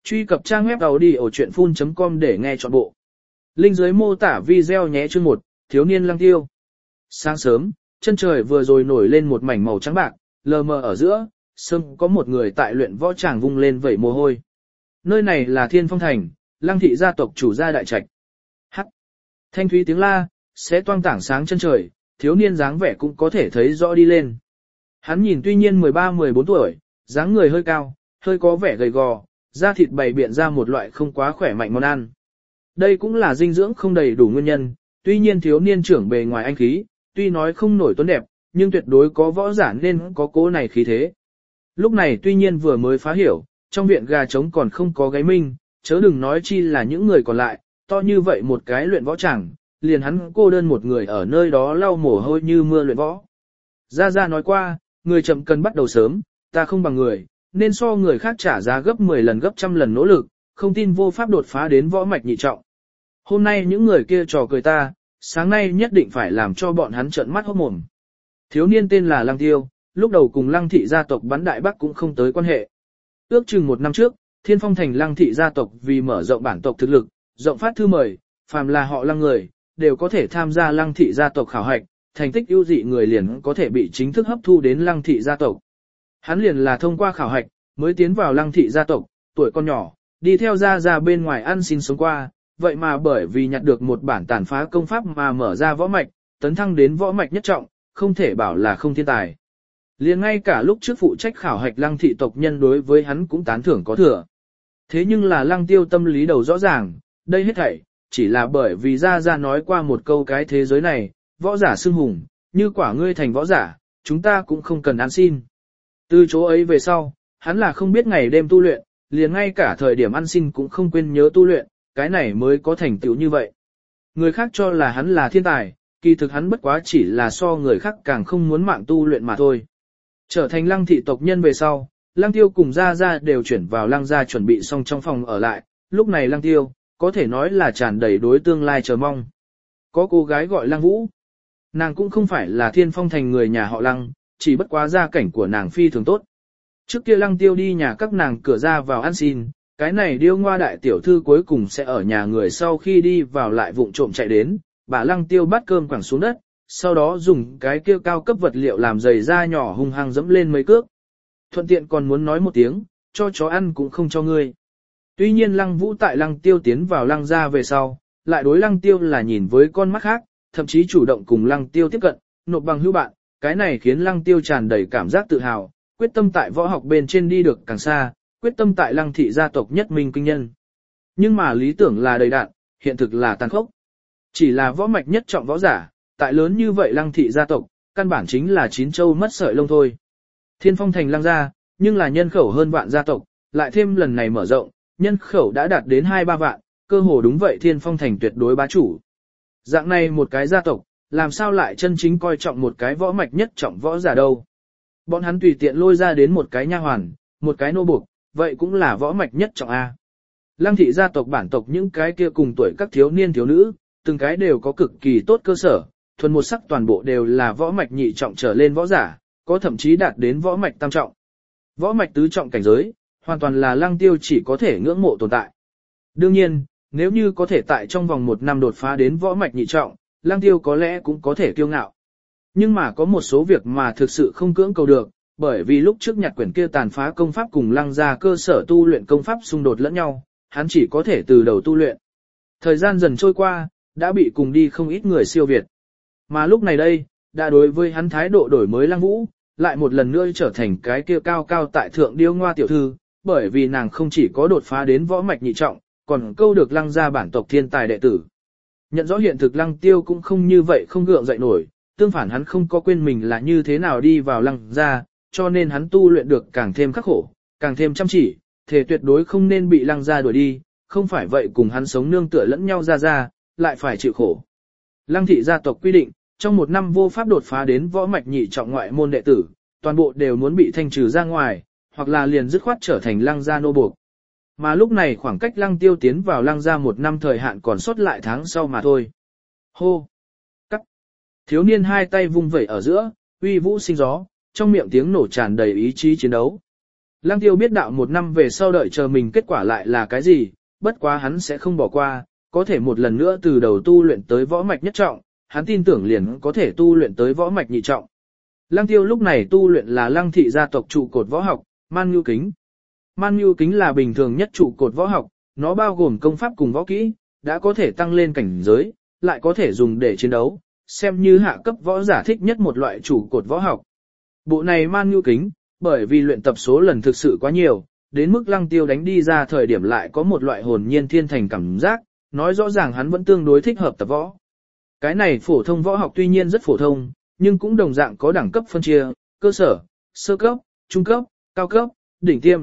Truy cập trang web audiochuyenphun.com để nghe trọn bộ. Link dưới mô tả video nhé. Chương 1, thiếu niên lăng tiêu. Sáng sớm, chân trời vừa rồi nổi lên một mảnh màu trắng bạc, lờ mờ ở giữa, sớm có một người tại luyện võ tràng vung lên vẩy mồ hôi. Nơi này là Thiên Phong Thành, Lăng thị gia tộc chủ gia đại trạch. Hắc. Thanh thúy tiếng la, sẽ toang tảng sáng chân trời, thiếu niên dáng vẻ cũng có thể thấy rõ đi lên. Hắn nhìn tuy nhiên 13-14 tuổi, dáng người hơi cao, hơi có vẻ gầy gò, da thịt bày biện ra một loại không quá khỏe mạnh món ăn. Đây cũng là dinh dưỡng không đầy đủ nguyên nhân, tuy nhiên thiếu niên trưởng bề ngoài anh khí, tuy nói không nổi tuấn đẹp, nhưng tuyệt đối có võ giả nên có cố này khí thế. Lúc này tuy nhiên vừa mới phá hiểu, trong viện gà trống còn không có gáy minh, chớ đừng nói chi là những người còn lại, to như vậy một cái luyện võ chẳng, liền hắn cô đơn một người ở nơi đó lau mồ hôi như mưa luyện võ. Gia Gia nói qua, người chậm cần bắt đầu sớm, ta không bằng người, nên so người khác trả giá gấp 10 lần gấp trăm lần nỗ lực, không tin vô pháp đột phá đến võ mạch nhị trọng. Hôm nay những người kia trò cười ta, sáng nay nhất định phải làm cho bọn hắn trợn mắt hốt mồm. Thiếu niên tên là Lăng Tiêu, lúc đầu cùng Lăng thị gia tộc bắn đại bắc cũng không tới quan hệ. Ước chừng một năm trước, Thiên Phong Thành Lăng thị gia tộc vì mở rộng bản tộc thực lực, rộng phát thư mời, phàm là họ Lăng người, đều có thể tham gia Lăng thị gia tộc khảo hạch, thành tích ưu dị người liền có thể bị chính thức hấp thu đến Lăng thị gia tộc. Hắn liền là thông qua khảo hạch, mới tiến vào Lăng thị gia tộc, tuổi còn nhỏ, đi theo Gia Gia bên ngoài ăn xin sống qua, vậy mà bởi vì nhặt được một bản tàn phá công pháp mà mở ra võ mạch, tấn thăng đến võ mạch nhất trọng, không thể bảo là không thiên tài. Liền ngay cả lúc trước phụ trách khảo hạch Lăng thị tộc nhân đối với hắn cũng tán thưởng có thừa. Thế nhưng là Lăng Tiêu tâm lý đầu rõ ràng, đây hết thảy, chỉ là bởi vì Gia Gia nói qua một câu cái thế giới này, võ giả xưng hùng, như quả ngươi thành võ giả, chúng ta cũng không cần ăn xin. Từ chỗ ấy về sau, hắn là không biết ngày đêm tu luyện, liền ngay cả thời điểm ăn xin cũng không quên nhớ tu luyện, cái này mới có thành tựu như vậy. Người khác cho là hắn là thiên tài, kỳ thực hắn bất quá chỉ là so người khác càng không muốn mạng tu luyện mà thôi. Trở thành Lăng thị tộc nhân về sau, Lăng Tiêu cùng Gia Gia đều chuyển vào Lăng gia chuẩn bị xong trong phòng ở lại, lúc này Lăng Tiêu, có thể nói là tràn đầy đối tương lai chờ mong. Có cô gái gọi Lăng Vũ. Nàng cũng không phải là Thiên Phong Thành người nhà họ Lăng, chỉ bất quá gia cảnh của nàng phi thường tốt. Trước kia Lăng Tiêu đi nhà các nàng cửa ra vào ăn xin, cái này điêu ngoa đại tiểu thư cuối cùng sẽ ở nhà người sau khi đi vào lại vụng trộm chạy đến, bà Lăng Tiêu bắt cơm quẳng xuống đất, sau đó dùng cái kia cao cấp vật liệu làm giày da nhỏ hung hăng dẫm lên mấy cước. Thuận tiện còn muốn nói một tiếng, cho chó ăn cũng không cho ngươi. Tuy nhiên Lăng Vũ tại Lăng Tiêu tiến vào Lăng gia về sau, lại đối Lăng Tiêu là nhìn với con mắt khác, thậm chí chủ động cùng Lăng Tiêu tiếp cận, nộp bằng hữu bạn, cái này khiến Lăng Tiêu tràn đầy cảm giác tự hào, quyết tâm tại võ học bên trên đi được càng xa, quyết tâm tại Lăng thị gia tộc nhất minh kinh nhân. Nhưng mà lý tưởng là đầy đạn, hiện thực là tàn khốc. Chỉ là võ mạch nhất trọng võ giả, tại lớn như vậy Lăng thị gia tộc, căn bản chính là chín châu mất sợi lông thôi. Thiên Phong Thành Lăng gia, nhưng là nhân khẩu hơn vạn gia tộc, lại thêm lần này mở rộng, nhân khẩu đã đạt đến 2-3 vạn, cơ hồ đúng vậy Thiên Phong Thành tuyệt đối bá chủ. Dạng này một cái gia tộc, làm sao lại chân chính coi trọng một cái võ mạch nhất trọng võ giả đâu. Bọn hắn tùy tiện lôi ra đến một cái nha hoàn, một cái nô buộc, vậy cũng là võ mạch nhất trọng A. Lăng thị gia tộc bản tộc những cái kia cùng tuổi các thiếu niên thiếu nữ, từng cái đều có cực kỳ tốt cơ sở, thuần một sắc toàn bộ đều là võ mạch nhị trọng trở lên võ giả, có thậm chí đạt đến võ mạch tam trọng. Võ mạch tứ trọng cảnh giới, hoàn toàn là Lăng Tiêu chỉ có thể ngưỡng mộ tồn tại. Đương nhiên, nếu như có thể tại trong vòng một năm đột phá đến võ mạch nhị trọng, Lăng Tiêu có lẽ cũng có thể kiêu ngạo. Nhưng mà có một số việc mà thực sự không cưỡng cầu được, bởi vì lúc trước nhặt quyển kia tàn phá công pháp cùng Lăng gia cơ sở tu luyện công pháp xung đột lẫn nhau, hắn chỉ có thể từ đầu tu luyện. Thời gian dần trôi qua, đã bị cùng đi không ít người siêu việt. Mà lúc này đây, đã đối với hắn thái độ đổi mới Lăng Vũ, lại một lần nữa trở thành cái kia cao cao tại thượng điêu ngoa tiểu thư, bởi vì nàng không chỉ có đột phá đến võ mạch nhị trọng, còn câu được Lăng gia bản tộc thiên tài đệ tử. Nhận rõ hiện thực Lăng Tiêu cũng không như vậy không gượng dậy nổi, tương phản hắn không có quên mình là như thế nào đi vào Lăng gia, cho nên hắn tu luyện được càng thêm khắc khổ, càng thêm chăm chỉ, thể tuyệt đối không nên bị Lăng gia đuổi đi, không phải vậy cùng hắn sống nương tựa lẫn nhau ra, lại phải chịu khổ. Lăng thị gia tộc quy định, trong một năm vô pháp đột phá đến võ mạch nhị trọng ngoại môn đệ tử, toàn bộ đều muốn bị thanh trừ ra ngoài, hoặc là liền dứt khoát trở thành Lăng gia nô buộc. Mà lúc này khoảng cách Lăng Tiêu tiến vào Lăng gia một năm thời hạn còn sót lại tháng sau mà thôi. Hô! Cắt! Thiếu niên hai tay vung vẩy ở giữa, uy vũ sinh gió, trong miệng tiếng nổ tràn đầy ý chí chiến đấu. Lăng Tiêu biết đạo một năm về sau đợi chờ mình kết quả lại là cái gì, bất quá hắn sẽ không bỏ qua, có thể một lần nữa từ đầu tu luyện tới võ mạch nhất trọng, hắn tin tưởng liền có thể tu luyện tới võ mạch nhị trọng. Lăng Tiêu lúc này tu luyện là Lăng thị gia tộc trụ cột võ học, Man Nhu Kính. Man Nhu Kính là bình thường nhất trụ cột võ học, nó bao gồm công pháp cùng võ kỹ, đã có thể tăng lên cảnh giới, lại có thể dùng để chiến đấu, xem như hạ cấp võ giả thích nhất một loại trụ cột võ học. Bộ này Man Nhu Kính, bởi vì luyện tập số lần thực sự quá nhiều, đến mức Lăng Tiêu đánh đi ra thời điểm lại có một loại hồn nhiên thiên thành cảm giác, nói rõ ràng hắn vẫn tương đối thích hợp tập võ. Cái này phổ thông võ học tuy nhiên rất phổ thông, nhưng cũng đồng dạng có đẳng cấp phân chia, cơ sở, sơ cấp, trung cấp, cao cấp, đỉnh tiêm.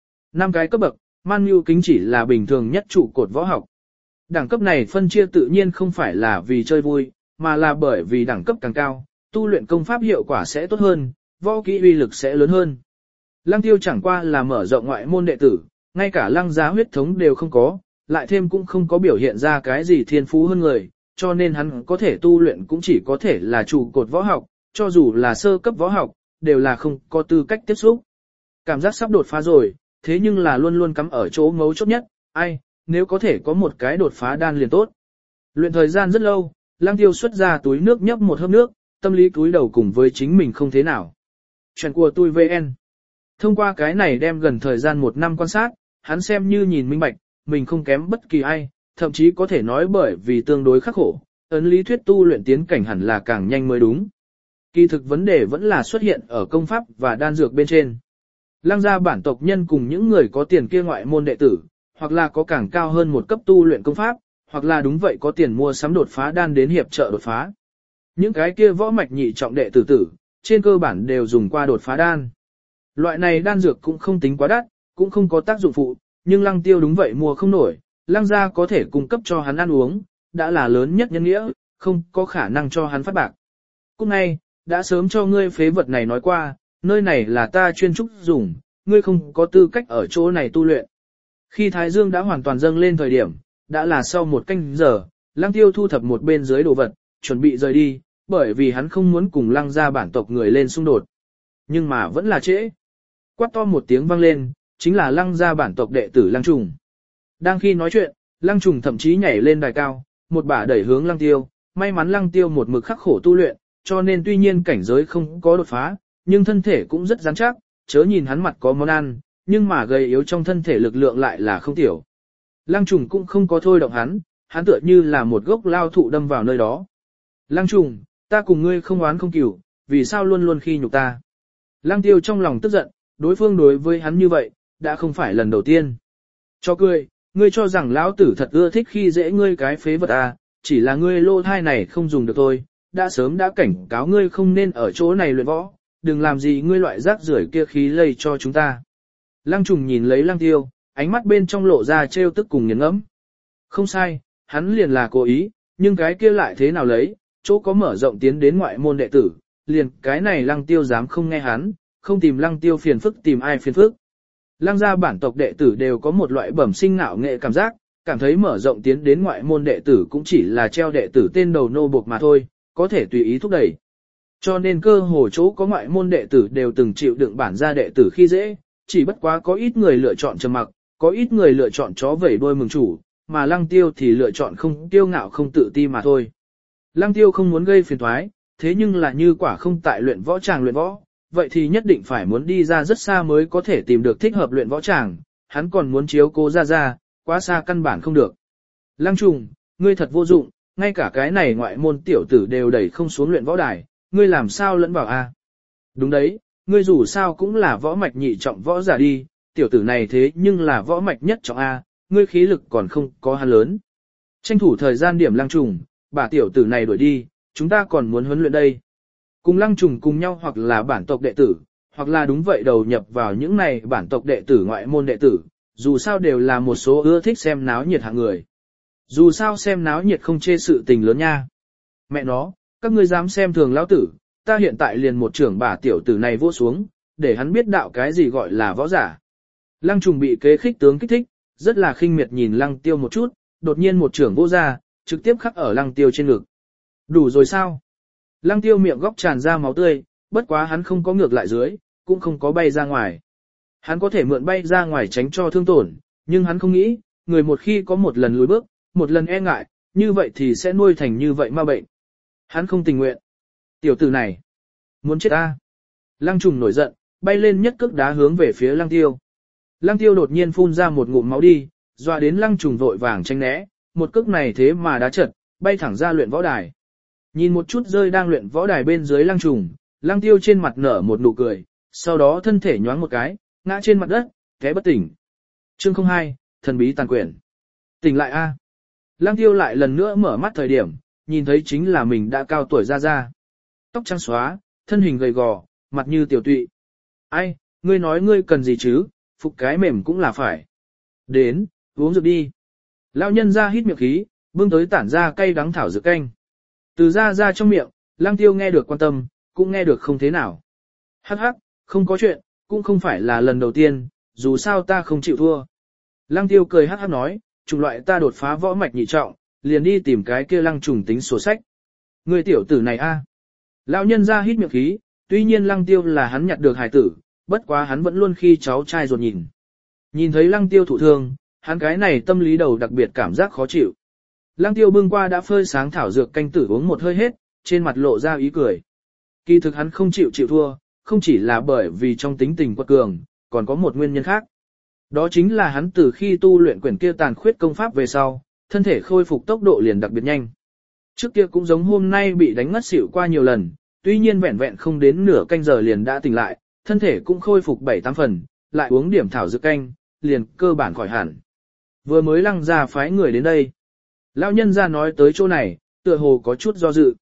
5 cái cấp bậc, Man Nhu Kính chỉ là bình thường nhất trụ cột võ học. Đẳng cấp này phân chia tự nhiên không phải là vì chơi vui, mà là bởi vì đẳng cấp càng cao, tu luyện công pháp hiệu quả sẽ tốt hơn, võ kỹ uy lực sẽ lớn hơn. Lăng Tiêu chẳng qua là mở rộng ngoại môn đệ tử, ngay cả Lăng gia huyết thống đều không có, lại thêm cũng không có biểu hiện ra cái gì thiên phú hơn người, cho nên hắn có thể tu luyện cũng chỉ có thể là trụ cột võ học, cho dù là sơ cấp võ học, đều là không có tư cách tiếp xúc. Cảm giác sắp đột phá rồi, thế nhưng là luôn luôn cắm ở chỗ ngấu chốt nhất, ai, nếu có thể có một cái đột phá đan liền tốt. Luyện thời gian rất lâu, Lăng Tiêu xuất ra túi nước nhấp một hớp nước, tâm lý cúi đầu cùng với chính mình không thế nào. Chuyện của tôi VN. Thông qua cái này đem gần thời gian 1 năm quan sát, hắn xem như nhìn minh bạch, mình không kém bất kỳ ai, thậm chí có thể nói bởi vì tương đối khắc khổ, ấn lý thuyết tu luyện tiến cảnh hẳn là càng nhanh mới đúng. Kỳ thực vấn đề vẫn là xuất hiện ở công pháp và đan dược bên trên. Lăng gia bản tộc nhân cùng những người có tiền kia ngoại môn đệ tử, hoặc là có càng cao hơn một cấp tu luyện công pháp, hoặc là đúng vậy có tiền mua sắm đột phá đan đến hiệp trợ đột phá. Những cái kia võ mạch nhị trọng đệ tử tử, trên cơ bản đều dùng qua đột phá đan. Loại này đan dược cũng không tính quá đắt, cũng không có tác dụng phụ, nhưng Lăng Tiêu đúng vậy mua không nổi, Lăng gia có thể cung cấp cho hắn ăn uống, đã là lớn nhất nhân nghĩa, không có khả năng cho hắn phát bạc. Cúc ngay, đã sớm cho ngươi phế vật này nói qua, nơi này là ta chuyên trúc dùng, ngươi không có tư cách ở chỗ này tu luyện. Khi Thái Dương đã hoàn toàn dâng lên thời điểm, đã là sau 1 canh giờ, Lăng Tiêu thu thập một bên dưới đồ vật, chuẩn bị rời đi, bởi vì hắn không muốn cùng Lăng gia bản tộc người lên xung đột. Nhưng mà vẫn là trễ. Quát to một tiếng vang lên, chính là Lăng gia bản tộc đệ tử Lăng Trùng. Đang khi nói chuyện, Lăng Trùng thậm chí nhảy lên đài cao, một bả đẩy hướng Lăng Tiêu, may mắn Lăng Tiêu một mực khắc khổ tu luyện, cho nên tuy nhiên cảnh giới không có đột phá, nhưng thân thể cũng rất rắn chắc, chớ nhìn hắn mặt có món ăn, nhưng mà gầy yếu trong thân thể lực lượng lại là không tiểu. Lăng Trùng cũng không có thôi động hắn tựa như là một gốc lao thụ đâm vào nơi đó. Lăng Trùng, ta cùng ngươi không oán không cừu, vì sao luôn luôn khi nhục ta? Lăng Tiêu trong lòng tức giận, đối phương đối với hắn như vậy, đã không phải lần đầu tiên. Cho cười, ngươi cho rằng lão tử thật ưa thích khi dễ ngươi cái phế vật à, chỉ là ngươi lô thai này không dùng được thôi, đã sớm đã cảnh cáo ngươi không nên ở chỗ này luyện võ, đừng làm gì ngươi loại rác rưởi kia khí lây cho chúng ta. Lăng Trùng nhìn lấy Lăng Tiêu, ánh mắt bên trong lộ ra trêu tức cùng nghiền ngẫm. Không sai, hắn liền là cố ý, nhưng cái kia lại thế nào lấy, chỗ có mở rộng tiến đến ngoại môn đệ tử, liền cái này Lăng Tiêu dám không nghe hắn, không tìm Lăng Tiêu phiền phức tìm ai phiền phức. Lăng gia bản tộc đệ tử đều có một loại bẩm sinh ngạo nghệ cảm giác, cảm thấy mở rộng tiến đến ngoại môn đệ tử cũng chỉ là treo đệ tử tên đầu nô buộc mà thôi, có thể tùy ý thúc đẩy. Cho nên cơ hồ chỗ có ngoại môn đệ tử đều từng chịu đựng bản gia đệ tử khi dễ, chỉ bất quá có ít người lựa chọn trầm mặc, có ít người lựa chọn chó vẩy đuôi mừng chủ, mà Lăng Tiêu thì lựa chọn không kiêu ngạo không tự ti mà thôi. Lăng Tiêu không muốn gây phiền toái, thế nhưng là như quả không tại luyện võ tràng luyện võ, vậy thì nhất định phải muốn đi ra rất xa mới có thể tìm được thích hợp luyện võ tràng, hắn còn muốn chiếu cố ra, quá xa căn bản không được. Lăng Trùng, ngươi thật vô dụng, ngay cả cái này ngoại môn tiểu tử đều đẩy không xuống luyện võ đài, ngươi làm sao lẫn vào a? Đúng đấy, ngươi dù sao cũng là võ mạch nhị trọng võ giả đi, tiểu tử này thế nhưng là võ mạch nhất trọng a, ngươi khí lực còn không có hắn lớn. Tranh thủ thời gian điểm Lăng Trùng, bà tiểu tử này đuổi đi, chúng ta còn muốn huấn luyện đây. Cùng Lăng Trùng cùng nhau hoặc là bản tộc đệ tử, hoặc là đúng vậy đầu nhập vào những này bản tộc đệ tử ngoại môn đệ tử, dù sao đều là một số ưa thích xem náo nhiệt hạng người. Dù sao xem náo nhiệt không chê sự tình lớn nha. Mẹ nó, các ngươi dám xem thường lão tử, ta hiện tại liền một trưởng bà tiểu tử này vỗ xuống, để hắn biết đạo cái gì gọi là võ giả. Lăng Trùng bị kế khích tướng kích thích, rất là khinh miệt nhìn Lăng Tiêu một chút, đột nhiên một trưởng vỗ ra, trực tiếp khắc ở Lăng Tiêu trên ngực. Đủ rồi sao? Lăng Tiêu miệng góc tràn ra máu tươi, bất quá hắn không có ngược lại dưới, cũng không có bay ra ngoài. Hắn có thể mượn bay ra ngoài tránh cho thương tổn, nhưng hắn không nghĩ, người một khi có một lần lùi bước, một lần e ngại, như vậy thì sẽ nuôi thành như vậy ma bệnh. Hắn không tình nguyện. Tiểu tử này, muốn chết ta. Lăng trùng nổi giận, bay lên nhất cước đá hướng về phía lăng tiêu. Lăng tiêu đột nhiên phun ra một ngụm máu đi, dọa đến lăng trùng vội vàng tránh né, một cước này thế mà đá trật, bay thẳng ra luyện võ đài. Nhìn một chút rơi đang luyện võ đài bên dưới lăng trùng, lăng tiêu trên mặt nở một nụ cười, sau đó thân thể nhoáng một cái, ngã trên mặt đất, té bất tỉnh. Chương 02, thần bí tàn quyển. Tỉnh lại a. Lăng tiêu lại lần nữa mở mắt thời điểm, nhìn thấy chính là mình đã cao tuổi ra. Tóc trắng xóa, thân hình gầy gò, mặt như tiểu tụy. Ai, ngươi nói ngươi cần gì chứ, phục cái mềm cũng là phải. Đến, uống dược đi. Lão nhân ra hít miệng khí, bưng tới tản ra cay đắng thảo dược canh. Từ ra trong miệng, lăng tiêu nghe được quan tâm, cũng nghe được không thế nào. Hắc hắc, không có chuyện, cũng không phải là lần đầu tiên, dù sao ta không chịu thua. Lăng tiêu cười hắc hắc nói, chủng loại ta đột phá võ mạch nhị trọng, liền đi tìm cái kia lăng trùng tính sổ sách. Người tiểu tử này a. Lão nhân ra hít miệng khí, tuy nhiên lăng tiêu là hắn nhặt được hài tử, bất quá hắn vẫn luôn khi cháu trai ruột nhìn. Nhìn thấy lăng tiêu thụ thương, hắn cái này tâm lý đầu đặc biệt cảm giác khó chịu. Lăng tiêu bưng qua đã phơi sáng thảo dược canh tử uống một hơi hết, trên mặt lộ ra ý cười. Kỳ thực hắn không chịu thua, không chỉ là bởi vì trong tính tình quật cường, còn có một nguyên nhân khác. Đó chính là hắn từ khi tu luyện quyển kia tàn khuyết công pháp về sau, thân thể khôi phục tốc độ liền đặc biệt nhanh. Trước kia cũng giống hôm nay bị đánh ngất xỉu qua nhiều lần, tuy nhiên vẹn vẹn không đến nửa canh giờ liền đã tỉnh lại, thân thể cũng khôi phục 7-8 phần, lại uống điểm thảo dược canh, liền cơ bản khỏi hẳn. Vừa mới lăng ra phái người đến đây. Lão nhân ra nói tới chỗ này, tựa hồ có chút do dự.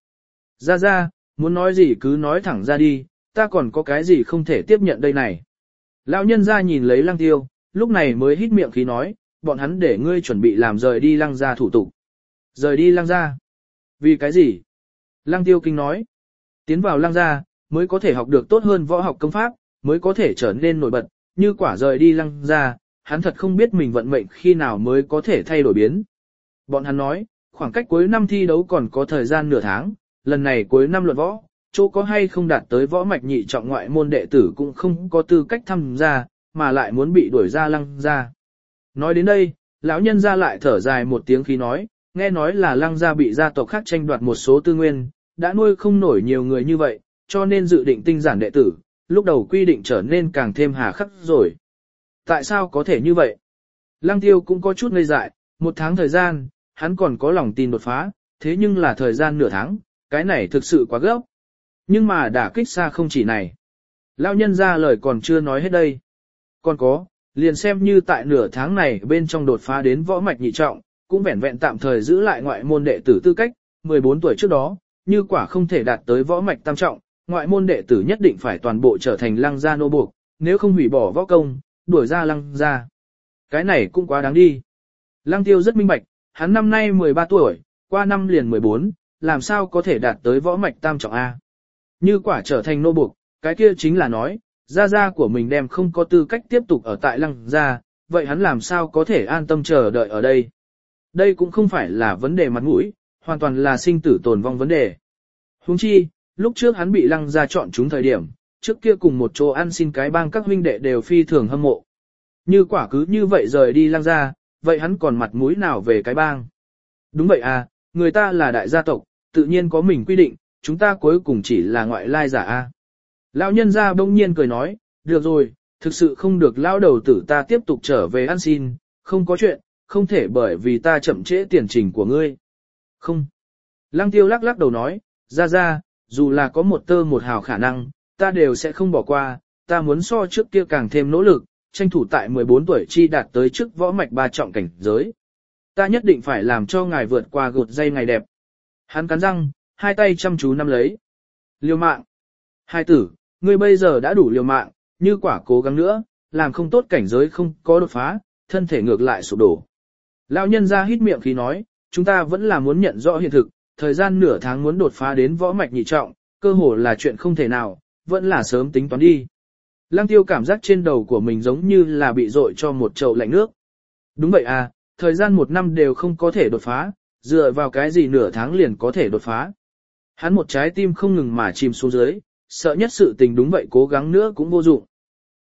Ra, muốn nói gì cứ nói thẳng ra đi, ta còn có cái gì không thể tiếp nhận đây này. Lão nhân ra nhìn lấy lăng tiêu, lúc này mới hít miệng khí nói, bọn hắn để ngươi chuẩn bị làm rời đi lăng ra thủ tục. Rời đi lăng ra? Vì cái gì? Lăng tiêu kinh nói. Tiến vào lăng ra, mới có thể học được tốt hơn võ học công pháp, mới có thể trở nên nổi bật, như quả rời đi lăng ra, hắn thật không biết mình vận mệnh khi nào mới có thể thay đổi biến. Bọn hắn nói, khoảng cách cuối năm thi đấu còn có thời gian nửa tháng, lần này cuối năm luận võ, chỗ có hay không đạt tới võ mạch nhị trọng ngoại môn đệ tử cũng không có tư cách tham gia, mà lại muốn bị đuổi ra lăng ra. Nói đến đây, lão nhân ra lại thở dài một tiếng khí nói, nghe nói là lăng gia bị gia tộc khác tranh đoạt một số tư nguyên, đã nuôi không nổi nhiều người như vậy, cho nên dự định tinh giản đệ tử, lúc đầu quy định trở nên càng thêm hà khắc rồi. Tại sao có thể như vậy? Lăng tiêu cũng có chút ngây dại, một tháng thời gian, hắn còn có lòng tin đột phá, thế nhưng là thời gian nửa tháng, cái này thực sự quá gấp. Nhưng mà đả kích xa không chỉ này. Lão nhân ra lời còn chưa nói hết đây. Còn có, liền xem như tại nửa tháng này bên trong đột phá đến võ mạch nhị trọng, cũng vẹn vẹn tạm thời giữ lại ngoại môn đệ tử tư cách, 14 tuổi trước đó, như quả không thể đạt tới võ mạch tam trọng, ngoại môn đệ tử nhất định phải toàn bộ trở thành lăng gia nô buộc, nếu không hủy bỏ võ công, đuổi ra lăng gia. Cái này cũng quá đáng đi. Lăng tiêu rất minh bạch, hắn năm nay 13 tuổi, qua năm liền 14, làm sao có thể đạt tới võ mạch tam trọng A. Như quả trở thành nô buộc, cái kia chính là nói, gia của mình đem không có tư cách tiếp tục ở tại lăng gia, vậy hắn làm sao có thể an tâm chờ đợi ở đây. Đây cũng không phải là vấn đề mặt mũi, hoàn toàn là sinh tử tồn vong vấn đề. Huống chi, lúc trước hắn bị lăng gia chọn trúng thời điểm, trước kia cùng một chỗ ăn xin cái bang các huynh đệ đều phi thường hâm mộ. Như quả cứ như vậy rời đi lăng gia, vậy hắn còn mặt mũi nào về cái bang? Đúng vậy à, người ta là đại gia tộc, tự nhiên có mình quy định, chúng ta cuối cùng chỉ là ngoại lai giả a. Lão nhân gia bỗng nhiên cười nói, được rồi, thực sự không được lão đầu tử ta tiếp tục trở về ăn xin, không có chuyện, không thể bởi vì ta chậm trễ tiền trình của ngươi. Không. Lăng tiêu lắc lắc đầu nói, ra, dù là có một tơ một hào khả năng, ta đều sẽ không bỏ qua, ta muốn so trước kia càng thêm nỗ lực, tranh thủ tại 14 tuổi chi đạt tới trước võ mạch 3 trọng cảnh giới. Ta nhất định phải làm cho ngài vượt qua gột dây ngày đẹp. Hắn cắn răng, hai tay chăm chú nắm lấy. Liều mạng. Hai tử, ngươi bây giờ đã đủ liều mạng, như quả cố gắng nữa, làm không tốt cảnh giới không có đột phá, thân thể ngược lại sụp đổ. Lão nhân ra hít miệng khí nói, chúng ta vẫn là muốn nhận rõ hiện thực, thời gian nửa tháng muốn đột phá đến võ mạch nhị trọng, cơ hồ là chuyện không thể nào, vẫn là sớm tính toán đi. Lăng tiêu cảm giác trên đầu của mình giống như là bị dội cho một chậu lạnh nước. Đúng vậy à, thời gian một năm đều không có thể đột phá, dựa vào cái gì nửa tháng liền có thể đột phá. Hắn một trái tim không ngừng mà chìm xuống dưới, sợ nhất sự tình đúng vậy cố gắng nữa cũng vô dụng.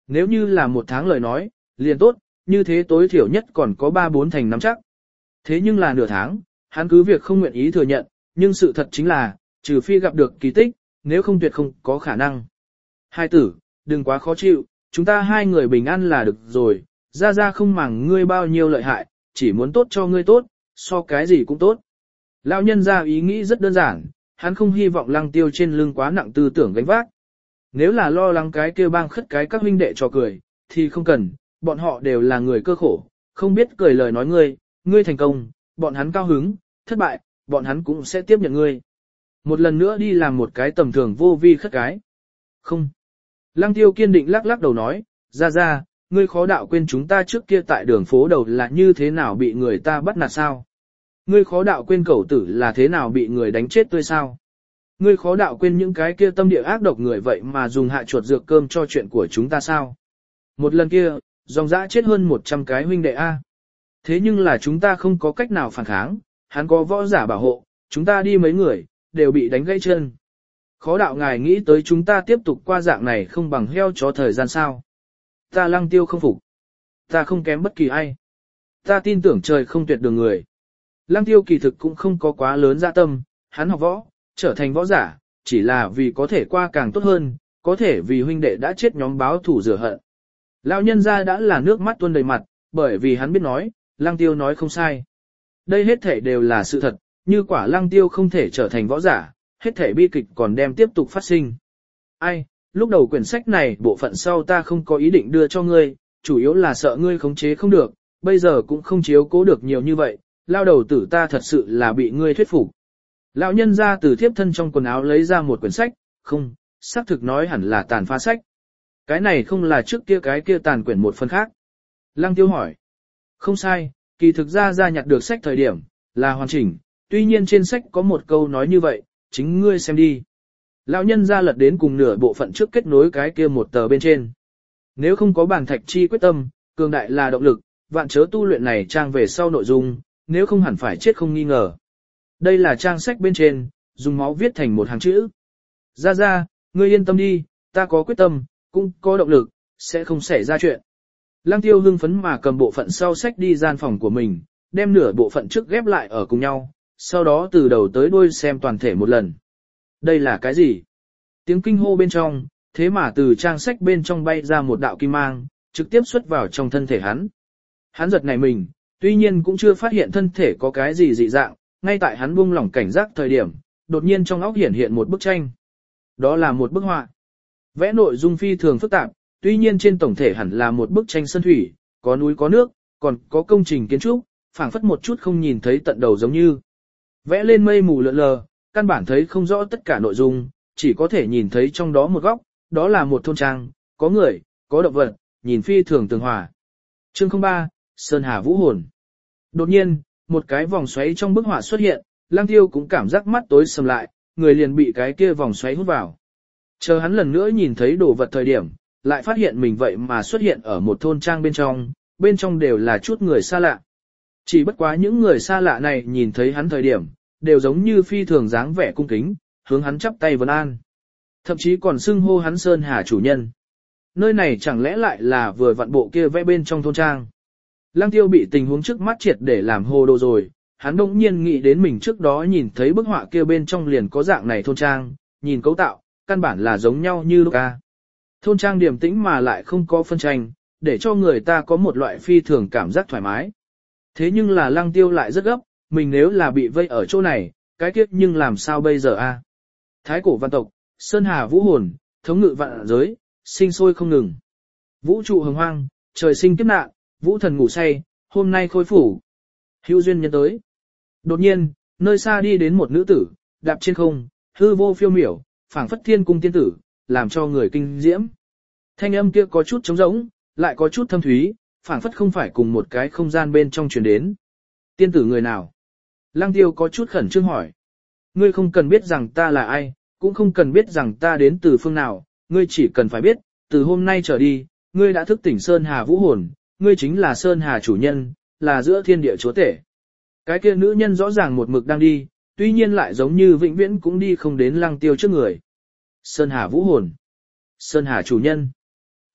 nếu như là 1 tháng lời nói, liền tốt, như thế tối thiểu nhất còn có 3-4 thành nắm chắc. Thế nhưng là nửa tháng, hắn cứ việc không nguyện ý thừa nhận, nhưng sự thật chính là, trừ phi gặp được kỳ tích, nếu không tuyệt không có khả năng. Hai tử, đừng quá khó chịu, chúng ta 2 người bình an là được rồi, ra ra không màng ngươi bao nhiêu lợi hại, chỉ muốn tốt cho ngươi tốt, so cái gì cũng tốt. Lão nhân ra ý nghĩ rất đơn giản, hắn không hy vọng Lăng Tiêu trên lưng quá nặng tư tưởng gánh vác. Nếu là lo lắng cái kia bang khất cái các huynh đệ cho cười, thì không cần, bọn họ đều là người cơ khổ, không biết cười lời nói ngươi thành công, bọn hắn cao hứng, thất bại, bọn hắn cũng sẽ tiếp nhận ngươi. Một lần nữa đi làm một cái tầm thường vô vi khất cái. Không. Lăng Tiêu kiên định lắc lắc đầu nói, ra, ngươi khó đạo quên chúng ta trước kia tại đường phố đầu là như thế nào bị người ta bắt nạt sao? Ngươi khó đạo quên cẩu tử là thế nào bị người đánh chết tươi sao? Ngươi khó đạo quên những cái kia tâm địa ác độc người vậy mà dùng hạ chuột dược cơm cho chuyện của chúng ta sao? Một lần kia, dòng dã chết hơn 100 cái huynh đệ A. Thế nhưng là chúng ta không có cách nào phản kháng, hắn có võ giả bảo hộ, chúng ta đi mấy người, đều bị đánh gãy chân. Khó đạo ngài nghĩ tới chúng ta tiếp tục qua dạng này không bằng heo chó thời gian sao? Ta Lăng Tiêu không phục. Ta không kém bất kỳ ai. Ta tin tưởng trời không tuyệt đường người. Lăng Tiêu kỳ thực cũng không có quá lớn dạ tâm, hắn học võ, trở thành võ giả, chỉ là vì có thể qua càng tốt hơn, có thể vì huynh đệ đã chết nhóm báo thủ rửa hận. Lão nhân gia đã là nước mắt tuôn đầy mặt, bởi vì hắn biết nói, Lăng Tiêu nói không sai. Đây hết thể đều là sự thật, như quả Lăng Tiêu không thể trở thành võ giả, hết thể bi kịch còn đem tiếp tục phát sinh. Ai, lúc đầu quyển sách này bộ phận sau ta không có ý định đưa cho ngươi, chủ yếu là sợ ngươi khống chế không được, bây giờ cũng không chiếu cố được nhiều như vậy, lao đầu tử ta thật sự là bị ngươi thuyết phục. Lão nhân ra từ thiếp thân trong quần áo lấy ra một quyển sách, không, xác thực nói hẳn là tàn phá sách. Cái này không là trước kia cái kia tàn quyển một phần khác. Lăng Tiêu hỏi. Không sai, kỳ thực ra nhặt được sách thời điểm, là hoàn chỉnh, tuy nhiên trên sách có một câu nói như vậy, chính ngươi xem đi. Lão nhân ra lật đến cùng nửa bộ phận trước kết nối cái kia một tờ bên trên. Nếu không có bản thạch chi quyết tâm, cường đại là động lực, vạn chớ tu luyện này trang về sau nội dung, nếu không hẳn phải chết không nghi ngờ. Đây là trang sách bên trên, dùng máu viết thành một hàng chữ. Ra, ngươi yên tâm đi, ta có quyết tâm, cũng có động lực, sẽ không xảy ra chuyện. Lăng Tiêu hưng phấn mà cầm bộ phận sau sách đi gian phòng của mình, đem nửa bộ phận trước ghép lại ở cùng nhau, sau đó từ đầu tới đuôi xem toàn thể một lần. Đây là cái gì? Tiếng kinh hô bên trong, thế mà từ trang sách bên trong bay ra một đạo kim mang, trực tiếp xuất vào trong thân thể hắn. Hắn giật nảy mình, tuy nhiên cũng chưa phát hiện thân thể có cái gì dị dạng, ngay tại hắn buông lỏng cảnh giác thời điểm, đột nhiên trong óc hiện một bức tranh. Đó là một bức họa. Vẽ nội dung phi thường phức tạp, tuy nhiên trên tổng thể hẳn là một bức tranh sơn thủy, có núi có nước, còn có công trình kiến trúc, phảng phất một chút không nhìn thấy tận đầu giống như. Vẽ lên mây mù lượn lờ, căn bản thấy không rõ tất cả nội dung, chỉ có thể nhìn thấy trong đó một góc, đó là một thôn trang, có người, có động vật, nhìn phi thường tường hòa. Chương 03, Sơn Hà Vũ Hồn. Đột nhiên, một cái vòng xoáy trong bức họa xuất hiện, Lăng Tiêu cũng cảm giác mắt tối sầm lại, người liền bị cái kia vòng xoáy hút vào. Chờ hắn lần nữa nhìn thấy đồ vật thời điểm, lại phát hiện mình vậy mà xuất hiện ở một thôn trang bên trong đều là chút người xa lạ. Chỉ bất quá những người xa lạ này nhìn thấy hắn thời điểm, đều giống như phi thường dáng vẻ cung kính, hướng hắn chắp tay vấn an. Thậm chí còn xưng hô hắn Sơn Hà chủ nhân. Nơi này chẳng lẽ lại là vừa vặn bộ kia vẽ bên trong thôn trang. Lăng Tiêu bị tình huống trước mắt triệt để làm hồ đồ rồi, hắn đỗng nhiên nghĩ đến mình trước đó nhìn thấy bức họa kia bên trong liền có dạng này thôn trang, nhìn cấu tạo, căn bản là giống nhau như lúc ca. Thôn trang điềm tĩnh mà lại không có phân tranh, để cho người ta có một loại phi thường cảm giác thoải mái. Thế nhưng là Lăng Tiêu lại rất gấp, mình nếu là bị vây ở chỗ này, cái kiếp nhưng làm sao bây giờ a? Thái cổ văn tộc, Sơn Hà Vũ Hồn, thống ngự vạn giới, sinh sôi không ngừng. Vũ trụ hồng hoang, trời sinh kiếp nạn, vũ thần ngủ say, hôm nay khôi phủ. Hữu duyên nhân tới. Đột nhiên, nơi xa đi đến một nữ tử, đạp trên không, hư vô phiêu miểu, phảng phất thiên cung tiên tử, làm cho người kinh diễm. Thanh âm kia có chút trống rỗng, lại có chút thâm thúy, phảng phất không phải cùng một cái không gian bên trong truyền đến. Tiên tử người nào? Lăng Tiêu có chút khẩn trương hỏi. Ngươi không cần biết rằng ta là ai, cũng không cần biết rằng ta đến từ phương nào, ngươi chỉ cần phải biết, từ hôm nay trở đi, ngươi đã thức tỉnh Sơn Hà Vũ Hồn, ngươi chính là Sơn Hà chủ nhân, là giữa thiên địa chúa tể. Cái kia nữ nhân rõ ràng một mực đang đi, tuy nhiên lại giống như vĩnh viễn cũng đi không đến Lăng Tiêu trước người. Sơn Hà Vũ Hồn, Sơn Hà chủ nhân.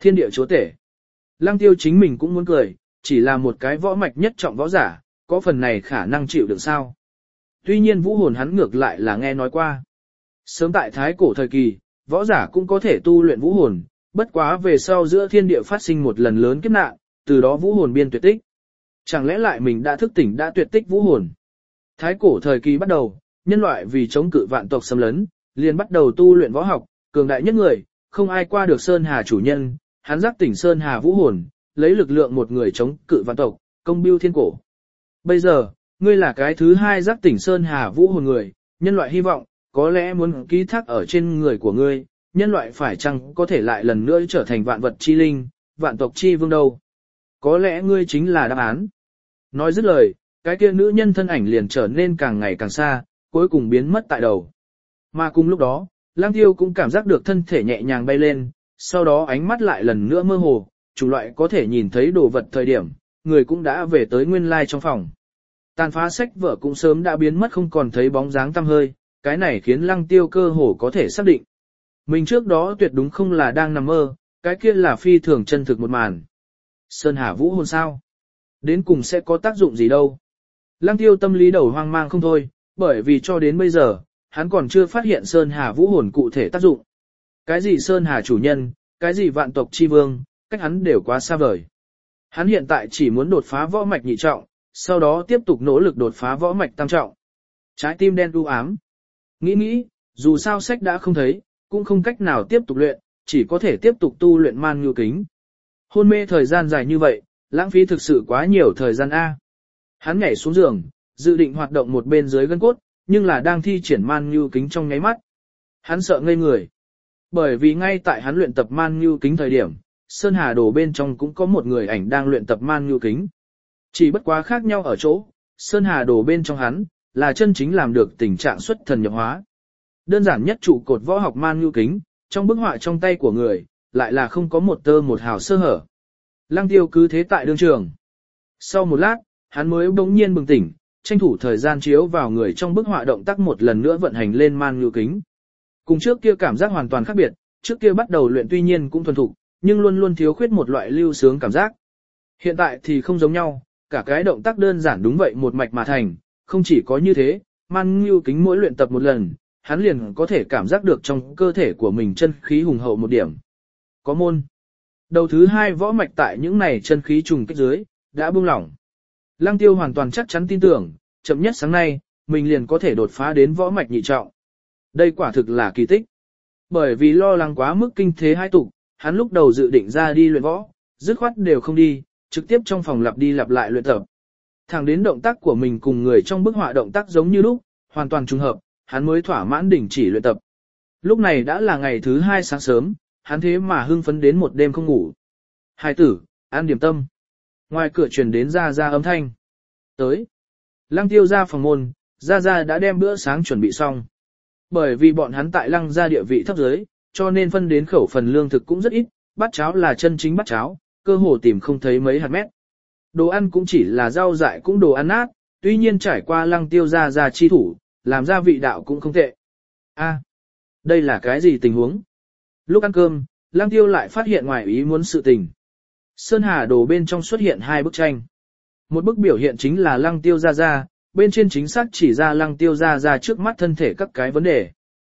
Thiên địa chúa tể. Lăng Tiêu chính mình cũng muốn cười, chỉ là một cái võ mạch nhất trọng võ giả, có phần này khả năng chịu được sao. Tuy nhiên vũ hồn hắn ngược lại là nghe nói qua. Sớm tại thái cổ thời kỳ, võ giả cũng có thể tu luyện vũ hồn, bất quá về sau giữa thiên địa phát sinh một lần lớn kiếp nạn, từ đó vũ hồn biên tuyệt tích. Chẳng lẽ lại mình đã thức tỉnh đã tuyệt tích vũ hồn? Thái cổ thời kỳ bắt đầu, nhân loại vì chống cự vạn tộc xâm lấn, liền bắt đầu tu luyện võ học, cường đại nhất người, không ai qua được Sơn Hà chủ nhân, hắn giác tỉnh Sơn Hà vũ hồn, lấy lực lượng một người chống cự vạn tộc, công bưu thiên cổ. Bây giờ, ngươi là cái thứ hai giác tỉnh Sơn Hà vũ hồn người, nhân loại hy vọng, có lẽ muốn ký thác ở trên người của ngươi, nhân loại phải chăng có thể lại lần nữa trở thành vạn vật chi linh, vạn tộc chi vương đâu. Có lẽ ngươi chính là đáp án. Nói dứt lời, cái kia nữ nhân thân ảnh liền trở nên càng ngày càng xa, cuối cùng biến mất tại đầu. Mà cùng lúc đó, Lang Tiêu cũng cảm giác được thân thể nhẹ nhàng bay lên, sau đó ánh mắt lại lần nữa mơ hồ, chủ loại có thể nhìn thấy đồ vật thời điểm, người cũng đã về tới nguyên lai trong phòng. Tàn phá sách vở cũng sớm đã biến mất không còn thấy bóng dáng tăm hơi, cái này khiến Lăng Tiêu cơ hồ có thể xác định. Mình trước đó tuyệt đúng không là đang nằm mơ, cái kia là phi thường chân thực một màn. Sơn Hà vũ hồn sao? Đến cùng sẽ có tác dụng gì đâu? Lăng Tiêu tâm lý đầu hoang mang không thôi, bởi vì cho đến bây giờ, hắn còn chưa phát hiện Sơn Hà vũ hồn cụ thể tác dụng. Cái gì Sơn Hà chủ nhân, cái gì vạn tộc chi vương, cách hắn đều quá xa vời. Hắn hiện tại chỉ muốn đột phá võ mạch nhị trọng, sau đó tiếp tục nỗ lực đột phá võ mạch tam trọng. Trái tim đen u ám. Nghĩ, dù sao sách đã không thấy, cũng không cách nào tiếp tục luyện, chỉ có thể tiếp tục tu luyện man ngưu kính. Hôn mê thời gian dài như vậy, lãng phí thực sự quá nhiều thời gian A. Hắn nhảy xuống giường, dự định hoạt động một bên dưới gân cốt, nhưng là đang thi triển man ngưu kính trong nháy mắt. Hắn sợ ngây người. Bởi vì ngay tại hắn luyện tập man ngưu kính thời điểm, Sơn Hà Đồ bên trong cũng có một người ảnh đang luyện tập man ngưu kính. Chỉ bất quá khác nhau ở chỗ, Sơn Hà Đồ bên trong hắn, là chân chính làm được tình trạng xuất thần nhập hóa. Đơn giản nhất trụ cột võ học man ngưu kính, trong bức họa trong tay của người, lại là không có một tơ một hào sơ hở. Lăng Tiêu cứ thế tại đương trường. Sau một lát, hắn mới bỗng nhiên bừng tỉnh, tranh thủ thời gian chiếu vào người trong bức họa động tác một lần nữa vận hành lên man ngưu kính. Cùng trước kia cảm giác hoàn toàn khác biệt, trước kia bắt đầu luyện tuy nhiên cũng thuần thục, nhưng luôn luôn thiếu khuyết một loại lưu sướng cảm giác. Hiện tại thì không giống nhau, cả cái động tác đơn giản đúng vậy một mạch mà thành, không chỉ có như thế, man ngưu kính mỗi luyện tập một lần, hắn liền có thể cảm giác được trong cơ thể của mình chân khí hùng hậu một điểm. Có môn. Đầu thứ hai võ mạch tại những này chân khí trùng kích dưới, đã buông lỏng. Lăng Tiêu hoàn toàn chắc chắn tin tưởng, chậm nhất sáng nay, mình liền có thể đột phá đến võ mạch nhị trọng. Đây quả thực là kỳ tích. Bởi vì lo lắng quá mức kinh thế hai tục, hắn lúc đầu dự định ra đi luyện võ, dứt khoát đều không đi, trực tiếp trong phòng lặp đi lặp lại luyện tập. Thẳng đến động tác của mình cùng người trong bức họa động tác giống như lúc, hoàn toàn trùng hợp, hắn mới thỏa mãn đình chỉ luyện tập. Lúc này đã là ngày thứ hai sáng sớm, hắn thế mà hưng phấn đến một đêm không ngủ. Hai tử, ăn điểm tâm. Ngoài cửa truyền đến ra âm thanh. Tới. Lăng Tiêu ra phòng môn, ra đã đem bữa sáng chuẩn bị xong. Bởi vì bọn hắn tại Lăng gia địa vị thấp dưới, cho nên phân đến khẩu phần lương thực cũng rất ít, bát cháo là chân chính bát cháo, cơ hồ tìm không thấy mấy hạt mét. Đồ ăn cũng chỉ là rau dại cũng đồ ăn nát, tuy nhiên trải qua Lăng Tiêu ra chi thủ, làm ra vị đạo cũng không tệ. A, đây là cái gì tình huống? Lúc ăn cơm, Lăng Tiêu lại phát hiện ngoài ý muốn sự tình. Sơn Hà Đồ bên trong xuất hiện hai bức tranh. Một bức biểu hiện chính là Lăng Tiêu ra, bên trên chính xác chỉ ra Lăng Tiêu ra trước mắt thân thể các cái vấn đề.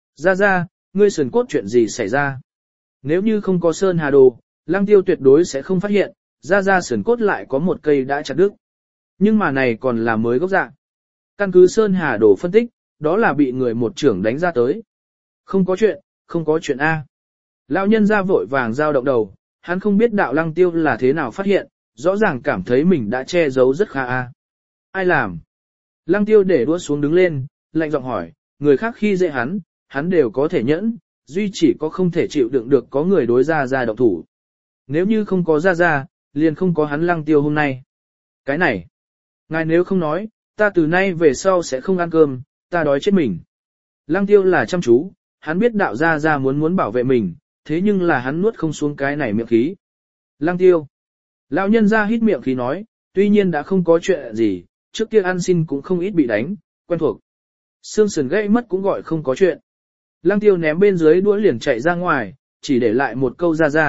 Ra, ngươi sườn cốt chuyện gì xảy ra? Nếu như không có Sơn Hà Đồ, Lăng Tiêu tuyệt đối sẽ không phát hiện, ra sườn cốt lại có một cây đã chặt đứt. Nhưng mà này còn là mới gốc dạng. Căn cứ Sơn Hà Đồ phân tích, đó là bị người một trưởng đánh ra tới. Không có chuyện A. Lão nhân ra vội vàng giao động đầu, hắn không biết đạo Lăng Tiêu là thế nào phát hiện, rõ ràng cảm thấy mình đã che giấu rất khá A. Ai làm? Lăng Tiêu để đũa xuống đứng lên, lạnh giọng hỏi, người khác khi dễ hắn đều có thể nhẫn, duy chỉ có không thể chịu đựng được có người đối ra động thủ. Nếu như không có ra, liền không có hắn Lăng Tiêu hôm nay. Cái này, ngài nếu không nói, ta từ nay về sau sẽ không ăn cơm, ta đói chết mình. Lăng Tiêu là chăm chú, hắn biết đạo ra muốn bảo vệ mình, thế nhưng là hắn nuốt không xuống cái này miệng khí. Lăng Tiêu. Lão nhân ra hít miệng khí nói, tuy nhiên đã không có chuyện gì, trước kia ăn xin cũng không ít bị đánh, quen thuộc. Xương sườn gãy mất cũng gọi không có chuyện. Lăng Tiêu ném bên dưới đũa liền chạy ra ngoài, chỉ để lại một câu ra,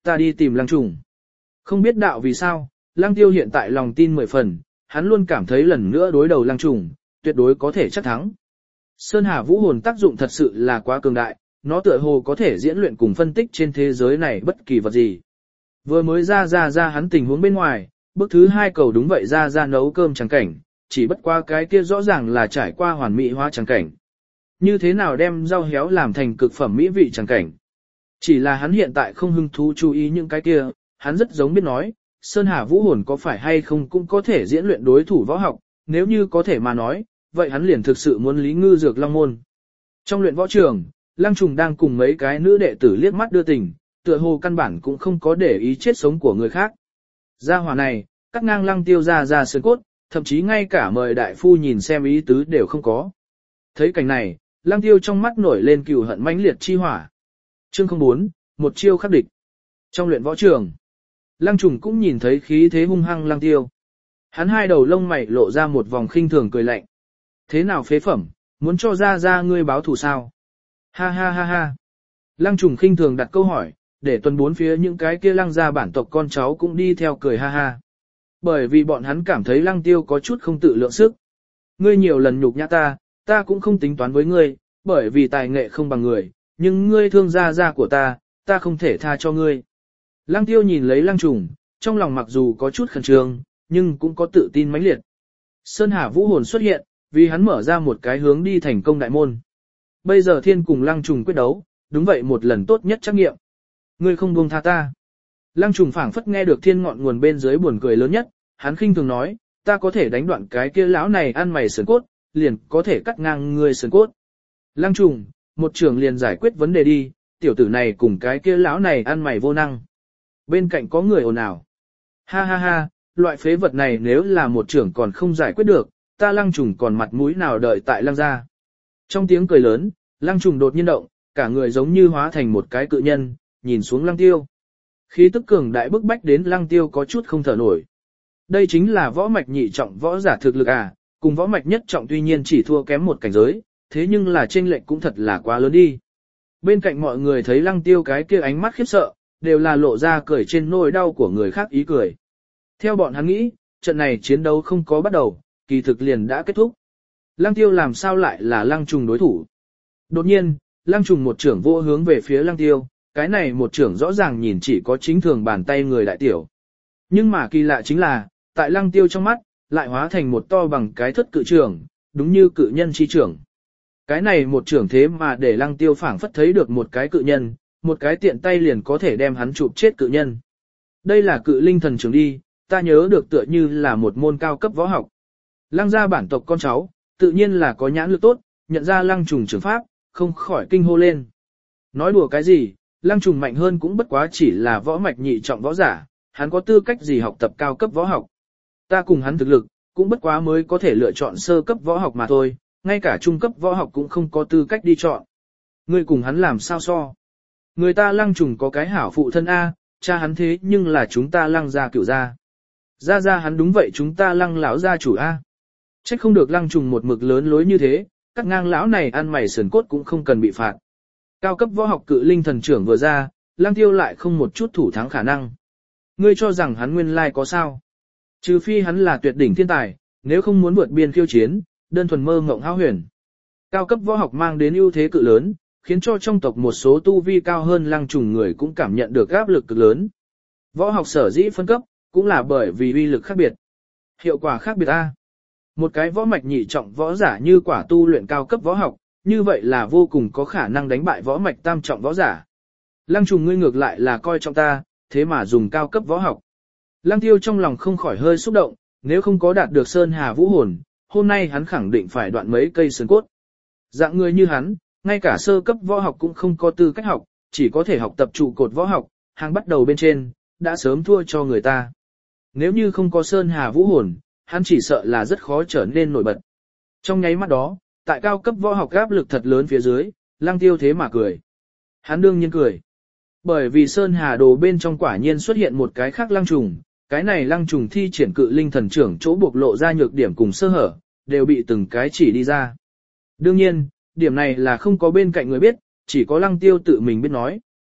ta đi tìm lăng trùng. Không biết đạo vì sao, lăng tiêu hiện tại lòng tin 10 phần, hắn luôn cảm thấy lần nữa đối đầu lăng trùng, tuyệt đối có thể chắc thắng. Sơn Hà Vũ hồn tác dụng thật sự là quá cường đại, nó tựa hồ có thể diễn luyện cùng phân tích trên thế giới này bất kỳ vật gì. Vừa mới ra hắn tình huống bên ngoài, bước thứ 2 cầu đúng vậy ra nấu cơm chẳng cảnh, chỉ bất qua cái kia rõ ràng là trải qua hoàn mỹ hóa chẳng cảnh. Như thế nào đem rau héo làm thành cực phẩm mỹ vị chẳng cảnh. Chỉ là hắn hiện tại không hứng thú chú ý những cái kia, hắn rất giống biết nói, Sơn Hà Vũ hồn có phải hay không cũng có thể diễn luyện đối thủ võ học, nếu như có thể mà nói, vậy hắn liền thực sự muốn Lý Ngư Dược Long môn. Trong luyện võ trường, Lăng Trùng đang cùng mấy cái nữ đệ tử liếc mắt đưa tình, tựa hồ căn bản cũng không có để ý chết sống của người khác. Gia hỏa này, cắt ngang Lăng Tiêu ra sơn cốt, thậm chí ngay cả mời đại phu nhìn xem ý tứ đều không có. Thấy cảnh này, Lăng Tiêu trong mắt nổi lên cừu hận mãnh liệt chi hỏa. Chương 04, một chiêu khắc địch. Trong luyện võ trường, Lăng Trùng cũng nhìn thấy khí thế hung hăng Lăng Tiêu. Hắn hai đầu lông mày lộ ra một vòng khinh thường cười lạnh. Thế nào phế phẩm, muốn cho ra ngươi báo thù sao? Ha ha ha ha. Lăng Trùng khinh thường đặt câu hỏi, để tuần bốn phía những cái kia Lăng gia bản tộc con cháu cũng đi theo cười ha ha. Bởi vì bọn hắn cảm thấy Lăng Tiêu có chút không tự lượng sức. Ngươi nhiều lần nhục nhã ta cũng không tính toán với ngươi, bởi vì tài nghệ không bằng người, nhưng ngươi thương gia của ta không thể tha cho ngươi. Lăng Tiêu nhìn lấy Lăng Trùng, trong lòng mặc dù có chút khẩn trương, nhưng cũng có tự tin mãnh liệt. Sơn Hà Vũ hồn xuất hiện, vì hắn mở ra một cái hướng đi thành công đại môn. Bây giờ thiên cùng Lăng Trùng quyết đấu, đúng vậy một lần tốt nhất trắc nghiệm. Ngươi không buông tha ta. Lăng Trùng phảng phất nghe được thiên ngọn nguồn bên dưới buồn cười lớn nhất, hắn khinh thường nói, ta có thể đánh đoạn cái kia lão này ăn mày sườn cốt, liền có thể cắt ngang ngươi sườn cốt. Lăng Trùng, một trưởng liền giải quyết vấn đề đi, tiểu tử này cùng cái kia lão này ăn mày vô năng. Bên cạnh có người ồn ào. Ha ha ha, loại phế vật này nếu là một trưởng còn không giải quyết được, ta Lăng Trùng còn mặt mũi nào đợi tại Lăng gia. Trong tiếng cười lớn, Lăng Trùng đột nhiên động, cả người giống như hóa thành một cái cự nhân, nhìn xuống Lăng Tiêu. Khí tức cường đại bức bách đến Lăng Tiêu có chút không thở nổi. Đây chính là võ mạch nhị trọng võ giả thực lực à, cùng võ mạch nhất trọng tuy nhiên chỉ thua kém một cảnh giới, thế nhưng là chênh lệch cũng thật là quá lớn đi. Bên cạnh mọi người thấy Lăng Tiêu cái kia ánh mắt khiếp sợ, đều là lộ ra cười trên nỗi đau của người khác ý cười. Theo bọn hắn nghĩ, trận này chiến đấu không có bắt đầu, kỳ thực liền đã kết thúc. Lăng Tiêu làm sao lại là Lăng Trùng đối thủ? Đột nhiên, Lăng Trùng một trưởng vô hướng về phía Lăng Tiêu, cái này một trưởng rõ ràng nhìn chỉ có chính thường bàn tay người đại tiểu. Nhưng mà kỳ lạ chính là, tại Lăng Tiêu trong mắt, lại hóa thành một to bằng cái thất cự trưởng, đúng như cự nhân chi trưởng. Cái này một trưởng thế mà để Lăng Tiêu phảng phất thấy được một cái cự nhân, một cái tiện tay liền có thể đem hắn chụp chết cự nhân. Đây là cự linh thần trưởng đi, ta nhớ được tựa như là một môn cao cấp võ học. Lăng gia bản tộc con cháu, tự nhiên là có nhãn lực tốt, nhận ra Lăng Trùng trưởng pháp, không khỏi kinh hô lên. Nói đùa cái gì, Lăng Trùng mạnh hơn cũng bất quá chỉ là võ mạch nhị trọng võ giả, hắn có tư cách gì học tập cao cấp võ học. Ta cùng hắn thực lực, cũng bất quá mới có thể lựa chọn sơ cấp võ học mà thôi, ngay cả trung cấp võ học cũng không có tư cách đi chọn. Ngươi cùng hắn làm sao so? Người ta Lăng Trùng có cái hảo phụ thân A, cha hắn thế nhưng là chúng ta Lăng gia cửu gia. Gia hắn đúng vậy chúng ta Lăng lão gia chủ A. Trách không được Lăng Trùng một mực lớn lối như thế, cắt ngang lão này ăn mày sườn cốt cũng không cần bị phạt. Cao cấp võ học cự linh thần trưởng vừa ra, Lăng Tiêu lại không một chút thủ thắng khả năng. Ngươi cho rằng hắn nguyên lai có sao? Trừ phi hắn là tuyệt đỉnh thiên tài, nếu không muốn vượt biên khiêu chiến, đơn thuần mơ ngộng hão huyền. Cao cấp võ học mang đến ưu thế cự lớn, khiến cho trong tộc một số tu vi cao hơn Lăng Trùng người cũng cảm nhận được áp lực cực lớn. Võ học sở dĩ phân cấp, cũng là bởi vì uy lực khác biệt. Hiệu quả khác biệt A. Một cái võ mạch nhị trọng võ giả như quả tu luyện cao cấp võ học, như vậy là vô cùng có khả năng đánh bại võ mạch tam trọng võ giả. Lăng Trùng ngươi ngược lại là coi trọng ta, thế mà dùng cao cấp võ học. Lăng Tiêu trong lòng không khỏi hơi xúc động, nếu không có đạt được Sơn Hà Vũ hồn, hôm nay hắn khẳng định phải đoạn mấy cây xương cốt. Dạng người như hắn, ngay cả sơ cấp võ học cũng không có tư cách học, chỉ có thể học tập trụ cột võ học, hàng bắt đầu bên trên, đã sớm thua cho người ta. Nếu như không có Sơn Hà Vũ hồn, hắn chỉ sợ là rất khó trở nên nổi bật. Trong nháy mắt đó, tại cao cấp võ học áp lực thật lớn phía dưới, Lăng Tiêu thế mà cười. Hắn đương nhiên cười. Bởi vì Sơn Hà đồ bên trong quả nhiên xuất hiện một cái khác Lăng Trùng, cái này Lăng Trùng thi triển cự linh thần trưởng chỗ bộc lộ ra nhược điểm cùng sơ hở, đều bị từng cái chỉ đi ra. Đương nhiên, điểm này là không có bên cạnh người biết, chỉ có Lăng Tiêu tự mình biết nói.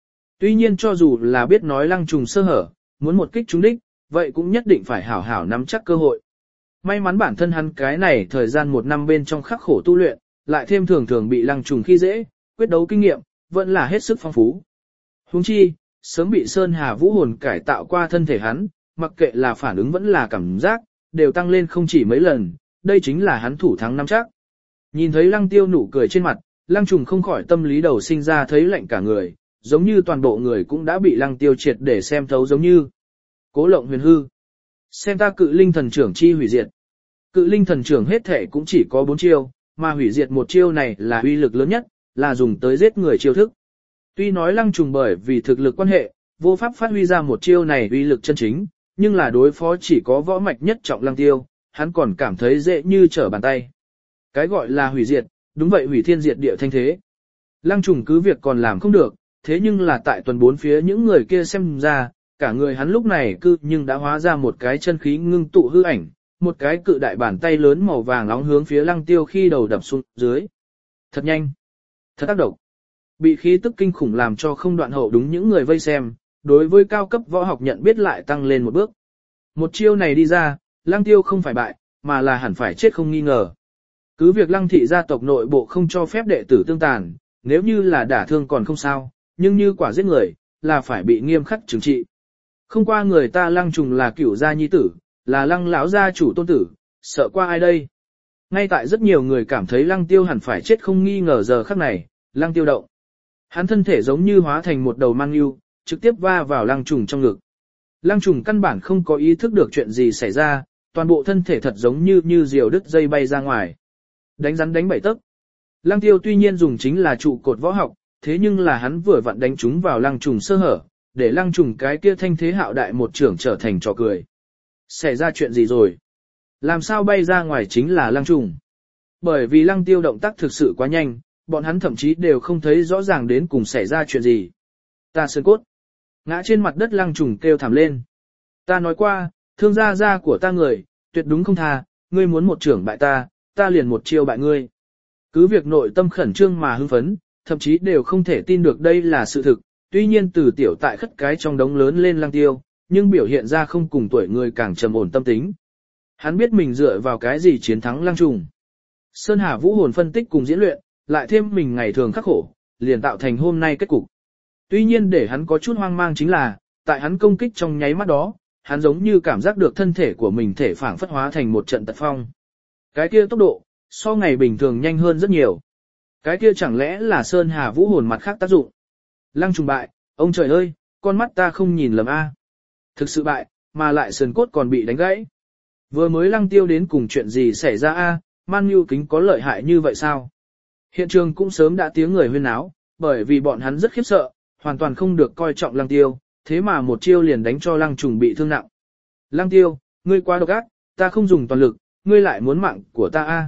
Tuy nhiên cho dù là biết nói lăng trùng sơ hở, muốn một kích trúng đích, vậy cũng nhất định phải hảo hảo nắm chắc cơ hội. May mắn bản thân hắn cái này thời gian một năm bên trong khắc khổ tu luyện, lại thêm thường thường bị lăng trùng khi dễ, quyết đấu kinh nghiệm, vẫn là hết sức phong phú. Huống chi, sớm bị Sơn Hà Vũ hồn cải tạo qua thân thể hắn, mặc kệ là phản ứng vẫn là cảm giác, đều tăng lên không chỉ mấy lần, đây chính là hắn thủ thắng năm chắc. Nhìn thấy lăng tiêu nụ cười trên mặt, lăng trùng không khỏi tâm lý đầu sinh ra thấy lạnh cả người, giống như toàn bộ người cũng đã bị lăng tiêu triệt để xem thấu giống như. Cố Lộng Huyền hư. Xem ta Cự Linh thần trưởng chi hủy diệt. Cự Linh thần trưởng hết thể cũng chỉ có 4 chiêu, mà hủy diệt một chiêu này là uy lực lớn nhất, là dùng tới giết người chiêu thức. Tuy nói lăng trùng bởi vì thực lực quan hệ, vô pháp phát huy ra một chiêu này uy lực chân chính, nhưng là đối phó chỉ có võ mạch nhất trọng lăng tiêu, hắn còn cảm thấy dễ như trở bàn tay. Cái gọi là hủy diệt, đúng vậy hủy thiên diệt địa thanh thế. Lăng trùng cứ việc còn làm không được, thế nhưng là tại tuần bốn phía những người kia xem ra, cả người hắn lúc này cư nhưng đã hóa ra một cái chân khí ngưng tụ hư ảnh, một cái cự đại bàn tay lớn màu vàng nóng hướng phía lăng tiêu khi đầu đập xuống dưới. Thật nhanh, thật tác động. Bị khí tức kinh khủng làm cho không đoạn hậu đúng những người vây xem, đối với cao cấp võ học nhận biết lại tăng lên một bước. Một chiêu này đi ra, lăng tiêu không phải bại, mà là hẳn phải chết không nghi ngờ. Cứ việc lăng thị gia tộc nội bộ không cho phép đệ tử tương tàn, nếu như là đả thương còn không sao, nhưng như quả giết người, là phải bị nghiêm khắc trừng trị. Không qua người ta lăng trùng là cửu gia nhi tử, là lăng lão gia chủ tôn tử, sợ qua ai đây? Ngay tại rất nhiều người cảm thấy lăng tiêu hẳn phải chết không nghi ngờ giờ khắc này, lăng tiêu động. Hắn thân thể giống như hóa thành một đầu mang yêu, trực tiếp va vào lăng trùng trong ngực. Lăng trùng căn bản không có ý thức được chuyện gì xảy ra, toàn bộ thân thể thật giống như diều đứt dây bay ra ngoài. Đánh rắn đánh bảy tấc. Lăng tiêu tuy nhiên dùng chính là trụ cột võ học, thế nhưng là hắn vừa vặn đánh trúng vào lăng trùng sơ hở, để lăng trùng cái kia thanh thế hạo đại một trưởng trở thành trò cười. Xảy ra chuyện gì rồi? Làm sao bay ra ngoài chính là lăng trùng? Bởi vì lăng tiêu động tác thực sự quá nhanh, bọn hắn thậm chí đều không thấy rõ ràng đến cùng xảy ra chuyện gì. Ta sơn cốt. Ngã trên mặt đất lăng trùng kêu thảm lên. Ta nói qua, thương gia của ta người, tuyệt đúng không tha, ngươi muốn một trưởng bại ta, ta liền một chiêu bại ngươi. Cứ việc nội tâm khẩn trương mà hưng phấn, thậm chí đều không thể tin được đây là sự thực, tuy nhiên từ tiểu tại khất cái trong đống lớn lên lăng tiêu, nhưng biểu hiện ra không cùng tuổi người càng trầm ổn tâm tính. Hắn biết mình dựa vào cái gì chiến thắng lăng trùng. Sơn Hà Vũ hồn phân tích cùng diễn luyện, lại thêm mình ngày thường khắc khổ, liền tạo thành hôm nay kết cục. Tuy nhiên để hắn có chút hoang mang chính là, tại hắn công kích trong nháy mắt đó, hắn giống như cảm giác được thân thể của mình thể phản phất hóa thành một trận tật phong. Cái kia tốc độ, so ngày bình thường nhanh hơn rất nhiều. Cái kia chẳng lẽ là Sơn Hà Vũ hồn mặt khác tác dụng. Lăng trùng bại, ông trời ơi, con mắt ta không nhìn lầm a. Thực sự bại, mà lại sườn cốt còn bị đánh gãy. Vừa mới lăng tiêu đến cùng chuyện gì xảy ra a, Man Nhu Kính có lợi hại như vậy sao? Hiện trường cũng sớm đã tiếng người huyên náo, bởi vì bọn hắn rất khiếp sợ, hoàn toàn không được coi trọng lăng tiêu, thế mà một chiêu liền đánh cho lăng trùng bị thương nặng. Lăng tiêu, ngươi quá độc ác, ta không dùng toàn lực, ngươi lại muốn mạng của ta a.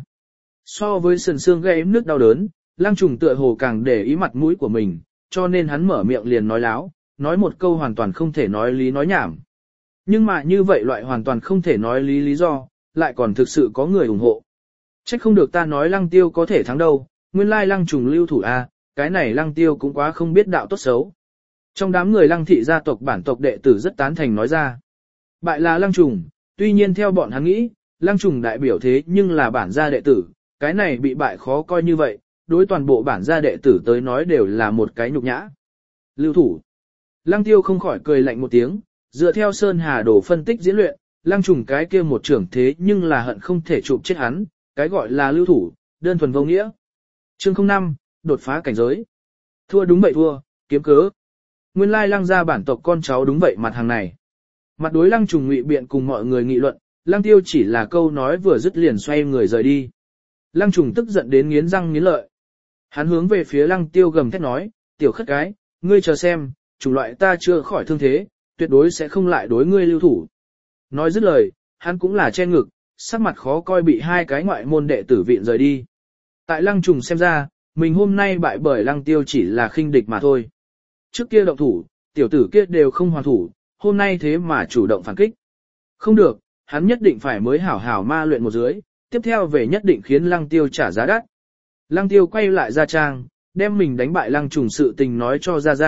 So với sườn xương gây nước đau đớn, lăng trùng tựa hồ càng để ý mặt mũi của mình, cho nên hắn mở miệng liền nói láo, nói một câu hoàn toàn không thể nói lý nói nhảm. Nhưng mà như vậy loại hoàn toàn không thể nói lý do, lại còn thực sự có người ủng hộ. Trách không được ta nói lăng tiêu có thể thắng đâu, nguyên lai lăng trùng lưu thủ a, cái này lăng tiêu cũng quá không biết đạo tốt xấu. Trong đám người lăng thị gia tộc bản tộc đệ tử rất tán thành nói ra. Bại là lăng trùng, tuy nhiên theo bọn hắn nghĩ, lăng trùng đại biểu thế nhưng là bản gia đệ tử, cái này bị bại khó coi như vậy, đối toàn bộ bản gia đệ tử tới nói đều là một cái nhục nhã. Lưu thủ. Lăng tiêu không khỏi cười lạnh một tiếng, dựa theo Sơn Hà Đồ phân tích diễn luyện, lăng trùng cái kia một trưởng thế nhưng là hận không thể chụp chết hắn, cái gọi là lưu thủ, đơn thuần vô nghĩa. Chương 05, đột phá cảnh giới. Thua đúng vậy thua, kiếm cớ. Nguyên lai lăng gia bản tộc con cháu đúng vậy mặt hàng này. Mặt đối lăng trùng ngụy biện cùng mọi người nghị luận, lăng tiêu chỉ là câu nói vừa dứt liền xoay người rời đi. Lăng trùng tức giận đến nghiến răng nghiến lợi. Hắn hướng về phía lăng tiêu gầm thét nói, tiểu khất cái, ngươi chờ xem, chủng loại ta chưa khỏi thương thế, tuyệt đối sẽ không lại đối ngươi lưu thủ. Nói dứt lời, hắn cũng là che ngực, sắc mặt khó coi bị hai cái ngoại môn đệ tử viện rời đi. Tại lăng trùng xem ra, mình hôm nay bại bởi lăng tiêu chỉ là khinh địch mà thôi. Trước kia động thủ, tiểu tử kia đều không hoàn thủ, hôm nay thế mà chủ động phản kích. Không được, hắn nhất định phải mới hảo hảo ma luyện một dưới, tiếp theo về nhất định khiến lăng tiêu trả giá đắt. Lăng tiêu quay lại gia trang, đem mình đánh bại lăng trùng sự tình nói cho ra,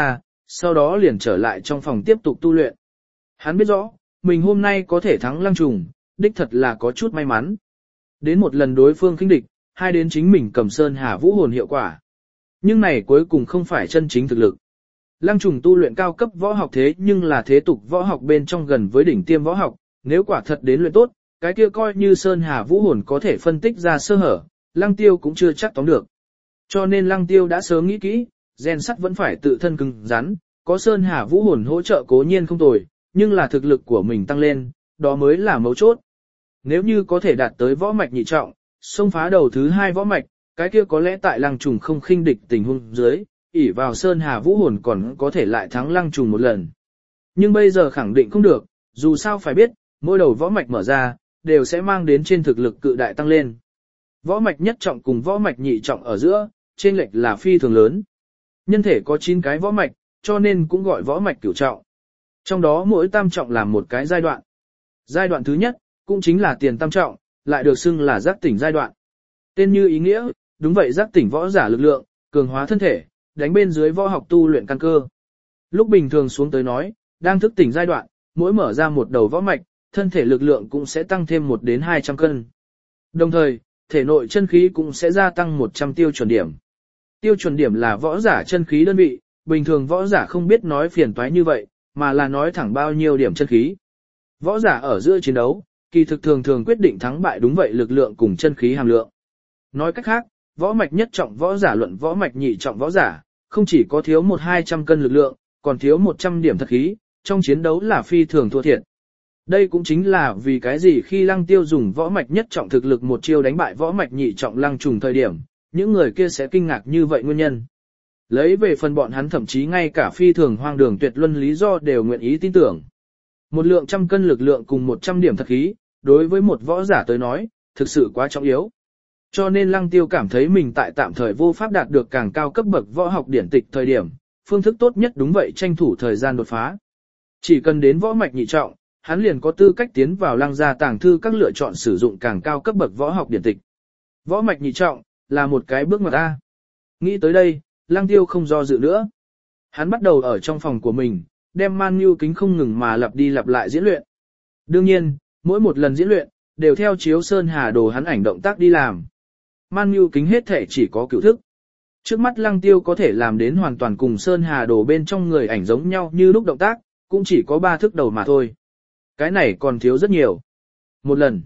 sau đó liền trở lại trong phòng tiếp tục tu luyện. Hắn biết rõ, mình hôm nay có thể thắng Lăng Trùng, đích thật là có chút may mắn. Đến một lần đối phương khinh địch, hai đến chính mình cầm Sơn Hà Vũ Hồn hiệu quả. Nhưng này cuối cùng không phải chân chính thực lực. Lăng Trùng tu luyện cao cấp võ học thế nhưng là thế tục võ học bên trong gần với đỉnh tiêm võ học, nếu quả thật đến luyện tốt, cái kia coi như Sơn Hà Vũ Hồn có thể phân tích ra sơ hở, Lăng Tiêu cũng chưa chắc tóm được. Cho nên Lăng Tiêu đã sớm nghĩ kỹ, rèn sắt vẫn phải tự thân cứng rắn, có Sơn Hà Vũ Hồn hỗ trợ cố nhiên không tồi, nhưng là thực lực của mình tăng lên, đó mới là mấu chốt. Nếu như có thể đạt tới võ mạch nhị trọng, xông phá đầu thứ hai võ mạch, cái kia có lẽ tại Lăng Trùng không khinh địch tình huống dưới, ỷ vào Sơn Hà Vũ Hồn còn có thể lại thắng Lăng Trùng một lần. Nhưng bây giờ khẳng định không được, dù sao phải biết, mỗi đầu võ mạch mở ra, đều sẽ mang đến trên thực lực cự đại tăng lên. Võ mạch nhất trọng cùng võ mạch nhị trọng ở giữa, chênh lệch là phi thường lớn. Nhân thể có 9 cái võ mạch, cho nên cũng gọi võ mạch cửu trọng. Trong đó mỗi tam trọng là một cái giai đoạn. Giai đoạn thứ nhất, cũng chính là tiền tam trọng, lại được xưng là giác tỉnh giai đoạn. Tên như ý nghĩa, đúng vậy giác tỉnh võ giả lực lượng, cường hóa thân thể, đánh bên dưới võ học tu luyện căn cơ. Lúc bình thường xuống tới nói, đang thức tỉnh giai đoạn, mỗi mở ra một đầu võ mạch, thân thể lực lượng cũng sẽ tăng thêm 1 đến 200 cân. Đồng thời, thể nội chân khí cũng sẽ gia tăng 100 tiêu chuẩn điểm. Tiêu chuẩn điểm là võ giả chân khí đơn vị, bình thường võ giả không biết nói phiền toái như vậy, mà là nói thẳng bao nhiêu điểm chân khí. Võ giả ở giữa chiến đấu, kỳ thực thường thường quyết định thắng bại đúng vậy lực lượng cùng chân khí hàm lượng. Nói cách khác, võ mạch nhất trọng võ giả luận võ mạch nhị trọng võ giả, không chỉ có thiếu 1-200 cân lực lượng, còn thiếu 100 điểm thật khí, trong chiến đấu là phi thường thua thiệt. Đây cũng chính là vì cái gì khi Lăng Tiêu dùng võ mạch nhất trọng thực lực một chiêu đánh bại võ mạch nhị trọng Lăng Trùng thời điểm, những người kia sẽ kinh ngạc như vậy nguyên nhân. Lấy về phần bọn hắn thậm chí ngay cả phi thường hoang đường tuyệt luân lý do đều nguyện ý tin tưởng. Một lượng trăm cân lực lượng cùng 100 điểm thật khí, đối với một võ giả tới nói, thực sự quá trọng yếu. Cho nên Lăng Tiêu cảm thấy mình tại tạm thời vô pháp đạt được càng cao cấp bậc võ học điển tịch thời điểm, phương thức tốt nhất đúng vậy tranh thủ thời gian đột phá. Chỉ cần đến võ mạch nhị trọng, hắn liền có tư cách tiến vào Lăng gia tàng thư các lựa chọn sử dụng càng cao cấp bậc võ học điển tịch. Võ mạch nhị trọng là một cái bước ngoặt A. Nghĩ tới đây, Lăng Tiêu không do dự nữa. Hắn bắt đầu ở trong phòng của mình, đem Man Nhu kính không ngừng mà lặp đi lặp lại diễn luyện. Đương nhiên, mỗi một lần diễn luyện, đều theo chiếu Sơn Hà đồ hắn ảnh động tác đi làm. Man Nhu kính hết thể chỉ có cửu thức. Trước mắt Lăng Tiêu có thể làm đến hoàn toàn cùng Sơn Hà đồ bên trong người ảnh giống nhau như lúc động tác, cũng chỉ có 3 thức đầu mà thôi. Cái này còn thiếu rất nhiều. 1 lần,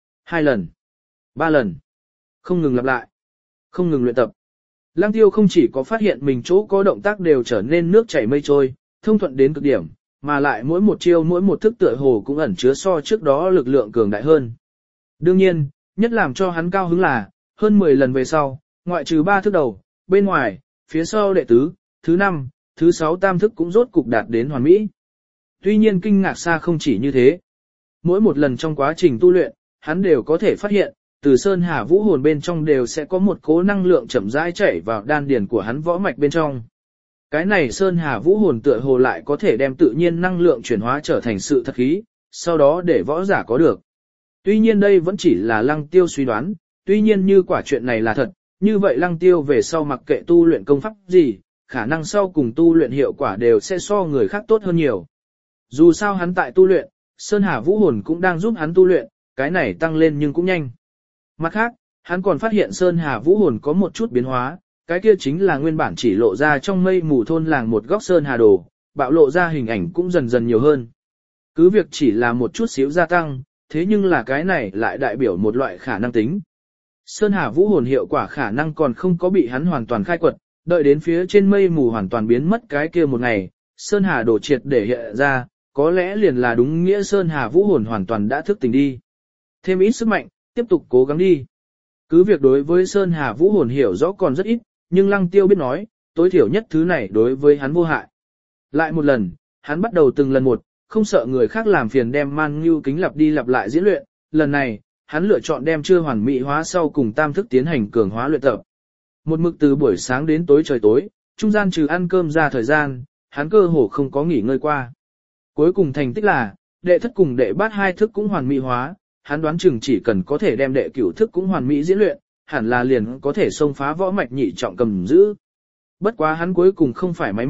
2 lần, 3 lần. Không ngừng lặp lại. Không ngừng luyện tập. Lăng Tiêu không chỉ có phát hiện mình chỗ có động tác đều trở nên nước chảy mây trôi, thông thuận đến cực điểm, mà lại mỗi một chiêu mỗi một thức tựa hồ cũng ẩn chứa so trước đó lực lượng cường đại hơn. Đương nhiên, nhất làm cho hắn cao hứng là, hơn 10 lần về sau, ngoại trừ 3 thức đầu, bên ngoài, phía sau đệ tứ, thứ 5, thứ 6 tam thức cũng rốt cục đạt đến hoàn mỹ. Tuy nhiên kinh ngạc xa không chỉ như thế. Mỗi một lần trong quá trình tu luyện, hắn đều có thể phát hiện, từ Sơn Hà Vũ Hồn bên trong đều sẽ có một cỗ năng lượng chậm rãi chảy vào đan điền của hắn võ mạch bên trong. Cái này Sơn Hà Vũ Hồn tựa hồ lại có thể đem tự nhiên năng lượng chuyển hóa trở thành sự thật khí, sau đó để võ giả có được. Tuy nhiên đây vẫn chỉ là Lăng Tiêu suy đoán, tuy nhiên như quả chuyện này là thật, như vậy Lăng Tiêu về sau mặc kệ tu luyện công pháp gì, khả năng sau cùng tu luyện hiệu quả đều sẽ so người khác tốt hơn nhiều. Dù sao hắn tại tu luyện, Sơn Hà Vũ Hồn cũng đang giúp hắn tu luyện, cái này tăng lên nhưng cũng nhanh. Mặt khác, hắn còn phát hiện Sơn Hà Vũ Hồn có một chút biến hóa, cái kia chính là nguyên bản chỉ lộ ra trong mây mù thôn làng một góc Sơn Hà Đồ, bạo lộ ra hình ảnh cũng dần dần nhiều hơn. Cứ việc chỉ là một chút xíu gia tăng, thế nhưng là cái này lại đại biểu một loại khả năng tính. Sơn Hà Vũ Hồn hiệu quả khả năng còn không có bị hắn hoàn toàn khai quật, đợi đến phía trên mây mù hoàn toàn biến mất cái kia một ngày, Sơn Hà Đồ triệt để hiện ra, có lẽ liền là đúng nghĩa Sơn Hà Vũ Hồn hoàn toàn đã thức tỉnh đi. Thêm ít sức mạnh, tiếp tục cố gắng đi. Cứ việc đối với Sơn Hà Vũ Hồn hiểu rõ còn rất ít, nhưng Lăng Tiêu biết nói, tối thiểu nhất thứ này đối với hắn vô hại. Lại một lần, hắn bắt đầu từng lần một, không sợ người khác làm phiền đem Man Nhu kính lặp đi lặp lại diễn luyện, lần này, hắn lựa chọn đem chưa hoàn mỹ hóa sau cùng tam thức tiến hành cường hóa luyện tập. Một mực từ buổi sáng đến tối trời tối, trung gian trừ ăn cơm ra thời gian, hắn cơ hồ không có nghỉ ngơi qua. Cuối cùng thành tích là, đệ thất cùng đệ bát 2 thức cũng hoàn mỹ hóa, hắn đoán chừng chỉ cần có thể đem đệ cửu thức cũng hoàn mỹ diễn luyện, hẳn là liền có thể xông phá võ mạch nhị trọng cầm giữ. Bất quá hắn cuối cùng không phải máy móc,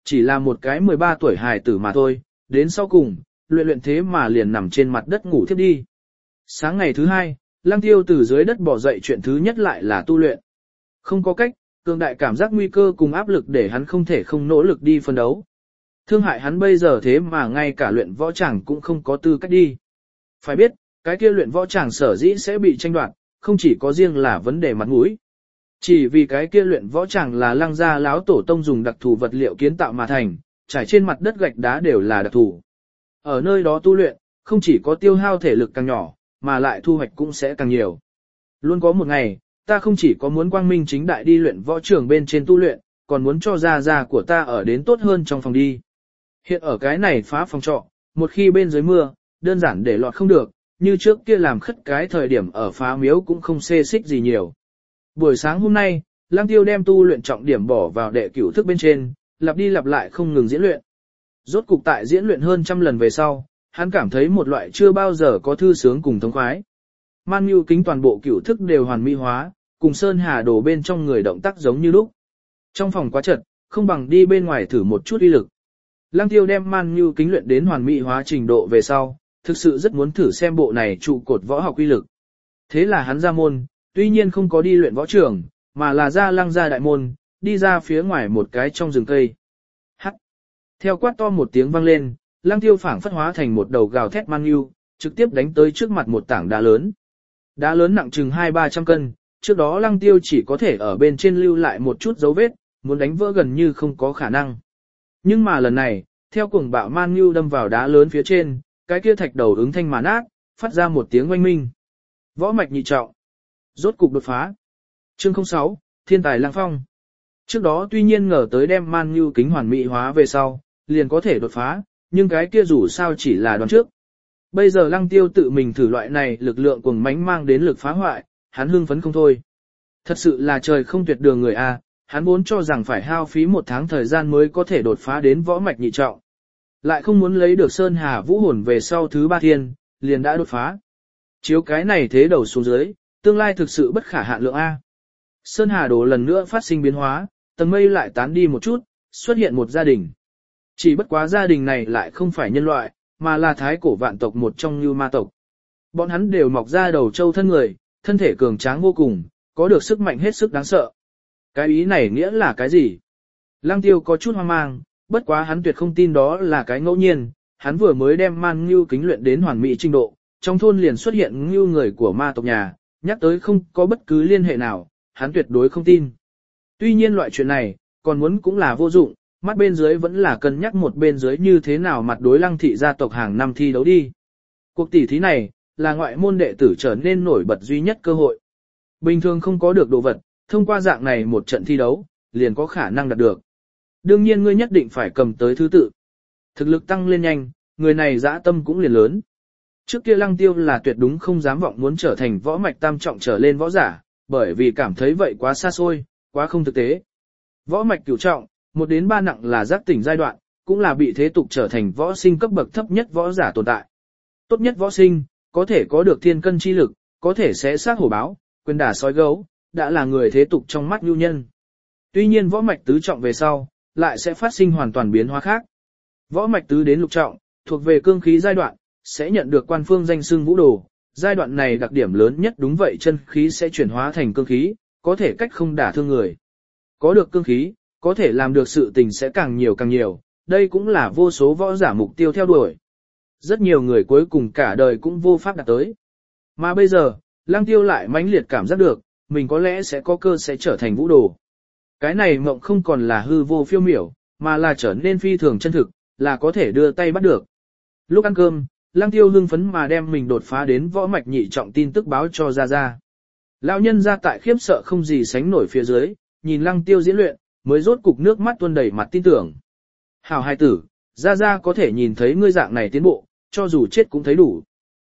Chỉ là một cái 13 tuổi hài tử mà thôi, đến sau cùng, luyện thế mà liền nằm trên mặt đất ngủ thiếp đi. Sáng ngày thứ hai, Lăng Tiêu từ dưới đất bò dậy chuyện thứ nhất lại là tu luyện. Không có cách, cường đại cảm giác nguy cơ cùng áp lực để hắn không thể không nỗ lực đi phân đấu. Thương hại hắn bây giờ thế mà ngay cả luyện võ tràng cũng không có tư cách đi. Phải biết, cái kia luyện võ tràng sở dĩ sẽ bị tranh đoạt, không chỉ có riêng là vấn đề mặt mũi. Chỉ vì cái kia luyện võ tràng là Lăng gia láo tổ tông dùng đặc thù vật liệu kiến tạo mà thành, trải trên mặt đất gạch đá đều là đặc thù. Ở nơi đó tu luyện, không chỉ có tiêu hao thể lực càng nhỏ, mà lại thu hoạch cũng sẽ càng nhiều. Luôn có một ngày, ta không chỉ có muốn quang minh chính đại đi luyện võ trường bên trên tu luyện, còn muốn cho gia của ta ở đến tốt hơn trong phòng đi. Hiện ở cái này phá phòng trọ, một khi bên dưới mưa, đơn giản để lọt không được, như trước kia làm khất cái thời điểm ở phá miếu cũng không xê xích gì nhiều. Buổi sáng hôm nay, Lăng Tiêu đem tu luyện trọng điểm bỏ vào đệ cửu thức bên trên, lặp đi lặp lại không ngừng diễn luyện. Rốt cục tại diễn luyện hơn trăm lần về sau, hắn cảm thấy một loại chưa bao giờ có thư sướng cùng thống khoái. Man Nhu kính toàn bộ cửu thức đều hoàn mỹ hóa, cùng Sơn Hà đổ bên trong người động tác giống như lúc. Trong phòng quá chật, không bằng đi bên ngoài thử một chút uy lực. Lăng Tiêu đem Man Nhu kính luyện đến hoàn mỹ hóa trình độ về sau, thực sự rất muốn thử xem bộ này trụ cột võ học uy lực. Thế là hắn ra môn, tuy nhiên không có đi luyện võ trường, mà là ra Lăng gia đại môn, đi ra phía ngoài một cái trong rừng cây. Hắc. Theo quát to một tiếng vang lên, Lăng Tiêu phảng phất hóa thành một đầu gào thét Man Nhu, trực tiếp đánh tới trước mặt một tảng đá lớn. Đá lớn nặng chừng 200-300 cân, trước đó Lăng Tiêu chỉ có thể ở bên trên lưu lại một chút dấu vết, muốn đánh vỡ gần như không có khả năng. Nhưng mà lần này, theo cuồng bạo Man Nhu đâm vào đá lớn phía trên, cái kia thạch đầu ứng thanh mà nát, phát ra một tiếng oanh minh. Võ mạch nhị trọng. Rốt cục đột phá. Chương 06, Thiên tài Lăng Phong. Trước đó tuy nhiên ngờ tới đem Man Nhu kính hoàn mỹ hóa về sau, liền có thể đột phá, nhưng cái kia dù sao chỉ là đoán trước. Bây giờ Lăng Tiêu tự mình thử loại này lực lượng cuồng mãnh mang đến lực phá hoại, hắn hưng phấn không thôi. Thật sự là trời không tuyệt đường người a, hắn vốn cho rằng phải hao phí một tháng thời gian mới có thể đột phá đến võ mạch nhị trọng. Lại không muốn lấy được Sơn Hà Vũ hồn về sau thứ 3 thiên, liền đã đột phá. Chiếu cái này thế đầu xuống dưới, tương lai thực sự bất khả hạn lượng a. Sơn Hà Đồ lần nữa phát sinh biến hóa, tầng mây lại tán đi một chút, xuất hiện một gia đình. Chỉ bất quá gia đình này lại không phải nhân loại, mà là thái cổ vạn tộc một trong như ma tộc. Bọn hắn đều mọc ra đầu trâu thân người, thân thể cường tráng vô cùng, có được sức mạnh hết sức đáng sợ. Cái ý này nghĩa là cái gì? Lăng Tiêu có chút hoang mang, bất quá hắn tuyệt không tin đó là cái ngẫu nhiên, hắn vừa mới đem Man Nhu kính luyện đến hoàn mỹ trình độ, trong thôn liền xuất hiện Nhu người của ma tộc nhà, nhắc tới không có bất cứ liên hệ nào, hắn tuyệt đối không tin. Tuy nhiên loại chuyện này, còn muốn cũng là vô dụng, mắt bên dưới vẫn là cân nhắc một bên dưới như thế nào mặt đối Lăng thị gia tộc hàng năm thi đấu đi. Cuộc tỷ thí này, là ngoại môn đệ tử trở nên nổi bật duy nhất cơ hội. Bình thường không có được đồ vật, thông qua dạng này một trận thi đấu, liền có khả năng đạt được. Đương nhiên ngươi nhất định phải cầm tới thứ tự. Thực lực tăng lên nhanh, người này dã tâm cũng liền lớn. Trước kia Lăng Tiêu là tuyệt đúng không dám vọng muốn trở thành võ mạch tam trọng trở lên võ giả, bởi vì cảm thấy vậy quá xa xôi, quá không thực tế. Võ mạch cửu trọng, 1 đến 3 nặng là giác tỉnh giai đoạn, cũng là bị thế tục trở thành võ sinh cấp bậc thấp nhất võ giả tồn tại. Tốt nhất võ sinh, có thể có được thiên cân chi lực, có thể xé xác hổ báo, quyền đả sói gấu, đã là người thế tục trong mắt nhu nhân. Tuy nhiên võ mạch tứ trọng về sau, lại sẽ phát sinh hoàn toàn biến hóa khác. Võ mạch tứ đến lục trọng, thuộc về cương khí giai đoạn, sẽ nhận được quan phương danh xưng vũ đồ. Giai đoạn này đặc điểm lớn nhất đúng vậy chân khí sẽ chuyển hóa thành cương khí, có thể cách không đả thương người. Có được cương khí, có thể làm được sự tình sẽ càng nhiều, đây cũng là vô số võ giả mục tiêu theo đuổi. Rất nhiều người cuối cùng cả đời cũng vô pháp đạt tới. Mà bây giờ, Lăng Tiêu lại mãnh liệt cảm giác được, mình có lẽ sẽ có cơ sẽ trở thành vũ đồ. Cái này mộng không còn là hư vô phiêu miểu, mà là trở nên phi thường chân thực, là có thể đưa tay bắt được. Lúc ăn cơm, Lăng Tiêu hưng phấn mà đem mình đột phá đến võ mạch nhị trọng tin tức báo cho Gia. Lão nhân gia tại khiếp sợ không gì sánh nổi phía dưới, nhìn Lăng Tiêu diễn luyện, mới rốt cục nước mắt tuôn đầy mặt tin tưởng. Hảo hài tử, Gia có thể nhìn thấy ngươi dạng này tiến bộ, cho dù chết cũng thấy đủ.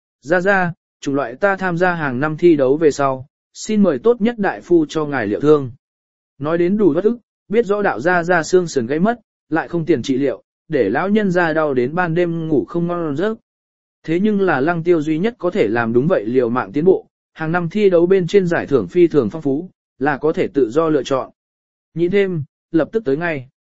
Gia, chủng loại ta tham gia hàng năm thi đấu về sau, xin mời tốt nhất đại phu cho ngài liệu thương. Nói đến đủ bất ức, biết rõ đạo Gia xương sườn gãy mất, lại không tiền trị liệu, để lão nhân gia đau đến ban đêm ngủ không ngon giấc. Thế nhưng là Lăng Tiêu duy nhất có thể làm đúng vậy liều mạng tiến bộ, hàng năm thi đấu bên trên giải thưởng phi thường phong phú, là có thể tự do lựa chọn. Nhịn thêm, lập tức tới ngay.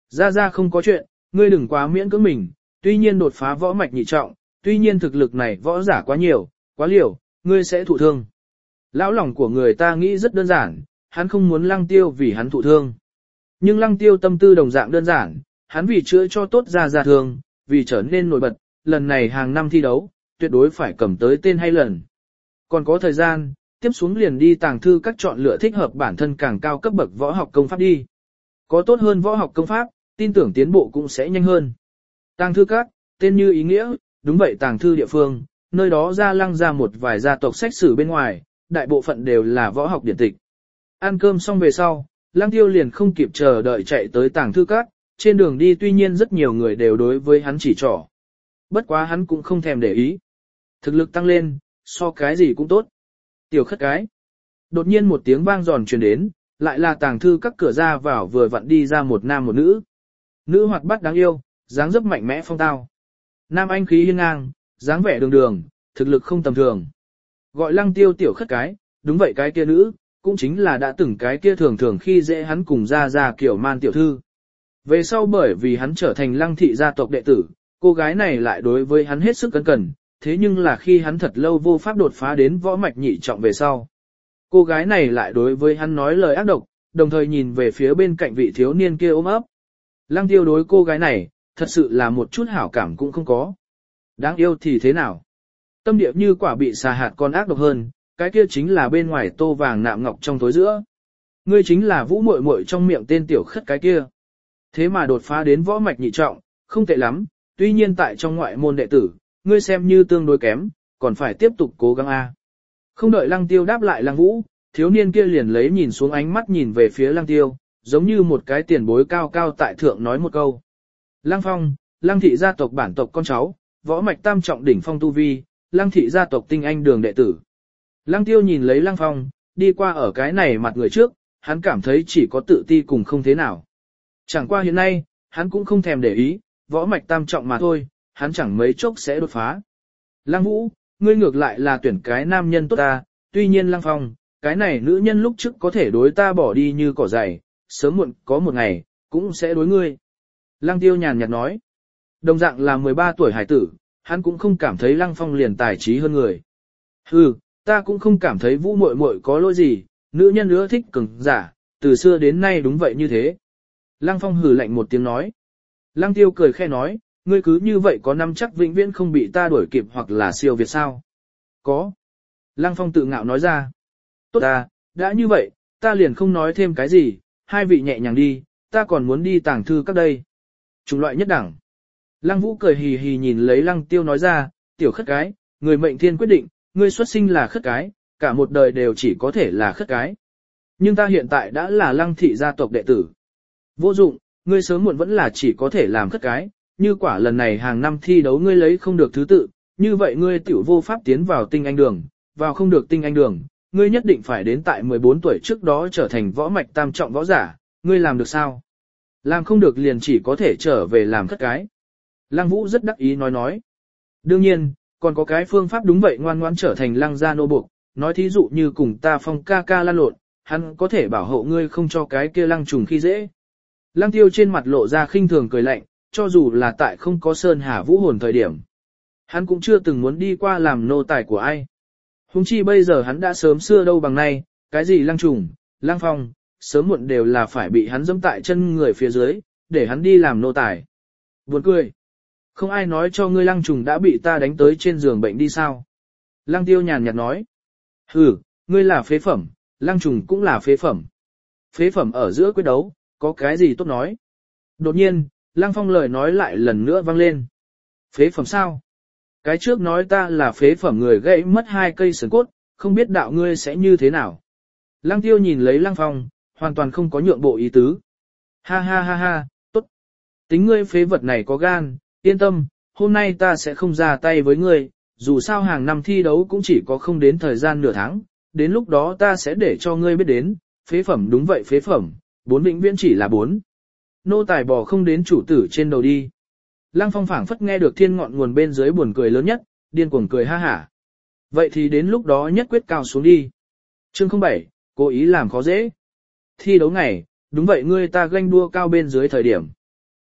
Ra không có chuyện, ngươi đừng quá miễn cưỡng mình, tuy nhiên đột phá võ mạch nhị trọng, tuy nhiên thực lực này võ giả quá nhiều, quá liều, ngươi sẽ thụ thương. Lão lòng của người ta nghĩ rất đơn giản, hắn không muốn Lăng Tiêu vì hắn thụ thương. Nhưng Lăng Tiêu tâm tư đồng dạng đơn giản, hắn vì chữa cho tốt ra thương, vì trở nên nổi bật, lần này hàng năm thi đấu, tuyệt đối phải cầm tới tên hay lần. Còn có thời gian, tiếp xuống liền đi tàng thư các chọn lựa thích hợp bản thân càng cao cấp bậc võ học công pháp đi. Có tốt hơn võ học công pháp, tin tưởng tiến bộ cũng sẽ nhanh hơn. Tàng thư các, tên như ý nghĩa, đúng vậy tàng thư địa phương, nơi đó Lăng ra một vài gia tộc sách sử bên ngoài, đại bộ phận đều là võ học điển tịch. Ăn cơm xong về sau, Lăng Tiêu liền không kịp chờ đợi chạy tới tàng thư các, trên đường đi tuy nhiên rất nhiều người đều đối với hắn chỉ trỏ. Bất quá hắn cũng không thèm để ý. Thực lực tăng lên, so cái gì cũng tốt. Tiểu khất cái. Đột nhiên một tiếng vang giòn truyền đến, lại là tàng thư các cửa ra vào vừa vặn đi ra một nam một nữ. Nữ hoạt bát đáng yêu, dáng dấp mạnh mẽ phong tao. Nam anh khí hiên ngang, dáng vẻ đường đường, thực lực không tầm thường. Gọi Lăng Tiêu tiểu khất cái, đúng vậy cái kia nữ, cũng chính là đã từng cái kia thường thường khi dễ hắn cùng ra kiểu man tiểu thư. Về sau bởi vì hắn trở thành Lăng thị gia tộc đệ tử, cô gái này lại đối với hắn hết sức cẩn cẩn, thế nhưng là khi hắn thật lâu vô pháp đột phá đến võ mạch nhị trọng về sau. Cô gái này lại đối với hắn nói lời ác độc, đồng thời nhìn về phía bên cạnh vị thiếu niên kia ôm ấp. Lăng Tiêu đối cô gái này, thật sự là một chút hảo cảm cũng không có. Đáng yêu thì thế nào? Tâm địa như quả bị xà hạt còn ác độc hơn, cái kia chính là bên ngoài tô vàng nạm ngọc trong tối giữa. Ngươi chính là Vũ muội muội trong miệng tên tiểu khất cái kia. Thế mà đột phá đến võ mạch nhị trọng, không tệ lắm, tuy nhiên tại trong ngoại môn đệ tử, ngươi xem như tương đối kém, còn phải tiếp tục cố gắng a. Không đợi Lăng Tiêu đáp lại Lăng Vũ, thiếu niên kia liền lấy nhìn xuống ánh mắt nhìn về phía Lăng Tiêu, giống như một cái tiền bối cao cao tại thượng nói một câu. Lăng Phong, Lăng thị gia tộc bản tộc con cháu, võ mạch tam trọng đỉnh phong tu vi, Lăng thị gia tộc tinh anh đường đệ tử. Lăng Tiêu nhìn lấy Lăng Phong, đi qua ở cái này mặt người trước, hắn cảm thấy chỉ có tự ti cùng không thế nào. Chẳng qua hiện nay, hắn cũng không thèm để ý, võ mạch tam trọng mà thôi, hắn chẳng mấy chốc sẽ đột phá. Lăng Vũ, ngươi ngược lại là tuyển cái nam nhân tốt ta, tuy nhiên Lăng Phong, cái này nữ nhân lúc trước có thể đối ta bỏ đi như cỏ dày, sớm muộn có một ngày, cũng sẽ đối ngươi. Lăng Tiêu nhàn nhạt nói, đồng dạng là 13 tuổi hải tử, hắn cũng không cảm thấy Lăng Phong liền tài trí hơn người. Hừ, ta cũng không cảm thấy Vũ muội muội có lỗi gì, nữ nhân ưa thích cường giả, từ xưa đến nay đúng vậy như thế. Lăng Phong hừ lạnh một tiếng nói. Lăng Tiêu cười khẽ nói, ngươi cứ như vậy có nắm chắc vĩnh viễn không bị ta đuổi kịp hoặc là siêu việt sao? Có. Lăng Phong tự ngạo nói ra. Tốt ta, đã như vậy, ta liền không nói thêm cái gì, hai vị nhẹ nhàng đi, ta còn muốn đi tàng thư các đây. Chủng loại nhất đẳng. Lăng Vũ cười hì hì nhìn lấy Lăng Tiêu nói ra, tiểu khất cái, người mệnh thiên quyết định, ngươi xuất sinh là khất cái, cả một đời đều chỉ có thể là khất cái. Nhưng ta hiện tại đã là Lăng thị gia tộc đệ tử. Vô dụng, ngươi sớm muộn vẫn là chỉ có thể làm khất cái, như quả lần này hàng năm thi đấu ngươi lấy không được thứ tự, như vậy ngươi tiểu vô pháp tiến vào tinh anh đường, vào không được tinh anh đường, ngươi nhất định phải đến tại 14 tuổi trước đó trở thành võ mạch tam trọng võ giả, ngươi làm được sao? Làm không được liền chỉ có thể trở về làm khất cái. Lăng Vũ rất đắc ý nói. Đương nhiên, còn có cái phương pháp đúng vậy ngoan ngoãn trở thành Lăng gia nô buộc, nói thí dụ như cùng ta Phong ca ca lan lộn, hắn có thể bảo hộ ngươi không cho cái kia Lăng trùng khi dễ. Lăng Tiêu trên mặt lộ ra khinh thường cười lạnh, cho dù là tại không có Sơn Hà Vũ hồn thời điểm. Hắn cũng chưa từng muốn đi qua làm nô tài của ai. Hùng chi bây giờ hắn đã sớm xưa đâu bằng nay, cái gì Lăng trùng, Lăng Phong, sớm muộn đều là phải bị hắn dẫm tại chân người phía dưới, để hắn đi làm nô tài. Buồn cười. Không ai nói cho ngươi Lăng trùng đã bị ta đánh tới trên giường bệnh đi sao? Lăng Tiêu nhàn nhạt nói. Hừ, ngươi là phế phẩm, Lăng trùng cũng là phế phẩm. Phế phẩm ở giữa quyết đấu, có cái gì tốt nói? Đột nhiên, Lăng Phong lời nói lại lần nữa vang lên. Phế phẩm sao? Cái trước nói ta là phế phẩm người gãy mất 2 cây sườn cốt, không biết đạo ngươi sẽ như thế nào. Lăng Tiêu nhìn lấy Lăng Phong, hoàn toàn không có nhượng bộ ý tứ. Ha ha ha ha, tốt. Tính ngươi phế vật này có gan, yên tâm, hôm nay ta sẽ không ra tay với ngươi, dù sao hàng năm thi đấu cũng chỉ có không đến thời gian nửa tháng, đến lúc đó ta sẽ để cho ngươi biết đến, phế phẩm đúng vậy phế phẩm, 4 vĩnh viễn chỉ là 4. Nô tài bò không đến chủ tử trên đầu đi. Lăng Phong phảng phất nghe được thiên ngọn nguồn bên dưới buồn cười lớn nhất, điên cuồng cười ha hả. Vậy thì đến lúc đó nhất quyết cao xuống đi. Chương 07, cố ý làm khó dễ. Thi đấu ngày, đúng vậy ngươi ta ganh đua cao bên dưới thời điểm.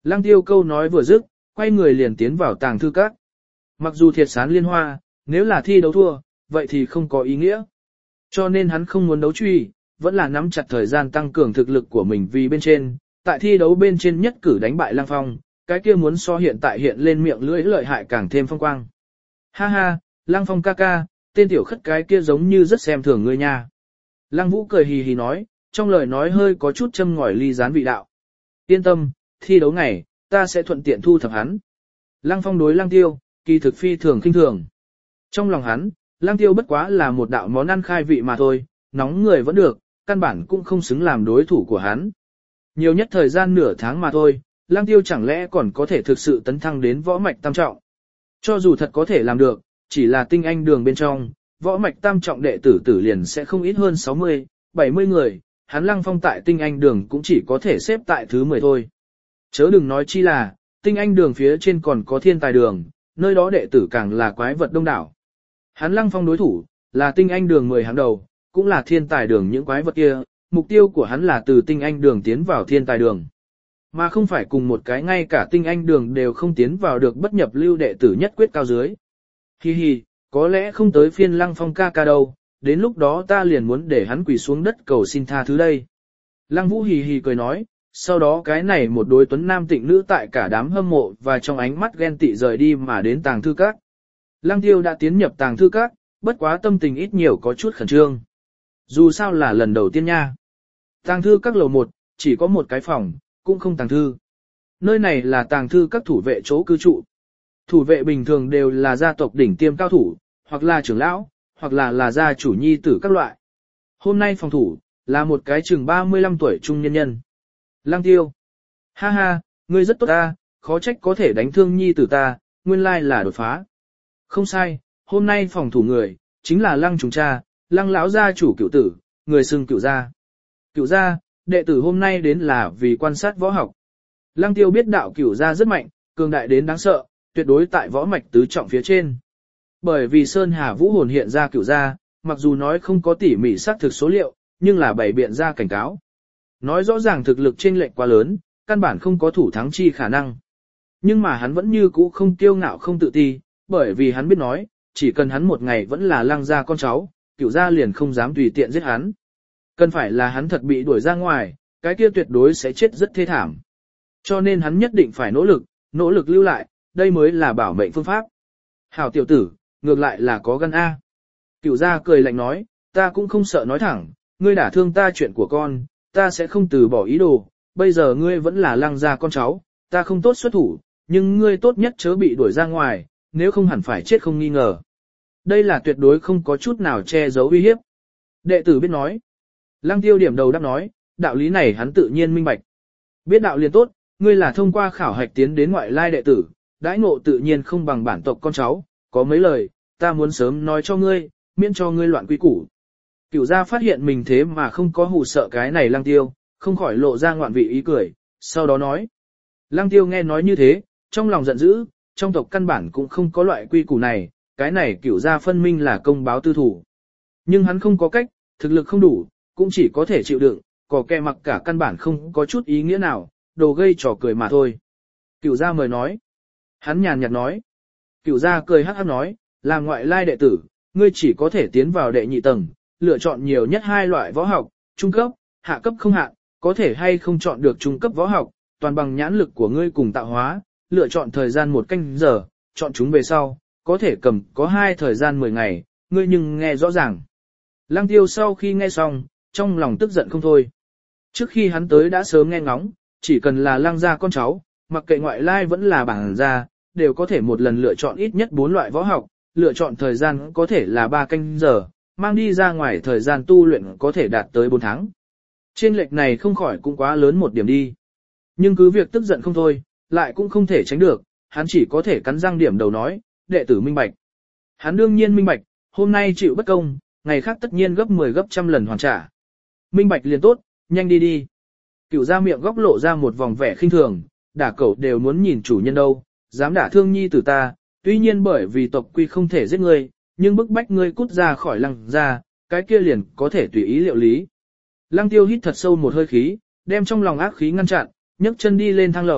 Lăng Tiêu câu nói vừa dứt, quay người liền tiến vào tàng thư các. Mặc dù thiệt sán liên hoa, nếu là thi đấu thua, vậy thì không có ý nghĩa. Cho nên hắn không muốn đấu truy, vẫn là nắm chặt thời gian tăng cường thực lực của mình vì bên trên, tại thi đấu bên trên nhất cử đánh bại Lăng Phong, cái kia muốn so hiện tại hiện lên miệng lưỡi lợi hại càng thêm phong quang. Ha ha, Lăng Phong ca ca, tên tiểu khất cái kia giống như rất xem thường ngươi nha. Lăng Vũ cười hì hì nói, trong lời nói hơi có chút châm ngòi ly gián vị đạo. Yên tâm, thi đấu ngày, ta sẽ thuận tiện thu thập hắn. Lăng Phong đối Lăng Tiêu, kỳ thực phi thường khinh thường. Trong lòng hắn, Lăng Tiêu bất quá là một đạo món ăn khai vị mà thôi, nóng người vẫn được, căn bản cũng không xứng làm đối thủ của hắn. Nhiều nhất thời gian nửa tháng mà thôi, Lăng Tiêu chẳng lẽ còn có thể thực sự tấn thăng đến võ mạch tam trọng. Cho dù thật có thể làm được, chỉ là tinh anh đường bên trong, võ mạch tam trọng đệ tử tử liền sẽ không ít hơn 60, 70 người, hắn Lăng Phong tại tinh anh đường cũng chỉ có thể xếp tại thứ 10 thôi. Chớ đừng nói chi là, tinh anh đường phía trên còn có thiên tài đường, nơi đó đệ tử càng là quái vật đông đảo. Hắn Lăng Phong đối thủ, là tinh anh đường 10 hàng đầu, cũng là thiên tài đường những quái vật kia, mục tiêu của hắn là từ tinh anh đường tiến vào thiên tài đường. Mà không phải cùng một cái ngay cả tinh anh đường đều không tiến vào được bất nhập lưu đệ tử nhất quyết cao dưới. Hi hi, có lẽ không tới phiên Lăng Phong ca ca đâu, đến lúc đó ta liền muốn để hắn quỳ xuống đất cầu xin tha thứ đây. Lăng Vũ hì hì cười nói, sau đó cái này một đối tuấn nam tịnh nữ tại cả đám hâm mộ và trong ánh mắt ghen tị rời đi mà đến tàng thư các. Lăng Tiêu đã tiến nhập tàng thư các, bất quá tâm tình ít nhiều có chút khẩn trương. Dù sao là lần đầu tiên nha. Tàng thư các lầu 1, chỉ có một cái phòng, cũng không tàng thư. Nơi này là tàng thư các thủ vệ chỗ cư trụ. Thủ vệ bình thường đều là gia tộc đỉnh tiêm cao thủ, hoặc là trưởng lão, hoặc là gia chủ nhi tử các loại. Hôm nay phòng thủ, là một cái chừng 35 tuổi trung nhân nhân. Lăng Tiêu. Ha ha, ngươi rất tốt ta, khó trách có thể đánh thương nhi tử ta, nguyên lai là đột phá. Không sai, hôm nay phòng thủ người, chính là Lăng Trùng Cha, Lăng lão gia chủ cựu tử, người xưng cựu gia. Cựu gia, đệ tử hôm nay đến là vì quan sát võ học. Lăng Tiêu biết đạo cựu gia rất mạnh, cường đại đến đáng sợ, tuyệt đối tại võ mạch tứ trọng phía trên. Bởi vì Sơn Hà Vũ hồn hiện ra cựu gia, mặc dù nói không có tỉ mỉ xác thực số liệu, nhưng là bày biện ra cảnh cáo. Nói rõ ràng thực lực chênh lệch quá lớn, căn bản không có thủ thắng chi khả năng. Nhưng mà hắn vẫn như cũ không kiêu ngạo không tự ti, bởi vì hắn biết nói, chỉ cần hắn một ngày vẫn là Lăng gia con cháu, cựu gia liền không dám tùy tiện giết hắn. Cần phải là hắn thật bị đuổi ra ngoài, cái kia tuyệt đối sẽ chết rất thê thảm. Cho nên hắn nhất định phải nỗ lực lưu lại, đây mới là bảo mệnh phương pháp. Hảo tiểu tử, ngược lại là có gan A. Cựu gia cười lạnh nói, ta cũng không sợ nói thẳng, ngươi đả thương ta chuyện của con, ta sẽ không từ bỏ ý đồ, bây giờ ngươi vẫn là Lăng gia con cháu, ta không tốt xuất thủ, nhưng ngươi tốt nhất chớ bị đuổi ra ngoài, nếu không hẳn phải chết không nghi ngờ. Đây là tuyệt đối không có chút nào che giấu uy hiếp. Đệ tử biết nói. Lăng Tiêu điểm đầu đáp nói, đạo lý này hắn tự nhiên minh bạch. Biết đạo liền tốt, ngươi là thông qua khảo hạch tiến đến ngoại lai đệ tử, đãi ngộ tự nhiên không bằng bản tộc con cháu, có mấy lời, ta muốn sớm nói cho ngươi, miễn cho ngươi loạn quy củ. Cửu gia phát hiện mình thế mà không có hù sợ cái này Lăng Tiêu, không khỏi lộ ra ngoạn vị ý cười, sau đó nói. Lăng Tiêu nghe nói như thế, trong lòng giận dữ, trong tộc căn bản cũng không có loại quy củ này, cái này Cửu gia phân minh là công báo tư thủ. Nhưng hắn không có cách, thực lực không đủ, cũng chỉ có thể chịu đựng, có kẻ mặc cả căn bản không có chút ý nghĩa nào, đồ gây trò cười mà thôi. Cửu gia mời nói. Hắn nhàn nhạt nói. Cửu gia cười hắc hắc nói, là ngoại lai đệ tử, ngươi chỉ có thể tiến vào đệ nhị tầng, lựa chọn nhiều nhất 2 loại võ học, trung cấp, hạ cấp không hạn, có thể hay không chọn được trung cấp võ học, toàn bằng nhãn lực của ngươi cùng tạo hóa, lựa chọn thời gian 1 canh giờ, chọn chúng về sau, có thể cầm có 2 thời gian 10 ngày, ngươi nhưng nghe rõ ràng. Lăng Tiêu sau khi nghe xong, trong lòng tức giận không thôi. Trước khi hắn tới đã sớm nghe ngóng, chỉ cần là Lăng gia con cháu, mặc kệ ngoại lai vẫn là bản gia, đều có thể một lần lựa chọn ít nhất 4 loại võ học, lựa chọn thời gian có thể là 3 canh giờ, mang đi ra ngoài thời gian tu luyện có thể đạt tới 4 tháng. Trên lệch này không khỏi cũng quá lớn một điểm đi. Nhưng cứ việc tức giận không thôi, lại cũng không thể tránh được, hắn chỉ có thể cắn răng điểm đầu nói, đệ tử minh bạch. Hắn đương nhiên minh bạch, hôm nay chịu bất công, ngày khác tất nhiên gấp 10 gấp trăm lần hoàn trả. Minh bạch liền tốt, nhanh đi đi. Cửu gia miệng góc lộ ra một vòng vẻ khinh thường, đả cẩu đều muốn nhìn chủ nhân đâu, dám đả thương nhi tử ta, tuy nhiên bởi vì tộc quy không thể giết ngươi, nhưng bức bách ngươi cút ra khỏi Lăng gia, cái kia liền có thể tùy ý liệu lý. Lăng Tiêu hít thật sâu một hơi khí, đem trong lòng ác khí ngăn chặn, nhấc chân đi lên thang lầu,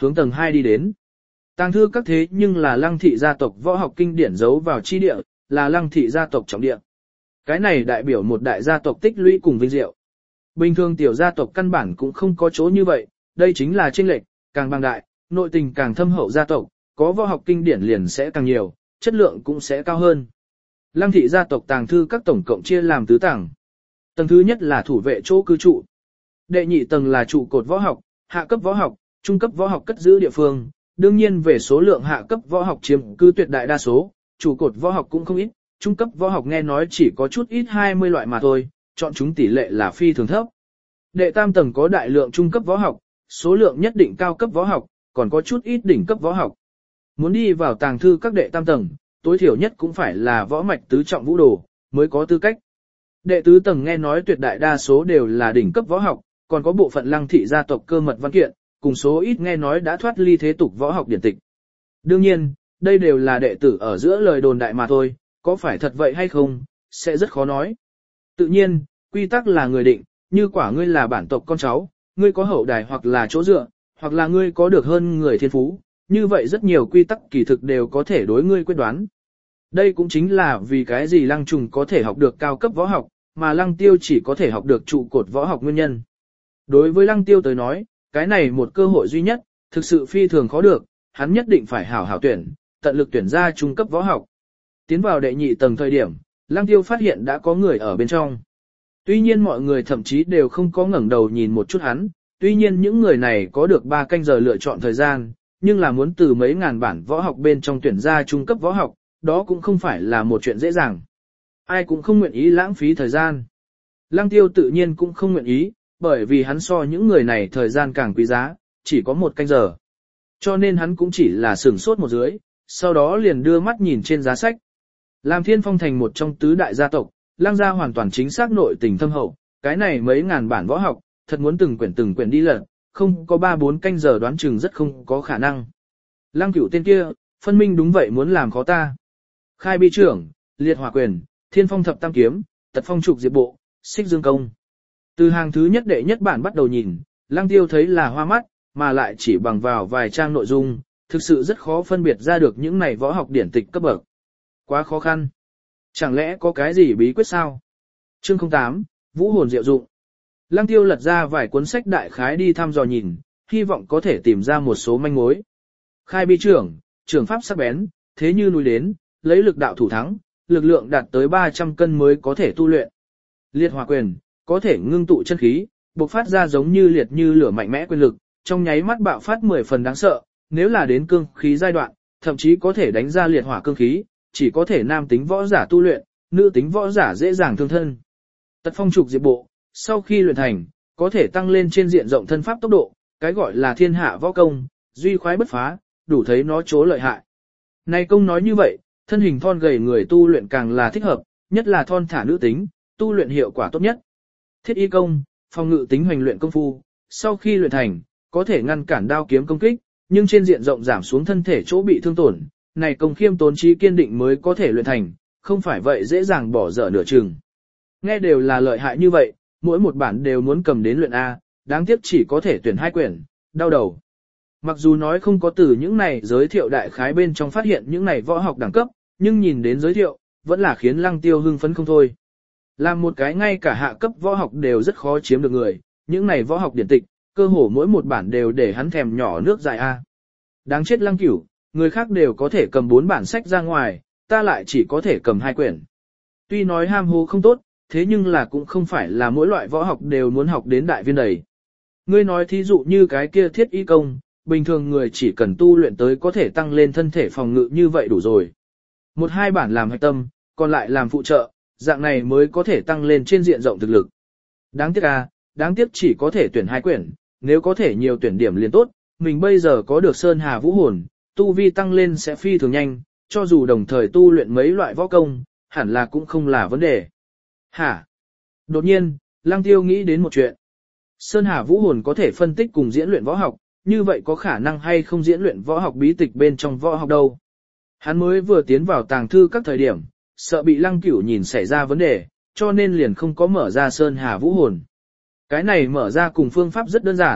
hướng tầng 2 đi đến. Tàng thư các thế nhưng là Lăng thị gia tộc võ học kinh điển giấu vào chi địa, là Lăng thị gia tộc trọng địa. Cái này đại biểu một đại gia tộc tích lũy cùng vinh diệu. Bình thường tiểu gia tộc căn bản cũng không có chỗ như vậy, đây chính là chênh lệch, càng bằng đại, nội tình càng thâm hậu gia tộc, có võ học kinh điển liền sẽ càng nhiều, chất lượng cũng sẽ cao hơn. Lăng thị gia tộc tàng thư các tổng cộng chia làm tứ tầng. Tầng thứ nhất là thủ vệ chỗ cư trụ. Đệ nhị tầng là trụ cột võ học, hạ cấp võ học, trung cấp võ học cất giữ địa phương. Đương nhiên về số lượng hạ cấp võ học chiếm cứ tuyệt đại đa số, trụ cột võ học cũng không ít, trung cấp võ học nghe nói chỉ có chút ít 20 loại mà thôi, chọn chúng tỷ lệ là phi thường thấp. Đệ tam tầng có đại lượng trung cấp võ học, số lượng nhất định cao cấp võ học, còn có chút ít đỉnh cấp võ học. Muốn đi vào tàng thư các đệ tam tầng, tối thiểu nhất cũng phải là võ mạch tứ trọng vũ đồ, mới có tư cách. Đệ tứ tầng nghe nói tuyệt đại đa số đều là đỉnh cấp võ học, còn có bộ phận Lăng thị gia tộc cơ mật văn kiện, cùng số ít nghe nói đã thoát ly thế tục võ học điển tịch. Đương nhiên, đây đều là đệ tử ở giữa lời đồn đại mà thôi, có phải thật vậy hay không, sẽ rất khó nói. Tự nhiên, quy tắc là người định, như quả ngươi là bản tộc con cháu, ngươi có hậu đài hoặc là chỗ dựa, hoặc là ngươi có được hơn người thiên phú, như vậy rất nhiều quy tắc kỳ thực đều có thể đối ngươi quyết đoán. Đây cũng chính là vì cái gì Lăng Trùng có thể học được cao cấp võ học, mà Lăng Tiêu chỉ có thể học được trụ cột võ học nguyên nhân. Đối với Lăng Tiêu tới nói, cái này một cơ hội duy nhất, thực sự phi thường khó được, hắn nhất định phải hảo hảo tuyển, tận lực tuyển ra trung cấp võ học. Tiến vào đệ nhị tầng thời điểm, Lăng Tiêu phát hiện đã có người ở bên trong. Tuy nhiên mọi người thậm chí đều không có ngẩng đầu nhìn một chút hắn, tuy nhiên những người này có được 3 canh giờ lựa chọn thời gian, nhưng là muốn từ mấy ngàn bản võ học bên trong tuyển ra trung cấp võ học, đó cũng không phải là một chuyện dễ dàng. Ai cũng không nguyện ý lãng phí thời gian. Lăng Tiêu tự nhiên cũng không nguyện ý, bởi vì hắn so những người này thời gian càng quý giá, chỉ có 1 canh giờ. Cho nên hắn cũng chỉ là sửng sốt một dưới, sau đó liền đưa mắt nhìn trên giá sách. Làm Thiên Phong thành một trong tứ đại gia tộc, Lăng gia hoàn toàn chính xác nội tình thâm hậu, cái này mấy ngàn bản võ học, thật muốn từng quyển đi lật, không có 3-4 canh giờ đoán chừng rất không có khả năng. Lăng Cửu tên kia, phân minh đúng vậy muốn làm khó ta. Khai bi trưởng, liệt hỏa quyền, Thiên Phong thập tam kiếm, tật phong trục diệp bộ, xích dương công. Từ hàng thứ nhất đệ nhất bản bắt đầu nhìn, Lăng Tiêu thấy là hoa mắt, mà lại chỉ bằng vào vài trang nội dung, thực sự rất khó phân biệt ra được những này võ học điển tịch cấp bậc. Quá khó khăn. Chẳng lẽ có cái gì bí quyết sao? Chương 08, Vũ hồn diệu dụng. Lăng Tiêu lật ra vài cuốn sách đại khái đi thăm dò nhìn, hy vọng có thể tìm ra một số manh mối. Khai bi trưởng, trường pháp sắc bén, thế như núi đến, lấy lực đạo thủ thắng, lực lượng đạt tới 300 cân mới có thể tu luyện. Liệt hỏa quyền, có thể ngưng tụ chân khí, bộc phát ra giống như liệt như lửa mạnh mẽ quyền lực, trong nháy mắt bạo phát 10 phần đáng sợ, nếu là đến cương khí giai đoạn, thậm chí có thể đánh ra liệt hỏa cương khí, chỉ có thể nam tính võ giả tu luyện, nữ tính võ giả dễ dàng thương thân. Tật phong trục diệp bộ, sau khi luyện thành, có thể tăng lên trên diện rộng thân pháp tốc độ, cái gọi là thiên hạ võ công, duy khoái bất phá, đủ thấy nó chỗ lợi hại. Này công nói như vậy, thân hình thon gầy người tu luyện càng là thích hợp, nhất là thon thả nữ tính, tu luyện hiệu quả tốt nhất. Thiết y công, phòng ngự tính hoành luyện công phu, sau khi luyện thành, có thể ngăn cản đao kiếm công kích, nhưng trên diện rộng giảm xuống thân thể chỗ bị thương tổn, này công khiêm tốn trí kiên định mới có thể luyện thành, không phải vậy dễ dàng bỏ dở nửa chừng. Nghe đều là lợi hại như vậy, mỗi một bản đều muốn cầm đến luyện A, đáng tiếc chỉ có thể tuyển 2 quyển, đau đầu. Mặc dù nói không có từ những này giới thiệu đại khái bên trong phát hiện những này võ học đẳng cấp, nhưng nhìn đến giới thiệu, vẫn là khiến Lăng Tiêu hưng phấn không thôi. Làm một cái ngay cả hạ cấp võ học đều rất khó chiếm được người, những này võ học điển tịch, cơ hồ mỗi một bản đều để hắn thèm nhỏ nước dài A. Đáng chết Lăng Cửu, người khác đều có thể cầm 4 bản sách ra ngoài, ta lại chỉ có thể cầm 2 quyển. Tuy nói ham hố không tốt, thế nhưng là cũng không phải là mỗi loại võ học đều muốn học đến đại viên đầy. Ngươi nói thí dụ như cái kia thiết y công, bình thường người chỉ cần tu luyện tới có thể tăng lên thân thể phòng ngự như vậy đủ rồi. 1-2 bản làm hạch tâm, còn lại làm phụ trợ, dạng này mới có thể tăng lên trên diện rộng thực lực. Đáng tiếc đáng tiếc chỉ có thể tuyển 2 quyển, nếu có thể nhiều tuyển điểm liền tốt, mình bây giờ có được Sơn Hà Vũ hồn, tu vi tăng lên sẽ phi thường nhanh, cho dù đồng thời tu luyện mấy loại võ công, hẳn là cũng không là vấn đề. Hả? Đột nhiên, Lăng Tiêu nghĩ đến một chuyện. Sơn Hà Vũ hồn có thể phân tích cùng diễn luyện võ học, như vậy có khả năng hay không diễn luyện võ học bí tịch bên trong võ học đâu. Hắn mới vừa tiến vào tàng thư các thời điểm, sợ bị Lăng Cửu nhìn xảy ra vấn đề, cho nên liền không có mở ra Sơn Hà Vũ hồn. Cái này mở ra cùng phương pháp rất đơn giản,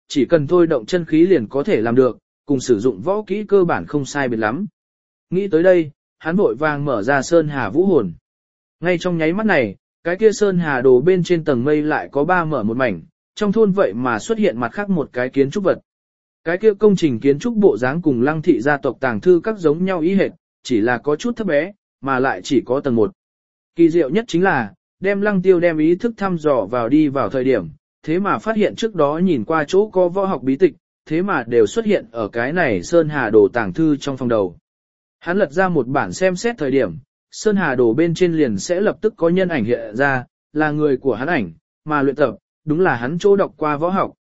chỉ cần thôi động chân khí liền có thể làm được, cùng sử dụng võ kỹ cơ bản không sai biệt lắm. Nghĩ tới đây, hắn vội vàng mở ra Sơn Hà Vũ Hồn. Ngay trong nháy mắt này, cái kia Sơn Hà đồ bên trên tầng mây lại có 3 mở một mảnh, trong thôn vậy mà xuất hiện mặt khác một cái kiến trúc vật. Cái kia công trình kiến trúc bộ dáng cùng Lăng thị gia tộc tàng thư các giống nhau ý hệt, chỉ là có chút thấp bé, mà lại chỉ có tầng 1. Kỳ diệu nhất chính là, đem Lăng Tiêu đem ý thức thăm dò vào đi vào thời điểm, thế mà phát hiện trước đó nhìn qua chỗ có võ học bí tịch, thế mà đều xuất hiện ở cái này Sơn Hà đồ tàng thư trong phòng đầu. Hắn lật ra một bản xem xét thời điểm, Sơn Hà đồ bên trên liền sẽ lập tức có nhân ảnh hiện ra, là người của hắn ảnh, mà luyện tập, đúng là hắn chỗ đọc qua võ học.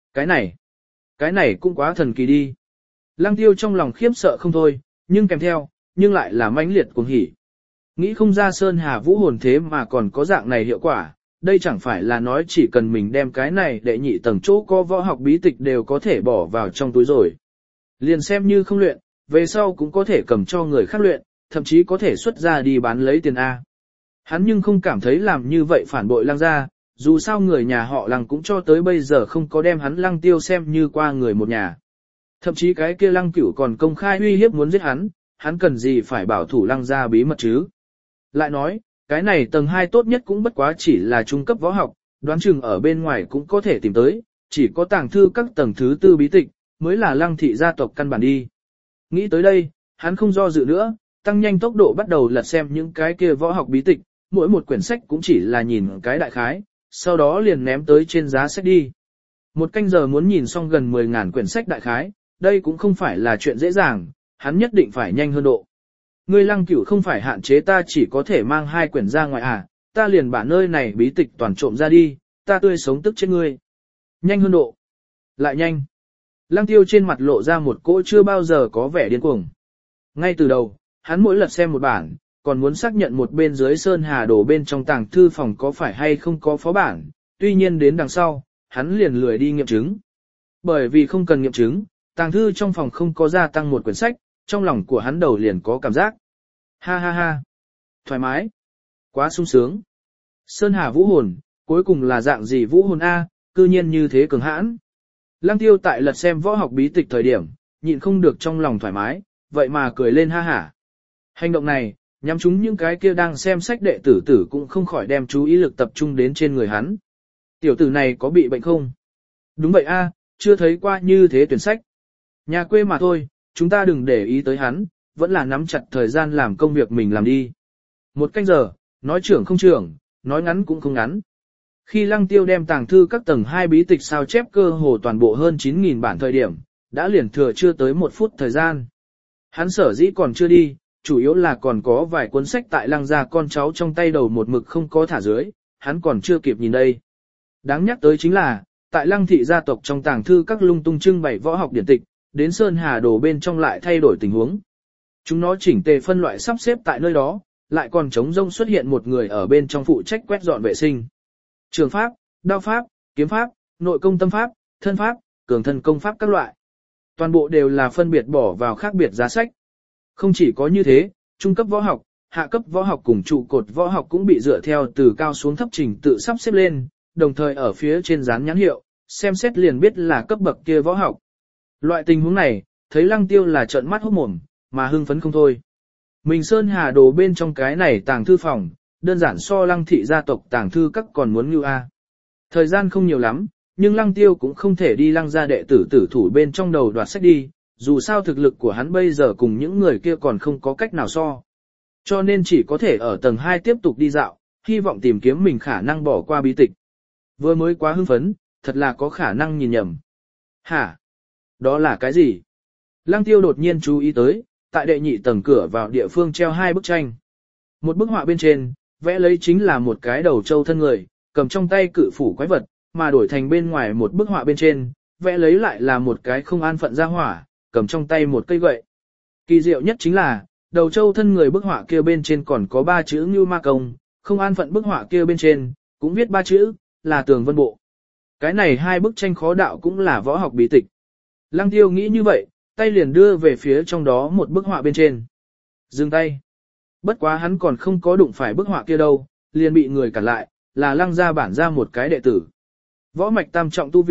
Cái này cũng quá thần kỳ đi. Lăng Tiêu trong lòng khiếp sợ không thôi, nhưng kèm theo, nhưng lại là mãnh liệt cuồng hỉ. Nghĩ không ra Sơn Hà Vũ Hồn thế mà còn có dạng này hiệu quả, đây chẳng phải là nói chỉ cần mình đem cái này đệ nhị tầng chỗ có võ học bí tịch đều có thể bỏ vào trong túi rồi. Liền xem như không luyện, về sau cũng có thể cầm cho người khác luyện, thậm chí có thể xuất ra đi bán lấy tiền A. Hắn nhưng không cảm thấy làm như vậy phản bội Lăng gia, dù sao người nhà họ Lăng cũng cho tới bây giờ không có đem hắn Lăng Tiêu xem như qua người một nhà. Thậm chí cái kia Lăng Cửu còn công khai uy hiếp muốn giết hắn cần gì phải bảo thủ Lăng gia bí mật chứ. Lại nói, cái này tầng 2 tốt nhất cũng bất quá chỉ là trung cấp võ học, đoán chừng ở bên ngoài cũng có thể tìm tới, chỉ có tàng thư các tầng thứ 4 bí tịch, mới là Lăng thị gia tộc căn bản đi. Nghĩ tới đây, hắn không do dự nữa, tăng nhanh tốc độ bắt đầu lật xem những cái kia võ học bí tịch, mỗi một quyển sách cũng chỉ là nhìn cái đại khái, sau đó liền ném tới trên giá sách đi. Một canh giờ muốn nhìn xong gần 10.000 quyển sách đại khái, đây cũng không phải là chuyện dễ dàng, hắn nhất định phải nhanh hơn độ. Ngươi Lăng Cửu không phải hạn chế ta chỉ có thể mang 2 quyển ra ngoài à, ta liền把nơi này bí tịch toàn trộm ra đi, ta tươi sống tức chết ngươi. Nhanh hơn độ. Lại nhanh. Lăng Tiêu trên mặt lộ ra một cỗ chưa bao giờ có vẻ điên cuồng. Ngay từ đầu, hắn mỗi lật xem một bản, còn muốn xác nhận một bên dưới Sơn Hà đồ bên trong tàng thư phòng có phải hay không có phó bản, tuy nhiên đến đằng sau, hắn liền lười đi nghiệm chứng. Bởi vì không cần nghiệm chứng, tàng thư trong phòng không có gia tăng một quyển sách, trong lòng của hắn đầu liền có cảm giác. Ha ha ha. Thoải mái. Quá sung sướng. Sơn Hà Vũ Hồn, cuối cùng là dạng gì Vũ Hồn A, cư nhiên như thế cường hãn. Lăng Tiêu tại lật xem võ học bí tịch thời điểm, nhịn không được trong lòng thoải mái, vậy mà cười lên ha hả. Hành động này, nhắm chúng những cái kia đang xem sách đệ tử cũng không khỏi đem chú ý lực tập trung đến trên người hắn. Tiểu tử này có bị bệnh không? Đúng vậy a, chưa thấy qua như thế tuyển sách. Nhà quê mà thôi, chúng ta đừng để ý tới hắn, vẫn là nắm chặt thời gian làm công việc mình làm đi. Một canh giờ, nói trưởng không trưởng, nói ngắn cũng không ngắn. Khi Lăng Tiêu đem tàng thư các tầng 2 bí tịch sao chép cơ hồ toàn bộ hơn 9.000 bản thời điểm, đã liền thừa chưa tới 1 phút thời gian. Hắn sở dĩ còn chưa đi, chủ yếu là còn có vài cuốn sách tại Lăng gia con cháu trong tay đầu một mực không có thả dưới, hắn còn chưa kịp nhìn đây. Đáng nhắc tới chính là, tại Lăng thị gia tộc trong tàng thư các lung tung trưng bày võ học điển tịch, đến Sơn Hà đồ bên trong lại thay đổi tình huống. Chúng nó chỉnh tề phân loại sắp xếp tại nơi đó, lại còn trống rông xuất hiện một người ở bên trong phụ trách quét dọn vệ sinh. Trường pháp, đao pháp, kiếm pháp, nội công tâm pháp, thân pháp, cường thân công pháp các loại. Toàn bộ đều là phân biệt bỏ vào khác biệt giá sách. Không chỉ có như thế, trung cấp võ học, hạ cấp võ học cùng trụ cột võ học cũng bị dựa theo từ cao xuống thấp trình tự sắp xếp lên, đồng thời ở phía trên dán nhãn hiệu, xem xét liền biết là cấp bậc kia võ học. Loại tình huống này, thấy Lăng Tiêu là trợn mắt hốt mồm, mà hưng phấn không thôi. Mình Sơn Hà đồ bên trong cái này tàng thư phòng, đơn giản so Lăng thị gia tộc tàng thư các còn muốn như a. Thời gian không nhiều lắm, nhưng Lăng Tiêu cũng không thể đi Lăng gia đệ tử tử thủ bên trong đầu đoạt sách đi, dù sao thực lực của hắn bây giờ cùng những người kia còn không có cách nào so. Cho nên chỉ có thể ở tầng 2 tiếp tục đi dạo, hy vọng tìm kiếm mình khả năng bỏ qua bí tịch. Vừa mới quá hưng phấn, thật là có khả năng nhìn nhầm. Hả? Đó là cái gì? Lăng Tiêu đột nhiên chú ý tới, tại đệ nhị tầng cửa vào địa phương treo 2 bức tranh. Một bức họa bên trên, vẽ lấy chính là một cái đầu trâu thân người, cầm trong tay cự phủ quái vật, mà đổi thành bên ngoài một bức họa bên trên, vẽ lấy lại là một cái không an phận ra hỏa, cầm trong tay một cây gậy. Kỳ diệu nhất chính là, đầu trâu thân người bức họa kia bên trên còn có 3 chữ Ngưu Ma Công, không an phận bức họa kia bên trên, cũng viết 3 chữ, là Tường Vân Bộ. Cái này 2 bức tranh khó đạo cũng là võ học bí tịch. Lăng Tiêu nghĩ như vậy, tay liền đưa về phía trong đó một bức họa bên trên. Dừng tay. Bất quá hắn còn không có đụng phải bức họa kia đâu, liền bị người cản lại, là Lăng gia bản ra một cái đệ tử. Võ mạch tam trọng tu vi,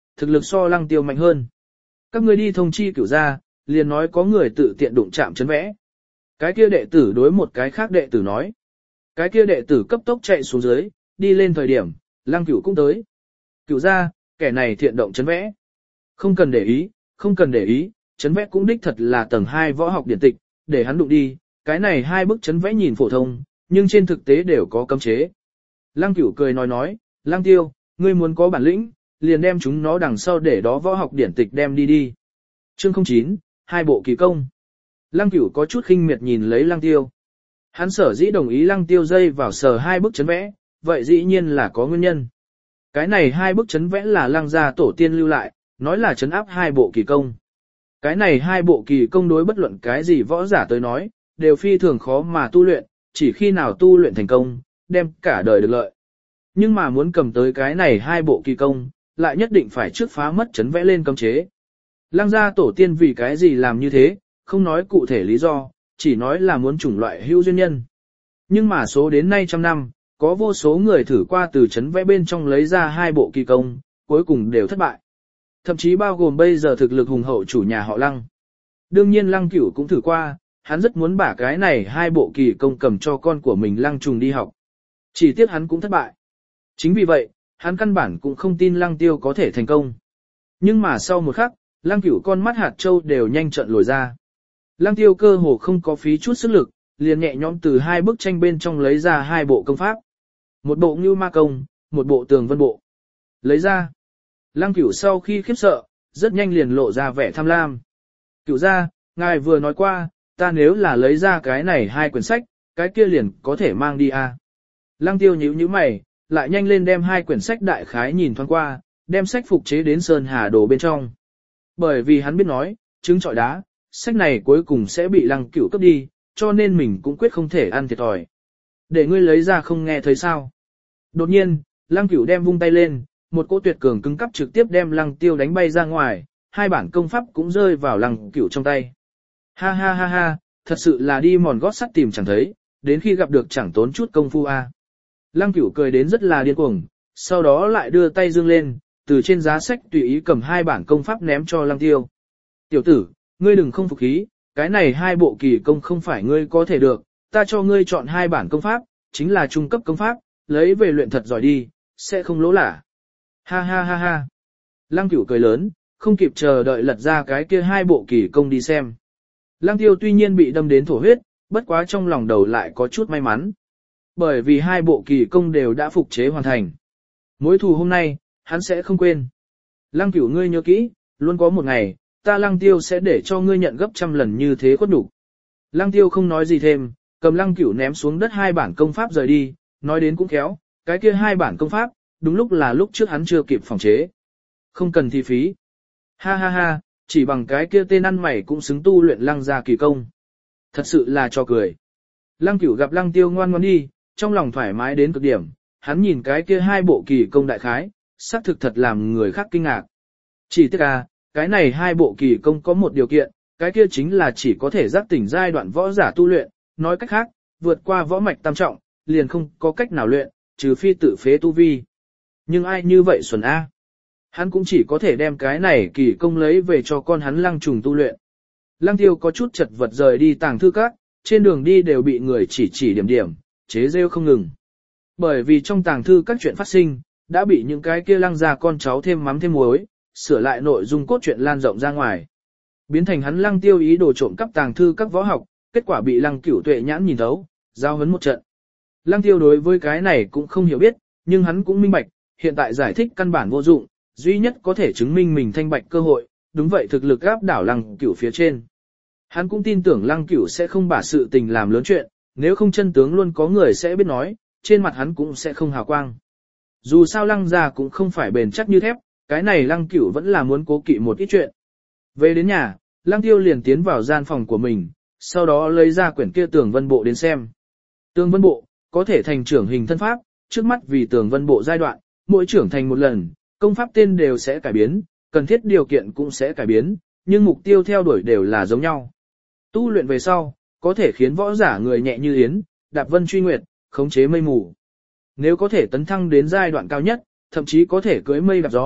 thực lực so Lăng Tiêu mạnh hơn. Các ngươi đi thông chi Cửu gia, liền nói có người tự tiện đụng chạm chấn vẽ. Cái kia đệ tử đối một cái khác đệ tử nói. Cái kia đệ tử cấp tốc chạy xuống dưới, đi lên thời điểm, Lăng Cửu cũng tới. Cửu gia, kẻ này thiện động chấn vẽ. Không cần để ý, không cần để ý, chấn vẽ cũng đích thật là tầng 2 võ học điển tịch, để hắn đụng đi, cái này hai bức chấn vẽ nhìn phổ thông, nhưng trên thực tế đều có cấm chế. Lăng Cửu cười nói, Lăng Tiêu, ngươi muốn có bản lĩnh, liền đem chúng nó đằng sau để đó võ học điển tịch đem đi. Chương 09, hai bộ kỳ công. Lăng Cửu có chút khinh miệt nhìn lấy Lăng Tiêu. Hắn sở dĩ đồng ý Lăng Tiêu dây vào sờ hai bức chấn vẽ, vậy dĩ nhiên là có nguyên nhân. Cái này hai bức chấn vẽ là Lăng gia tổ tiên lưu lại, nói là chấn áp hai bộ kỳ công. Cái này hai bộ kỳ công đối bất luận cái gì võ giả tới nói, đều phi thường khó mà tu luyện, chỉ khi nào tu luyện thành công, đem cả đời được lợi. Nhưng mà muốn cầm tới cái này hai bộ kỳ công, lại nhất định phải trước phá mất chấn vẽ lên cấm chế. Lăng gia tổ tiên vì cái gì làm như thế, không nói cụ thể lý do, chỉ nói là muốn chủng loại hữu duyên nhân. Nhưng mà số đến nay trăm năm, có vô số người thử qua từ chấn vẽ bên trong lấy ra hai bộ kỳ công, cuối cùng đều thất bại. Thậm chí bao gồm bây giờ thực lực hùng hậu chủ nhà họ Lăng. Đương nhiên Lăng Cửu cũng thử qua, hắn rất muốn bả cái này hai bộ kỳ công cầm cho con của mình Lăng Trùng đi học. Chỉ tiếc hắn cũng thất bại. Chính vì vậy, hắn căn bản cũng không tin Lăng Tiêu có thể thành công. Nhưng mà sau một khắc, Lăng Cửu con mắt hạt châu đều nhanh trận lồi ra. Lăng Tiêu cơ hồ không có phí chút sức lực, liền nhẹ nhõm từ hai bức tranh bên trong lấy ra hai bộ công pháp. Một bộ Ngưu Ma Công, một bộ Tường Vân Bộ. Lấy ra. Lăng Cửu sau khi khiếp sợ, rất nhanh liền lộ ra vẻ tham lam. Cửu gia, ngài vừa nói qua, ta nếu là lấy ra cái này hai quyển sách, cái kia liền có thể mang đi à. Lăng Tiêu nhíu mày, lại nhanh lên đem hai quyển sách đại khái nhìn thoáng qua, đem sách phục chế đến Sơn Hà Đồ bên trong. Bởi vì hắn biết nói, trứng trọi đá, sách này cuối cùng sẽ bị Lăng Cửu cướp đi, cho nên mình cũng quyết không thể ăn thiệt thòi. Để ngươi lấy ra không nghe thấy sao. Đột nhiên, Lăng Cửu đem vung tay lên, một cỗ tuyệt cường cứng cắp trực tiếp đem Lăng Tiêu đánh bay ra ngoài, hai bản công pháp cũng rơi vào Lăng Cửu trong tay. Ha ha ha ha, thật sự là đi mòn gót sắt tìm chẳng thấy, đến khi gặp được chẳng tốn chút công phu a. Lăng Cửu cười đến rất là điên cuồng, sau đó lại đưa tay dương lên, từ trên giá sách tùy ý cầm hai bản công pháp ném cho Lăng Tiêu. Tiểu tử, ngươi đừng không phục khí, cái này hai bộ kỳ công không phải ngươi có thể được, ta cho ngươi chọn hai bản công pháp, chính là trung cấp công pháp, lấy về luyện thật giỏi đi, sẽ không lỗ lả. Ha ha ha ha. Lăng Cửu cười lớn, không kịp chờ đợi lật ra cái kia hai bộ kỳ công đi xem. Lăng Tiêu tuy nhiên bị đâm đến thổ huyết, bất quá trong lòng đầu lại có chút may mắn. Bởi vì hai bộ kỳ công đều đã phục chế hoàn thành. Mối thù hôm nay, hắn sẽ không quên. Lăng Cửu ngươi nhớ kỹ, luôn có một ngày, ta Lăng Tiêu sẽ để cho ngươi nhận gấp trăm lần như thế khuất nhục. Lăng Tiêu không nói gì thêm, cầm Lăng Cửu ném xuống đất hai bản công pháp rời đi, nói đến cũng khéo, cái kia hai bản công pháp, đúng lúc là lúc trước hắn chưa kịp phòng chế. Không cần thi phí. Ha ha ha, chỉ bằng cái kia tên ăn mày cũng xứng tu luyện Lăng gia kỳ công. Thật sự là cho cười. Lăng Cửu gặp Lăng Tiêu ngoan ngoãn đi, trong lòng thoải mái đến cực điểm, hắn nhìn cái kia hai bộ kỳ công đại khái, xác thực thật làm người khác kinh ngạc. Chỉ tiếc cái này hai bộ kỳ công có một điều kiện, cái kia chính là chỉ có thể giác tỉnh giai đoạn võ giả tu luyện, nói cách khác, vượt qua võ mạch tam trọng, liền không có cách nào luyện, trừ phi tự phế tu vi. Nhưng ai như vậy xuẩn a? Hắn cũng chỉ có thể đem cái này kỳ công lấy về cho con hắn Lăng Trùng tu luyện. Lăng Tiêu có chút chật vật rời đi tàng thư các, trên đường đi đều bị người chỉ điểm, chế rêu không ngừng. Bởi vì trong tàng thư các chuyện phát sinh, đã bị những cái kia Lăng gia con cháu thêm mắm thêm muối, sửa lại nội dung cốt truyện lan rộng ra ngoài. Biến thành hắn Lăng Tiêu ý đồ trộm cắp tàng thư các võ học, kết quả bị Lăng Cửu tuệ nhãn nhìn thấu, giao huấn một trận. Lăng Tiêu đối với cái này cũng không hiểu biết, nhưng hắn cũng minh bạch, hiện tại giải thích căn bản vô dụng, duy nhất có thể chứng minh mình thanh bạch cơ hội, đúng vậy thực lực áp đảo Lăng Cửu phía trên. Hắn cũng tin tưởng Lăng Cửu sẽ không bả sự tình làm lớn chuyện, nếu không chân tướng luôn có người sẽ biết nói, trên mặt hắn cũng sẽ không hào quang. Dù sao Lăng gia cũng không phải bền chắc như thép, cái này Lăng Cửu vẫn là muốn cố kỵ một ít chuyện. Về đến nhà, Lăng Tiêu liền tiến vào gian phòng của mình, sau đó lấy ra quyển kia Tường Vân Bộ đến xem. Tường Vân Bộ, có thể thành trưởng hình thân pháp, trước mắt vì Tường Vân Bộ giai đoạn, mỗi trưởng thành một lần, công pháp tên đều sẽ cải biến, cần thiết điều kiện cũng sẽ cải biến, nhưng mục tiêu theo đuổi đều là giống nhau. Tu luyện về sau, có thể khiến võ giả người nhẹ như yến, đạp vân truy nguyệt, khống chế mây mù. Nếu có thể tấn thăng đến giai đoạn cao nhất, thậm chí có thể cưỡi mây đạp gió,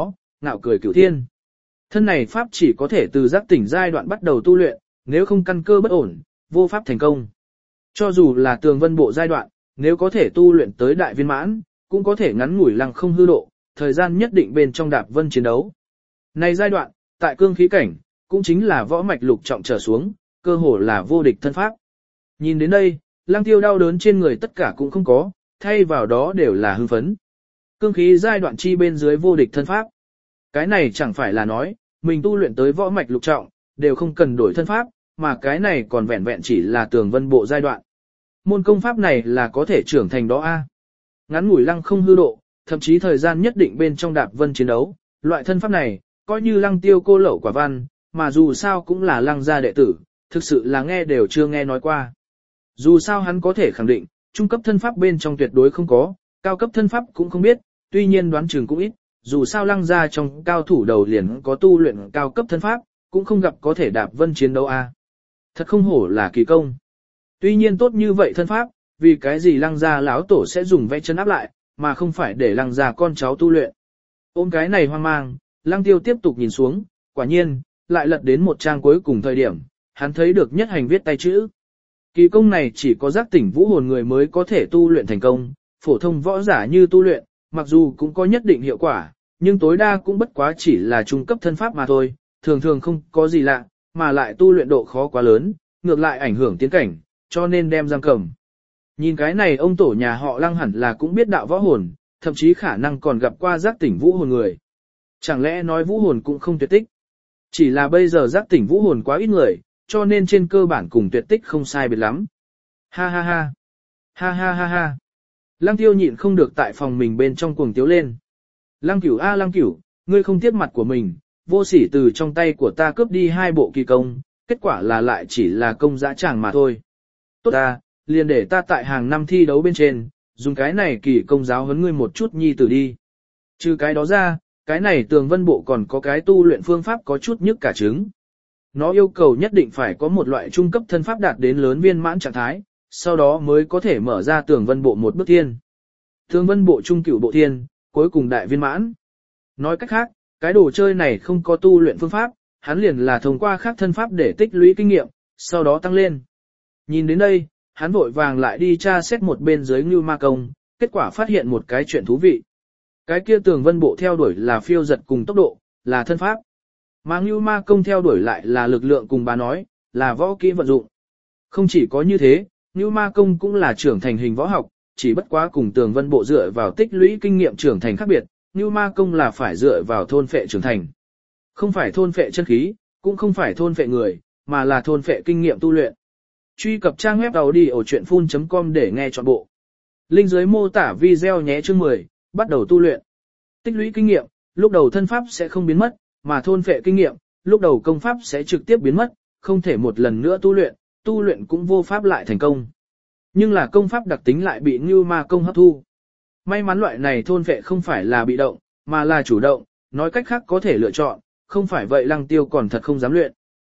ngạo cười cửu thiên. Thân này pháp chỉ có thể từ giác tỉnh giai đoạn bắt đầu tu luyện, nếu không căn cơ bất ổn, vô pháp thành công. Cho dù là tường vân bộ giai đoạn, nếu có thể tu luyện tới đại viên mãn, cũng có thể ngắn ngủi lăng không hư độ, thời gian nhất định bên trong đạp vân chiến đấu. Này giai đoạn, tại cương khí cảnh, cũng chính là võ mạch lục trọng trở xuống, cơ hồ là vô địch thân pháp. Nhìn đến đây, Lăng Tiêu đau đớn trên người tất cả cũng không có, thay vào đó đều là hưng phấn. Cương khí giai đoạn chi bên dưới vô địch thân pháp. Cái này chẳng phải là nói, mình tu luyện tới võ mạch lục trọng, đều không cần đổi thân pháp, mà cái này còn vẹn vẹn chỉ là tường vân bộ giai đoạn. Môn công pháp này là có thể trưởng thành đó a. Ngắn ngủi lăng không hư độ, thậm chí thời gian nhất định bên trong đạp vân chiến đấu, loại thân pháp này, coi như Lăng Tiêu cô lậu quả văn, mà dù sao cũng là Lăng gia đệ tử, thực sự là nghe đều chưa nghe nói qua. Dù sao hắn có thể khẳng định, trung cấp thân pháp bên trong tuyệt đối không có, cao cấp thân pháp cũng không biết, tuy nhiên đoán chừng cũng ít, dù sao Lăng gia trong cao thủ đầu liền có tu luyện cao cấp thân pháp, cũng không gặp có thể đạp vân chiến đấu a. Thật không hổ là kỳ công. Tuy nhiên tốt như vậy thân pháp, vì cái gì Lăng gia lão tổ sẽ dùng vẽ chân áp lại, mà không phải để Lăng gia con cháu tu luyện. Ôm cái này hoang mang, Lăng Tiêu tiếp tục nhìn xuống, quả nhiên, lại lật đến một trang cuối cùng thời điểm, hắn thấy được nhất hành viết tay chữ. Kỳ công này chỉ có giác tỉnh vũ hồn người mới có thể tu luyện thành công, phổ thông võ giả như tu luyện, mặc dù cũng có nhất định hiệu quả, nhưng tối đa cũng bất quá chỉ là trung cấp thân pháp mà thôi, thường thường không có gì lạ, mà lại tu luyện độ khó quá lớn, ngược lại ảnh hưởng tiến cảnh, cho nên đem giam cầm. Nhìn cái này ông tổ nhà họ Lăng hẳn là cũng biết đạo võ hồn, thậm chí khả năng còn gặp qua giác tỉnh vũ hồn người. Chẳng lẽ nói vũ hồn cũng không tuyệt tích? Chỉ là bây giờ giác tỉnh vũ hồn quá ít người, cho nên trên cơ bản cùng tuyệt tích không sai biệt lắm. Ha ha ha. Ha ha ha ha. Lăng Tiêu nhịn không được tại phòng mình bên trong cuồng tiếu lên. Lăng Cửu a Lăng Cửu, ngươi không tiếc mặt của mình, vô sỉ từ trong tay của ta cướp đi 2 bộ kỳ công, kết quả là lại chỉ là công dã tràng mà thôi. Tốt ta, liền để ta tại hàng năm thi đấu bên trên, dùng cái này kỳ công giáo huấn ngươi một chút nhi tử đi. Trừ cái đó ra, cái này tường vân bộ còn có cái tu luyện phương pháp có chút nhức cả trứng. Nó yêu cầu nhất định phải có một loại trung cấp thân pháp đạt đến lớn viên mãn trạng thái, sau đó mới có thể mở ra tường vân bộ một bước thiên. Tường vân bộ trung cửu bộ thiên, cuối cùng đại viên mãn. Nói cách khác, cái đồ chơi này không có tu luyện phương pháp, hắn liền là thông qua khác thân pháp để tích lũy kinh nghiệm, sau đó tăng lên. Nhìn đến đây, hắn vội vàng lại đi tra xét một bên dưới Ngưu Ma Công, kết quả phát hiện một cái chuyện thú vị. Cái kia tường vân bộ theo đuổi là phiêu giật cùng tốc độ, là thân pháp. Mà Ngưu Ma Công theo đuổi lại là lực lượng cùng bà nói, là võ kỹ vận dụng. Không chỉ có như thế, Ngưu Ma Công cũng là trưởng thành hình võ học, chỉ bất quá cùng tường vân bộ dựa vào tích lũy kinh nghiệm trưởng thành khác biệt, Ngưu Ma Công là phải dựa vào thôn phệ trưởng thành. Không phải thôn phệ chân khí, cũng không phải thôn phệ người, mà là thôn phệ kinh nghiệm tu luyện. Truy cập trang web audiochuyenphun.com để nghe trọn bộ. Link dưới mô tả video nhé. Chương 10, bắt đầu tu luyện. Tích lũy kinh nghiệm, lúc đầu thân pháp sẽ không biến mất, mà thôn phệ kinh nghiệm, lúc đầu công pháp sẽ trực tiếp biến mất, không thể một lần nữa tu luyện cũng vô pháp lại thành công. Nhưng là công pháp đặc tính lại bị Ngưu Ma Công hấp thu. May mắn loại này thôn phệ không phải là bị động, mà là chủ động, nói cách khác có thể lựa chọn, không phải vậy Lăng Tiêu còn thật không dám luyện.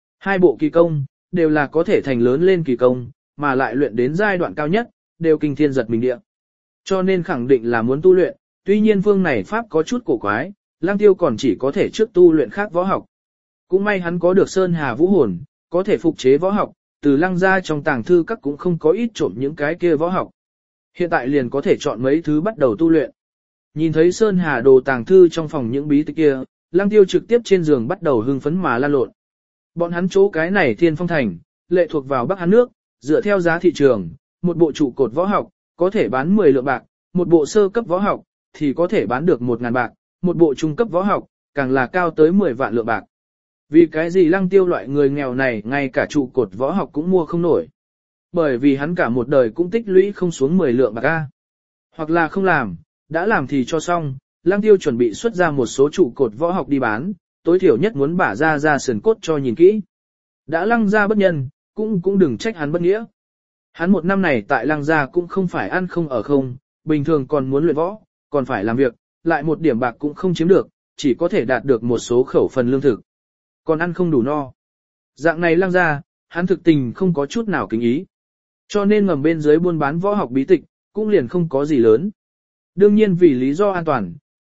2 bộ kỳ công, đều là có thể thành lớn lên kỳ công, mà lại luyện đến giai đoạn cao nhất, đều kinh thiên giật mình địa. Cho nên khẳng định là muốn tu luyện, tuy nhiên phương này pháp có chút cổ quái, Lăng Tiêu còn chỉ có thể trước tu luyện khác võ học. Cũng may hắn có được Sơn Hà Vũ Hồn, có thể phục chế võ học, từ Lăng gia trong tàng thư các cũng không có ít trộm những cái kia võ học. Hiện tại liền có thể chọn mấy thứ bắt đầu tu luyện. Nhìn thấy Sơn Hà đồ tàng thư trong phòng những bí tịch kia, Lăng Tiêu trực tiếp trên giường bắt đầu hưng phấn mà lan lộn. Bọn hắn chỗ cái này Thiên Phong Thành, lệ thuộc vào Bắc Hán nước, dựa theo giá thị trường, một bộ trụ cột võ học, có thể bán 10 lượng bạc, một bộ sơ cấp võ học, thì có thể bán được 1.000 bạc, một bộ trung cấp võ học, càng là cao tới 10 vạn lượng bạc. Vì cái gì Lăng Tiêu loại người nghèo này ngay cả trụ cột võ học cũng mua không nổi. Bởi vì hắn cả một đời cũng tích lũy không xuống 10 lượng bạc a. Hoặc là không làm, đã làm thì cho xong, Lăng Tiêu chuẩn bị xuất ra một số trụ cột võ học đi bán, tối thiểu nhất muốn bả ra sườn cốt cho nhìn kỹ. Đã Lăng gia bất nhân, cũng đừng trách hắn bất nghĩa. Hắn một năm này tại Lăng gia cũng không phải ăn không ở không, bình thường còn muốn luyện võ, còn phải làm việc, lại một điểm bạc cũng không chiếm được, chỉ có thể đạt được một số khẩu phần lương thực. Còn ăn không đủ no. Dạng này Lăng gia, hắn thực tình không có chút nào kính ý. Cho nên ngầm bên dưới buôn bán võ học bí tịch, cũng liền không có gì lớn. Đương nhiên vì lý do an toàn,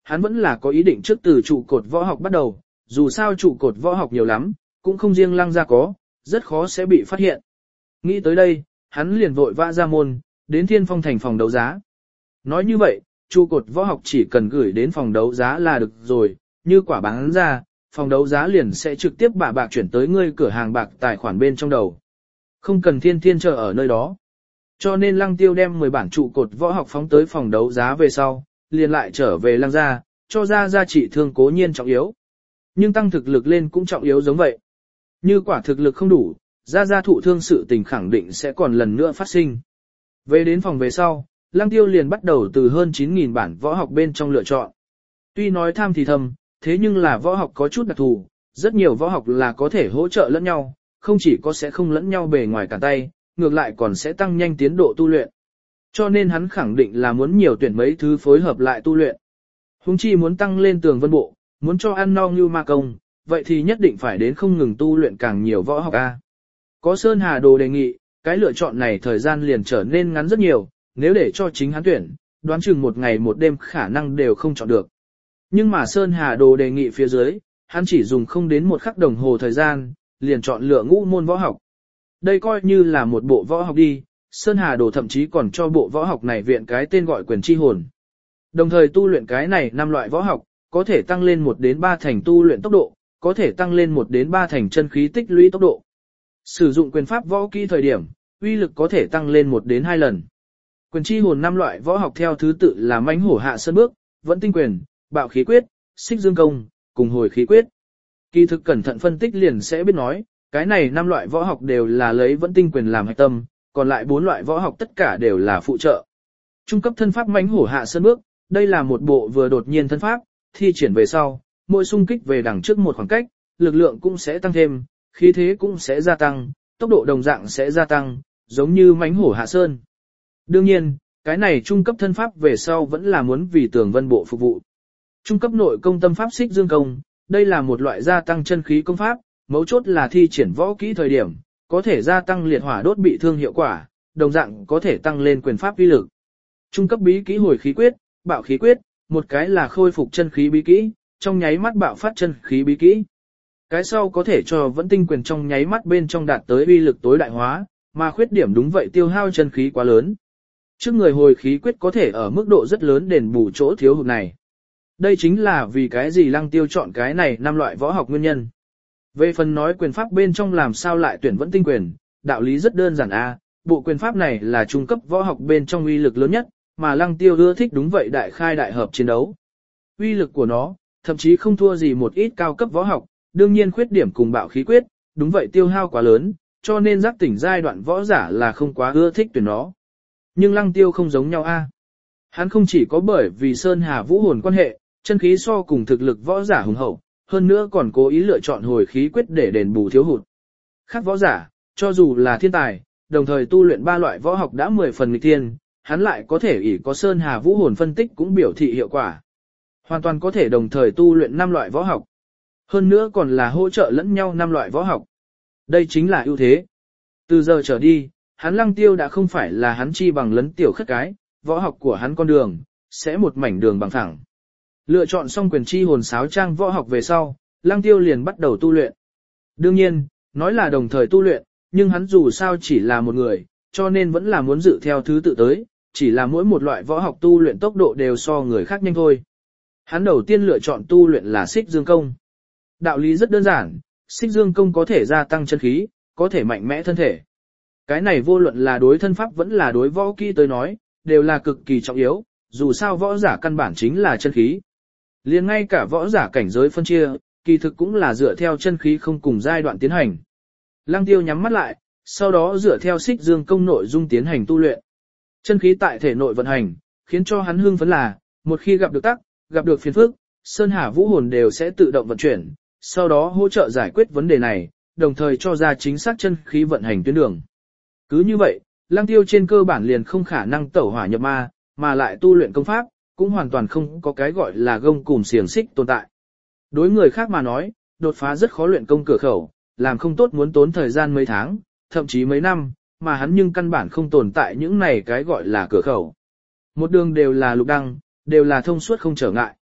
hắn vẫn là có ý định trước từ trụ cột võ học bắt đầu, dù sao trụ cột võ học nhiều lắm, cũng không riêng Lăng gia có, rất khó sẽ bị phát hiện. Nghĩ tới đây, hắn liền vội vã ra môn, đến Thiên Phong thành phòng đấu giá. Nói như vậy, trụ cột võ học chỉ cần gửi đến phòng đấu giá là được rồi, như quả bán ra, phòng đấu giá liền sẽ trực tiếp bả bạc chuyển tới ngươi cửa hàng bạc tài khoản bên trong đầu. Không cần thiên thiên chờ ở nơi đó. Cho nên Lăng Tiêu đem 10 bản trụ cột võ học phóng tới phòng đấu giá về sau, liền lại trở về Lăng gia, cho ra giá trị thương cố nhiên trọng yếu. Nhưng tăng thực lực lên cũng trọng yếu giống vậy. Như quả thực lực không đủ, gia thụ thương sự tình khẳng định sẽ còn lần nữa phát sinh. Về đến phòng về sau, Lăng Tiêu liền bắt đầu từ hơn 9.000 bản võ học bên trong lựa chọn. Tuy nói tham thì thầm, thế nhưng là võ học có chút đặc thù, rất nhiều võ học là có thể hỗ trợ lẫn nhau, không chỉ có sẽ không lẫn nhau bề ngoài cả tay, ngược lại còn sẽ tăng nhanh tiến độ tu luyện. Cho nên hắn khẳng định là muốn nhiều tuyển mấy thứ phối hợp lại tu luyện. Huống chi muốn tăng lên tường vân bộ, muốn cho ăn no như ma công, vậy thì nhất định phải đến không ngừng tu luyện càng nhiều võ học A. Có Sơn Hà Đồ đề nghị, cái lựa chọn này thời gian liền trở nên ngắn rất nhiều, nếu để cho chính hắn tuyển, đoán chừng một ngày một đêm khả năng đều không chọn được. Nhưng mà Sơn Hà Đồ đề nghị phía dưới, hắn chỉ dùng không đến một khắc đồng hồ thời gian, liền chọn lựa ngũ môn võ học. Đây coi như là một bộ võ học đi, Sơn Hà Đồ thậm chí còn cho bộ võ học này viện cái tên gọi quyền chi hồn. Đồng thời tu luyện cái này 5 loại võ học, có thể tăng lên 1 đến 3 thành tu luyện tốc độ, có thể tăng lên 1 đến 3 thành chân khí tích lũy tốc độ. Sử dụng quyền pháp võ kỹ thời điểm, uy lực có thể tăng lên 1 đến 2 lần. Quyền chi hồn 5 loại võ học theo thứ tự là mãnh hổ hạ sơn bước, vẫn tinh quyền, bạo khí quyết, xích dương công, cùng hồi khí quyết. Kỳ thực cẩn thận phân tích liền sẽ biết nói, cái này 5 loại võ học đều là lấy vẫn tinh quyền làm hạch tâm, còn lại 4 loại võ học tất cả đều là phụ trợ. Trung cấp thân pháp mãnh hổ hạ sơn bước, đây là một bộ vừa đột nhiên thân pháp, thi triển về sau, mỗi xung kích về đằng trước một khoảng cách, lực lượng cũng sẽ tăng thêm, khí thế cũng sẽ gia tăng, tốc độ đồng dạng sẽ gia tăng, giống như mãnh hổ hạ sơn. Đương nhiên, cái này trung cấp thân pháp về sau vẫn là muốn vì tường vân bộ phục vụ. Trung cấp nội công tâm pháp xích dương công, đây là một loại gia tăng chân khí công pháp, mấu chốt là thi triển võ kỹ thời điểm, có thể gia tăng liệt hỏa đốt bị thương hiệu quả, đồng dạng có thể tăng lên quyền pháp uy lực. Trung cấp bí kỹ hồi khí quyết, bạo khí quyết, một cái là khôi phục chân khí bí kỹ, trong nháy mắt bạo phát chân khí bí kỹ. Cái sau có thể cho vẫn tinh quyền trong nháy mắt bên trong đạt tới uy lực tối đại hóa, mà khuyết điểm đúng vậy tiêu hao chân khí quá lớn. Trước người hồi khí quyết có thể ở mức độ rất lớn đền bù chỗ thiếu hụt này. Đây chính là vì cái gì Lăng Tiêu chọn cái này 5 loại võ học nguyên nhân. Về phần nói quyền pháp bên trong làm sao lại tuyển vẫn tinh quyền, đạo lý rất đơn giản a, bộ quyền pháp này là trung cấp võ học bên trong uy lực lớn nhất, mà Lăng Tiêu ưa thích đúng vậy đại khai đại hợp chiến đấu. Uy lực của nó, thậm chí không thua gì một ít cao cấp võ học, đương nhiên khuyết điểm cùng bạo khí quyết, đúng vậy tiêu hao quá lớn, cho nên giác tỉnh giai đoạn võ giả là không quá ưa thích tuyển nó. Nhưng Lăng Tiêu không giống nhau a. Hắn không chỉ có bởi vì Sơn Hà Vũ hồn quan hệ, chân khí so cùng thực lực võ giả hùng hậu, hơn nữa còn cố ý lựa chọn hồi khí quyết để đền bù thiếu hụt. Khác võ giả, cho dù là thiên tài, đồng thời tu luyện 3 loại võ học đã 10 phần nghịch thiên, hắn lại có thể ỷ có Sơn Hà Vũ hồn phân tích cũng biểu thị hiệu quả. Hoàn toàn có thể đồng thời tu luyện 5 loại võ học. Hơn nữa còn là hỗ trợ lẫn nhau 5 loại võ học. Đây chính là ưu thế. Từ giờ trở đi, hắn Lăng Tiêu đã không phải là hắn chi bằng lấn tiểu khất cái, võ học của hắn con đường, sẽ một mảnh đường bằng phẳng. Lựa chọn xong quyền chi hồn sáo trang võ học về sau, Lăng Tiêu liền bắt đầu tu luyện. Đương nhiên, nói là đồng thời tu luyện, nhưng hắn dù sao chỉ là một người, cho nên vẫn là muốn dự theo thứ tự tới, chỉ là mỗi một loại võ học tu luyện tốc độ đều so người khác nhanh thôi. Hắn đầu tiên lựa chọn tu luyện là xích dương công. Đạo lý rất đơn giản, xích dương công có thể gia tăng chân khí, có thể mạnh mẽ thân thể. Cái này vô luận là đối thân pháp vẫn là đối võ kỹ tới nói, đều là cực kỳ trọng yếu, dù sao võ giả căn bản chính là chân khí. Liền ngay cả võ giả cảnh giới phân chia, kỳ thực cũng là dựa theo chân khí không cùng giai đoạn tiến hành. Lăng Tiêu nhắm mắt lại, sau đó dựa theo xích dương công nội dung tiến hành tu luyện. Chân khí tại thể nội vận hành, khiến cho hắn hưng phấn là, một khi gặp được tắc, gặp được phiền phức, Sơn Hà Vũ hồn đều sẽ tự động vận chuyển, sau đó hỗ trợ giải quyết vấn đề này, đồng thời cho ra chính xác chân khí vận hành tuyến đường. Cứ như vậy, Lăng Tiêu trên cơ bản liền không khả năng tẩu hỏa nhập ma, mà lại tu luyện công pháp, cũng hoàn toàn không có cái gọi là gông cùm xiềng xích tồn tại. Đối người khác mà nói, đột phá rất khó luyện công cửa khẩu, làm không tốt muốn tốn thời gian mấy tháng, thậm chí mấy năm, mà hắn nhưng căn bản không tồn tại những này cái gọi là cửa khẩu. Một đường đều là lục đăng, đều là thông suốt không trở ngại.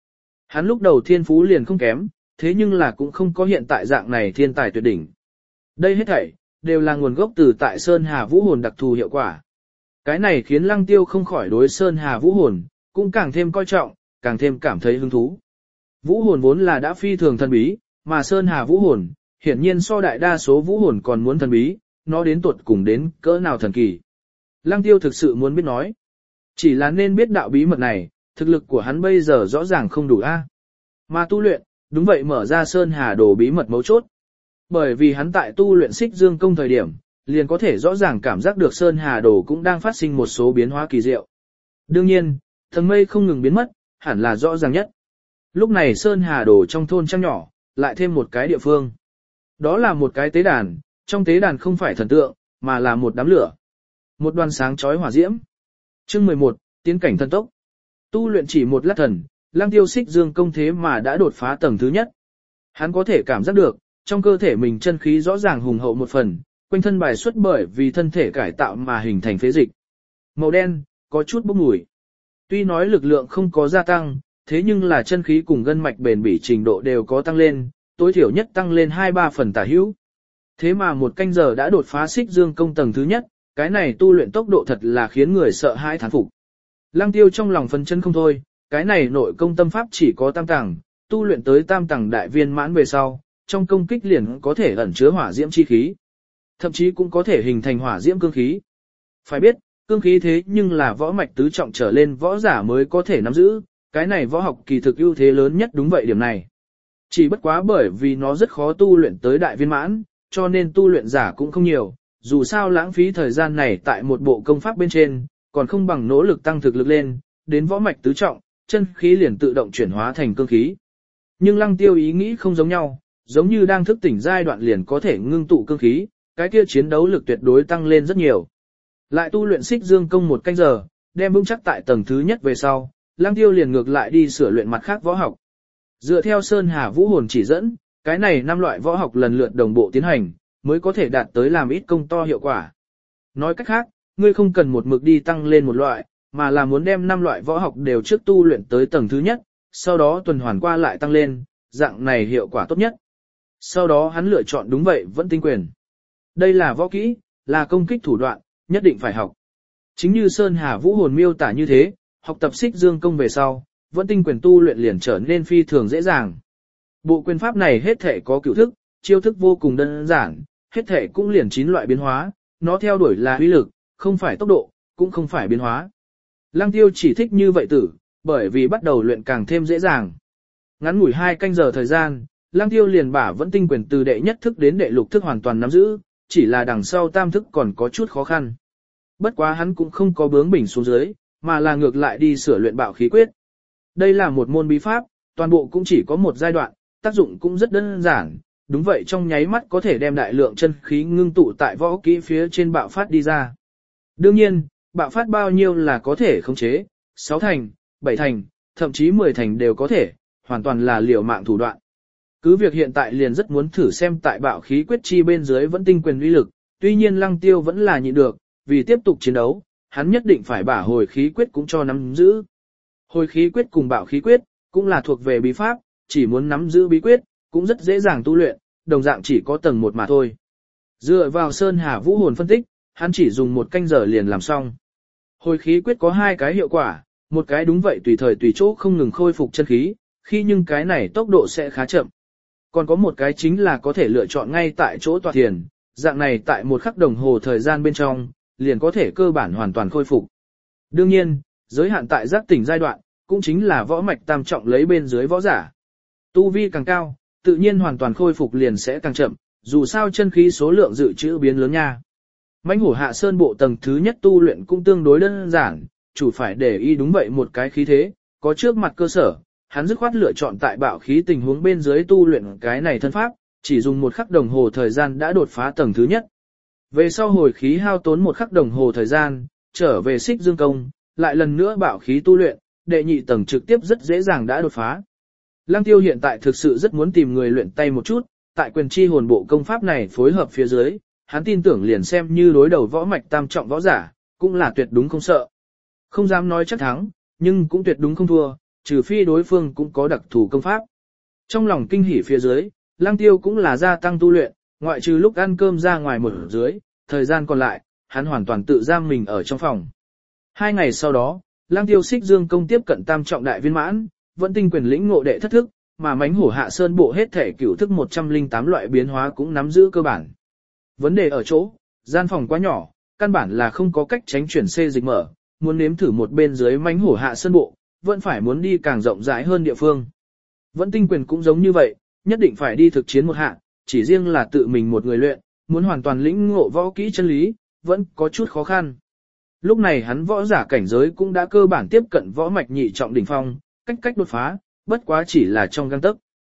Hắn lúc đầu thiên phú liền không kém, thế nhưng là cũng không có hiện tại dạng này thiên tài tuyệt đỉnh. Đây hết thảy, đều là nguồn gốc từ tại Sơn Hà Vũ Hồn đặc thù hiệu quả. Cái này khiến Lăng Tiêu không khỏi đối Sơn Hà Vũ Hồn, cũng càng thêm coi trọng, càng thêm cảm thấy hứng thú. Vũ Hồn vốn là đã phi thường thần bí, mà Sơn Hà Vũ Hồn, hiển nhiên so đại đa số Vũ Hồn còn muốn thần bí, nó đến tuột cùng đến cỡ nào thần kỳ. Lăng Tiêu thực sự muốn biết nói. Chỉ là nên biết đạo bí mật này, thực lực của hắn bây giờ rõ ràng không đủ a. Mà tu luyện, đúng vậy mở ra Sơn Hà đồ bí mật mấu chốt. Bởi vì hắn tại tu luyện Xích Dương công thời điểm, liền có thể rõ ràng cảm giác được Sơn Hà đồ cũng đang phát sinh một số biến hóa kỳ diệu. Đương nhiên, tầng mây không ngừng biến mất, hẳn là rõ ràng nhất. Lúc này Sơn Hà đồ trong thôn trăng nhỏ, lại thêm một cái địa phương. Đó là một cái tế đàn, trong tế đàn không phải thần tượng, mà là một đám lửa. Một đoàn sáng chói hỏa diễm. Chương 11, tiến cảnh thần tốc. Tu luyện chỉ một lát thần, Lăng Tiêu Xích Dương công thế mà đã đột phá tầng thứ nhất. Hắn có thể cảm giác được, trong cơ thể mình chân khí rõ ràng hùng hậu một phần, quanh thân bài xuất bởi vì thân thể cải tạo mà hình thành phế dịch. Màu đen, có chút bốc mùi. Tuy nói lực lượng không có gia tăng, thế nhưng là chân khí cùng gân mạch bền bỉ trình độ đều có tăng lên, tối thiểu nhất tăng lên 2-3 phần tả hữu. Thế mà một canh giờ đã đột phá Xích Dương công tầng thứ nhất, cái này tu luyện tốc độ thật là khiến người sợ hãi thán phục. Lăng Tiêu trong lòng phấn chấn không thôi, cái này nội công tâm pháp chỉ có tam tầng, tu luyện tới tam tầng đại viên mãn về sau, trong công kích liền có thể ẩn chứa hỏa diễm chi khí, thậm chí cũng có thể hình thành hỏa diễm cương khí. Phải biết, cương khí thế nhưng là võ mạch tứ trọng trở lên võ giả mới có thể nắm giữ, cái này võ học kỳ thực ưu thế lớn nhất đúng vậy điểm này. Chỉ bất quá bởi vì nó rất khó tu luyện tới đại viên mãn, cho nên tu luyện giả cũng không nhiều, dù sao lãng phí thời gian này tại một bộ công pháp bên trên, còn không bằng nỗ lực tăng thực lực lên, đến võ mạch tứ trọng, chân khí liền tự động chuyển hóa thành cương khí. Nhưng Lăng Tiêu ý nghĩ không giống nhau, giống như đang thức tỉnh giai đoạn liền có thể ngưng tụ cương khí, cái kia chiến đấu lực tuyệt đối tăng lên rất nhiều. Lại tu luyện Xích Dương công một canh giờ, đem vững chắc tại tầng thứ nhất về sau, Lăng Tiêu liền ngược lại đi sửa luyện mặt khác võ học. Dựa theo Sơn Hà Vũ Hồn chỉ dẫn, cái này 5 loại võ học lần lượt đồng bộ tiến hành, mới có thể đạt tới làm ít công to hiệu quả. Nói cách khác, ngươi không cần một mực đi tăng lên một loại, mà là muốn đem 5 loại võ học đều trước tu luyện tới tầng thứ nhất, sau đó tuần hoàn qua lại tăng lên, dạng này hiệu quả tốt nhất. Sau đó hắn lựa chọn đúng vậy Vẫn Tinh Quyền. Đây là võ kỹ, là công kích thủ đoạn, nhất định phải học. Chính như Sơn Hà Vũ Hồn miêu tả như thế, học tập Xích Dương công về sau, Vẫn Tinh Quyền tu luyện liền trở nên phi thường dễ dàng. Bộ quyền pháp này hết thể có cửu thức, chiêu thức vô cùng đơn giản, hết thể cũng liền 9 loại biến hóa, nó theo đuổi là uy lực, không phải tốc độ, cũng không phải biến hóa. Lăng Tiêu chỉ thích như vậy tử, bởi vì bắt đầu luyện càng thêm dễ dàng. Ngắn ngủi 2 canh giờ thời gian, Lăng Tiêu liền bả Vẫn Tinh Quyền từ đệ nhất thức đến đệ lục thức hoàn toàn nắm giữ, chỉ là đằng sau tam thức còn có chút khó khăn. Bất quá hắn cũng không có bướng bỉnh xuống dưới, mà là ngược lại đi sửa luyện Bạo Khí Quyết. Đây là một môn bí pháp, toàn bộ cũng chỉ có một giai đoạn, tác dụng cũng rất đơn giản, đúng vậy trong nháy mắt có thể đem đại lượng chân khí ngưng tụ tại võ kỹ phía trên bạo phát đi ra. Đương nhiên, bạo phát bao nhiêu là có thể khống chế, 6 thành, 7 thành, thậm chí 10 thành đều có thể, hoàn toàn là liều mạng thủ đoạn. Cứ việc hiện tại liền rất muốn thử xem tại Bạo Khí Quyết chi bên dưới Vẫn Tinh Quyền uy lực, tuy nhiên Lăng Tiêu vẫn là nhịn được, vì tiếp tục chiến đấu, hắn nhất định phải bả Hồi Khí Quyết cũng cho nắm giữ. Hồi Khí Quyết cùng Bạo Khí Quyết cũng là thuộc về bí pháp, chỉ muốn nắm giữ bí quyết, cũng rất dễ dàng tu luyện, đồng dạng chỉ có tầng 1 mà thôi. Dựa vào Sơn Hà Vũ Hồn phân tích, hắn chỉ dùng 1 canh giờ liền làm xong. Hồi Khí Quyết có 2 cái hiệu quả, một cái đúng vậy tùy thời tùy chỗ không ngừng khôi phục chân khí, khi nhưng cái này tốc độ sẽ khá chậm. Còn có một cái chính là có thể lựa chọn ngay tại chỗ tọa thiền, dạng này tại 1 khắc đồng hồ thời gian bên trong, liền có thể cơ bản hoàn toàn khôi phục. Đương nhiên, giới hạn tại giác tỉnh giai đoạn, cũng chính là võ mạch tam trọng lấy bên dưới võ giả. Tu vi càng cao, tự nhiên hoàn toàn khôi phục liền sẽ càng chậm, dù sao chân khí số lượng dự trữ biến lớn nha. Mãnh Hổ Hạ Sơn bộ tầng thứ nhất tu luyện cũng tương đối đơn giản, chủ phải để ý đúng vậy một cái khí thế, có trước mặt cơ sở, hắn dứt khoát lựa chọn tại bạo khí tình huống bên dưới tu luyện cái này thân pháp, chỉ dùng 1 khắc đồng hồ thời gian đã đột phá tầng thứ nhất. Về sau hồi khí hao tốn 1 khắc đồng hồ thời gian, trở về Xích Dương công, lại lần nữa bạo khí tu luyện, đệ nhị tầng trực tiếp rất dễ dàng đã đột phá. Lăng Tiêu hiện tại thực sự rất muốn tìm người luyện tay một chút, tại Quyền Chi Hồn bộ công pháp này phối hợp phía dưới, hắn tin tưởng liền xem như đối đầu võ mạch tam trọng võ giả, cũng là tuyệt đúng không sợ. Không dám nói chắc thắng, nhưng cũng tuyệt đúng không thua, trừ phi đối phương cũng có đặc thù công pháp. Trong lòng kinh hỉ phía dưới, Lăng Tiêu cũng là gia tăng tu luyện, ngoại trừ lúc ăn cơm ra ngoài một dưới, thời gian còn lại, hắn hoàn toàn tự giam mình ở trong phòng. 2 ngày sau đó, Lăng Tiêu Xích Dương công tiếp cận tam trọng đại viên mãn, vẫn tinh quyền lĩnh ngộ đệ thất thức, mà mãnh hổ hạ sơn bộ hết thể cửu thức 108 loại biến hóa cũng nắm giữ cơ bản. Vấn đề ở chỗ, gian phòng quá nhỏ, căn bản là không có cách tránh chuyển xê dịch mở, muốn nếm thử một bên dưới mãnh hổ hạ sơn bộ, vẫn phải muốn đi càng rộng rãi hơn địa phương. Vẫn tinh quyền cũng giống như vậy, nhất định phải đi thực chiến một hạ, chỉ riêng là tự mình một người luyện, muốn hoàn toàn lĩnh ngộ võ kỹ chân lý, vẫn có chút khó khăn. Lúc này hắn võ giả cảnh giới cũng đã cơ bản tiếp cận võ mạch nhị trọng đỉnh phong, cách đột phá, bất quá chỉ là trong gang tấc.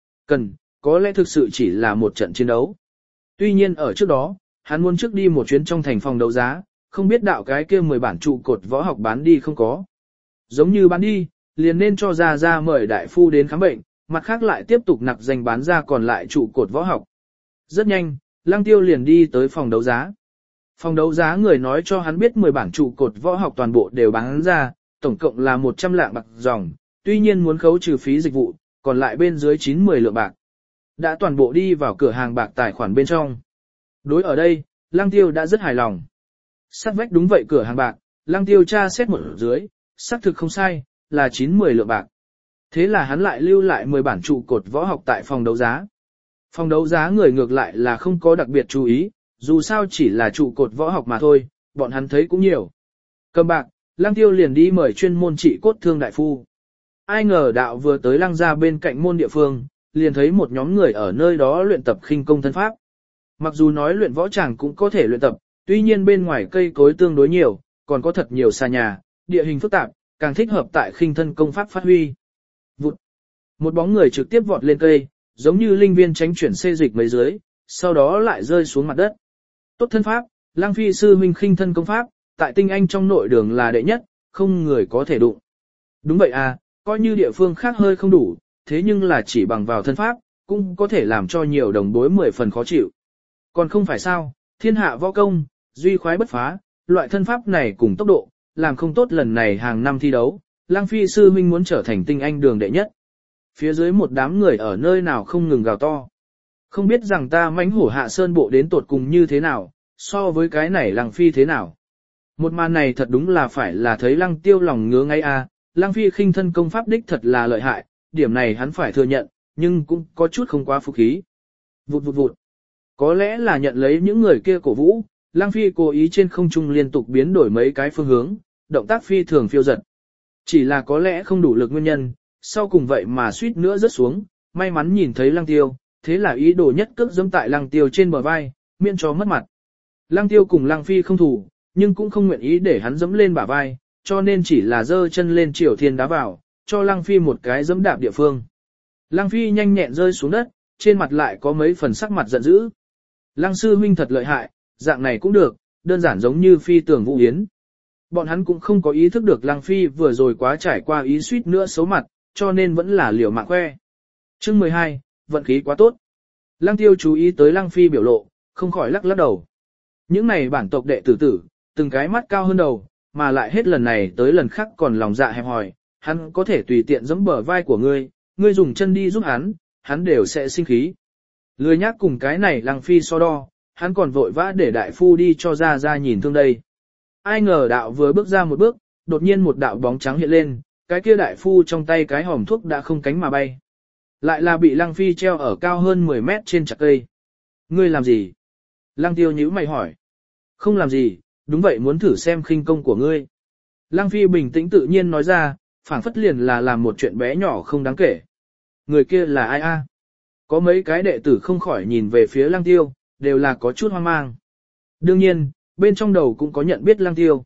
Có lẽ thực sự chỉ là một trận chiến đấu. Tuy nhiên ở trước đó, hắn muốn trước đi một chuyến trong thành phòng đấu giá, không biết đạo cái kia 10 bản trụ cột võ học bán đi không có. Giống như bán đi, liền nên cho ra mời đại phu đến khám bệnh, mặt khác lại tiếp tục nặc danh bán ra còn lại trụ cột võ học. Rất nhanh, Lăng Tiêu liền đi tới phòng đấu giá. Phòng đấu giá người nói cho hắn biết 10 bản trụ cột võ học toàn bộ đều bán ra, tổng cộng là 100 lạng bạc dòng, tuy nhiên muốn khấu trừ phí dịch vụ, còn lại bên dưới 90 lượng bạc. Đã toàn bộ đi vào cửa hàng bạc tài khoản bên trong. Đối ở đây, Lăng Tiêu đã rất hài lòng. Sát vách đúng vậy cửa hàng bạc, Lăng Tiêu tra xét một dưới, xác thực không sai, là 90 lượng bạc. Thế là hắn lại lưu lại 10 bản trụ cột võ học tại phòng đấu giá. Phòng đấu giá người ngược lại là không có đặc biệt chú ý, dù sao chỉ là trụ cột võ học mà thôi, bọn hắn thấy cũng nhiều. Cầm bạc, Lăng Tiêu liền đi mời chuyên môn trị cốt thương đại phu. Ai ngờ đạo vừa tới Lăng gia bên cạnh môn địa phương, liền thấy một nhóm người ở nơi đó luyện tập khinh công thân pháp. Mặc dù nói luyện võ chẳng cũng có thể luyện tập, tuy nhiên bên ngoài cây cối tương đối nhiều, còn có thật nhiều xa nhà, địa hình phức tạp, càng thích hợp tại khinh thân công pháp phát huy. Vụt. Một bóng người trực tiếp vọt lên cây, giống như linh viên tránh chuyển xê dịch mấy dưới, sau đó lại rơi xuống mặt đất. Tốt thân pháp, Lăng Phi sư huynh khinh thân công pháp, tại tinh anh trong nội đường là đệ nhất, không người có thể đụng. Đúng vậy à, coi như địa phương khác hơi không đủ, thế nhưng là chỉ bằng vào thân pháp, cũng có thể làm cho nhiều đồng bối 10 phần khó chịu. Còn không phải sao, thiên hạ võ công, duy khoái bất phá, loại thân pháp này cùng tốc độ, làm không tốt lần này hàng năm thi đấu, Lăng Phi sư huynh muốn trở thành tinh anh đường đệ nhất. Phía dưới một đám người ở nơi nào không ngừng gào to. Không biết rằng ta mãnh hổ hạ sơn bộ đến tột cùng như thế nào, so với cái này Lăng Phi thế nào. Một màn này thật đúng là phải là thấy Lăng Tiêu lòng ngứa ngay a, Lăng Phi khinh thân công pháp đích thật là lợi hại, điểm này hắn phải thừa nhận, nhưng cũng có chút không quá phục khí. Vụt vụt vụt. Có lẽ là nhận lấy những người kia cổ vũ, Lăng Phi cố ý trên không trung liên tục biến đổi mấy cái phương hướng, động tác phi thường phiêu dật. Chỉ là có lẽ không đủ lực nguyên nhân, sau cùng vậy mà suýt nữa rớt xuống, may mắn nhìn thấy Lăng Tiêu, thế là ý đồ nhất cước giẫm tại Lăng Tiêu trên bờ vai, miễn cho mất mặt. Lăng Tiêu cùng Lăng Phi không thủ, nhưng cũng không nguyện ý để hắn giẫm lên bả vai, cho nên chỉ là giơ chân lên triều thiên đá vào, cho Lăng Phi một cái giẫm đạp địa phương. Lăng Phi nhanh nhẹn rơi xuống đất, trên mặt lại có mấy phần sắc mặt giận dữ. Lăng sư huynh thật lợi hại, dạng này cũng được, đơn giản giống như Phi tưởng Vũ Yến. Bọn hắn cũng không có ý thức được Lăng Phi vừa rồi quá trải qua ý suýt nữa xấu mặt, cho nên vẫn là liều mạng khoe. Chương 12, vận khí quá tốt. Lăng Tiêu chú ý tới Lăng Phi biểu lộ, không khỏi lắc lắc đầu. Những này bản tộc đệ tử, từng cái mắt cao hơn đầu, mà lại hết lần này tới lần khác còn lòng dạ hẹp hòi, hắn có thể tùy tiện giẫm bờ vai của ngươi, ngươi dùng chân đi giúp hắn đều sẽ sinh khí. Lười nhác cùng cái này Lăng Phi so đo, hắn còn vội vã để đại phu đi cho ra nhìn thương đây. Ai ngờ đạo vừa bước ra một bước, đột nhiên một đạo bóng trắng hiện lên, cái kia đại phu trong tay cái hòm thuốc đã không cánh mà bay. Lại là bị Lăng Phi treo ở cao hơn 10 mét trên chặt cây. Ngươi làm gì? Lăng Tiêu nhíu mày hỏi. Không làm gì, đúng vậy muốn thử xem khinh công của ngươi. Lăng Phi bình tĩnh tự nhiên nói ra, phảng phất liền là làm một chuyện bé nhỏ không đáng kể. Người kia là ai a? Có mấy cái đệ tử không khỏi nhìn về phía Lăng Tiêu, đều là có chút hoang mang. Đương nhiên, bên trong đầu cũng có nhận biết Lăng Tiêu.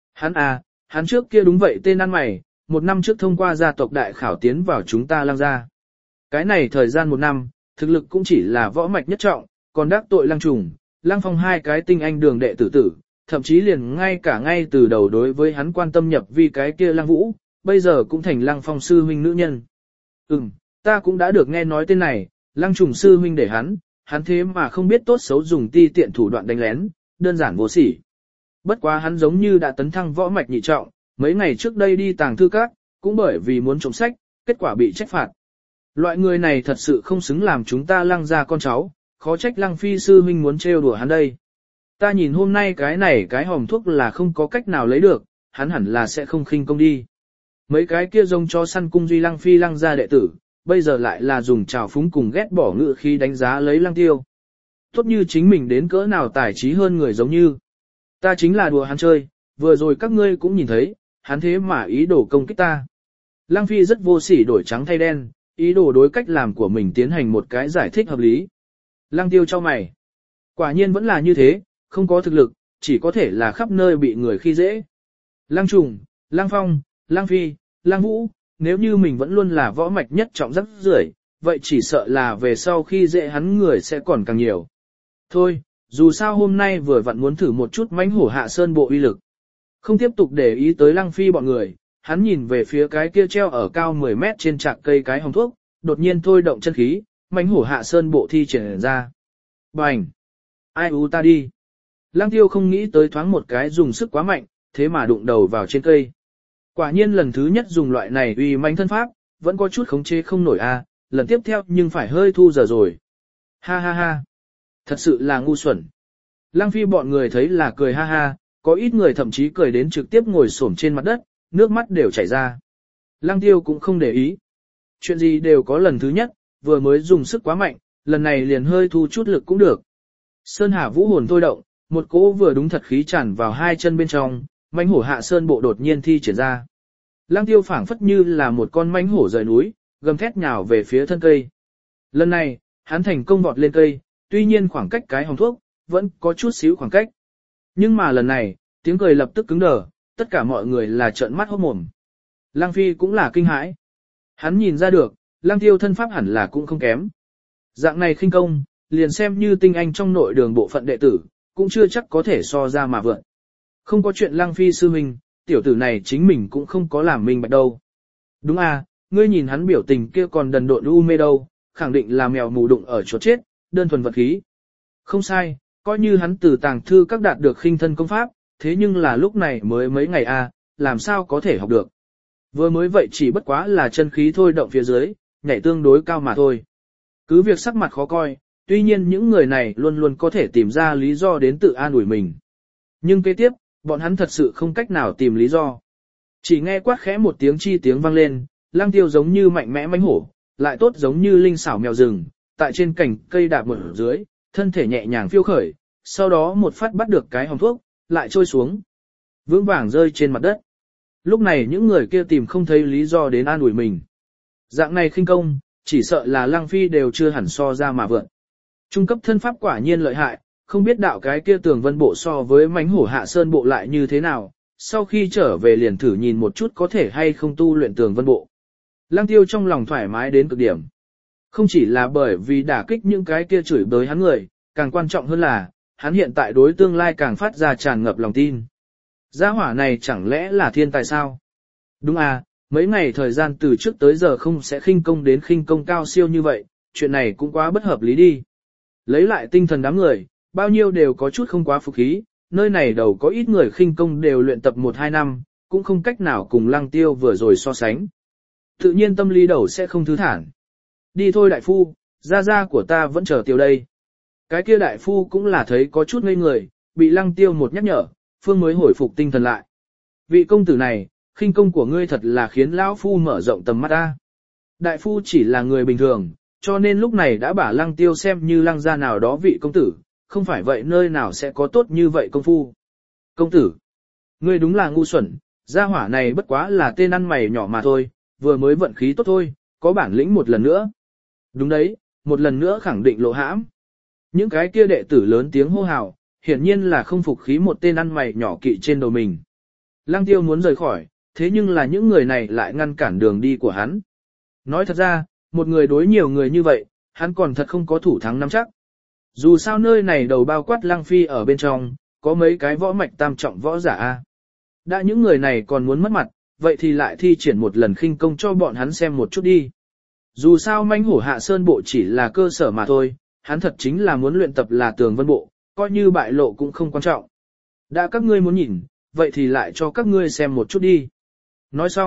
Hắn trước kia đúng vậy tên ăn mày, 1 năm trước thông qua gia tộc đại khảo tiến vào chúng ta Lăng gia. Cái này thời gian 1 năm, thực lực cũng chỉ là võ mạch nhất trọng, còn đắc tội Lăng Trùng, Lăng Phong 2 cái tinh anh đường đệ tử, thậm chí liền ngay từ đầu đối với hắn quan tâm nhập vi cái kia Lăng Vũ, bây giờ cũng thành Lăng Phong sư huynh nữ nhân. Ta cũng đã được nghe nói tên này, Lăng Trùng sư huynh để hắn thế mà không biết tốt xấu dùng ti tiện thủ đoạn đánh lén, đơn giản vô sỉ. Bất quá hắn giống như đã tấn thăng võ mạch nhị trọng, mấy ngày trước đây đi tàng thư các, cũng bởi vì muốn trộm sách, kết quả bị trách phạt. Loại người này thật sự không xứng làm chúng ta Lăng gia con cháu, khó trách Lăng phi sư huynh muốn trêu đùa hắn đây. Ta nhìn hôm nay cái này cái hòm thuốc là không có cách nào lấy được, hắn hẳn là sẽ không khinh công đi. Mấy cái kia giống cho săn cung duy Lăng phi Lăng gia đệ tử, bây giờ lại là dùng trào phúng cùng ghét bỏ ngự khi đánh giá lấy Lăng Tiêu. Tốt như chính mình đến cỡ nào tài trí hơn người giống như. Ta chính là đùa hắn chơi, vừa rồi các ngươi cũng nhìn thấy, hắn thế mà ý đồ công kích ta. Lăng Phi rất vô sỉ đổi trắng thay đen, ý đồ đối cách làm của mình tiến hành một cái giải thích hợp lý. Lăng Tiêu cho mày. Quả nhiên vẫn là như thế, không có thực lực, chỉ có thể là khắp nơi bị người khi dễ. Lăng Trùng, Lăng Phong, Lăng Phi, Lăng Vũ, nếu như mình vẫn luôn là võ mạch nhất trọng rất rưởi, vậy chỉ sợ là về sau khi dễ hắn người sẽ còn càng nhiều. Thôi, dù sao hôm nay vừa vặn muốn thử một chút mãnh hổ hạ sơn bộ uy lực. Không tiếp tục để ý tới Lăng Phi bọn người, hắn nhìn về phía cái kia treo ở cao 10 mét trên trạc cây cái hồng thuốc, đột nhiên thôi động chân khí, mãnh hổ hạ sơn bộ thi triển ra. Bành! Ai u ta đi! Lăng Tiêu không nghĩ tới thoáng một cái dùng sức quá mạnh, thế mà đụng đầu vào trên cây. Quả nhiên lần thứ nhất dùng loại này uy mãnh thân pháp, vẫn có chút khống chế không nổi a, lần tiếp theo nhưng phải hơi thu giờ rồi. Ha ha ha! Thật sự là ngu xuẩn. Lăng Phi bọn người thấy là cười ha ha, có ít người thậm chí cười đến trực tiếp ngồi xổm trên mặt đất, nước mắt đều chảy ra. Lăng Tiêu cũng không để ý. Chuyện gì đều có lần thứ nhất, vừa mới dùng sức quá mạnh, lần này liền hơi thu chút lực cũng được. Sơn Hà Vũ hồn thôi động, một cỗ vừa đúng thật khí tràn vào hai chân bên trong, mãnh hổ hạ sơn bộ đột nhiên thi triển ra. Lăng Tiêu phảng phất như là một con mãnh hổ rời núi, gầm thét nhào về phía thân cây. Lần này, hắn thành công vọt lên cây, tuy nhiên khoảng cách cái hồng thuốc, vẫn có chút xíu khoảng cách. Nhưng mà lần này, tiếng cười lập tức cứng đờ, tất cả mọi người là trợn mắt hốt mồm. Lăng Phi cũng là kinh hãi. Hắn nhìn ra được, Lăng Tiêu thân pháp hẳn là cũng không kém. Dạng này khinh công, liền xem như tinh anh trong nội đường bộ phận đệ tử, cũng chưa chắc có thể so ra mà vượn. Không có chuyện Lăng Phi sư huynh, tiểu tử này chính mình cũng không có làm minh bạch đâu. Đúng à, ngươi nhìn hắn biểu tình kia còn đần độn u mê đâu, khẳng định là mèo mù đụng ở chỗ chết, đơn thuần vật khí. Không sai, coi như hắn từ tàng thư các đạt được khinh thân công pháp, thế nhưng là lúc này mới mấy ngày làm sao có thể học được. Vừa mới vậy chỉ bất quá là chân khí thôi động phía dưới, nhảy tương đối cao mà thôi. Cứ việc sắc mặt khó coi, tuy nhiên những người này luôn luôn có thể tìm ra lý do đến tự an ủi mình. Nhưng kế tiếp, bọn hắn thật sự không cách nào tìm lý do. Chỉ nghe quát khẽ một tiếng chi tiếng vang lên, Lăng Tiêu giống như mạnh mẽ mãnh hổ, lại tốt giống như linh xảo mèo rừng, tại trên cành cây đạp một dưới, thân thể nhẹ nhàng phiêu khởi, sau đó một phát bắt được cái hòm thuốc, lại trôi xuống, vững vàng rơi trên mặt đất. Lúc này những người kia tìm không thấy lý do đến an ủi mình. Dạng này khinh công, chỉ sợ là Lăng Phi đều chưa hẳn so ra mà vượn. Trung cấp thân pháp quả nhiên lợi hại, không biết đạo cái kia Tường Vân bộ so với mãnh hổ hạ sơn bộ lại như thế nào, sau khi trở về liền thử nhìn một chút có thể hay không tu luyện Tường Vân bộ. Lăng Tiêu trong lòng thoải mái đến cực điểm. Không chỉ là bởi vì đả kích những cái kia chửi bới hắn người, càng quan trọng hơn là, hắn hiện tại đối tương lai càng phát ra tràn ngập lòng tin. Gia hỏa này chẳng lẽ là thiên tài sao? Đúng à, mấy ngày thời gian từ trước tới giờ không sẽ khinh công đến khinh công cao siêu như vậy, chuyện này cũng quá bất hợp lý đi. Lấy lại tinh thần đám người, bao nhiêu đều có chút không quá phục khí, nơi này đầu có ít người khinh công đều luyện tập 1-2 năm, cũng không cách nào cùng Lăng Tiêu vừa rồi so sánh. Tự nhiên tâm lý đầu sẽ không thư thản. Đi thôi đại phu, gia của ta vẫn chờ tiêu đây. Cái kia đại phu cũng là thấy có chút ngây người, bị Lăng Tiêu một nhắc nhở, phương mới hồi phục tinh thần lại. Vị công tử này, khinh công của ngươi thật là khiến lão phu mở rộng tầm mắt ta. Đại phu chỉ là người bình thường, cho nên lúc này đã bả Lăng Tiêu xem như Lăng gia nào đó vị công tử, không phải vậy nơi nào sẽ có tốt như vậy công phu. Công tử, ngươi đúng là ngu xuẩn, gia hỏa này bất quá là tên ăn mày nhỏ mà thôi, vừa mới vận khí tốt thôi, có bản lĩnh một lần nữa. Đúng đấy, một lần nữa khẳng định lộ hãm. Những cái kia đệ tử lớn tiếng hô hào, hiển nhiên là không phục khí một tên ăn mày nhỏ kỵ trên đầu mình. Lăng Tiêu muốn rời khỏi, thế nhưng là những người này lại ngăn cản đường đi của hắn. Nói thật ra, một người đối nhiều người như vậy, hắn còn thật không có thủ thắng nắm chắc. Dù sao nơi này đầu bao quát Lăng Phi ở bên trong, có mấy cái võ mạch tam trọng võ giả a. Đã những người này còn muốn mất mặt, vậy thì lại thi triển một lần khinh công cho bọn hắn xem một chút đi. Dù sao mãnh hổ hạ sơn bộ chỉ là cơ sở mà thôi, hắn thật chính là muốn luyện tập là Tường Vân bộ, coi như bại lộ cũng không quan trọng. Đã các ngươi muốn nhìn, vậy thì lại cho các ngươi xem một chút đi. Nói xong,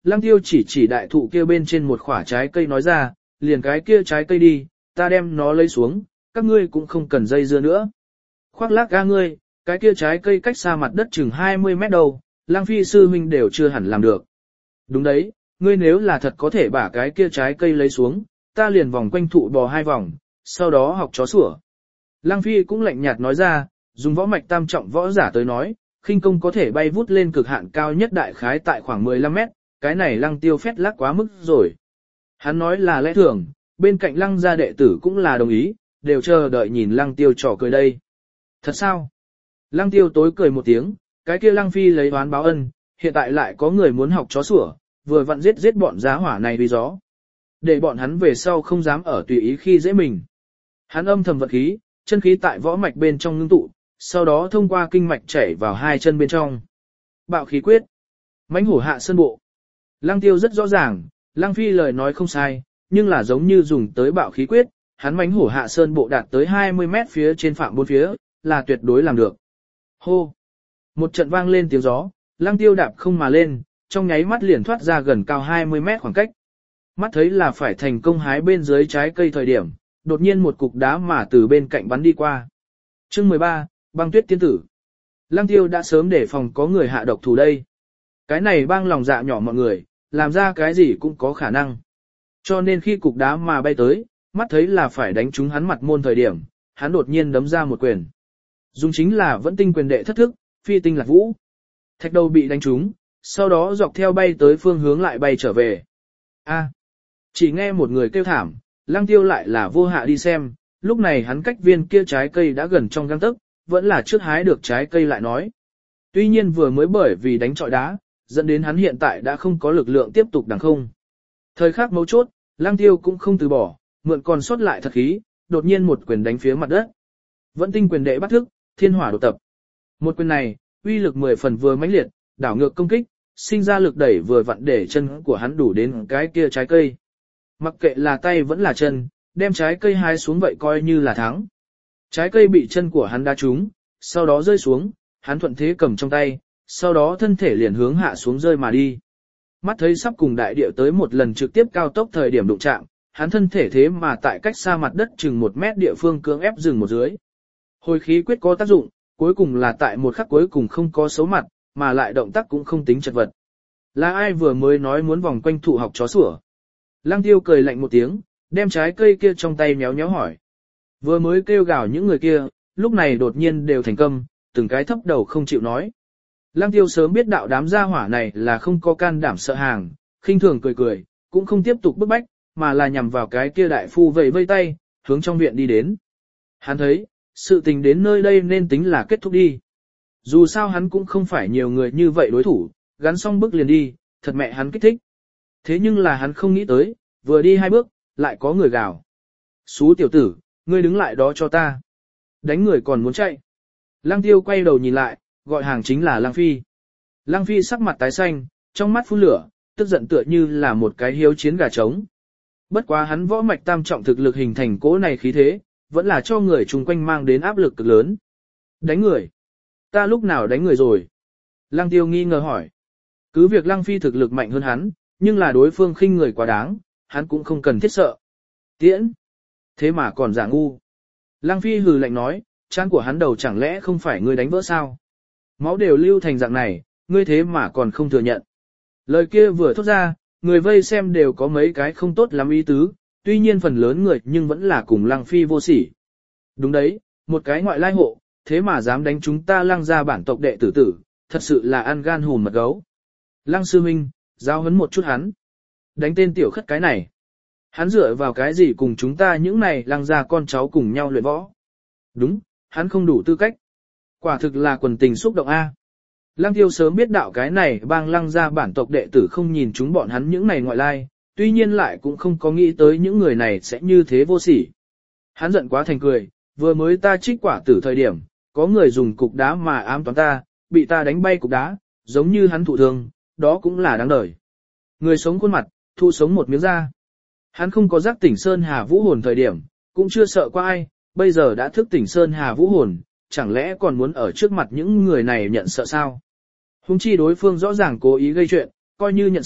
Lăng Tiêu chỉ chỉ đại thụ kia bên trên một quả trái cây nói ra, liền cái kia trái cây đi, ta đem nó lấy xuống, các ngươi cũng không cần dây dưa nữa. Khoác lác ga ngươi, cái kia trái cây cách xa mặt đất chừng 20 mét đâu, Lăng Phi sư huynh đều chưa hẳn làm được. Đúng đấy, ngươi nếu là thật có thể bả cái kia trái cây lấy xuống, ta liền vòng quanh thụ bò 2 vòng, sau đó học chó sủa. Lăng Phi cũng lạnh nhạt nói ra, dùng võ mạch tam trọng võ giả tới nói, khinh công có thể bay vút lên cực hạn cao nhất đại khái tại khoảng 15 mét, cái này Lăng Tiêu phét lác quá mức rồi. Hắn nói là lẽ thường, bên cạnh Lăng gia đệ tử cũng là đồng ý, đều chờ đợi nhìn Lăng Tiêu trò cười đây. Thật sao? Lăng Tiêu tối cười một tiếng, cái kia Lăng Phi lấy oán báo ân, hiện tại lại có người muốn học chó sủa, vừa vặn giết bọn giá hỏa này vì gió. Để bọn hắn về sau không dám ở tùy ý khi dễ mình. Hắn âm thầm vật khí, chân khí tại võ mạch bên trong ngưng tụ, sau đó thông qua kinh mạch chảy vào hai chân bên trong. Bạo khí quyết, mãnh hổ hạ sơn bộ. Lăng Tiêu rất rõ ràng, Lăng Phi lời nói không sai, nhưng là giống như dùng tới bạo khí quyết, hắn mãnh hổ hạ sơn bộ đạt tới 20 mét phía trên phạm bốn phía, là tuyệt đối làm được. Hô! Một trận vang lên tiếng gió, Lăng Tiêu đạp không mà lên, trong nháy mắt liền thoát ra gần cao 20 mét khoảng cách. Mắt thấy là phải thành công hái bên dưới trái cây thời điểm, đột nhiên một cục đá mà từ bên cạnh bắn đi qua. Chương 13, băng tuyết tiên tử. Lăng Tiêu đã sớm để phòng có người hạ độc thủ đây. Cái này băng lòng dạ nhỏ mọi người, làm ra cái gì cũng có khả năng. Cho nên khi cục đá mà bay tới, mắt thấy là phải đánh trúng hắn mặt môn thời điểm, hắn đột nhiên đấm ra một quyền. Dùng chính là vẫn tinh quyền đệ thất thức, phi tinh lạc vũ. Thạch đầu bị đánh trúng, sau đó dọc theo bay tới phương hướng lại bay trở về. A, chỉ nghe một người kêu thảm, Lăng Tiêu lại là vô hạ đi xem, lúc này hắn cách viên kia trái cây đã gần trong gang tấc, vẫn là trước hái được trái cây lại nói. Tuy nhiên vừa mới bởi vì đánh trọi đá, dẫn đến hắn hiện tại đã không có lực lượng tiếp tục đằng không. Thời khắc mấu chốt, Lăng Tiêu cũng không từ bỏ, mượn còn sót lại thật khí, đột nhiên một quyền đánh phía mặt đất. Vẫn tinh quyền đệ bắt thức, thiên hỏa đột tập. Một quyền này, uy lực 10 phần vừa mãnh liệt, đảo ngược công kích, sinh ra lực đẩy vừa vặn để chân của hắn đủ đến cái kia trái cây. Mặc kệ là tay vẫn là chân, đem trái cây hái xuống vậy coi như là thắng. Trái cây bị chân của hắn đá trúng, sau đó rơi xuống, hắn thuận thế cầm trong tay, sau đó thân thể liền hướng hạ xuống rơi mà đi. Mắt thấy sắp cùng đại địa tới một lần trực tiếp cao tốc thời điểm đụng chạm, hắn thân thể thế mà tại cách xa mặt đất chừng 1 mét địa phương cưỡng ép dừng một dưới. Hồi khí quyết có tác dụng, cuối cùng là tại một khắc cuối cùng không có xấu mặt, mà lại động tác cũng không tính chật vật. Là ai vừa mới nói muốn vòng quanh thụ học chó sủa? Lăng Tiêu cười lạnh một tiếng, đem trái cây kia trong tay méo méo hỏi. Vừa mới kêu gào những người kia, lúc này đột nhiên đều thành câm, từng cái thấp đầu không chịu nói. Lăng Tiêu sớm biết đạo đám gia hỏa này là không có can đảm sợ hàng, khinh thường cười cười, cũng không tiếp tục bức bách, mà là nhằm vào cái kia đại phu vẫy vây tay, hướng trong viện đi đến. Hắn thấy, sự tình đến nơi đây nên tính là kết thúc đi. Dù sao hắn cũng không phải nhiều người như vậy đối thủ, gắn xong bước liền đi, thật mẹ hắn kích thích. Thế nhưng là hắn không nghĩ tới, vừa đi 2 bước, lại có người gào. Xú tiểu tử, ngươi đứng lại đó cho ta. Đánh người còn muốn chạy. Lăng Tiêu quay đầu nhìn lại, gọi hàng chính là Lăng Phi. Lăng Phi sắc mặt tái xanh, trong mắt phun lửa, tức giận tựa như là một cái hiếu chiến gà trống. Bất quá hắn võ mạch tam trọng thực lực hình thành cỗ này khí thế, vẫn là cho người chung quanh mang đến áp lực cực lớn. Đánh người? Ta lúc nào đánh người rồi? Lăng Tiêu nghi ngờ hỏi. Cứ việc Lăng Phi thực lực mạnh hơn hắn, nhưng là đối phương khinh người quá đáng, hắn cũng không cần thiết sợ. Tiễn! Thế mà còn giả ngu. Lăng Phi hừ lạnh nói, trán của hắn đầu chẳng lẽ không phải ngươi đánh vỡ sao? Máu đều lưu thành dạng này, ngươi thế mà còn không thừa nhận. Lời kia vừa thốt ra, người vây xem đều có mấy cái không tốt lắm ý tứ, tuy nhiên phần lớn người nhưng vẫn là cùng Lăng Phi vô sỉ. Đúng đấy, một cái ngoại lai hộ, thế mà dám đánh chúng ta Lăng gia bản tộc đệ tử tử, thật sự là ăn gan hùn mật gấu. Lăng sư huynh, giao huấn một chút hắn. Đánh tên tiểu khất cái này. Hắn dựa vào cái gì cùng chúng ta những này Lăng gia con cháu cùng nhau luyện võ. Đúng, hắn không đủ tư cách. Quả thực là quần tình xúc động A. Lăng Tiêu sớm biết đạo cái này bang Lăng gia bản tộc đệ tử không nhìn chúng bọn hắn những này ngoại lai, tuy nhiên lại cũng không có nghĩ tới những người này sẽ như thế vô sỉ. Hắn giận quá thành cười, vừa mới ta trích quả tử thời điểm, có người dùng cục đá mà ám toán ta, bị ta đánh bay cục đá, giống như hắn thụ thương, đó cũng là đáng đời. Người sống khuôn mặt, thu sống một miếng da. Hắn không có giác tỉnh Sơn Hà Vũ hồn thời điểm, cũng chưa sợ qua ai, bây giờ đã thức tỉnh Sơn Hà Vũ hồn, chẳng lẽ còn muốn ở trước mặt những người này nhận sợ sao? Hùng chi đối phương rõ ràng cố ý gây chuyện, coi như nhận sợ,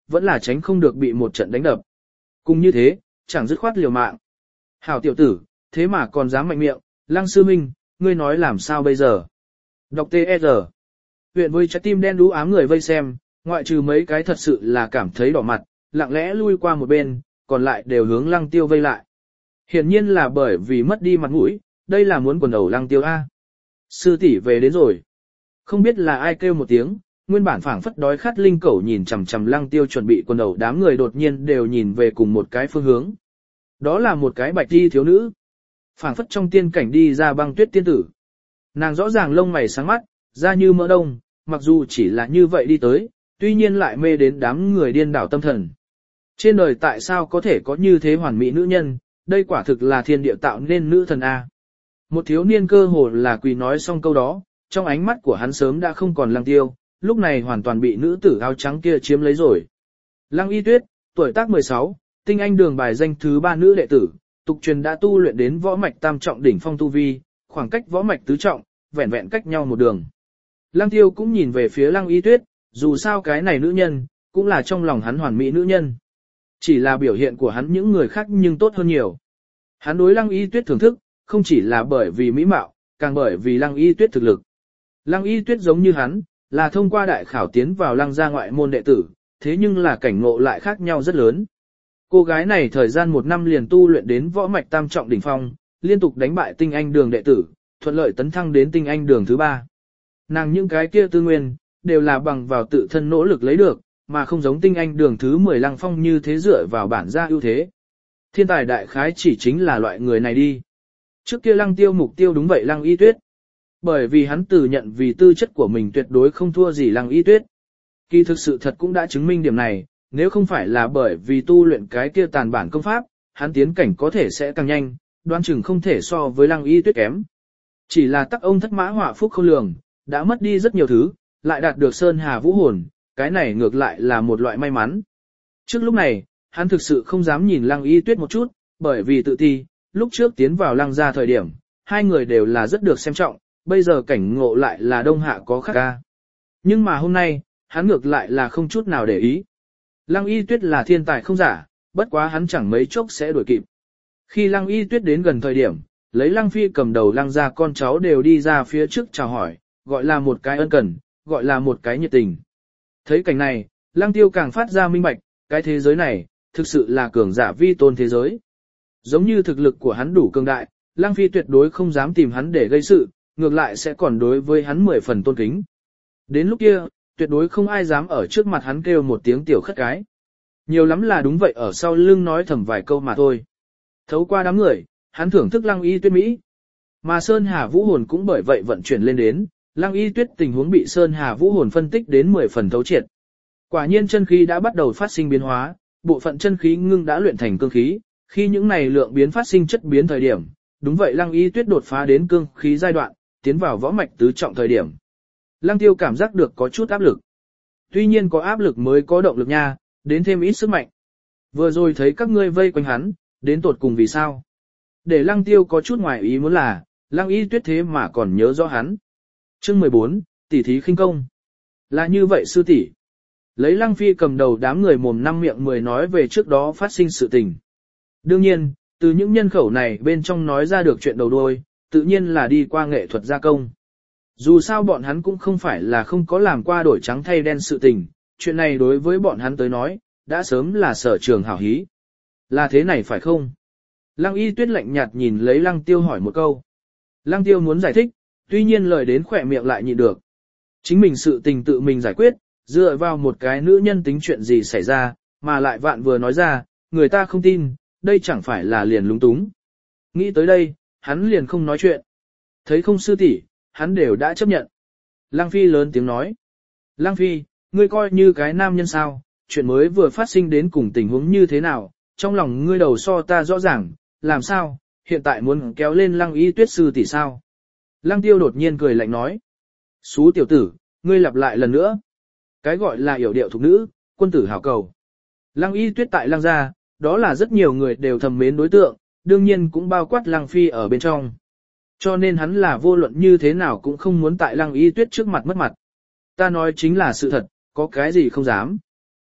vẫn là tránh không được bị một trận đánh đập. Cùng như thế, chẳng dứt khoát liều mạng. Hảo tiểu tử, thế mà còn dám mạnh miệng, Lăng sư minh, ngươi nói làm sao bây giờ? Đọc T.E.R. Huyện với trái tim đen đú ám người vây xem, ngoại trừ mấy cái thật sự là cảm thấy đỏ mặt, lặng lẽ lui qua một bên, còn lại đều hướng Lăng Tiêu vây lại. Hiển nhiên là bởi vì mất đi mặt mũi, đây là muốn quần đầu Lăng Tiêu A. Sư tỷ về đến rồi. Không biết là ai kêu một tiếng, nguyên bản phảng phất đói khát linh cẩu nhìn chằm chằm Lăng Tiêu chuẩn bị quần đầu, đám người đột nhiên đều nhìn về cùng một cái phương hướng. Đó là một cái bạch y thiếu nữ. Phảng phất trong tiên cảnh đi ra băng tuyết tiên tử. Nàng rõ ràng lông mày sáng mắt, da như mỡ đông, mặc dù chỉ là như vậy đi tới, tuy nhiên lại mê đến đám người điên đảo tâm thần. Trên đời tại sao có thể có như thế hoàn mỹ nữ nhân, đây quả thực là thiên địa tạo nên nữ thần A. Một thiếu niên cơ hồ là quỳ nói xong câu đó, trong ánh mắt của hắn sớm đã không còn Lăng Tiêu, lúc này hoàn toàn bị nữ tử áo trắng kia chiếm lấy rồi. Lăng Y Tuyết, tuổi tác 16, tinh anh đường bài danh thứ 3 nữ đệ tử, tục truyền đã tu luyện đến võ mạch tam trọng đỉnh phong tu vi, khoảng cách võ mạch tứ trọng, vẹn vẹn cách nhau một đường. Lăng Tiêu cũng nhìn về phía Lăng Y Tuyết, dù sao cái này nữ nhân, cũng là trong lòng hắn hoàn mỹ nữ nhân. Chỉ là biểu hiện của hắn những người khác nhưng tốt hơn nhiều. Hắn đối Lăng Y Tuyết thưởng thức, không chỉ là bởi vì mỹ mạo, càng bởi vì Lăng Y Tuyết thực lực. Lăng Y Tuyết giống như hắn, là thông qua đại khảo tiến vào Lăng gia ngoại môn đệ tử, thế nhưng là cảnh ngộ lại khác nhau rất lớn. Cô gái này thời gian 1 năm liền tu luyện đến võ mạch tam trọng đỉnh phong, liên tục đánh bại tinh anh đường đệ tử, thuận lợi tấn thăng đến tinh anh đường thứ 3. Nàng những cái kia tư nguyên, đều là bằng vào tự thân nỗ lực lấy được, mà không giống tinh anh đường thứ 10 Lăng Phong như thế dựa vào bản gia ưu thế. Thiên tài đại khái chỉ chính là loại người này đi. Trước kia Lăng Tiêu mục tiêu đúng vậy Lăng Y Tuyết. Bởi vì hắn tự nhận vì tư chất của mình tuyệt đối không thua gì Lăng Y Tuyết. Kỳ thực sự thật cũng đã chứng minh điểm này, nếu không phải là bởi vì tu luyện cái kia tàn bản công pháp, hắn tiến cảnh có thể sẽ càng nhanh, đoán chừng không thể so với Lăng Y Tuyết kém. Chỉ là tắc ông thất mã họa phúc không lường, đã mất đi rất nhiều thứ, lại đạt được Sơn Hà Vũ Hồn, cái này ngược lại là một loại may mắn. Trước lúc này, hắn thực sự không dám nhìn Lăng Y Tuyết một chút, bởi vì tự ti, lúc trước tiến vào Lăng gia thời điểm, hai người đều là rất được xem trọng, bây giờ cảnh ngộ lại là đông hạ có khác ca. Nhưng mà hôm nay, hắn ngược lại là không chút nào để ý. Lăng Y Tuyết là thiên tài không giả, bất quá hắn chẳng mấy chốc sẽ đuổi kịp. Khi Lăng Y Tuyết đến gần thời điểm, lấy Lăng Phi cầm đầu Lăng gia con cháu đều đi ra phía trước chào hỏi, gọi là một cái ân cần, gọi là một cái nhiệt tình. Thấy cảnh này, Lăng Tiêu càng phát ra minh bạch, cái thế giới này, thực sự là cường giả vi tôn thế giới. Giống như thực lực của hắn đủ cường đại, Lăng Phi tuyệt đối không dám tìm hắn để gây sự, ngược lại sẽ còn đối với hắn 10 phần tôn kính. Đến lúc kia, tuyệt đối không ai dám ở trước mặt hắn kêu một tiếng tiểu khất cái. Nhiều lắm là đúng vậy ở sau lưng nói thầm vài câu mà thôi. Thấu qua đám người, hắn thưởng thức Lăng Y Tuyết Mỹ. Mà Sơn Hà Vũ Hồn cũng bởi vậy vận chuyển lên đến, Lăng Y Tuyết tình huống bị Sơn Hà Vũ Hồn phân tích đến 10 phần thấu triệt. Quả nhiên chân khí đã bắt đầu phát sinh biến hóa, bộ phận chân khí ngưng đã luyện thành cương khí, khi những này lượng biến phát sinh chất biến thời điểm, đúng vậy Lăng Y Tuyết đột phá đến cương khí giai đoạn, tiến vào võ mạch tứ trọng thời điểm. Lăng Tiêu cảm giác được có chút áp lực. Tuy nhiên có áp lực mới có động lực nha, đến thêm ít sức mạnh. Vừa rồi thấy các ngươi vây quanh hắn, đến tột cùng vì sao? Để Lăng Tiêu có chút ngoài ý muốn là, Lăng Y Tuyết thế mà còn nhớ rõ hắn. Chương 14, tỷ thí khinh công. Là như vậy sư tỷ. Lấy Lăng Phi cầm đầu đám người mồm năm miệng 10 nói về trước đó phát sinh sự tình. Đương nhiên, từ những nhân khẩu này bên trong nói ra được chuyện đầu đuôi, tự nhiên là đi qua nghệ thuật gia công. Dù sao bọn hắn cũng không phải là không có làm qua đổi trắng thay đen sự tình, chuyện này đối với bọn hắn tới nói, đã sớm là sở trường hảo hí. Là thế này phải không? Lăng Y Tuyết lạnh nhạt nhìn lấy Lăng Tiêu hỏi một câu. Lăng Tiêu muốn giải thích, tuy nhiên lời đến khỏe miệng lại nhịn được. Chính mình sự tình tự mình giải quyết, dựa vào một cái nữ nhân tính chuyện gì xảy ra, mà lại vạn vừa nói ra, người ta không tin, đây chẳng phải là liền lúng túng. Nghĩ tới đây, hắn liền không nói chuyện. Thấy không sư tỷ, hắn đều đã chấp nhận. Lăng Phi lớn tiếng nói. Lăng Phi, ngươi coi như cái nam nhân sao, chuyện mới vừa phát sinh đến cùng tình huống như thế nào, trong lòng ngươi đầu so ta rõ ràng, làm sao, hiện tại muốn kéo lên Lăng Y Tuyết sư tỷ sao. Lăng Tiêu đột nhiên cười lạnh nói. Xú tiểu tử, ngươi lặp lại lần nữa. Cái gọi là yểu điệu thục nữ, quân tử hảo cầu. Lăng Y Tuyết tại Lăng gia, đó là rất nhiều người đều thầm mến đối tượng, đương nhiên cũng bao quát Lăng Phi ở bên trong. Cho nên hắn là vô luận như thế nào cũng không muốn tại Lăng Y Tuyết trước mặt mất mặt. Ta nói chính là sự thật, có cái gì không dám.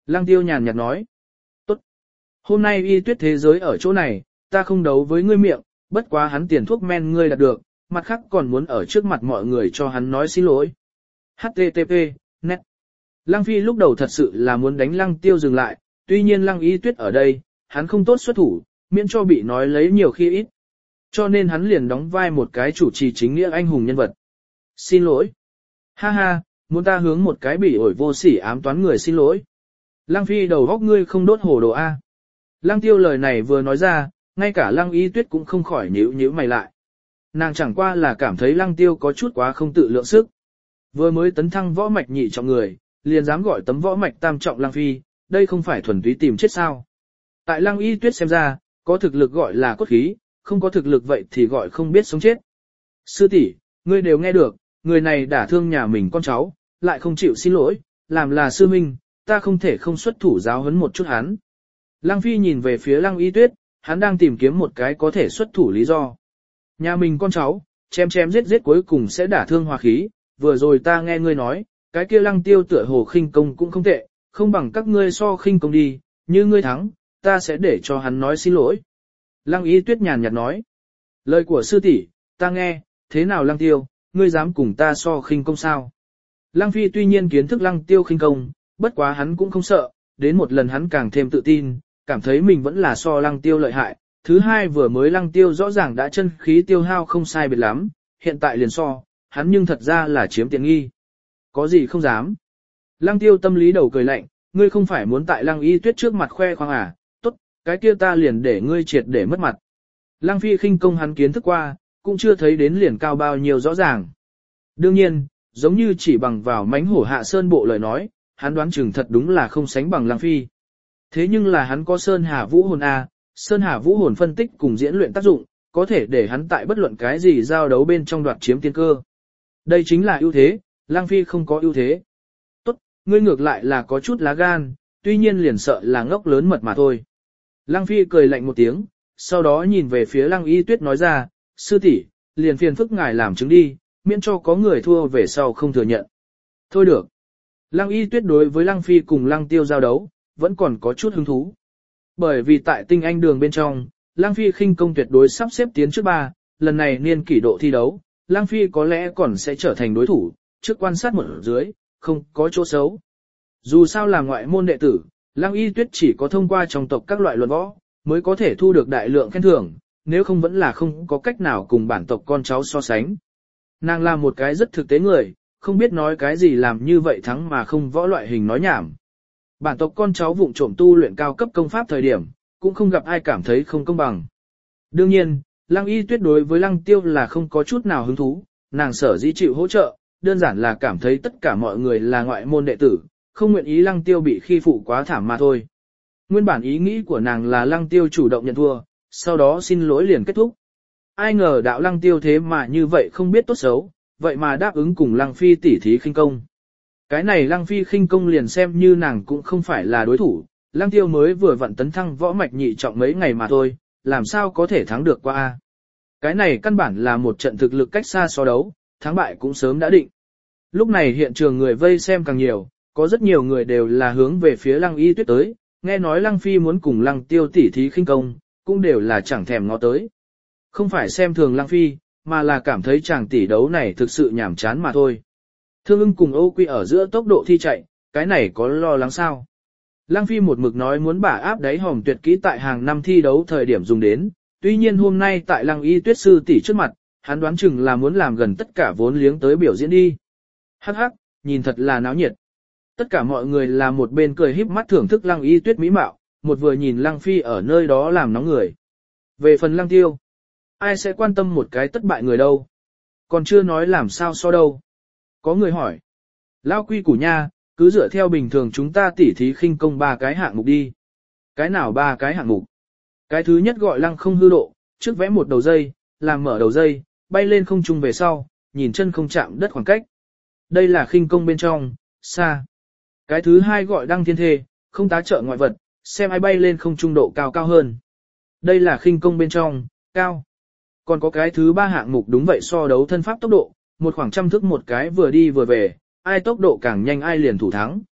Lăng Tiêu nhàn nhạt nói. Tốt. Hôm nay y tuyết thế giới ở chỗ này, ta không đấu với ngươi miệng, bất quá hắn tiền thuốc men ngươi đạt được, mặt khác còn muốn ở trước mặt mọi người cho hắn nói xin lỗi. HTTP, net. Lăng Phi lúc đầu thật sự là muốn đánh Lăng Tiêu dừng lại, tuy nhiên Lăng Y Tuyết ở đây, hắn không tốt xuất thủ, miễn cho bị nói lấy nhiều khi ít. Cho nên hắn liền đóng vai một cái chủ trì chính nghĩa anh hùng nhân vật. Xin lỗi. Ha ha, muốn ta hướng một cái bị ổi vô sỉ ám toán người xin lỗi. Lăng Phi đầu góc ngươi không đốt hồ đồ A. Lăng Tiêu lời này vừa nói ra, ngay cả Lăng Y Tuyết cũng không khỏi nhíu mày lại. Nàng chẳng qua là cảm thấy Lăng Tiêu có chút quá không tự lượng sức. Vừa mới tấn thăng võ mạch nhị trọng người, liền dám gọi tấm võ mạch tam trọng Lăng Phi, đây không phải thuần túy tìm chết sao. Tại Lăng Y Tuyết xem ra, có thực lực gọi là cốt khí, không có thực lực vậy thì gọi không biết sống chết. Sư tỷ, ngươi đều nghe được, người này đả thương nhà mình con cháu, lại không chịu xin lỗi, làm là sư minh, ta không thể không xuất thủ giáo huấn một chút hắn. Lăng Phi nhìn về phía Lăng Y Tuyết, hắn đang tìm kiếm một cái có thể xuất thủ lý do. Nhà mình con cháu, chém giết cuối cùng sẽ đả thương hòa khí, vừa rồi ta nghe ngươi nói, cái kia Lăng Tiêu tựa hồ khinh công cũng không tệ, không bằng các ngươi so khinh công đi, như ngươi thắng, ta sẽ để cho hắn nói xin lỗi. Lăng Y Tuyết nhàn nhạt nói, lời của sư tỷ, ta nghe, thế nào Lăng Tiêu, ngươi dám cùng ta so khinh công sao? Lăng Phi tuy nhiên kiến thức Lăng Tiêu khinh công, bất quá hắn cũng không sợ, đến một lần hắn càng thêm tự tin, cảm thấy mình vẫn là so Lăng Tiêu lợi hại. Thứ hai vừa mới Lăng Tiêu rõ ràng đã chân khí tiêu hao không sai biệt lắm, hiện tại liền so, hắn nhưng thật ra là chiếm tiện nghi. Có gì không dám. Lăng Tiêu tâm lý đầu cười lạnh, ngươi không phải muốn tại Lăng Y Tuyết trước mặt khoe khoang à, tốt, cái kia ta liền để ngươi triệt để mất mặt. Lăng Phi khinh công hắn kiến thức qua, cũng chưa thấy đến liền cao bao nhiêu rõ ràng. Đương nhiên, giống như chỉ bằng vào mánh hổ hạ sơn bộ lời nói, hắn đoán chừng thật đúng là không sánh bằng Lăng Phi. Thế nhưng là hắn có Sơn Hà Vũ Hồn A, Sơn Hà Vũ Hồn phân tích cùng diễn luyện tác dụng, có thể để hắn tại bất luận cái gì giao đấu bên trong đoạt chiếm tiên cơ. Đây chính là ưu thế, Lăng Phi không có ưu thế. Tốt, ngươi ngược lại là có chút lá gan, tuy nhiên liền sợ là ngốc lớn mật mà thôi. Lăng Phi cười lạnh một tiếng, sau đó nhìn về phía Lăng Y Tuyết nói ra, sư tỷ, liền phiền phức ngài làm chứng đi, miễn cho có người thua về sau không thừa nhận. Thôi được. Lăng Y Tuyết đối với Lăng Phi cùng Lăng Tiêu giao đấu, vẫn còn có chút hứng thú. Bởi vì tại tinh anh đường bên trong, Lăng Phi khinh công tuyệt đối sắp xếp tiến trước 3, lần này niên kỷ độ thi đấu, Lăng Phi có lẽ còn sẽ trở thành đối thủ, trước quan sát một dưới, không có chỗ xấu. Dù sao là ngoại môn đệ tử, Lăng Y Tuyết chỉ có thông qua trong tộc các loại luận võ, mới có thể thu được đại lượng khen thưởng, nếu không vẫn là không có cách nào cùng bản tộc con cháu so sánh. Nàng là một cái rất thực tế người, không biết nói cái gì làm như vậy thắng mà không võ loại hình nói nhảm. Bản tộc con cháu vụng trộm tu luyện cao cấp công pháp thời điểm, cũng không gặp ai cảm thấy không công bằng. Đương nhiên, Lăng Y Tuyết đối với Lăng Tiêu là không có chút nào hứng thú, nàng sở dĩ chịu hỗ trợ, đơn giản là cảm thấy tất cả mọi người là ngoại môn đệ tử, không nguyện ý Lăng Tiêu bị khi phụ quá thảm mà thôi. Nguyên bản ý nghĩ của nàng là Lăng Tiêu chủ động nhận thua, sau đó xin lỗi liền kết thúc. Ai ngờ đạo Lăng Tiêu thế mà như vậy không biết tốt xấu, vậy mà đáp ứng cùng Lăng Phi tỉ thí khinh công. Cái này Lăng Phi khinh công liền xem như nàng cũng không phải là đối thủ, Lăng Tiêu mới vừa vận tấn thăng võ mạch nhị trọng mấy ngày mà thôi, làm sao có thể thắng được qua a? Cái này căn bản là một trận thực lực cách xa so đấu, thắng bại cũng sớm đã định. Lúc này hiện trường người vây xem càng nhiều, có rất nhiều người đều là hướng về phía Lăng Y Tuyết tới, nghe nói Lăng Phi muốn cùng Lăng Tiêu tỉ thí khinh công, cũng đều là chẳng thèm ngó tới. Không phải xem thường Lăng Phi, mà là cảm thấy chàng tỷ đấu này thực sự nhàm chán mà thôi. Thương Ưng cùng Âu Quy ở giữa tốc độ thi chạy, cái này có lo lắng sao? Lăng Phi một mực nói muốn bả áp đáy hòm tuyệt kỹ tại hàng năm thi đấu thời điểm dùng đến, tuy nhiên hôm nay tại Lăng Y Tuyết sư tỷ trước mặt, hắn đoán chừng là muốn làm gần tất cả vốn liếng tới biểu diễn đi. Hắc hắc, nhìn thật là náo nhiệt. Tất cả mọi người là một bên cười híp mắt thưởng thức Lăng Y Tuyết mỹ mạo, một vừa nhìn Lăng Phi ở nơi đó làm nóng người. Về phần Lăng Tiêu, ai sẽ quan tâm một cái tất bại người đâu? Còn chưa nói làm sao so đâu. Có người hỏi. Lao quy củ nha, cứ dựa theo bình thường chúng ta tỉ thí khinh công 3 cái hạng mục đi. Cái nào 3 cái hạng mục? Cái thứ nhất gọi lăng không hư độ, trước vẽ một đầu dây, làm mở đầu dây, bay lên không trung về sau, nhìn chân không chạm đất khoảng cách. Đây là khinh công bên trong, xa. Cái thứ hai gọi đăng thiên thê, không tá trợ ngoại vật, xem ai bay lên không trung độ cao cao hơn. Đây là khinh công bên trong, cao. Còn có cái thứ 3 hạng mục đúng vậy so đấu thân pháp tốc độ, một khoảng trăm thước một cái vừa đi vừa về, ai tốc độ càng nhanh ai liền thủ thắng.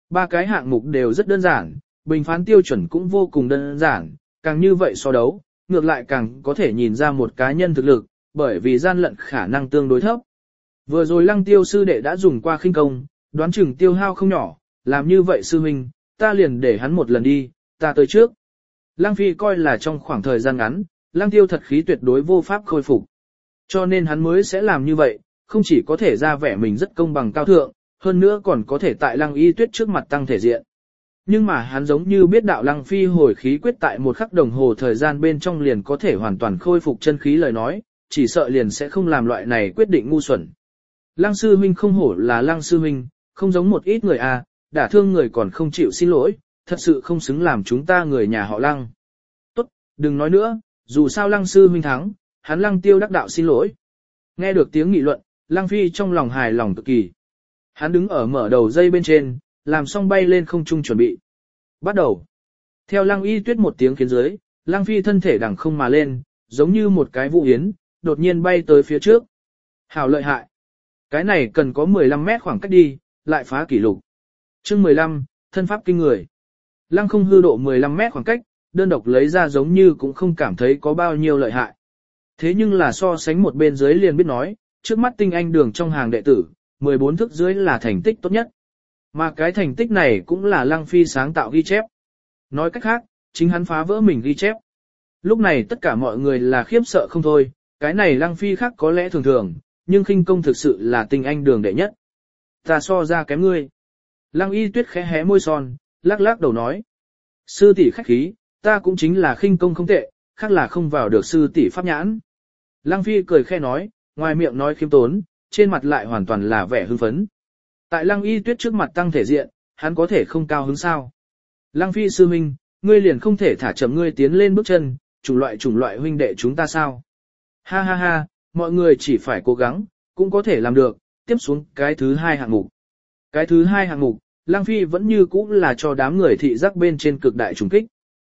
Ba cái hạng mục đều rất đơn giản, bình phán tiêu chuẩn cũng vô cùng đơn giản, càng như vậy so đấu, ngược lại càng có thể nhìn ra một cá nhân thực lực, bởi vì gian lận khả năng tương đối thấp. Vừa rồi Lăng Tiêu sư đệ đã dùng qua khinh công, đoán chừng tiêu hao không nhỏ, làm như vậy sư huynh, ta liền để hắn một lần đi, ta tới trước. Lăng Phi coi là trong khoảng thời gian ngắn, Lăng Tiêu thật khí tuyệt đối vô pháp khôi phục. Cho nên hắn mới sẽ làm như vậy, không chỉ có thể ra vẻ mình rất công bằng cao thượng, hơn nữa còn có thể tại Lăng Y Tuyết trước mặt tăng thể diện. Nhưng mà hắn giống như biết đạo Lăng Phi hồi khí quyết tại một khắc đồng hồ thời gian bên trong liền có thể hoàn toàn khôi phục chân khí lời nói, chỉ sợ liền sẽ không làm loại này quyết định ngu xuẩn. Lăng sư huynh không hổ là Lăng sư huynh, không giống một ít người đả thương người còn không chịu xin lỗi, thật sự không xứng làm chúng ta người nhà họ Lăng. Tốt, đừng nói nữa, dù sao Lăng sư huynh thắng, hắn Lăng Tiêu đắc đạo xin lỗi. Nghe được tiếng nghị luận, Lăng Phi trong lòng hài lòng cực kỳ. Hắn đứng ở mở đầu dây bên trên, làm xong bay lên không trung chuẩn bị. Bắt đầu. Theo Lăng Y Tuyết một tiếng khiến dưới, Lăng Phi thân thể đằng không mà lên, giống như một cái vũ yến, đột nhiên bay tới phía trước. Hảo lợi hại. Cái này cần có 15 mét khoảng cách đi, lại phá kỷ lục. Chương 15, thân pháp kinh người. Lăng không hư độ 15 mét khoảng cách, đơn độc lấy ra giống như cũng không cảm thấy có bao nhiêu lợi hại. Thế nhưng là so sánh một bên dưới liền biết nói, trước mắt tinh anh đường trong hàng đệ tử, 14 thước dưới là thành tích tốt nhất. Mà cái thành tích này cũng là Lăng Phi sáng tạo ghi chép. Nói cách khác, chính hắn phá vỡ mình ghi chép. Lúc này tất cả mọi người là khiếp sợ không thôi, cái này Lăng Phi khác có lẽ thường thường, nhưng khinh công thực sự là tinh anh đường đệ nhất. Ta so ra kém ngươi. Lăng Y Tuyết khẽ hé môi son, lắc lắc đầu nói. Sư tỷ khách khí, ta cũng chính là khinh công không tệ, khác là không vào được sư tỷ pháp nhãn. Lăng Phi cười khẽ nói, ngoài miệng nói khiêm tốn, trên mặt lại hoàn toàn là vẻ hưng phấn. Tại Lăng Y Tuyết trước mặt tăng thể diện, hắn có thể không cao hứng sao. Lăng Phi sư huynh, ngươi liền không thể thả chậm ngươi tiến lên bước chân, chủng loại huynh đệ chúng ta sao. Ha ha ha, mọi người chỉ phải cố gắng, cũng có thể làm được, tiếp xuống cái thứ hai hạng mục. Cái thứ hai hạng mục, Lăng Phi vẫn như cũ là cho đám người thị giác bên trên cực đại trùng kích.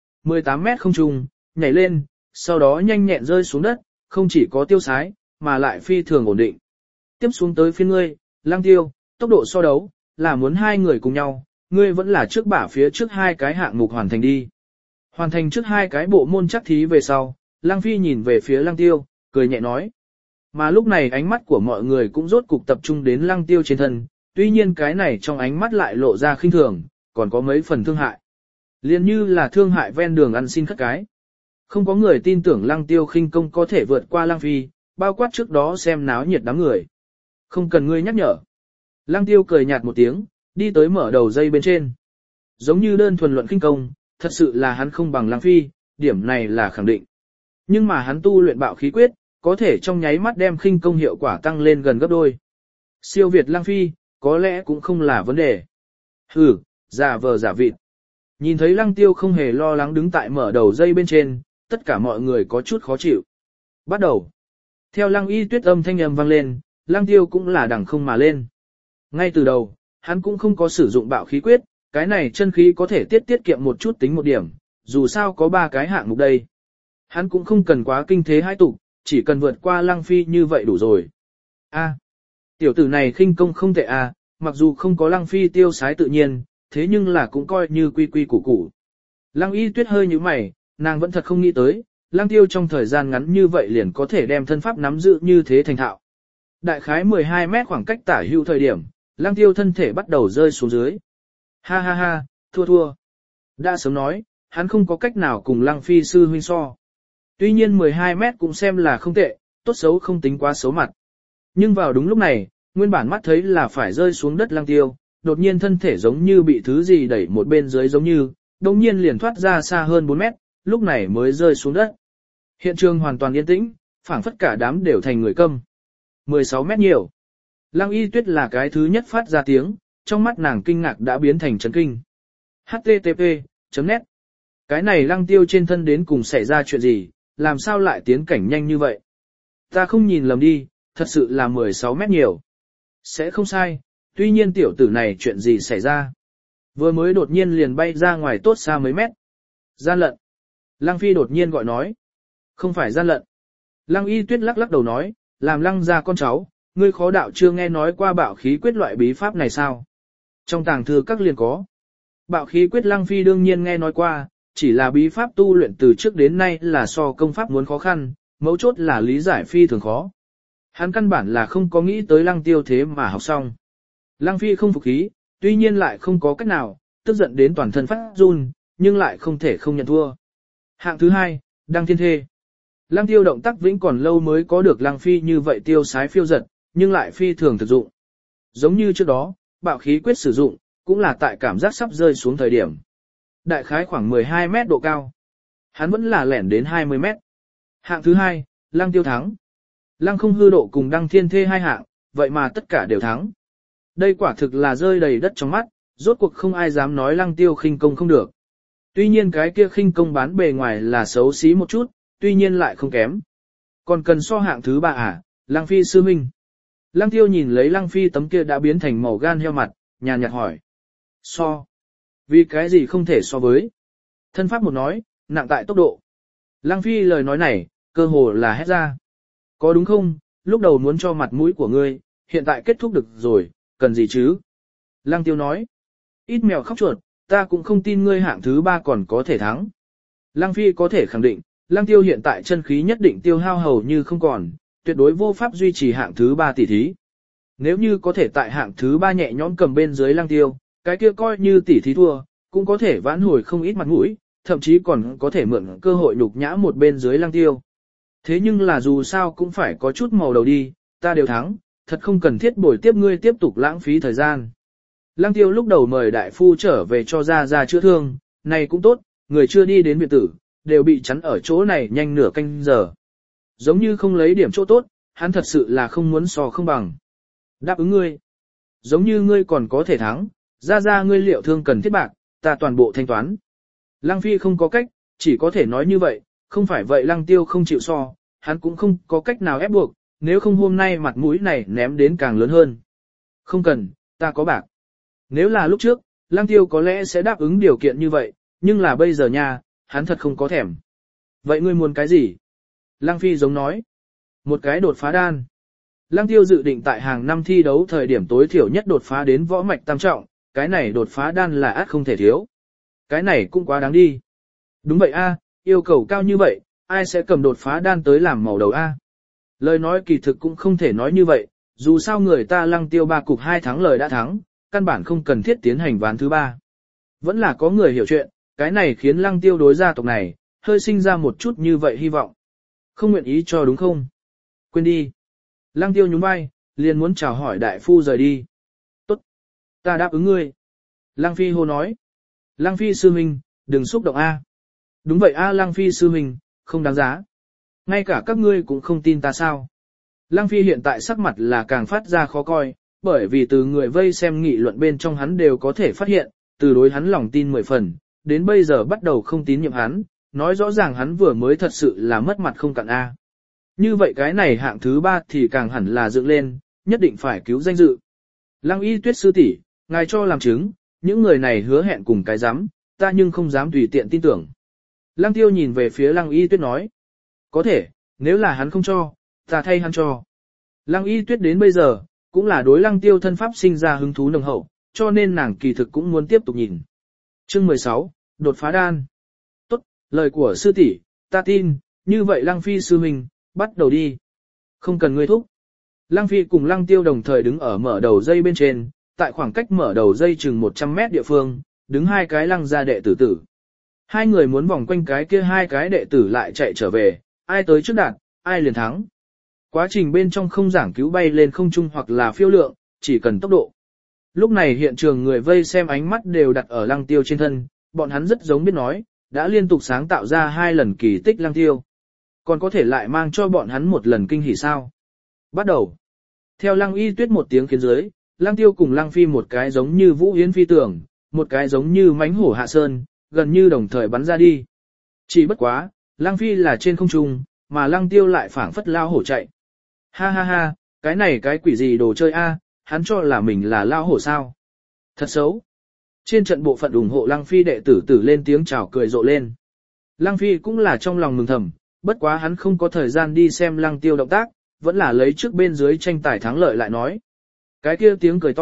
18 mét không trung, nhảy lên, sau đó nhanh nhẹn rơi xuống đất, không chỉ có tiêu sái, mà lại phi thường ổn định. Tiếp xuống tới phiên ngươi, Lăng Tiêu, tốc độ so đấu, là muốn hai người cùng nhau, ngươi vẫn là trước bả phía trước hai cái hạng mục hoàn thành đi. Hoàn thành trước hai cái bộ môn chắc thí về sau, Lăng Phi nhìn về phía Lăng Tiêu, cười nhẹ nói. Mà lúc này ánh mắt của mọi người cũng rốt cục tập trung đến Lăng Tiêu trên thân, tuy nhiên cái này trong ánh mắt lại lộ ra khinh thường, còn có mấy phần thương hại. Liên như là thương hại ven đường ăn xin khất cái. Không có người tin tưởng Lăng Tiêu khinh công có thể vượt qua Lăng Phi, bao quát trước đó xem náo nhiệt đám người. Không cần ngươi nhắc nhở. Lăng Tiêu cười nhạt một tiếng, đi tới mở đầu dây bên trên. Giống như đơn thuần luận khinh công, thật sự là hắn không bằng Lăng Phi, điểm này là khẳng định. Nhưng mà hắn tu luyện bạo khí quyết, có thể trong nháy mắt đem khinh công hiệu quả tăng lên gần gấp đôi. Siêu việt Lăng Phi, có lẽ cũng không là vấn đề. Hừ, giả vờ giả vịt. Nhìn thấy Lăng Tiêu không hề lo lắng đứng tại mở đầu dây bên trên, tất cả mọi người có chút khó chịu. Bắt đầu. Theo Lăng Y Tuyết âm thanh âm vang lên, Lăng Tiêu cũng là đằng không mà lên. Ngay từ đầu, hắn cũng không có sử dụng bạo khí quyết, cái này chân khí có thể tiết kiệm một chút tính một điểm, dù sao có ba cái hạng mục đây. Hắn cũng không cần quá kinh thế hai tục, chỉ cần vượt qua Lăng Phi như vậy đủ rồi. Tiểu tử này khinh công không tệ mặc dù không có Lăng Phi tiêu sái tự nhiên, thế nhưng là cũng coi như quy quy củ củ. Lăng Y Tuyết hơi như mày, nàng vẫn thật không nghĩ tới, Lăng Tiêu trong thời gian ngắn như vậy liền có thể đem thân pháp nắm giữ như thế thành thạo. Đại khái 12 mét khoảng cách tả hữu thời điểm, Lăng Tiêu thân thể bắt đầu rơi xuống dưới. Ha ha ha, thua. Đã sớm nói, hắn không có cách nào cùng Lăng Phi sư huynh so. Tuy nhiên 12 mét cũng xem là không tệ, tốt xấu không tính quá xấu mặt. Nhưng vào đúng lúc này, nguyên bản mắt thấy là phải rơi xuống đất Lăng Tiêu, đột nhiên thân thể giống như bị thứ gì đẩy một bên dưới giống như, đột nhiên liền thoát ra xa hơn 4 mét, lúc này mới rơi xuống đất. Hiện trường hoàn toàn yên tĩnh, phảng phất cả đám đều thành người câm. 16 mét nhiều. Lăng Y Tuyết là cái thứ nhất phát ra tiếng, trong mắt nàng kinh ngạc đã biến thành chấn kinh. http.net Cái này Lăng Tiêu trên thân đến cùng xảy ra chuyện gì, làm sao lại tiến cảnh nhanh như vậy? Ta không nhìn lầm đi, thật sự là 16 mét nhiều. Sẽ không sai, tuy nhiên tiểu tử này chuyện gì xảy ra? Vừa mới đột nhiên liền bay ra ngoài tốt xa mấy mét. Gian lận. Lăng Phi đột nhiên gọi nói. Không phải gian lận. Lăng Y Tuyết lắc lắc đầu nói, làm Lăng gia con cháu, ngươi khó đạo chưa nghe nói qua bạo khí quyết loại bí pháp này sao? trong tàng thư các liền có. Bạo khí quyết Lăng Phi đương nhiên nghe nói qua, chỉ là bí pháp tu luyện từ trước đến nay là so công pháp muốn khó khăn, mấu chốt là lý giải phi thường khó. Hắn căn bản là không có nghĩ tới Lăng Tiêu thế mà học xong. Lăng Phi không phục khí, tuy nhiên lại không có cách nào, tức giận đến toàn thân phát run, nhưng lại không thể không nhận thua. Hạng thứ 2, Đăng Thiên Thê. Lăng Tiêu động tác vĩnh còn lâu mới có được Lăng Phi như vậy tiêu sái phiêu giật, nhưng lại phi thường thực dụng. Giống như trước đó, bạo khí quyết sử dụng, cũng là tại cảm giác sắp rơi xuống thời điểm. Đại khái khoảng 12 mét độ cao. Hắn vẫn là lẻn đến 20 mét. Hạng thứ 2, Lăng Tiêu thắng. Lăng không hư độ cùng Đăng Thiên Thê hai hạng, vậy mà tất cả đều thắng. Đây quả thực là rơi đầy đất trong mắt, rốt cuộc không ai dám nói Lăng Tiêu khinh công không được. Tuy nhiên cái kia khinh công bán bề ngoài là xấu xí một chút, tuy nhiên lại không kém. Còn cần so hạng thứ 3 à, Lăng Phi sư minh. Lăng Tiêu nhìn lấy Lăng Phi tấm kia đã biến thành màu gan heo mặt, nhàn nhạt hỏi. So. Vì cái gì không thể so với? Thân pháp một nói, nặng tại tốc độ. Lăng Phi lời nói này, cơ hồ là hét ra. Có đúng không, lúc đầu muốn cho mặt mũi của ngươi, hiện tại kết thúc được rồi, cần gì chứ? Lăng Tiêu nói. Ít mèo khóc chuột, ta cũng không tin ngươi hạng thứ 3 còn có thể thắng. Lăng Phi có thể khẳng định, Lăng Tiêu hiện tại chân khí nhất định tiêu hao hầu như không còn, tuyệt đối vô pháp duy trì hạng thứ 3 tỷ thí. Nếu như có thể tại hạng thứ 3 nhẹ nhõm cầm bên dưới Lăng Tiêu, cái kia coi như tỷ thí thua, cũng có thể vãn hồi không ít mặt mũi, thậm chí còn có thể mượn cơ hội nhục nhã một bên dưới Lăng Tiêu. Thế nhưng là dù sao cũng phải có chút màu đầu đi, ta đều thắng, thật không cần thiết bồi tiếp ngươi tiếp tục lãng phí thời gian. Lăng Tiêu lúc đầu mời đại phu trở về cho ra chữa thương, này cũng tốt, người chưa đi đến viện tử, đều bị chắn ở chỗ này nhanh nửa canh giờ. Giống như không lấy điểm chỗ tốt, hắn thật sự là không muốn so không bằng. Đáp ứng ngươi. Giống như ngươi còn có thể thắng, ra ngươi liệu thương cần thiết bạc, ta toàn bộ thanh toán. Lăng Phi không có cách, chỉ có thể nói như vậy, không phải vậy Lăng Tiêu không chịu so, hắn cũng không có cách nào ép buộc, nếu không hôm nay mặt mũi này ném đến càng lớn hơn. Không cần, ta có bạc. Nếu là lúc trước, Lăng Tiêu có lẽ sẽ đáp ứng điều kiện như vậy, nhưng là bây giờ nha, hắn thật không có thèm. Vậy ngươi muốn cái gì? Lăng Phi giống nói. Một cái đột phá đan. Lăng Tiêu dự định tại hàng năm thi đấu thời điểm tối thiểu nhất đột phá đến võ mạch tam trọng, cái này đột phá đan là ắt không thể thiếu. Cái này cũng quá đáng đi. Đúng vậy a, yêu cầu cao như vậy, ai sẽ cầm đột phá đan tới làm màu đầu a? Lời nói kỳ thực cũng không thể nói như vậy, dù sao người ta Lăng Tiêu 3 cục 2 thắng lời đã thắng, căn bản không cần thiết tiến hành ván thứ 3. Vẫn là có người hiểu chuyện, cái này khiến Lăng Tiêu đối gia tộc này, hơi sinh ra một chút như vậy hy vọng. Không nguyện ý cho đúng không? Quên đi. Lăng Tiêu nhún vai, liền muốn chào hỏi đại phu rời đi. Tốt. Ta đáp ứng ngươi. Lăng Phi hô nói. Lăng Phi sư huynh, đừng xúc động a. Đúng vậy a Lăng Phi sư huynh, không đáng giá. Ngay cả các ngươi cũng không tin ta sao. Lăng Phi hiện tại sắc mặt là càng phát ra khó coi, bởi vì từ người vây xem nghị luận bên trong hắn đều có thể phát hiện, từ đối hắn lòng tin 10 phần, đến bây giờ bắt đầu không tín nhiệm hắn, nói rõ ràng hắn vừa mới thật sự là mất mặt không cạn a. Như vậy cái này hạng thứ 3 thì càng hẳn là dựng lên, nhất định phải cứu danh dự. Lăng Y Tuyết sư tỷ, ngài cho làm chứng, những người này hứa hẹn cùng cái dám, ta nhưng không dám tùy tiện tin tưởng. Lăng Tiêu nhìn về phía Lăng Y Tuyết nói, có thể, nếu là hắn không cho, ta thay hắn cho. Lăng Y Tuyết đến bây giờ, cũng là đối Lăng Tiêu thân pháp sinh ra hứng thú nồng hậu, cho nên nàng kỳ thực cũng muốn tiếp tục nhìn. Chương 16, đột phá đan. Tốt, lời của sư tỷ, ta tin, như vậy Lăng Phi sư huynh, bắt đầu đi. Không cần ngươi thúc. Lăng Phi cùng Lăng Tiêu đồng thời đứng ở mở đầu dây bên trên, tại khoảng cách mở đầu dây chừng 100 mét địa phương, đứng hai cái Lăng gia đệ tử tử. Hai người muốn vòng quanh cái kia hai cái đệ tử lại chạy trở về, ai tới trước đạt, ai liền thắng. Quá trình bên trong không giảng cứu bay lên không trung hoặc là phiêu lượng, chỉ cần tốc độ. Lúc này hiện trường người vây xem ánh mắt đều đặt ở Lăng Tiêu trên thân, bọn hắn rất giống biết nói, đã liên tục sáng tạo ra 2 lần kỳ tích Lăng Tiêu. Còn có thể lại mang cho bọn hắn một lần kinh hỉ sao. Bắt đầu. Theo Lăng Y Tuyết một tiếng khiến dưới, Lăng Tiêu cùng Lăng Phi một cái giống như Vũ Yến phi tưởng, một cái giống như mãnh hổ hạ sơn, gần như đồng thời bắn ra đi. Chỉ bất quá, Lăng Phi là trên không trung, mà Lăng Tiêu lại phảng phất lao hổ chạy. Ha ha ha, cái này cái quỷ gì đồ chơi a, hắn cho là mình là lao hổ sao. Thật xấu. Trên trận bộ phận ủng hộ Lăng Phi đệ tử tử lên tiếng chào cười rộ lên. Lăng Phi cũng là trong lòng mừng thầm, bất quá hắn không có thời gian đi xem Lăng Tiêu động tác, vẫn là lấy trước bên dưới tranh tài thắng lợi lại nói. Cái kia tiếng cười to,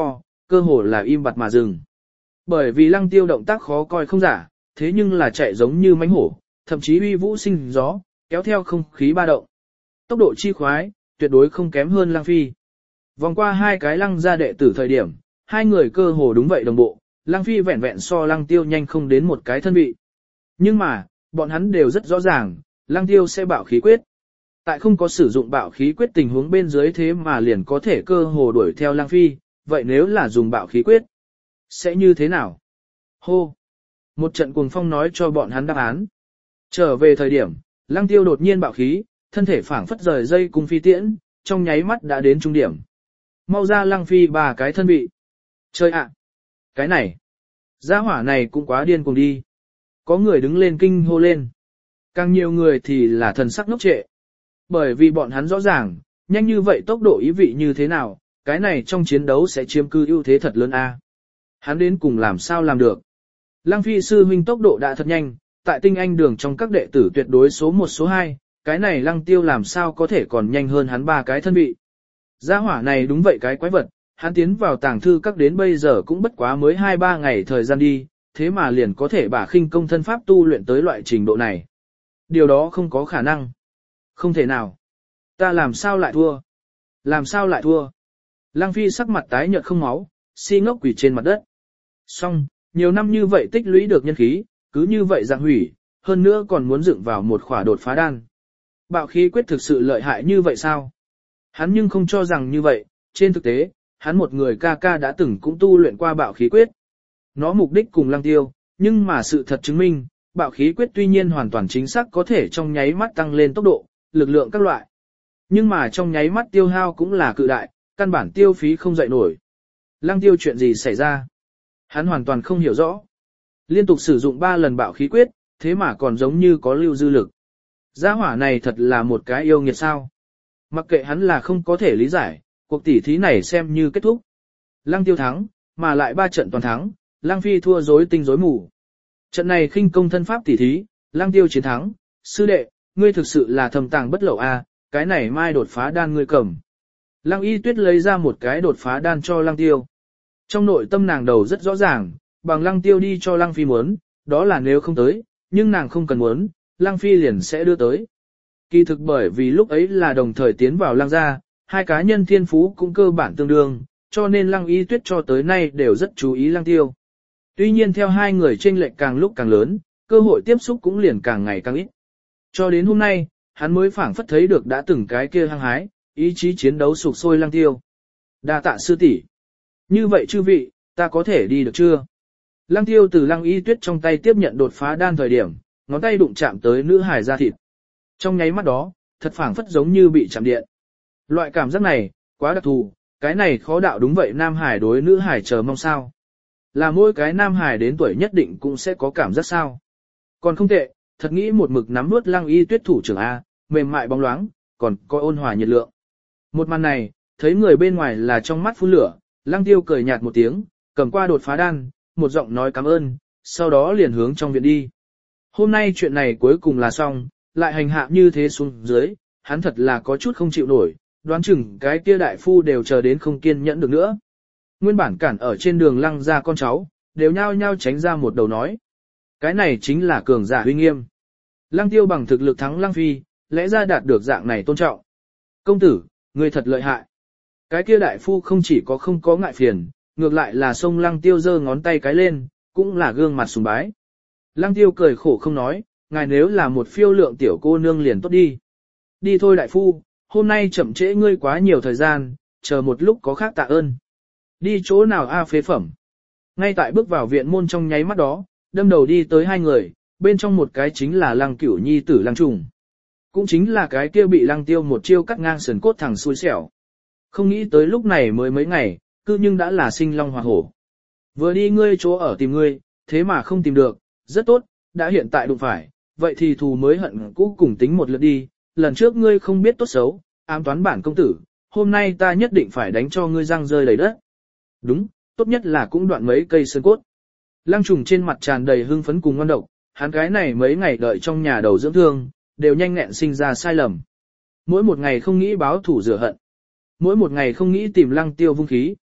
cơ hồ là im bặt mà dừng. Bởi vì lăng tiêu động tác khó coi không giả, thế nhưng là chạy giống như mãnh hổ, thậm chí uy vũ sinh gió, kéo theo không khí ba động. Tốc độ chi khoái, tuyệt đối không kém hơn lăng phi. Vòng qua hai cái lăng gia đệ tử thời điểm, hai người cơ hồ đúng vậy đồng bộ, lăng phi vẹn vẹn so lăng tiêu nhanh không đến một cái thân vị. Nhưng mà, bọn hắn đều rất rõ ràng, lăng tiêu sẽ bạo khí quyết. Tại không có sử dụng bạo khí quyết tình huống bên dưới thế mà liền có thể cơ hồ đuổi theo lăng phi, vậy nếu là dùng bạo khí quyết, sẽ như thế nào? Hô! Một trận cuồng phong nói cho bọn hắn đáp án. Trở về thời điểm, lăng tiêu đột nhiên bạo khí, thân thể phảng phất rời dây cung phi tiễn, trong nháy mắt đã đến trung điểm. Mau ra lăng phi ba cái thân vị. Chơi ạ! Cái này! Gia hỏa này cũng quá điên cuồng đi. Có người đứng lên kinh hô lên. Càng nhiều người thì là thần sắc ngốc trệ. Bởi vì bọn hắn rõ ràng, nhanh như vậy tốc độ ý vị như thế nào, cái này trong chiến đấu sẽ chiếm cư ưu thế thật lớn a. Hắn đến cùng làm sao làm được. Lăng phi sư huynh tốc độ đã thật nhanh, tại tinh anh đường trong các đệ tử tuyệt đối số 1 số 2, cái này lăng tiêu làm sao có thể còn nhanh hơn hắn ba cái thân vị. Gia hỏa này đúng vậy cái quái vật, hắn tiến vào tàng thư các đến bây giờ cũng bất quá mới 2-3 ngày thời gian đi, thế mà liền có thể bả khinh công thân pháp tu luyện tới loại trình độ này. Điều đó không có khả năng. Không thể nào. Ta làm sao lại thua? Làm sao lại thua? Lăng phi sắc mặt tái nhợt không máu, si ngốc quỳ trên mặt đất. Xong, nhiều năm như vậy tích lũy được nhân khí, cứ như vậy dạng hủy, hơn nữa còn muốn dựng vào một khỏa đột phá đan. Bạo khí quyết thực sự lợi hại như vậy sao? Hắn nhưng không cho rằng như vậy, trên thực tế, hắn một người ca ca đã từng cũng tu luyện qua bạo khí quyết. Nó mục đích cùng lăng tiêu, nhưng mà sự thật chứng minh, bạo khí quyết tuy nhiên hoàn toàn chính xác có thể trong nháy mắt tăng lên tốc độ, lực lượng các loại. Nhưng mà trong nháy mắt tiêu hao cũng là cự đại, căn bản tiêu phí không dậy nổi. Lăng tiêu chuyện gì xảy ra? Hắn hoàn toàn không hiểu rõ. Liên tục sử dụng 3 lần bạo khí quyết, thế mà còn giống như có lưu dư lực. Gia hỏa này thật là một cái yêu nghiệt sao. Mặc kệ hắn là không có thể lý giải, cuộc tỉ thí này xem như kết thúc. Lăng tiêu thắng, mà lại 3 trận toàn thắng, Lăng phi thua rối tinh rối mù. Trận này khinh công thân pháp tỉ thí, Lăng tiêu chiến thắng, sư đệ, ngươi thực sự là thầm tàng bất lậu a, cái này mai đột phá đan ngươi cầm. Lăng y tuyết lấy ra một cái đột phá đan cho Lăng tiêu. Trong nội tâm nàng đầu rất rõ ràng, bằng Lăng tiêu đi cho Lăng phi muốn, đó là nếu không tới, nhưng nàng không cần muốn, Lăng phi liền sẽ đưa tới. Kỳ thực bởi vì lúc ấy là đồng thời tiến vào Lăng gia, hai cá nhân thiên phú cũng cơ bản tương đương, cho nên Lăng y tuyết cho tới nay đều rất chú ý Lăng tiêu. Tuy nhiên theo hai người chênh lệch càng lúc càng lớn, cơ hội tiếp xúc cũng liền càng ngày càng ít. Cho đến hôm nay, hắn mới phảng phất thấy được đã từng cái kia hăng hái, ý chí chiến đấu sục sôi Lăng tiêu. Đa tạ sư tỷ. Như vậy chư vị, ta có thể đi được chưa? Lăng tiêu từ Lăng y tuyết trong tay tiếp nhận đột phá đan thời điểm, ngón tay đụng chạm tới nữ hài da thịt. Trong nháy mắt đó, thật phảng phất giống như bị chạm điện. Loại cảm giác này, quá đặc thù, cái này khó đạo đúng vậy nam hải đối nữ hải chờ mong sao. Là mỗi cái nam hải đến tuổi nhất định cũng sẽ có cảm giác sao. Còn không tệ, thật nghĩ một mực nắm nuốt Lăng y tuyết thủ trưởng A, mềm mại bóng loáng, còn có ôn hòa nhiệt lượng. Một màn này, thấy người bên ngoài là trong mắt phun lửa, Lăng tiêu cười nhạt một tiếng, cầm qua đột phá đan, một giọng nói cảm ơn, sau đó liền hướng trong viện đi. Hôm nay chuyện này cuối cùng là xong, lại hành hạ như thế xuống dưới, hắn thật là có chút không chịu nổi, đoán chừng cái kia đại phu đều chờ đến không kiên nhẫn được nữa. Nguyên bản cản ở trên đường Lăng ra con cháu, đều nhao nhao tránh ra một đầu nói. Cái này chính là cường giả uy nghiêm. Lăng tiêu bằng thực lực thắng Lăng phi, lẽ ra đạt được dạng này tôn trọng. Công tử, người thật lợi hại. Cái kia đại phu không chỉ có không có ngại phiền, ngược lại là xông Lăng tiêu giơ ngón tay cái lên, cũng là gương mặt sùng bái. Lăng tiêu cười khổ không nói, ngài nếu là một phiêu lượng tiểu cô nương liền tốt đi. Đi thôi đại phu, hôm nay chậm trễ ngươi quá nhiều thời gian, chờ một lúc có khác tạ ơn. Đi chỗ nào a phế phẩm. Ngay tại bước vào viện môn trong nháy mắt đó, đâm đầu đi tới hai người, bên trong một cái chính là Lăng Cửu nhi tử Lăng Trùng. Cũng chính là cái kia bị Lăng tiêu một chiêu cắt ngang sườn cốt thẳng xui xẻo. Không nghĩ tới lúc này mới mấy ngày, cư nhưng đã là sinh long hỏa hổ. Vừa đi ngươi chỗ ở tìm ngươi, thế mà không tìm được, rất tốt, đã hiện tại đụng phải, vậy thì thù mới hận cũ cùng tính một lượt đi, lần trước ngươi không biết tốt xấu, ám toán bản công tử, hôm nay ta nhất định phải đánh cho ngươi răng rơi đầy đất. Đúng, tốt nhất là cũng đoạn mấy cây xương cốt. Lăng Trùng trên mặt tràn đầy hưng phấn cùng ngon độc, hắn cái này mấy ngày đợi trong nhà đầu dưỡng thương, đều nhanh nhẹn sinh ra sai lầm. Mỗi một ngày không nghĩ báo thủ rửa hận, mỗi một ngày không nghĩ tìm Lăng tiêu vung khí.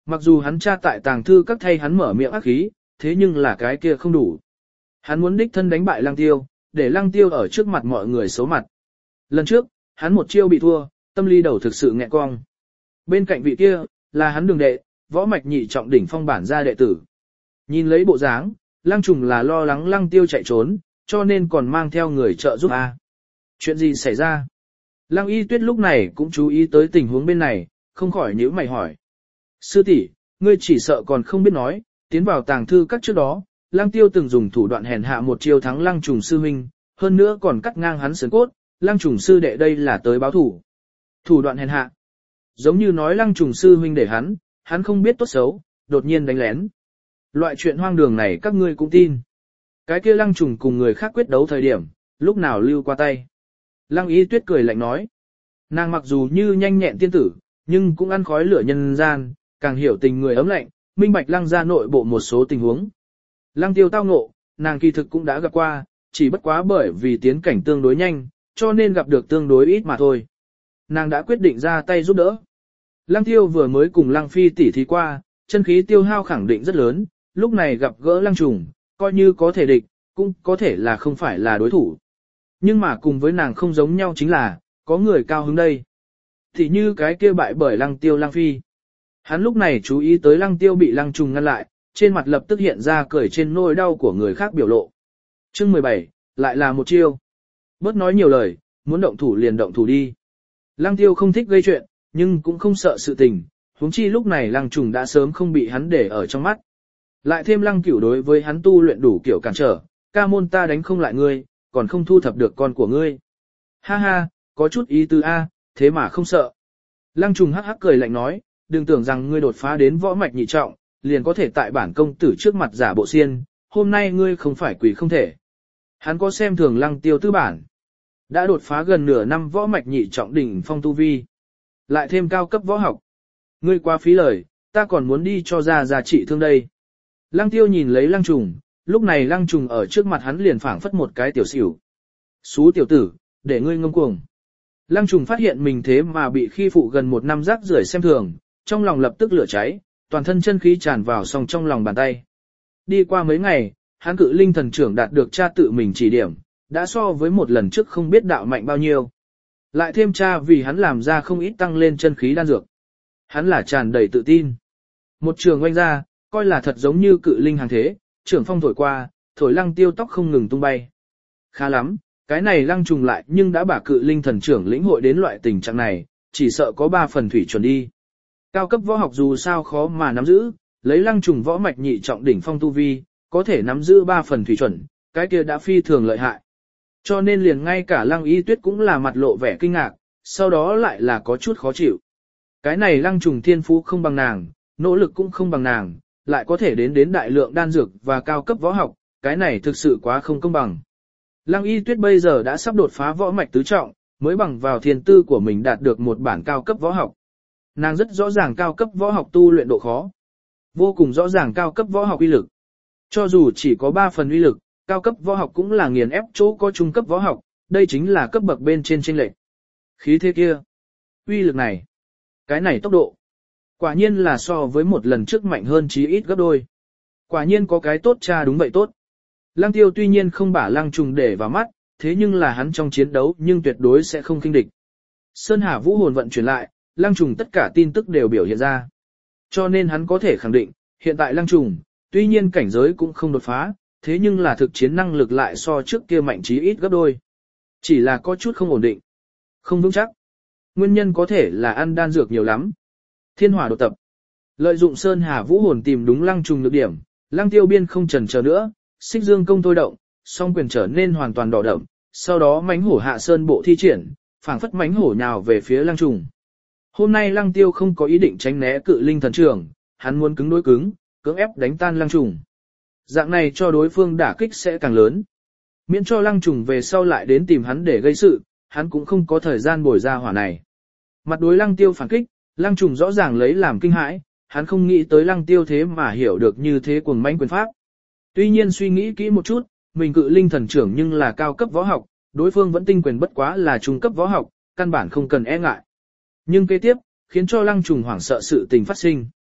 Mặc dù hắn cha tại tàng thư các thay hắn mở miệng ác khí, thế nhưng là cái kia không đủ. Hắn muốn đích thân đánh bại Lăng Tiêu, để Lăng Tiêu ở trước mặt mọi người xấu mặt. Lần trước, hắn một chiêu bị thua, tâm lý đầu thực sự nghẹn cong. Bên cạnh vị kia, là hắn đường đệ, võ mạch nhị trọng đỉnh phong bản gia đệ tử. Nhìn lấy bộ dáng, Lăng Trùng là lo lắng Lăng Tiêu chạy trốn, cho nên còn mang theo người trợ giúp a. Chuyện gì xảy ra? Lăng Y Tuyết lúc này cũng chú ý tới tình huống bên này, không khỏi nhíu mày hỏi. Sư tỷ, ngươi chỉ sợ còn không biết nói, tiến vào tàng thư các trước đó, Lăng Tiêu từng dùng thủ đoạn hèn hạ một chiêu thắng Lăng Trùng sư huynh, hơn nữa còn cắt ngang hắn sườn cốt, Lăng Trùng sư đệ đây là tới báo thủ. Thủ đoạn hèn hạ. Giống như nói Lăng Trùng sư huynh để hắn không biết tốt xấu, đột nhiên đánh lén. Loại chuyện hoang đường này các ngươi cũng tin. Cái kia Lăng Trùng cùng người khác quyết đấu thời điểm, lúc nào lưu qua tay. Lăng Y Tuyết cười lạnh nói. Nàng mặc dù như nhanh nhẹn tiên tử, nhưng cũng ăn khói lửa nhân gian, càng hiểu tình người ấm lạnh, minh bạch Lăng gia nội bộ một số tình huống. Lăng Tiêu tao ngộ, nàng kỳ thực cũng đã gặp qua, chỉ bất quá bởi vì tiến cảnh tương đối nhanh, cho nên gặp được tương đối ít mà thôi. Nàng đã quyết định ra tay giúp đỡ. Lăng Tiêu vừa mới cùng Lăng Phi tỉ thí qua, chân khí tiêu hao khẳng định rất lớn, lúc này gặp gỡ Lăng Trùng, coi như có thể địch, cũng có thể là không phải là đối thủ. Nhưng mà cùng với nàng không giống nhau chính là, có người cao hứng đây. Thì như cái kia bại bởi Lăng Tiêu Lăng Phi. Hắn lúc này chú ý tới Lăng Tiêu bị Lăng Trùng ngăn lại, trên mặt lập tức hiện ra cười trên nỗi đau của người khác biểu lộ. Chương 17, lại là một chiêu. Bớt nói nhiều lời, muốn động thủ liền động thủ đi. Lăng Tiêu không thích gây chuyện, nhưng cũng không sợ sự tình, huống chi lúc này Lăng Trùng đã sớm không bị hắn để ở trong mắt. Lại thêm Lăng Cửu đối với hắn tu luyện đủ kiểu cản trở, ca môn ta đánh không lại ngươi, còn không thu thập được con của ngươi. Ha ha, có chút ý tứ a, thế mà không sợ. Lăng Trùng hắc hắc cười lạnh nói, đừng tưởng rằng ngươi đột phá đến võ mạch nhị trọng, liền có thể tại bản công tử trước mặt giả bộ xiên, hôm nay ngươi không phải quỷ không thể. Hắn có xem thường Lăng Tiêu tư bản. Đã đột phá gần nửa năm võ mạch nhị trọng đỉnh phong tu vi. Lại thêm cao cấp võ học. Ngươi quá phí lời, ta còn muốn đi cho ra giá trị thương đây. Lăng Tiêu nhìn lấy Lăng Trùng, lúc này Lăng Trùng ở trước mặt hắn liền phảng phất một cái tiểu xỉu. Xú tiểu tử, để ngươi ngông cuồng. Lăng Trùng phát hiện mình thế mà bị khi phụ gần một năm rác rưởi xem thường, trong lòng lập tức lửa cháy, toàn thân chân khí tràn vào song trong lòng bàn tay. Đi qua mấy ngày, hắn cự linh thần trưởng đạt được cha tự mình chỉ điểm, đã so với một lần trước không biết đạo mạnh bao nhiêu. Lại thêm cha vì hắn làm ra không ít tăng lên chân khí đan dược. Hắn là tràn đầy tự tin. Một trường oanh ra, coi là thật giống như cự linh hàng thế, trưởng phong thổi qua, thổi Lăng Tiêu tóc không ngừng tung bay. Khá lắm, cái này Lăng Trùng lại nhưng đã bả cự linh thần trưởng lĩnh hội đến loại tình trạng này, chỉ sợ có 3 phần thủy chuẩn đi. Cao cấp võ học dù sao khó mà nắm giữ, lấy Lăng Trùng võ mạch nhị trọng đỉnh phong tu vi, có thể nắm giữ 3 phần thủy chuẩn, cái kia đã phi thường lợi hại. Cho nên liền ngay cả Lăng Y Tuyết cũng là mặt lộ vẻ kinh ngạc, sau đó lại là có chút khó chịu. Cái này Lăng Trùng thiên phú không bằng nàng, nỗ lực cũng không bằng nàng, lại có thể đến đại lượng đan dược và cao cấp võ học, cái này thực sự quá không công bằng. Lăng Y Tuyết bây giờ đã sắp đột phá võ mạch tứ trọng, mới bằng vào thiên tư của mình đạt được một bản cao cấp võ học. Nàng rất rõ ràng cao cấp võ học tu luyện độ khó, vô cùng rõ ràng cao cấp võ học uy lực. Cho dù chỉ có 3 phần uy lực, cao cấp võ học cũng là nghiền ép chỗ có trung cấp võ học, đây chính là cấp bậc bên trên chênh lệch. Khí thế kia, uy lực này, cái này tốc độ, quả nhiên là so với một lần trước mạnh hơn chí ít gấp đôi. Quả nhiên có cái tốt cha đúng vậy tốt. Lăng Tiêu tuy nhiên không bả Lăng Trùng để vào mắt, thế nhưng là hắn trong chiến đấu nhưng tuyệt đối sẽ không khinh địch. Sơn Hà Vũ hồn vận chuyển lại, Lăng Trùng tất cả tin tức đều biểu hiện ra. Cho nên hắn có thể khẳng định, hiện tại Lăng Trùng, tuy nhiên cảnh giới cũng không đột phá, thế nhưng là thực chiến năng lực lại so trước kia mạnh chí ít gấp đôi. Chỉ là có chút không ổn định, không vững chắc. Nguyên nhân có thể là ăn đan dược nhiều lắm. Thiên hỏa đột tập. Lợi dụng Sơn Hà Vũ hồn tìm đúng Lăng Trùng nhược điểm, Lăng Tiêu biên không chần chờ nữa, xích dương công thôi động, song quyền trở nên hoàn toàn đỏ đậm, sau đó mãnh hổ hạ sơn bộ thi triển, phảng phất mãnh hổ nhào về phía Lăng Trùng. Hôm nay Lăng Tiêu không có ý định tránh né cự linh thần trưởng, hắn muốn cứng đối cứng, cưỡng ép đánh tan Lăng Trùng. Dạng này cho đối phương đả kích sẽ càng lớn. Miễn cho Lăng Trùng về sau lại đến tìm hắn để gây sự, hắn cũng không có thời gian bồi ra hỏa này. Mặt đối Lăng Tiêu phản kích, Lăng Trùng rõ ràng lấy làm kinh hãi, hắn không nghĩ tới Lăng Tiêu thế mà hiểu được như thế cuồng mãnh quyền pháp. Tuy nhiên suy nghĩ kỹ một chút, mình cự linh thần trưởng nhưng là cao cấp võ học, đối phương vẫn tinh quyền bất quá là trung cấp võ học, căn bản không cần e ngại. Nhưng kế tiếp, khiến cho Lăng Trùng hoảng sợ sự tình phát sinh.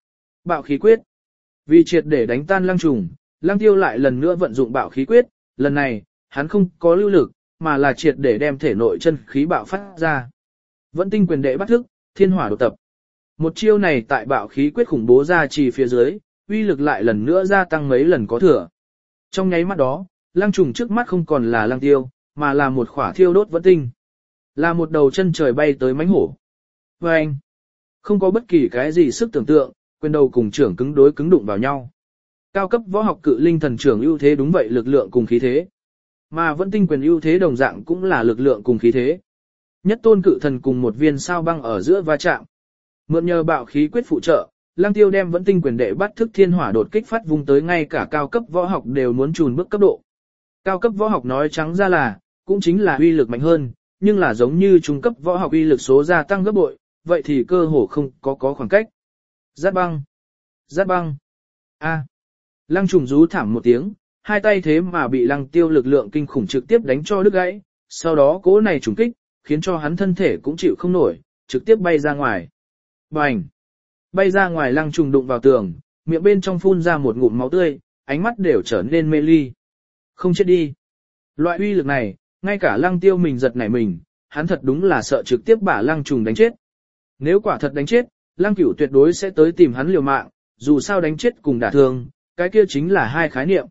Bạo khí quyết. Vì triệt để đánh tan lăng trùng, lăng tiêu lại lần nữa vận dụng bạo khí quyết, lần này, hắn không có lưu lực, mà là triệt để đem thể nội chân khí bạo phát ra. Vẫn tinh quyền đệ bắt thức, thiên hỏa đột tập. Một chiêu này tại bạo khí quyết khủng bố ra trì phía dưới, uy lực lại lần nữa gia tăng mấy lần có thừa. Trong nháy mắt đó, lăng trùng trước mắt không còn là lăng tiêu, mà là một khỏa thiêu đốt vẫn tinh. Là một đầu chân trời bay tới mãnh hổ. Và anh, không có bất kỳ cái gì sức tưởng tượng, quyền đầu cùng trưởng cứng đối cứng đụng vào nhau. Cao cấp võ học cự linh thần trưởng ưu thế đúng vậy lực lượng cùng khí thế. Mà vẫn tinh quyền ưu thế đồng dạng cũng là lực lượng cùng khí thế. Nhất tôn cự thần cùng một viên sao băng ở giữa va chạm. Mượn nhờ bạo khí quyết phụ trợ, lăng tiêu đem vẫn tinh quyền đệ bắt thức thiên hỏa đột kích phát vung tới ngay cả cao cấp võ học đều muốn chùn bước cấp độ. Cao cấp võ học nói trắng ra là, cũng chính là uy lực mạnh hơn, nhưng là giống như trung cấp võ học uy lực số gia tăng gấp bội, vậy thì cơ hồ không có khoảng cách. Giát băng. Giát băng. A. Lăng trùng rú thảm một tiếng, hai tay thế mà bị lăng tiêu lực lượng kinh khủng trực tiếp đánh cho đứt gãy, sau đó cỗ này trùng kích, khiến cho hắn thân thể cũng chịu không nổi, trực tiếp bay ra ngoài. Bành! Bay ra ngoài lăng trùng đụng vào tường, miệng bên trong phun ra một ngụm máu tươi, ánh mắt đều trở nên mê ly. Không chết đi. Loại uy lực này, ngay cả lăng tiêu mình giật nảy mình, hắn thật đúng là sợ trực tiếp bả lăng trùng đánh chết. Nếu quả thật đánh chết, lăng cửu tuyệt đối sẽ tới tìm hắn liều mạng, dù sao đánh chết cùng đả thương, cái kia chính là hai khái niệm.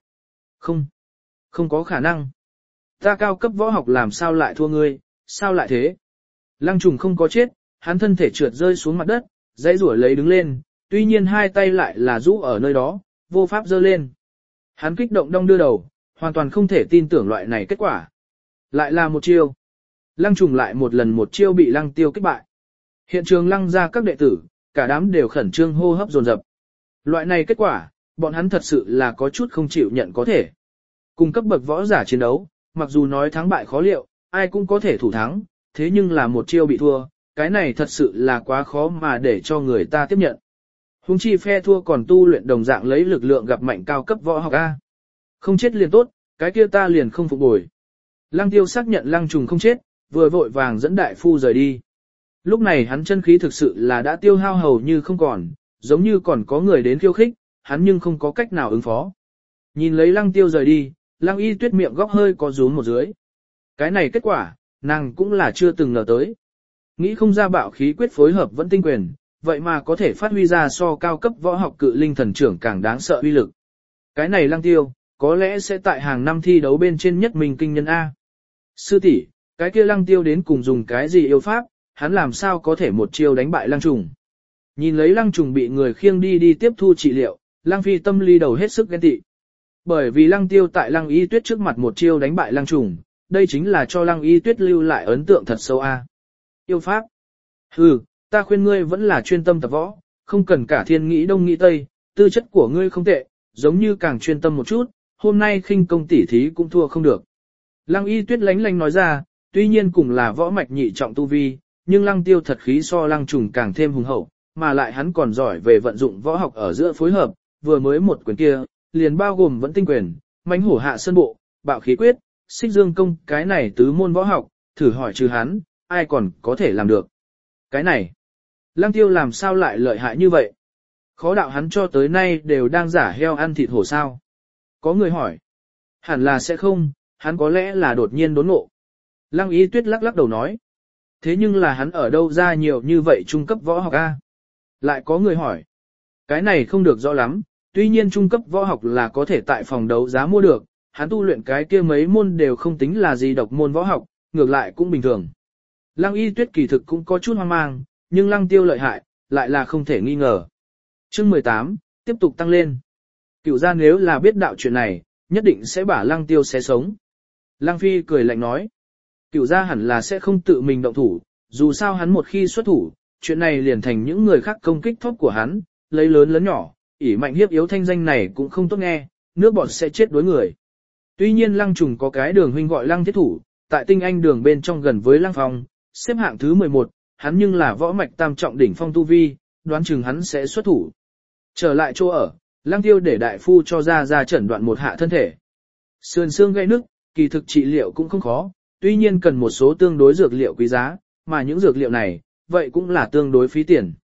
Không có khả năng. Ta cao cấp võ học làm sao lại thua ngươi, sao lại thế? Lăng trùng không có chết, hắn thân thể trượt rơi xuống mặt đất, dãy rủa lấy đứng lên, tuy nhiên hai tay lại là rũ ở nơi đó, vô pháp giơ lên. Hắn kích động đong đưa đầu, hoàn toàn không thể tin tưởng loại này kết quả. Lại là một chiêu. Lăng trùng lại một lần một chiêu bị lăng tiêu kích bại. Hiện trường lăng ra các đệ tử, cả đám đều khẩn trương hô hấp dồn dập. Loại này kết quả, bọn hắn thật sự là có chút không chịu nhận có thể. Cùng cấp bậc võ giả chiến đấu, mặc dù nói thắng bại khó liệu, ai cũng có thể thủ thắng, thế nhưng là một chiêu bị thua, cái này thật sự là quá khó mà để cho người ta tiếp nhận. Huống chi phe thua còn tu luyện đồng dạng lấy lực lượng gặp mạnh cao cấp võ học A. Không chết liền tốt, cái kia ta liền không phục bồi. Lăng tiêu xác nhận lăng trùng không chết, vừa vội vàng dẫn đại phu rời đi. Lúc này hắn chân khí thực sự là đã tiêu hao hầu như không còn, giống như còn có người đến khiêu khích, hắn nhưng không có cách nào ứng phó. Nhìn lấy lăng tiêu rời đi, lăng y tuyết miệng góc hơi có rúm một dưới. Cái này kết quả, nàng cũng là chưa từng ngờ tới. Nghĩ không ra bạo khí quyết phối hợp vẫn tinh quyền, vậy mà có thể phát huy ra so cao cấp võ học cự linh thần trưởng càng đáng sợ uy lực. Cái này lăng tiêu, có lẽ sẽ tại hàng năm thi đấu bên trên nhất mình kinh nhân A. Sư tỷ, cái kia lăng tiêu đến cùng dùng cái gì yêu pháp, hắn làm sao có thể một chiêu đánh bại lăng trùng. Nhìn lấy lăng trùng bị người khiêng đi tiếp thu trị liệu, lăng phi tâm lý đầu hết sức ghen tị. Bởi vì lăng tiêu tại lăng y tuyết trước mặt một chiêu đánh bại lăng trùng, đây chính là cho lăng y tuyết lưu lại ấn tượng thật sâu A. Yêu pháp. Hừ, ta khuyên ngươi vẫn là chuyên tâm tập võ, không cần cả thiên nghĩ đông nghĩ tây, tư chất của ngươi không tệ, giống như càng chuyên tâm một chút, hôm nay khinh công tỉ thí cũng thua không được. Lăng y tuyết lánh lánh nói ra, tuy nhiên cùng là võ mạch nhị trọng tu vi, nhưng lăng tiêu thật khí so lăng trùng càng thêm hùng hậu, mà lại hắn còn giỏi về vận dụng võ học ở giữa phối hợp, vừa mới một quyền kia, liền bao gồm vẫn tinh quyền, mãnh hổ hạ sơn bộ, bạo khí quyết, xích dương công, cái này tứ môn võ học, thử hỏi trừ hắn, ai còn có thể làm được. Cái này, lăng tiêu làm sao lại lợi hại như vậy? Khó đạo hắn cho tới nay đều đang giả heo ăn thịt hổ sao? Có người hỏi, hẳn là sẽ không, hắn có lẽ là đột nhiên đốn ngộ. Lăng y tuyết lắc lắc đầu nói, thế nhưng là hắn ở đâu ra nhiều như vậy trung cấp võ học A? Lại có người hỏi, cái này không được rõ lắm, tuy nhiên trung cấp võ học là có thể tại phòng đấu giá mua được, hắn tu luyện cái kia mấy môn đều không tính là gì độc môn võ học, ngược lại cũng bình thường. Lăng y tuyết kỳ thực cũng có chút hoang mang, nhưng lăng tiêu lợi hại, lại là không thể nghi ngờ. Chương 18, tiếp tục tăng lên. Cửu gia nếu là biết đạo chuyện này, nhất định sẽ bả lăng tiêu xé sống. Lăng phi cười lạnh nói, Cửu gia hẳn là sẽ không tự mình động thủ, dù sao hắn một khi xuất thủ, chuyện này liền thành những người khác công kích thóp của hắn, lấy lớn lớn nhỏ, ỷ mạnh hiếp yếu thanh danh này cũng không tốt nghe, nước bọt sẽ chết đối người. Tuy nhiên lăng trùng có cái đường huynh gọi lăng thiết thủ, tại tinh anh đường bên trong gần với lăng phong, xếp hạng thứ 11, hắn nhưng là võ mạch tam trọng đỉnh phong tu vi, đoán chừng hắn sẽ xuất thủ. Trở lại chỗ ở, lăng tiêu để đại phu cho ra chẩn đoạn một hạ thân thể. Sườn xương gãy nứt, kỳ thực trị liệu cũng không khó, tuy nhiên cần một số tương đối dược liệu quý giá, mà những dược liệu này, vậy cũng là tương đối phí tiền.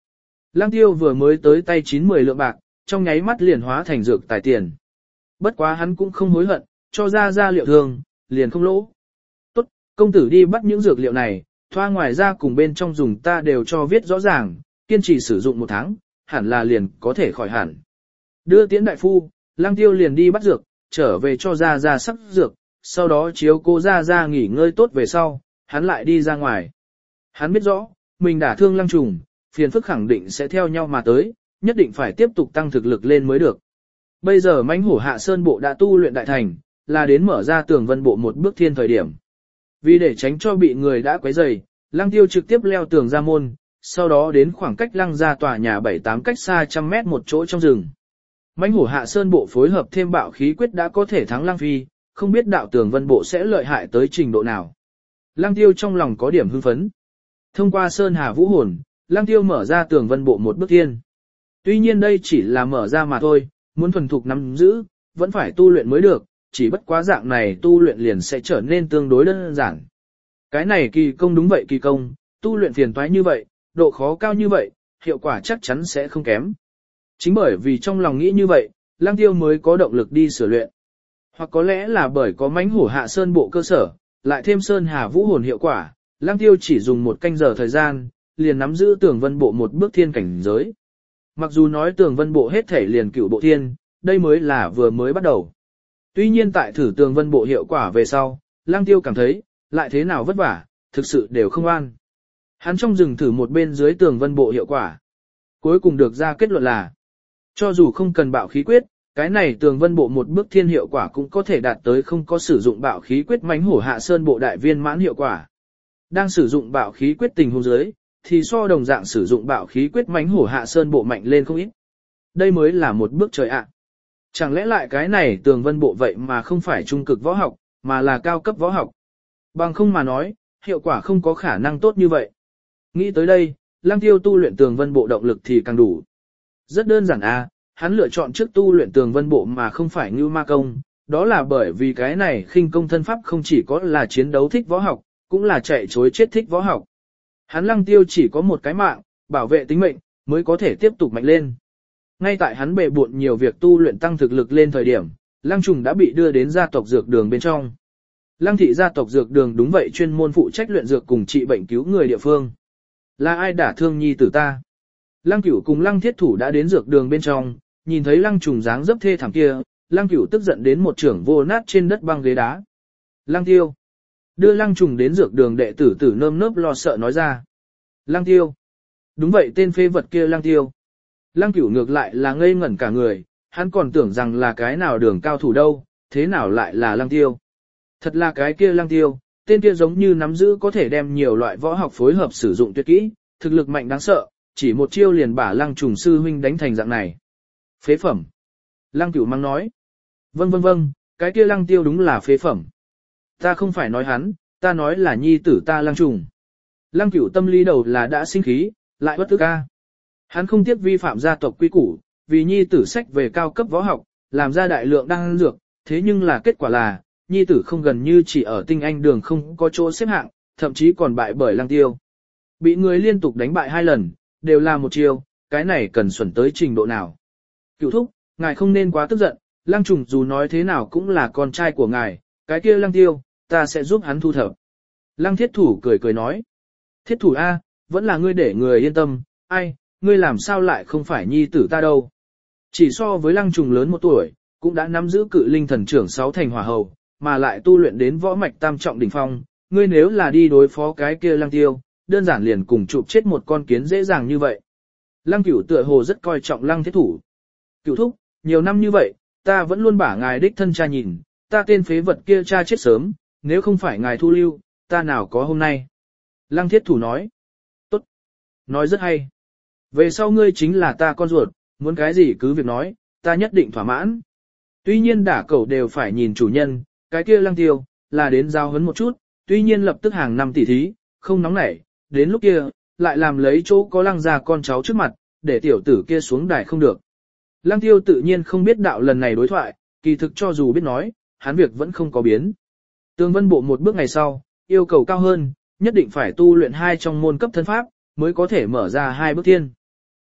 Lăng Tiêu vừa mới tới tay 9-10 lượng bạc, trong nháy mắt liền hóa thành dược tài tiền. Bất quá hắn cũng không hối hận, cho ra liệu thường, liền không lỗ. Tốt, công tử đi bắt những dược liệu này, thoa ngoài ra cùng bên trong dùng ta đều cho viết rõ ràng, kiên trì sử dụng 1 tháng, hẳn là liền có thể khỏi hẳn. Đưa tiễn đại phu, Lăng Tiêu liền đi bắt dược, trở về cho ra sắc dược, sau đó chiếu cô ra nghỉ ngơi tốt về sau, hắn lại đi ra ngoài. Hắn biết rõ, mình đả thương Lăng Trùng, phiền phức khẳng định sẽ theo nhau mà tới, nhất định phải tiếp tục tăng thực lực lên mới được. Bây giờ mãnh hổ hạ sơn bộ đã tu luyện đại thành, là đến mở ra tường vân bộ một bước thiên thời điểm. Vì để tránh cho bị người đã quấy rầy, Lăng Tiêu trực tiếp leo tường ra môn, sau đó đến khoảng cách Lăng ra tòa nhà 7-8 cách xa 100 mét một chỗ trong rừng. Mãnh hổ hạ sơn bộ phối hợp thêm bạo khí quyết đã có thể thắng Lăng Phi, không biết đạo tường vân bộ sẽ lợi hại tới trình độ nào. Lăng Tiêu trong lòng có điểm hưng phấn. Thông qua sơn hà vũ hồn, Lăng Tiêu mở ra tường vân bộ một bước thiên. Tuy nhiên đây chỉ là mở ra mà thôi, muốn thuần thục nắm giữ, vẫn phải tu luyện mới được, chỉ bất quá dạng này tu luyện liền sẽ trở nên tương đối đơn giản. Cái này kỳ công đúng vậy kỳ công, tu luyện phiền toái như vậy, độ khó cao như vậy, hiệu quả chắc chắn sẽ không kém. Chính bởi vì trong lòng nghĩ như vậy, Lăng Tiêu mới có động lực đi sửa luyện. Hoặc có lẽ là bởi có mãnh hổ hạ sơn bộ cơ sở, lại thêm sơn hà vũ hồn hiệu quả, Lăng Tiêu chỉ dùng 1 canh giờ thời gian, liền nắm giữ tường vân bộ một bước thiên cảnh giới. Mặc dù nói tường vân bộ hết thể liền cửu bộ thiên, đây mới là vừa mới bắt đầu. Tuy nhiên tại thử tường vân bộ hiệu quả về sau, Lăng Tiêu cảm thấy, lại thế nào vất vả, thực sự đều không an. Hắn trong rừng thử một bên dưới tường vân bộ hiệu quả. Cuối cùng được ra kết luận là, cho dù không cần bạo khí quyết, cái này tường vân bộ một bước thiên hiệu quả cũng có thể đạt tới không có sử dụng bạo khí quyết mãnh hổ hạ sơn bộ đại viên mãn hiệu quả. Đang sử dụng bạo khí quyết tình huống dưới, thì so đồng dạng sử dụng bạo khí quyết mãnh hổ hạ sơn bộ mạnh lên không ít. Đây mới là một bước trời ạ. Chẳng lẽ lại cái này tường vân bộ vậy mà không phải trung cực võ học, mà là cao cấp võ học. Bằng không mà nói, hiệu quả không có khả năng tốt như vậy. Nghĩ tới đây, Lăng Tiêu tu luyện tường vân bộ động lực thì càng đủ. Rất đơn giản à, hắn lựa chọn trước tu luyện tường vân bộ mà không phải ngưu ma công, đó là bởi vì cái này khinh công thân pháp không chỉ có là chiến đấu thích võ học, cũng là chạy chối chết thích võ học. Hắn Lăng Tiêu chỉ có một cái mạng, bảo vệ tính mệnh, mới có thể tiếp tục mạnh lên. Ngay tại hắn bệ bộn nhiều việc tu luyện tăng thực lực lên thời điểm, Lăng Trùng đã bị đưa đến gia tộc dược đường bên trong. Lăng thị gia tộc dược đường đúng vậy chuyên môn phụ trách luyện dược cùng trị bệnh cứu người địa phương. Là ai đả thương nhi tử ta? Lăng Cửu cùng Lăng Thiết Thủ đã đến dược đường bên trong, nhìn thấy Lăng Trùng dáng dấp thê thảm kia, Lăng Cửu tức giận đến một trưởng vô nát trên đất băng ghế đá. Lăng Tiêu đưa Lăng Trùng đến dược đường, đệ tử tử nơm nớp lo sợ nói ra. Lăng Tiêu. Đúng vậy, tên phế vật kia Lăng Tiêu. Lăng Cửu ngược lại là ngây ngẩn cả người, hắn còn tưởng rằng là cái nào đường cao thủ đâu, thế nào lại là Lăng Tiêu. Thật là cái kia Lăng Tiêu, tên kia giống như nắm giữ có thể đem nhiều loại võ học phối hợp sử dụng tuyệt kỹ, thực lực mạnh đáng sợ, chỉ một chiêu liền bả Lăng Trùng sư huynh đánh thành dạng này. Phế phẩm. Lăng Cửu mang nói. Vâng, cái kia Lăng Tiêu đúng là phế phẩm. Ta không phải nói hắn, ta nói là nhi tử ta Lăng Trùng. Lăng Cửu tâm lý đầu là đã sinh khí, lại bất tức ca. Hắn không tiếc vi phạm gia tộc quy củ, vì nhi tử sách về cao cấp võ học, làm ra đại lượng đan dược, thế nhưng là kết quả là, nhi tử không gần như chỉ ở tinh anh đường không có chỗ xếp hạng, thậm chí còn bại bởi Lăng Tiêu. Bị người liên tục đánh bại 2 lần, đều là một chiêu, cái này cần xuẩn tới trình độ nào. Cửu thúc, ngài không nên quá tức giận, Lăng Trùng dù nói thế nào cũng là con trai của ngài, cái kia Lăng Tiêu, ta sẽ giúp hắn thu thập. Lăng Thiết Thủ cười nói. Thiết Thủ A, vẫn là ngươi để người yên tâm, ai, ngươi làm sao lại không phải nhi tử ta đâu. Chỉ so với Lăng Trùng lớn 1 tuổi, cũng đã nắm giữ cự linh thần trưởng 6 thành hỏa hầu, mà lại tu luyện đến võ mạch tam trọng đỉnh phong, ngươi nếu là đi đối phó cái kia Lăng Tiêu, đơn giản liền cùng chụp chết một con kiến dễ dàng như vậy. Lăng Cửu tựa hồ rất coi trọng Lăng Thiết Thủ. Cửu thúc, nhiều năm như vậy, ta vẫn luôn bả ngài đích thân cha nhìn, ta tên phế vật kia cha chết sớm, nếu không phải ngài thu lưu, ta nào có hôm nay. Lăng Thiết Thủ nói. Tốt. Nói rất hay. Về sau ngươi chính là ta con ruột, muốn cái gì cứ việc nói, ta nhất định thỏa mãn. Tuy nhiên đả cẩu đều phải nhìn chủ nhân, cái kia Lăng Tiêu, là đến giao hấn một chút, tuy nhiên lập tức hàng năm tỉ thí, không nóng nảy, đến lúc kia, lại làm lấy chỗ có Lăng gia con cháu trước mặt, để tiểu tử kia xuống đài không được. Lăng Tiêu tự nhiên không biết đạo lần này đối thoại, kỳ thực cho dù biết nói, hắn việc vẫn không có biến. Tường vân bộ một bước ngày sau, yêu cầu cao hơn, nhất định phải tu luyện 2 trong môn cấp thân pháp, mới có thể mở ra 2 bước thiên.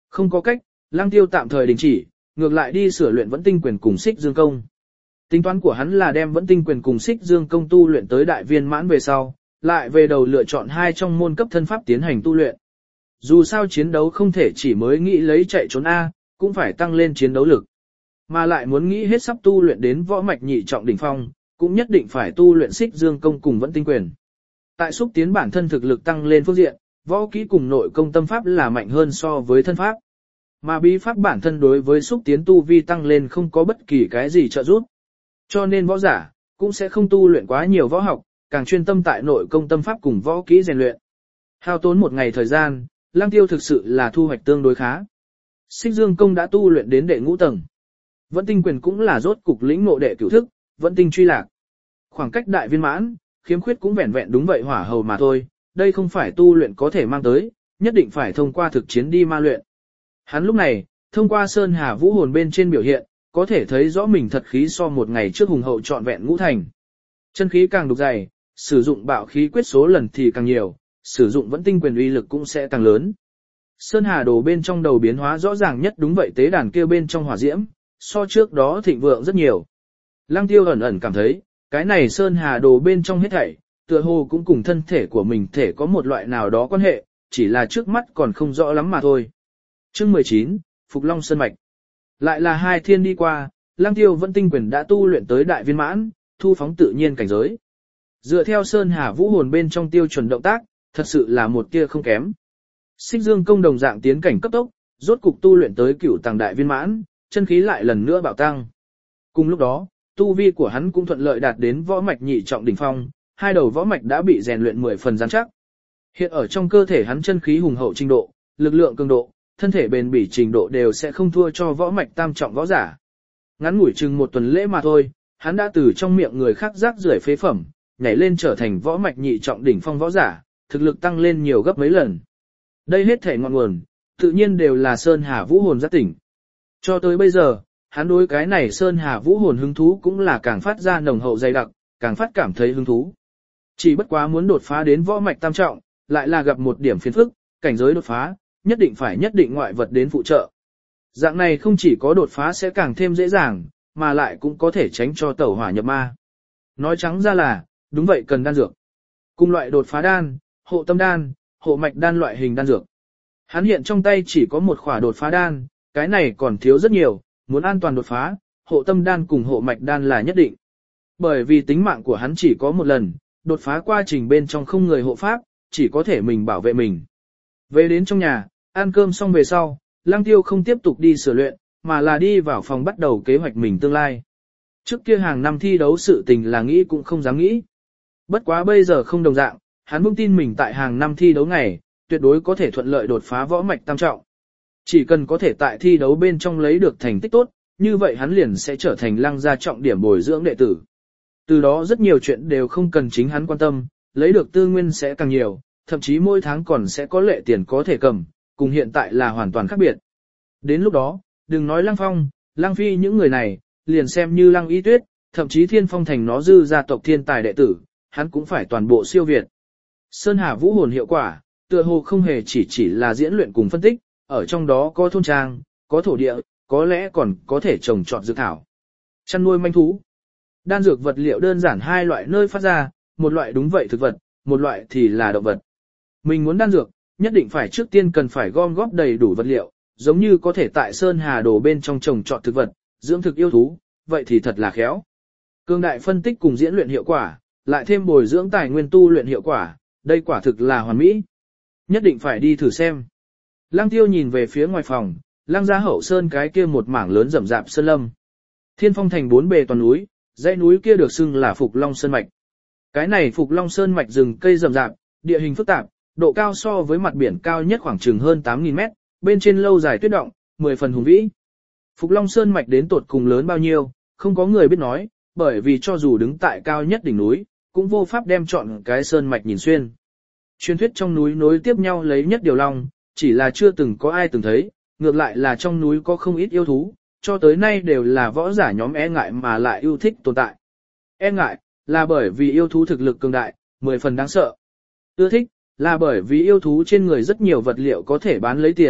Không có cách, Lăng Tiêu tạm thời đình chỉ, ngược lại đi sửa luyện Vẫn Tinh Quyền cùng Xích Dương Công. Tính toán của hắn là đem Vẫn Tinh Quyền cùng Xích Dương Công tu luyện tới đại viên mãn về sau, lại về đầu lựa chọn hai trong môn cấp thân pháp tiến hành tu luyện. Dù sao chiến đấu không thể chỉ mới nghĩ lấy chạy trốn A, cũng phải tăng lên chiến đấu lực. Mà lại muốn nghĩ hết sắp tu luyện đến võ mạch nhị trọng đỉnh phong, cũng nhất định phải tu luyện Xích Dương Công cùng Vẫn Tinh Quyền. Tại xúc tiến bản thân thực lực tăng lên phương diện, võ kỹ cùng nội công tâm pháp là mạnh hơn so với thân pháp. Mà bí pháp bản thân đối với xúc tiến tu vi tăng lên không có bất kỳ cái gì trợ giúp. Cho nên võ giả cũng sẽ không tu luyện quá nhiều võ học, càng chuyên tâm tại nội công tâm pháp cùng võ kỹ rèn luyện. Hao tốn một ngày thời gian, Lăng Tiêu thực sự là thu hoạch tương đối khá. Xích Dương Công đã tu luyện đến đệ ngũ tầng. Vẫn Tinh Quyền cũng là rốt cục lĩnh ngộ đệ cửu thức, Vẫn Tinh Truy Lạc. Khoảng cách đại viên mãn, khiếm khuyết cũng vẹn vẹn đúng vậy hỏa hầu mà thôi, đây không phải tu luyện có thể mang tới, nhất định phải thông qua thực chiến đi ma luyện. Hắn lúc này, thông qua Sơn Hà Vũ Hồn bên trên biểu hiện, có thể thấy rõ mình thật khí so một ngày trước hùng hậu trọn vẹn ngũ thành. Chân khí càng đục dày, sử dụng bạo khí quyết số lần thì càng nhiều, sử dụng Vẫn Tinh Quyền uy lực cũng sẽ càng lớn. Sơn Hà đồ bên trong đầu biến hóa rõ ràng nhất đúng vậy tế đàn kia bên trong hỏa diễm, so trước đó thịnh vượng rất nhiều. Lăng Tiêu ẩn ẩn cảm thấy, cái này Sơn Hà đồ bên trong hết thảy, tựa hồ cũng cùng thân thể của mình thể có một loại nào đó quan hệ, chỉ là trước mắt còn không rõ lắm mà thôi. Chương 19, Phục Long Sơn Mạch. Lại là 2 thiên đi qua, Lăng Tiêu Vẫn Tinh Quyền đã tu luyện tới đại viên mãn, thu phóng tự nhiên cảnh giới. Dựa theo Sơn Hà Vũ Hồn bên trong tiêu chuẩn động tác, thật sự là một tia không kém. Xích Dương Công đồng dạng tiến cảnh cấp tốc, rốt cục tu luyện tới cửu tầng đại viên mãn, chân khí lại lần nữa bạo tăng. Cùng lúc đó, tu vi của hắn cũng thuận lợi đạt đến võ mạch nhị trọng đỉnh phong, hai đầu võ mạch đã bị rèn luyện 10 phần rắn chắc. Hiện ở trong cơ thể hắn chân khí hùng hậu trình độ, lực lượng cường độ, thân thể bền bỉ trình độ đều sẽ không thua cho võ mạch tam trọng võ giả. Ngắn ngủi chừng một tuần lễ mà thôi, hắn đã từ trong miệng người khác rác rưởi phế phẩm, nhảy lên trở thành võ mạch nhị trọng đỉnh phong võ giả, thực lực tăng lên nhiều gấp mấy lần. Đây hết thể ngọn nguồn, tự nhiên đều là Sơn Hà Vũ Hồn giác tỉnh. Cho tới bây giờ, hắn đối cái này Sơn Hà Vũ Hồn hứng thú cũng là càng phát ra nồng hậu dày đặc, càng phát cảm thấy hứng thú. Chỉ bất quá muốn đột phá đến võ mạch tam trọng, lại là gặp một điểm phiền phức, cảnh giới đột phá, nhất định ngoại vật đến phụ trợ. Dạng này không chỉ có đột phá sẽ càng thêm dễ dàng, mà lại cũng có thể tránh cho tẩu hỏa nhập ma. Nói trắng ra là, đúng vậy cần đan dược. Cùng loại đột phá đan, hộ tâm đan, hộ mạch đan loại hình đan dược. Hắn hiện trong tay chỉ có một khỏa đột phá đan, cái này còn thiếu rất nhiều, muốn an toàn đột phá, hộ tâm đan cùng hộ mạch đan là nhất định. Bởi vì tính mạng của hắn chỉ có một lần, đột phá quá trình bên trong không người hộ pháp, chỉ có thể mình bảo vệ mình. Về đến trong nhà, ăn cơm xong về sau, Lăng Tiêu không tiếp tục đi sửa luyện, mà là đi vào phòng bắt đầu kế hoạch mình tương lai. Trước kia hàng năm thi đấu sự tình là nghĩ cũng không dám nghĩ. Bất quá bây giờ không đồng dạng, hắn vững tin mình tại hàng năm thi đấu ngày, tuyệt đối có thể thuận lợi đột phá võ mạch tam trọng. Chỉ cần có thể tại thi đấu bên trong lấy được thành tích tốt, như vậy hắn liền sẽ trở thành Lăng gia trọng điểm bồi dưỡng đệ tử. Từ đó rất nhiều chuyện đều không cần chính hắn quan tâm, lấy được tư nguyên sẽ càng nhiều, thậm chí mỗi tháng còn sẽ có lệ tiền có thể cầm, cùng hiện tại là hoàn toàn khác biệt. Đến lúc đó, đừng nói Lăng Phong, Lăng Phi những người này, liền xem như Lăng Y Tuyết, thậm chí Thiên Phong thành nó dư gia tộc thiên tài đệ tử, hắn cũng phải toàn bộ siêu việt. Sơn Hà Vũ Hồn hiệu quả, tựa hồ không hề chỉ là diễn luyện cùng phân tích, ở trong đó có thôn trang, có thổ địa, có lẽ còn có thể trồng trọt dược thảo. Chăn nuôi manh thú. Đan dược vật liệu đơn giản hai loại nơi phát ra, một loại đúng vậy thực vật, một loại thì là động vật. Mình muốn đan dược, nhất định phải trước tiên cần phải gom góp đầy đủ vật liệu, giống như có thể tại Sơn Hà Đồ bên trong trồng trọt thực vật, dưỡng thực yêu thú, vậy thì thật là khéo. Cương đại phân tích cùng diễn luyện hiệu quả, lại thêm bồi dưỡng tài nguyên tu luyện hiệu quả, đây quả thực là hoàn mỹ. Nhất định phải đi thử xem. Lăng Tiêu nhìn về phía ngoài phòng, Lăng gia hậu sơn cái kia một mảng lớn rậm rạp sơn lâm. Thiên Phong thành bốn bề toàn núi, dãy núi kia được xưng là Phục Long Sơn Mạch. Cái này Phục Long Sơn Mạch rừng cây rậm rạp, địa hình phức tạp, độ cao so với mặt biển cao nhất khoảng chừng hơn 8.000 mét, bên trên lâu dài tuyết động, 10 phần hùng vĩ. Phục Long Sơn Mạch đến tột cùng lớn bao nhiêu, không có người biết nói, bởi vì cho dù đứng tại cao nhất đỉnh núi, cũng vô pháp đem chọn cái sơn mạch nhìn xuyên. Truyền thuyết trong núi nối tiếp nhau lấy nhất điều long, chỉ là chưa từng có ai từng thấy, ngược lại là trong núi có không ít yêu thú, cho tới nay đều là võ giả nhóm e ngại mà lại yêu thích tồn tại. E ngại, là bởi vì yêu thú thực lực cường đại, 10 phần đáng sợ. Ưa thích, là bởi vì yêu thú trên người rất nhiều vật liệu có thể bán lấy tiền,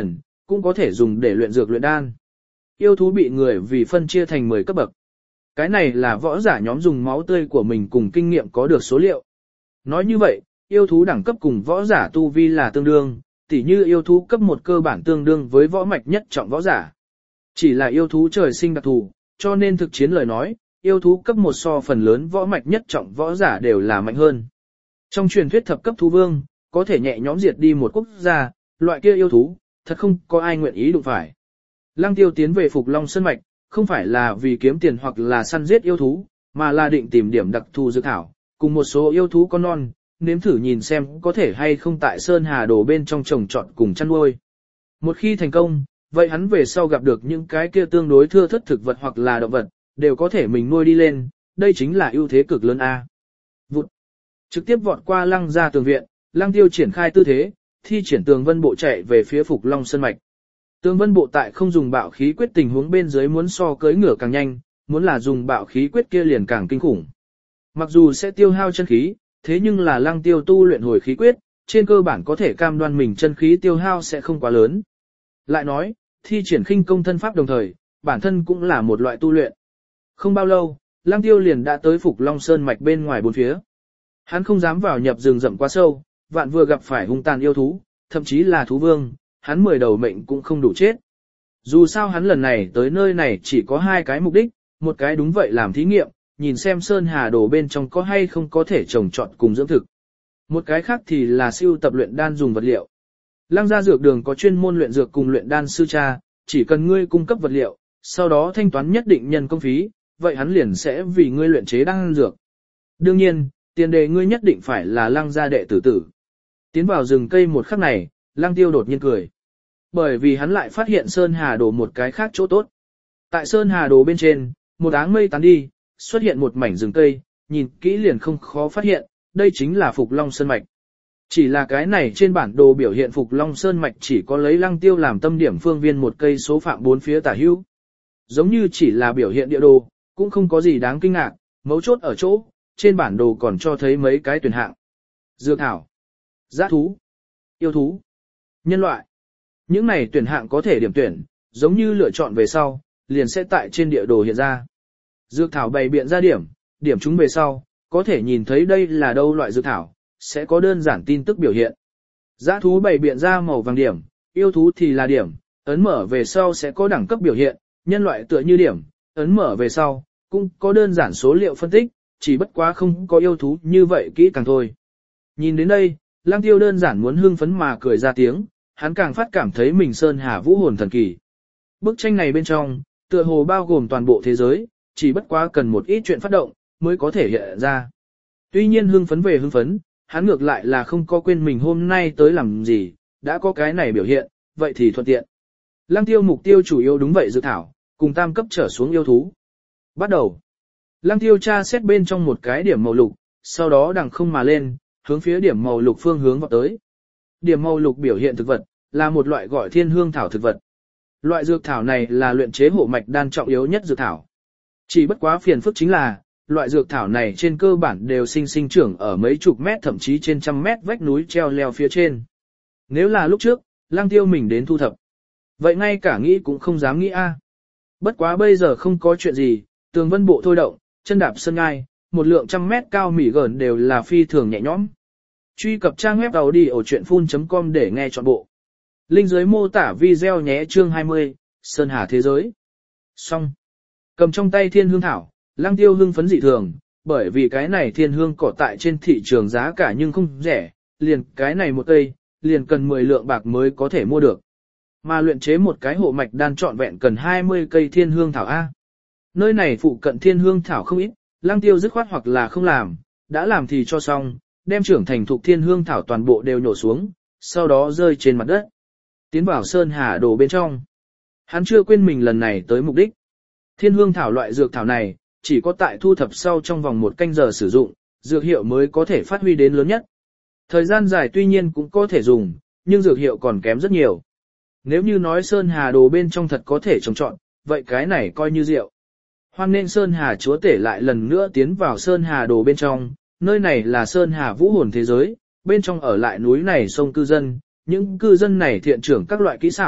cũng có thể dùng để luyện dược luyện đan. Yêu thú bị người vì phân chia thành 10 cấp bậc. Cái này là võ giả nhóm dùng máu tươi của mình cùng kinh nghiệm có được số liệu. Nói như vậy, yêu thú đẳng cấp cùng võ giả tu vi là tương đương, tỉ như yêu thú cấp 1 cơ bản tương đương với võ mạch nhất trọng võ giả. Chỉ là yêu thú trời sinh đặc thù, cho nên thực chiến lời nói, yêu thú cấp 1 so phần lớn võ mạch nhất trọng võ giả đều là mạnh hơn. Trong truyền thuyết thập cấp thú vương, có thể nhẹ nhõm diệt đi một quốc gia, loại kia yêu thú, thật không có ai nguyện ý đụng phải. Lăng Tiêu tiến về Phục Long Sơn Mạch, không phải là vì kiếm tiền hoặc là săn giết yêu thú, mà là định tìm điểm đặc thù dược thảo, cùng một số yêu thú con non, nếm thử nhìn xem có thể hay không tại Sơn Hà Đồ bên trong trồng trọt cùng chăn nuôi. Một khi thành công, vậy hắn về sau gặp được những cái kia tương đối thưa thớt thực vật hoặc là động vật, đều có thể mình nuôi đi lên, đây chính là ưu thế cực lớn A. Vụt. Trực tiếp vọt qua Lăng ra tường viện, Lăng Tiêu triển khai tư thế, thi triển tường vân bộ chạy về phía Phục Long Sơn Mạch. Tường vân bộ tại không dùng bạo khí quyết tình huống bên dưới muốn so cưỡi ngựa càng nhanh, muốn là dùng bạo khí quyết kia liền càng kinh khủng. Mặc dù sẽ tiêu hao chân khí, thế nhưng là Lăng Tiêu tu luyện hồi khí quyết, trên cơ bản có thể cam đoan mình chân khí tiêu hao sẽ không quá lớn. Lại nói, thi triển khinh công thân pháp đồng thời, bản thân cũng là một loại tu luyện. Không bao lâu, Lăng Tiêu liền đã tới Phục Long Sơn Mạch bên ngoài bốn phía. Hắn không dám vào nhập rừng rậm quá sâu, vạn vừa gặp phải hung tàn yêu thú, thậm chí là thú vương, hắn 10 đầu mệnh cũng không đủ chết. Dù sao hắn lần này tới nơi này chỉ có 2 cái mục đích, một cái đúng vậy làm thí nghiệm, nhìn xem Sơn Hà Đồ bên trong có hay không có thể trồng trọt cùng dưỡng thực. Một cái khác thì là siêu tập luyện đan dùng vật liệu. Lăng gia dược đường có chuyên môn luyện dược cùng luyện đan sư cha, chỉ cần ngươi cung cấp vật liệu, sau đó thanh toán nhất định nhân công phí, vậy hắn liền sẽ vì ngươi luyện chế đan dược. Đương nhiên, tiền đề ngươi nhất định phải là Lăng gia đệ tử tử. Tiến vào rừng cây một khắc này, Lăng Tiêu đột nhiên cười. Bởi vì hắn lại phát hiện Sơn Hà Đồ một cái khác chỗ tốt. Tại Sơn Hà Đồ bên trên, một áng mây tán đi, xuất hiện một mảnh rừng cây, nhìn kỹ liền không khó phát hiện, đây chính là Phục Long Sơn Mạch. Chỉ là cái này trên bản đồ biểu hiện Phục Long Sơn Mạch chỉ có lấy Lăng Tiêu làm tâm điểm phương viên một cây số phạm 4 phía tả hữu. Giống như chỉ là biểu hiện địa đồ, cũng không có gì đáng kinh ngạc, mấu chốt ở chỗ, trên bản đồ còn cho thấy mấy cái tuyển hạng. Dược thảo, dã thú, yêu thú, nhân loại. Những này tuyển hạng có thể điểm tuyển, giống như lựa chọn về sau, liền sẽ tại trên địa đồ hiện ra. Dược thảo bày biện ra điểm, điểm chúng về sau, có thể nhìn thấy đây là đâu loại dược thảo, sẽ có đơn giản tin tức biểu hiện. Dã thú bày biện ra màu vàng điểm, yêu thú thì là điểm, ấn mở về sau sẽ có đẳng cấp biểu hiện, nhân loại tựa như điểm, ấn mở về sau, cũng có đơn giản số liệu phân tích, chỉ bất quá không có yêu thú như vậy kỹ càng thôi. Nhìn đến đây, Lăng Tiêu đơn giản muốn hưng phấn mà cười ra tiếng, hắn càng phát cảm thấy mình Sơn Hà Vũ hồn thần kỳ. Bức tranh này bên trong, tựa hồ bao gồm toàn bộ thế giới, chỉ bất quá cần một ít chuyện phát động, mới có thể hiện ra. Tuy nhiên hưng phấn về hưng phấn, hắn ngược lại là không có quên mình hôm nay tới làm gì, đã có cái này biểu hiện, vậy thì thuận tiện. Lăng Tiêu mục tiêu chủ yếu đúng vậy dự thảo, cùng tam cấp trở xuống yêu thú. Bắt đầu. Lăng Tiêu tra xét bên trong một cái điểm màu lục, sau đó đằng không mà lên, hướng phía điểm màu lục phương hướng vọt tới. Điểm màu lục biểu hiện thực vật, là một loại gọi thiên hương thảo thực vật. Loại dược thảo này là luyện chế hộ mạch đan trọng yếu nhất dược thảo. Chỉ bất quá phiền phức chính là, loại dược thảo này trên cơ bản đều sinh trưởng ở mấy chục mét thậm chí trên trăm mét vách núi treo leo phía trên. Nếu là lúc trước, Lăng Tiêu mình đến thu thập. Vậy ngay cả nghĩ cũng không dám nghĩ a. Bất quá bây giờ không có chuyện gì, tường vân bộ thôi động, chân đạp sân ngai, một lượng trăm mét cao mỉ gần đều là phi thường nhẹ nhõm. Truy cập trang web audio.phun.com để nghe trọn bộ. Link dưới mô tả video nhé chương 20, Sơn Hà thế giới. Xong. Cầm trong tay thiên hương thảo, Lăng Tiêu hưng phấn dị thường, bởi vì cái này thiên hương cỏ tại trên thị trường giá cả nhưng không rẻ, liền cái này một cây, liền cần 10 lượng bạc mới có thể mua được. Mà luyện chế một cái hộ mạch đan trọn vẹn cần 20 cây thiên hương thảo A. Nơi này phụ cận thiên hương thảo không ít, Lăng Tiêu dứt khoát hoặc là không làm, đã làm thì cho xong, đem trưởng thành thục thiên hương thảo toàn bộ đều nhổ xuống, sau đó rơi trên mặt đất. Tiến vào Sơn Hà Đồ bên trong. Hắn chưa quên mình lần này tới mục đích. Thiên hương thảo loại dược thảo này, chỉ có tại thu thập sau trong vòng 1 canh giờ sử dụng, dược hiệu mới có thể phát huy đến lớn nhất. Thời gian dài tuy nhiên cũng có thể dùng, nhưng dược hiệu còn kém rất nhiều. Nếu như nói Sơn Hà Đồ bên trong thật có thể trồng trọt, vậy cái này coi như rượu. Hoan nên Sơn Hà chúa tể lại lần nữa tiến vào Sơn Hà Đồ bên trong, nơi này là Sơn Hà Vũ hồn thế giới, bên trong ở lại núi này sông cư dân, những cư dân này thiện trưởng các loại kỹ xảo,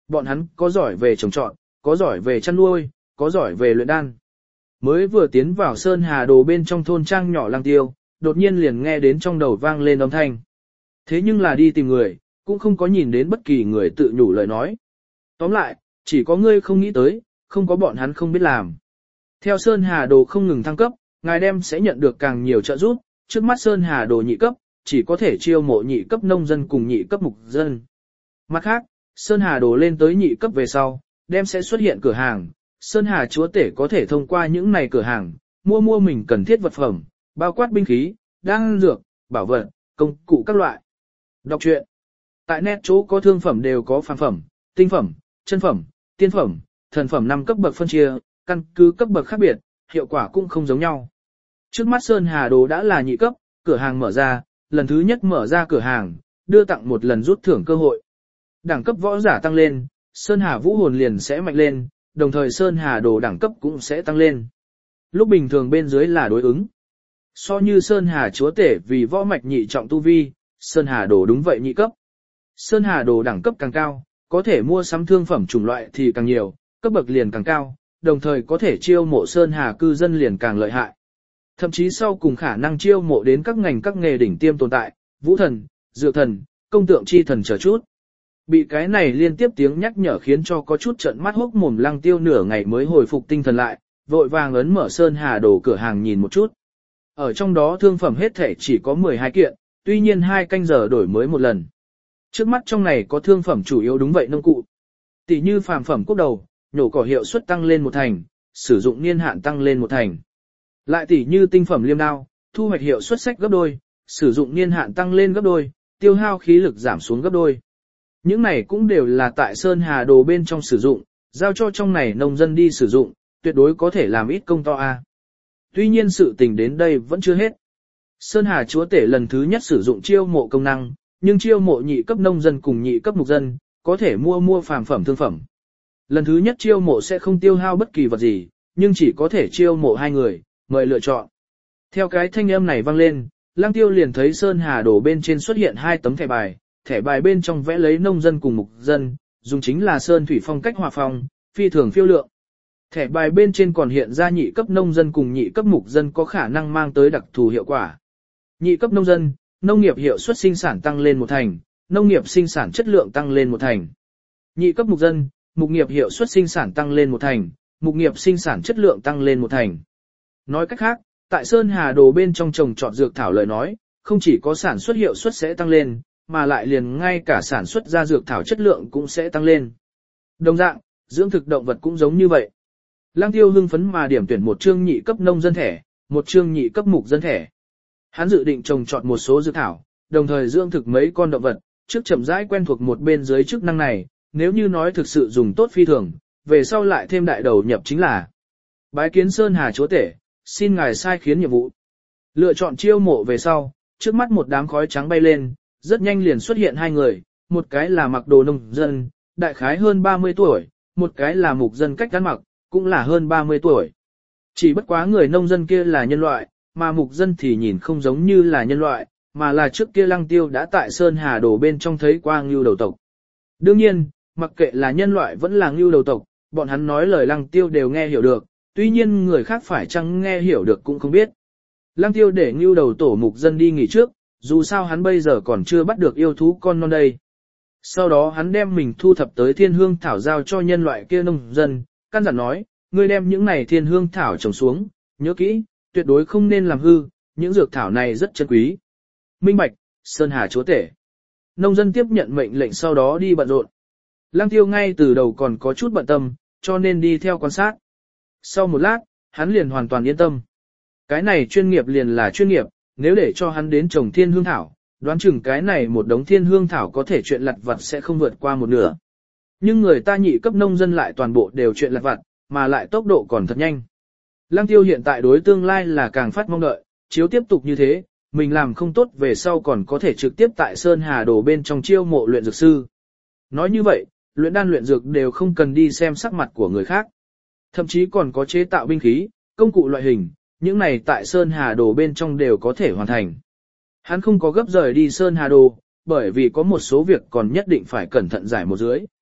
bọn hắn có giỏi về trồng trọt, có giỏi về chăn nuôi, có giỏi về luyện đan. Mới vừa tiến vào Sơn Hà Đồ bên trong thôn trang nhỏ Lăng Tiêu, đột nhiên liền nghe đến trong đầu vang lên âm thanh. Thế nhưng là đi tìm người, cũng không có nhìn đến bất kỳ người tự nhủ lời nói. Tóm lại, chỉ có ngươi không nghĩ tới, không có bọn hắn không biết làm. Theo Sơn Hà Đồ không ngừng thăng cấp, ngài đem sẽ nhận được càng nhiều trợ giúp, trước mắt Sơn Hà Đồ nhị cấp, chỉ có thể chiêu mộ nhị cấp nông dân cùng nhị cấp mục dân. Mặt khác, Sơn Hà Đồ lên tới nhị cấp về sau, đem sẽ xuất hiện cửa hàng, Sơn Hà chúa tể có thể thông qua những này cửa hàng, mua mình cần thiết vật phẩm, bao quát binh khí, đan dược, bảo vật, công cụ các loại. Đọc truyện. Tại net chỗ có thương phẩm đều có phàm phẩm, tinh phẩm, chân phẩm, tiên phẩm, thần phẩm 5 cấp bậc phân chia, căn cứ cấp bậc khác biệt, hiệu quả cũng không giống nhau. Trước mắt Sơn Hà Đồ đã là nhị cấp, cửa hàng mở ra, lần thứ nhất mở ra cửa hàng, đưa tặng một lần rút thưởng cơ hội. Đẳng cấp võ giả tăng lên, Sơn Hà Vũ hồn liền sẽ mạnh lên, đồng thời Sơn Hà Đồ đẳng cấp cũng sẽ tăng lên. Lúc bình thường bên dưới là đối ứng. So như Sơn Hà chúa tể vì võ mạch nhị trọng tu vi, Sơn Hà Đồ đúng vậy nhị cấp. Sơn Hà Đồ đẳng cấp càng cao, có thể mua sắm thương phẩm chủng loại thì càng nhiều, cấp bậc liền càng cao, đồng thời có thể chiêu mộ Sơn Hà cư dân liền càng lợi hại. Thậm chí sau cùng khả năng chiêu mộ đến các ngành các nghề đỉnh tiêm tồn tại, vũ thần, dược thần, công tượng chi thần chờ chút. Bị cái này liên tiếp tiếng nhắc nhở khiến cho có chút trận mắt hốc mồm Lăng Tiêu nửa ngày mới hồi phục tinh thần lại, vội vàng ấn mở Sơn Hà Đồ cửa hàng nhìn một chút. Ở trong đó thương phẩm hết thể chỉ có 12 kiện, tuy nhiên 2 canh giờ đổi mới một lần. Trước mắt trong này có thương phẩm chủ yếu đúng vậy nông cụ. Tỷ như phàm phẩm quốc đầu, nhổ cỏ hiệu suất tăng lên 1 thành, sử dụng niên hạn tăng lên 1 thành. Lại tỷ như tinh phẩm liêm đao, thu hoạch hiệu suất sách gấp đôi, sử dụng niên hạn tăng lên gấp đôi, tiêu hao khí lực giảm xuống gấp đôi. Những này cũng đều là tại Sơn Hà Đồ bên trong sử dụng, giao cho trong này nông dân đi sử dụng, tuyệt đối có thể làm ít công to a. Tuy nhiên sự tình đến đây vẫn chưa hết. Sơn Hà chúa tể lần thứ nhất sử dụng chiêu mộ công năng, nhưng chiêu mộ nhị cấp nông dân cùng nhị cấp mục dân, có thể mua phàm phẩm thương phẩm. Lần thứ nhất chiêu mộ sẽ không tiêu hao bất kỳ vật gì, nhưng chỉ có thể chiêu mộ 2 người, mời lựa chọn. Theo cái thanh âm này vang lên, Lăng Tiêu liền thấy Sơn Hà Đồ bên trên xuất hiện 2 tấm thẻ bài bên trong vẽ lấy nông dân cùng mục dân, dùng chính là sơn thủy phong cách hòa phong, phi thường phiêu lượng. Thẻ bài bên trên còn hiện ra nhị cấp nông dân cùng nhị cấp mục dân có khả năng mang tới đặc thù hiệu quả. Nhị cấp nông dân, nông nghiệp hiệu suất sinh sản tăng lên 1 thành, nông nghiệp sinh sản chất lượng tăng lên 1 thành. Nhị cấp mục dân, mục nghiệp hiệu suất sinh sản tăng lên 1 thành, mục nghiệp sinh sản chất lượng tăng lên 1 thành. Nói cách khác, tại Sơn Hà Đồ bên trong trồng trọt dược thảo lời nói, không chỉ có sản xuất hiệu suất sẽ tăng lên, mà lại liền ngay cả sản xuất ra dược thảo chất lượng cũng sẽ tăng lên. Đồng dạng, dưỡng thực động vật cũng giống như vậy. Lăng Tiêu hưng phấn mà điểm tuyển một chương nhị cấp nông dân thẻ, một chương nhị cấp mục dân thẻ. Hắn dự định trồng trọt một số dược thảo, đồng thời dưỡng thực mấy con động vật, trước chậm rãi quen thuộc một bên dưới chức năng này, nếu như nói thực sự dùng tốt phi thường, về sau lại thêm đại đầu nhập chính là bái kiến Sơn Hà chúa tể, xin ngài sai khiến nhiệm vụ. Lựa chọn chiêu mộ về sau, trước mắt một đám khói trắng bay lên, rất nhanh liền xuất hiện 2 người, một cái là mặc đồ nông dân, đại khái hơn 30 tuổi, một cái là mục dân cách ăn mặc, cũng là hơn 30 tuổi. Chỉ bất quá người nông dân kia là nhân loại, mà mục dân thì nhìn không giống như là nhân loại, mà là trước kia Lăng Tiêu đã tại Sơn Hà Đồ bên trong thấy qua ngưu đầu tộc. Đương nhiên, mặc kệ là nhân loại vẫn là ngưu đầu tộc, bọn hắn nói lời Lăng Tiêu đều nghe hiểu được, tuy nhiên người khác phải chăng nghe hiểu được cũng không biết. Lăng Tiêu để ngưu đầu tổ mục dân đi nghỉ trước, dù sao hắn bây giờ còn chưa bắt được yêu thú con non đây. Sau đó hắn đem mình thu thập tới thiên hương thảo giao cho nhân loại kia nông dân, căn dặn nói, ngươi đem những này thiên hương thảo trồng xuống, nhớ kỹ, tuyệt đối không nên làm hư, những dược thảo này rất chân quý. Minh bạch, Sơn Hà chúa tể. Nông dân tiếp nhận mệnh lệnh sau đó đi bận rộn. Lăng Tiêu ngay từ đầu còn có chút bận tâm, cho nên đi theo quan sát. Sau một lát, hắn liền hoàn toàn yên tâm. Cái này chuyên nghiệp liền là chuyên nghiệp, nếu để cho hắn đến trồng thiên hương thảo, đoán chừng cái này một đống thiên hương thảo có thể chuyện lặt vặt sẽ không vượt qua một nửa. Nhưng người ta nhị cấp nông dân lại toàn bộ đều chuyện lặt vặt, mà lại tốc độ còn thật nhanh. Lăng Tiêu hiện tại đối tương lai là càng phát mong đợi, chiếu tiếp tục như thế, mình làm không tốt về sau còn có thể trực tiếp tại Sơn Hà Đồ bên trong chiêu mộ luyện dược sư. Nói như vậy, luyện đan luyện dược đều không cần đi xem sắc mặt của người khác. Thậm chí còn có chế tạo binh khí, công cụ loại hình, những này tại Sơn Hà Đồ bên trong đều có thể hoàn thành. Hắn không có gấp rời đi Sơn Hà Đồ, bởi vì có một số việc còn nhất định phải cẩn thận giải một dưới.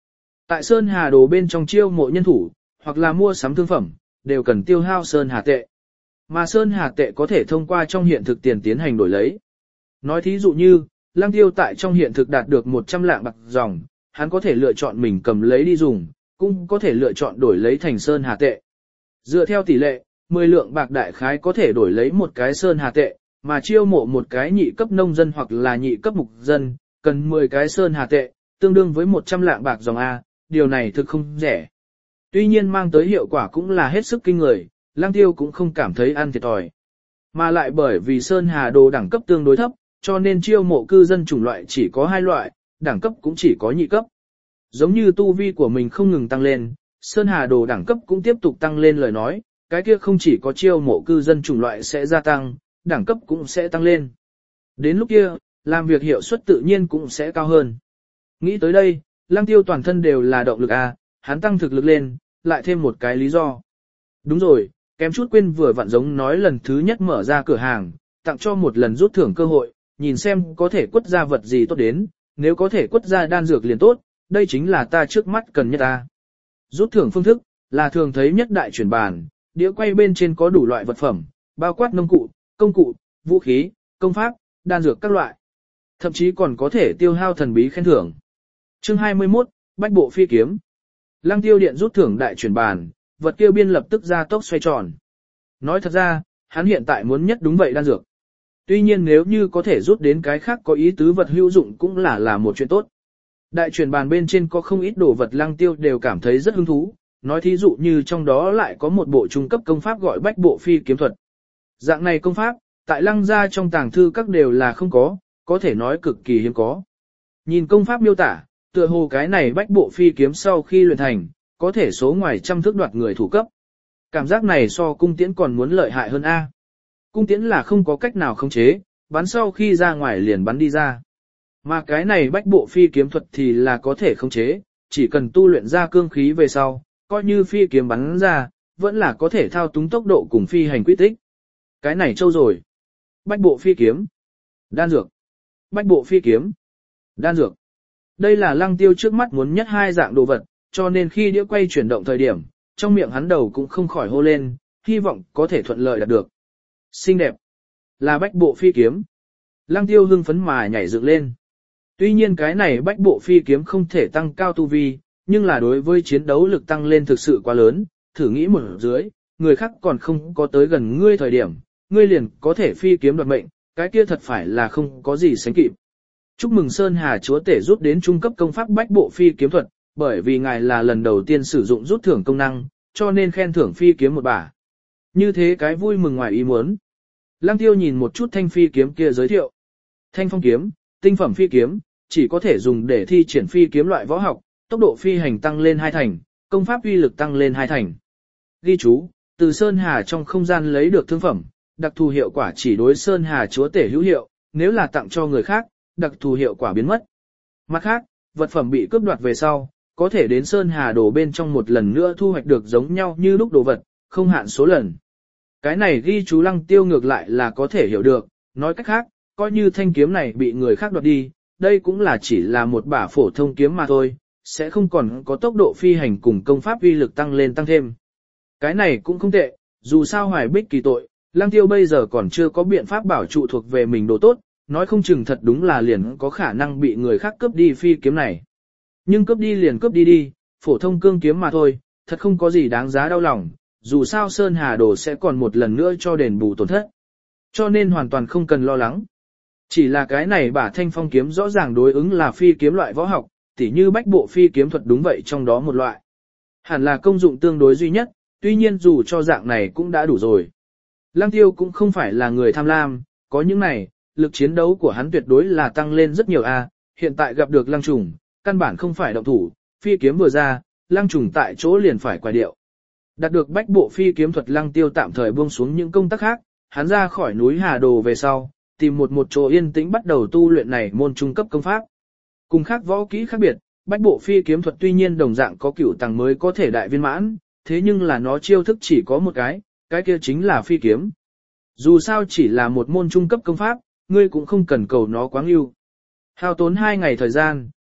Tại Sơn Hà Đồ bên trong chiêu mộ nhân thủ, hoặc là mua sắm thương phẩm, đều cần tiêu hao Sơn Hà tệ. Mà Sơn Hà tệ có thể thông qua trong hiện thực tiền tiến hành đổi lấy. Nói thí dụ như, Lăng Tiêu tại trong hiện thực đạt được 100 lạng bạc dòng, hắn có thể lựa chọn mình cầm lấy đi dùng, cũng có thể lựa chọn đổi lấy thành Sơn Hà tệ. Dựa theo tỷ lệ, 10 lượng bạc đại khái có thể đổi lấy một cái Sơn Hà tệ, mà chiêu mộ một cái nhị cấp nông dân hoặc là nhị cấp mục dân, cần 10 cái Sơn Hà tệ, tương đương với 100 lạng bạc dòng A, điều này thực không rẻ. Tuy nhiên mang tới hiệu quả cũng là hết sức kinh người, Lăng Tiêu cũng không cảm thấy ăn thiệt thòi. Mà lại bởi vì Sơn Hà Đồ đẳng cấp tương đối thấp, cho nên chiêu mộ cư dân chủng loại chỉ có 2 loại, đẳng cấp cũng chỉ có nhị cấp. Giống như tu vi của mình không ngừng tăng lên, Sơn Hà Đồ đẳng cấp cũng tiếp tục tăng lên lời nói, cái kia không chỉ có chiêu mộ cư dân chủng loại sẽ gia tăng, đẳng cấp cũng sẽ tăng lên. Đến lúc kia, làm việc hiệu suất tự nhiên cũng sẽ cao hơn. Nghĩ tới đây, Lăng Tiêu toàn thân đều là động lực A, hắn tăng thực lực lên, lại thêm một cái lý do. Đúng rồi, kém chút quên vừa vặn giống nói lần thứ nhất mở ra cửa hàng, tặng cho một lần rút thưởng cơ hội, nhìn xem có thể quất ra vật gì tốt đến, nếu có thể quất ra đan dược liền tốt, đây chính là ta trước mắt cần nhất ta. Rút thưởng phương thức, là thường thấy nhất đại chuyển bàn, đĩa quay bên trên có đủ loại vật phẩm, bao quát nông cụ, công cụ, vũ khí, công pháp, đan dược các loại. Thậm chí còn có thể tiêu hao thần bí khen thưởng. Chương 21, Bách bộ phi kiếm. Lăng Tiêu điện rút thưởng đại chuyển bàn, vật kia biên lập tức ra tốc xoay tròn. Nói thật ra, hắn hiện tại muốn nhất đúng vậy đan dược. Tuy nhiên nếu như có thể rút đến cái khác có ý tứ vật hữu dụng cũng là một chuyện tốt. Đại chuyển bàn bên trên có không ít đồ vật Lăng Tiêu đều cảm thấy rất hứng thú, nói thí dụ như trong đó lại có một bộ trung cấp công pháp gọi Bách bộ phi kiếm thuật. Dạng này công pháp, tại Lăng gia trong tàng thư các đều là không có thể nói cực kỳ hiếm có. Nhìn công pháp miêu tả, tựa hồ cái này Bách bộ phi kiếm sau khi luyện thành, có thể số ngoài trăm thước đoạt người thủ cấp. Cảm giác này so cung tiễn còn muốn lợi hại hơn A. Cung tiễn là không có cách nào khống chế, bắn sau khi ra ngoài liền bắn đi ra. Mà cái này Bách bộ phi kiếm thuật thì là có thể khống chế, chỉ cần tu luyện ra cương khí về sau, coi như phi kiếm bắn ra, vẫn là có thể thao túng tốc độ cùng phi hành quy tích. Cái này trâu rồi. Bách bộ phi kiếm. Đan dược. Bách bộ phi kiếm. Đan dược. Đây là Lăng Tiêu trước mắt muốn nhất hai dạng đồ vật, cho nên khi đĩa quay chuyển động thời điểm, trong miệng hắn đầu cũng không khỏi hô lên, hy vọng có thể thuận lợi đạt được. Xinh đẹp. Là bách bộ phi kiếm. Lăng Tiêu hưng phấn mà nhảy dựng lên. Tuy nhiên cái này bách bộ phi kiếm không thể tăng cao tu vi, nhưng là đối với chiến đấu lực tăng lên thực sự quá lớn, thử nghĩ một dưới, người khác còn không có tới gần ngươi thời điểm, ngươi liền có thể phi kiếm đoạt mệnh, cái kia thật phải là không có gì sánh kịp. Chúc mừng Sơn Hà chúa tể rút đến trung cấp công pháp bách bộ phi kiếm thuật, bởi vì ngài là lần đầu tiên sử dụng rút thưởng công năng, cho nên khen thưởng phi kiếm một bả. Như thế cái vui mừng ngoài ý muốn. Lăng Tiêu nhìn một chút thanh phi kiếm kia giới thiệu. Thanh phong kiếm, tinh phẩm phi kiếm, chỉ có thể dùng để thi triển phi kiếm loại võ học, tốc độ phi hành tăng lên 2 thành, công pháp uy lực tăng lên 2 thành. Ghi chú, từ Sơn Hà trong không gian lấy được thương phẩm, đặc thù hiệu quả chỉ đối Sơn Hà chúa tể hữu hiệu, nếu là tặng cho người khác, đặc thù hiệu quả biến mất. Mặt khác, vật phẩm bị cướp đoạt về sau, có thể đến Sơn Hà Đồ bên trong một lần nữa thu hoạch được giống nhau như lúc đồ vật, không hạn số lần. Cái này ghi chú Lăng Tiêu ngược lại là có thể hiểu được, nói cách khác, coi như thanh kiếm này bị người khác đoạt đi, đây cũng là chỉ là một bả phổ thông kiếm mà thôi, sẽ không còn có tốc độ phi hành cùng công pháp uy lực tăng lên tăng thêm. Cái này cũng không tệ, dù sao hoài bích kỳ tội, Lăng Tiêu bây giờ còn chưa có biện pháp bảo trụ thuộc về mình đồ tốt, nói không chừng thật đúng là liền có khả năng bị người khác cướp đi phi kiếm này. Nhưng cướp đi liền cướp đi đi, phổ thông cương kiếm mà thôi, thật không có gì đáng giá đau lòng, dù sao Sơn Hà Đồ sẽ còn một lần nữa cho đền bù tổn thất. Cho nên hoàn toàn không cần lo lắng. Chỉ là cái này bả thanh phong kiếm rõ ràng đối ứng là phi kiếm loại võ học, tỉ như bách bộ phi kiếm thuật đúng vậy trong đó một loại. Hẳn là công dụng tương đối duy nhất, tuy nhiên dù cho dạng này cũng đã đủ rồi. Lăng Tiêu cũng không phải là người tham lam, có những này, lực chiến đấu của hắn tuyệt đối là tăng lên rất nhiều a. Hiện tại gặp được Lăng Trùng, căn bản không phải động thủ, phi kiếm vừa ra, Lăng Trùng tại chỗ liền phải quay điệu. Đạt được bách bộ phi kiếm thuật Lăng Tiêu tạm thời buông xuống những công tác khác, hắn ra khỏi núi Hà Đồ về sau, tìm một chỗ yên tĩnh bắt đầu tu luyện này môn trung cấp công pháp. Cùng khác võ kỹ khác biệt, bách bộ phi kiếm thuật tuy nhiên đồng dạng có cửu tầng mới có thể đại viên mãn, thế nhưng là nó chiêu thức chỉ có một cái kia chính là phi kiếm. Dù sao chỉ là một môn trung cấp công pháp, ngươi cũng không cần cầu nó quá ưu. Hao tốn 2 ngày thời gian,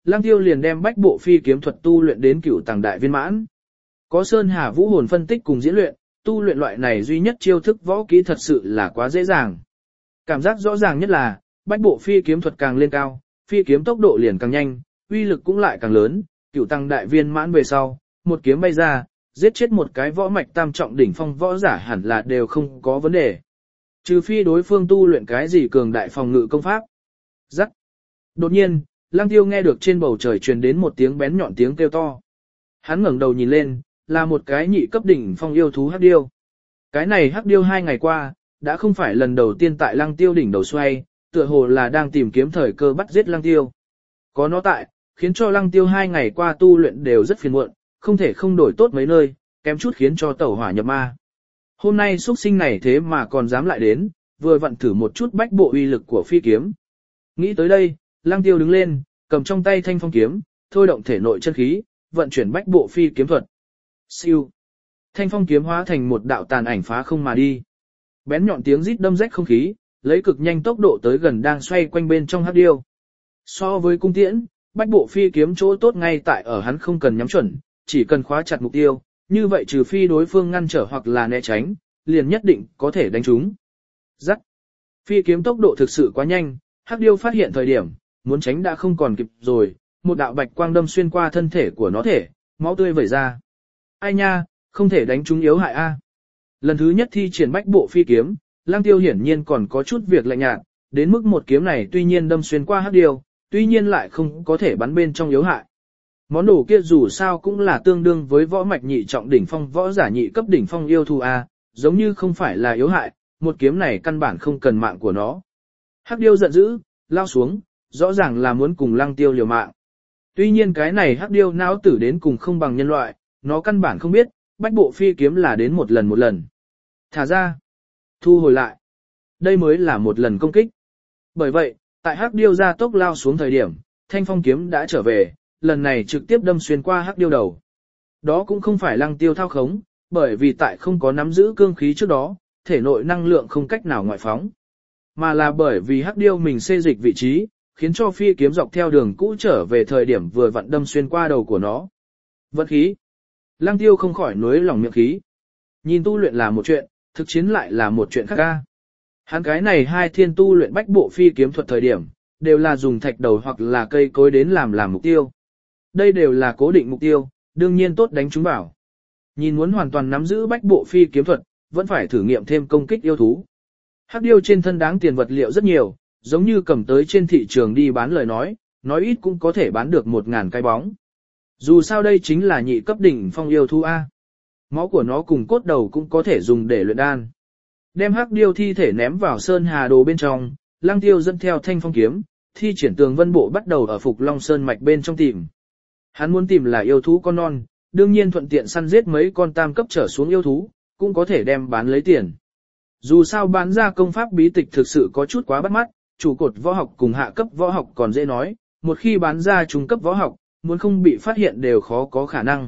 Lăng Tiêu liền đem bách bộ phi kiếm thuật tu luyện đến cửu tầng đại viên mãn. Có Sơn Hà Vũ hồn phân tích cùng diễn luyện, tu luyện loại này duy nhất chiêu thức võ kỹ thật sự là quá dễ dàng. Cảm giác rõ ràng nhất là, bách bộ phi kiếm thuật càng lên cao, phi kiếm tốc độ liền càng nhanh, uy lực cũng lại càng lớn, cửu tầng đại viên mãn về sau, một kiếm bay ra, giết chết một cái võ mạch tam trọng đỉnh phong võ giả hẳn là đều không có vấn đề. Trừ phi đối phương tu luyện cái gì cường đại phòng ngự công pháp. Rắc. Đột nhiên, Lăng Tiêu nghe được trên bầu trời truyền đến một tiếng bén nhọn tiếng kêu to. Hắn ngẩng đầu nhìn lên, là một cái nhị cấp đỉnh phong yêu thú hắc điêu. Cái này hắc điêu 2 ngày qua, đã không phải lần đầu tiên tại Lăng Tiêu đỉnh đầu xoay, tựa hồ là đang tìm kiếm thời cơ bắt giết Lăng Tiêu. Có nó tại, khiến cho Lăng Tiêu 2 ngày qua tu luyện đều rất phiền muộn, không thể không đổi tốt mấy nơi, kém chút khiến cho tẩu hỏa nhập ma. Hôm nay xuất sinh này thế mà còn dám lại đến, vừa vặn thử một chút bách bộ uy lực của phi kiếm. Nghĩ tới đây, Lăng Tiêu đứng lên, cầm trong tay thanh phong kiếm, thôi động thể nội chân khí, vận chuyển bách bộ phi kiếm thuật. Siêu. Thanh phong kiếm hóa thành một đạo tàn ảnh phá không mà đi. Bén nhọn tiếng rít đâm rách không khí, lấy cực nhanh tốc độ tới gần đang xoay quanh bên trong hắc điêu. So với cung tiễn, bách bộ phi kiếm chỗ tốt ngay tại ở hắn không cần nhắm chuẩn, chỉ cần khóa chặt mục tiêu, như vậy trừ phi đối phương ngăn trở hoặc là né tránh, liền nhất định có thể đánh trúng. Rắc. Phi kiếm tốc độ thực sự quá nhanh, hắc điêu phát hiện thời điểm, muốn tránh đã không còn kịp rồi, một đạo bạch quang đâm xuyên qua thân thể của nó thể, máu tươi vẩy ra. Ai nha, không thể đánh trúng yếu hại a. Lần thứ nhất thi triển bách bộ phi kiếm, Lăng Tiêu hiển nhiên còn có chút việc lạnh nhạt, đến mức một kiếm này tuy nhiên đâm xuyên qua hắc điêu, tuy nhiên lại không có thể bắn bên trong yếu hại. Món đồ kia dù sao cũng là tương đương với võ mạch nhị trọng đỉnh phong võ giả nhị cấp đỉnh phong yêu thú a, giống như không phải là yếu hại, một kiếm này căn bản không cần mạng của nó. Hắc điêu giận dữ, lao xuống, rõ ràng là muốn cùng Lăng Tiêu liều mạng. Tuy nhiên cái này hắc điêu não tử đến cùng không bằng nhân loại, nó căn bản không biết, bách bộ phi kiếm là đến một lần. Thả ra, thu hồi lại. Đây mới là một lần công kích. Bởi vậy, tại hắc điêu ra tốc lao xuống thời điểm, thanh phong kiếm đã trở về, lần này trực tiếp đâm xuyên qua hắc điêu đầu. Đó cũng không phải Lăng Tiêu thao khống, bởi vì tại không có nắm giữ cương khí trước đó, thể nội năng lượng không cách nào ngoại phóng. Mà là bởi vì hắc điêu mình xê dịch vị trí, khiến cho phi kiếm dọc theo đường cũ trở về thời điểm vừa vặn đâm xuyên qua đầu của nó. Vận khí. Lăng Tiêu không khỏi nuối lòng miệng khí. Nhìn tu luyện là một chuyện, thực chiến lại là một chuyện khác ca. Hắn cái này hai thiên tu luyện bách bộ phi kiếm thuật thời điểm, đều là dùng thạch đầu hoặc là cây cối đến làm mục tiêu. Đây đều là cố định mục tiêu, đương nhiên tốt đánh chúng bảo. Nhìn muốn hoàn toàn nắm giữ bách bộ phi kiếm thuật, vẫn phải thử nghiệm thêm công kích yêu thú. Hắc điêu trên thân đáng tiền vật liệu rất nhiều, giống như cầm tới trên thị trường đi bán lời nói ít cũng có thể bán được 1000 cái bóng. Dù sao đây chính là nhị cấp đỉnh phong yêu thú A. Máu của nó cùng cốt đầu cũng có thể dùng để luyện đan. Đem hắc điêu thi thể ném vào sơn hà đồ bên trong, Lăng Tiêu dẫn theo thanh phong kiếm, thi triển tường vân bộ bắt đầu ở Phục Long Sơn mạch bên trong tìm. Hắn muốn tìm là yêu thú con non, đương nhiên thuận tiện săn giết mấy con tam cấp trở xuống yêu thú, cũng có thể đem bán lấy tiền. Dù sao bán ra công pháp bí tịch thực sự có chút quá bắt mắt, chủ cột võ học cùng hạ cấp võ học còn dễ nói, một khi bán ra trung cấp võ học, muốn không bị phát hiện đều khó có khả năng.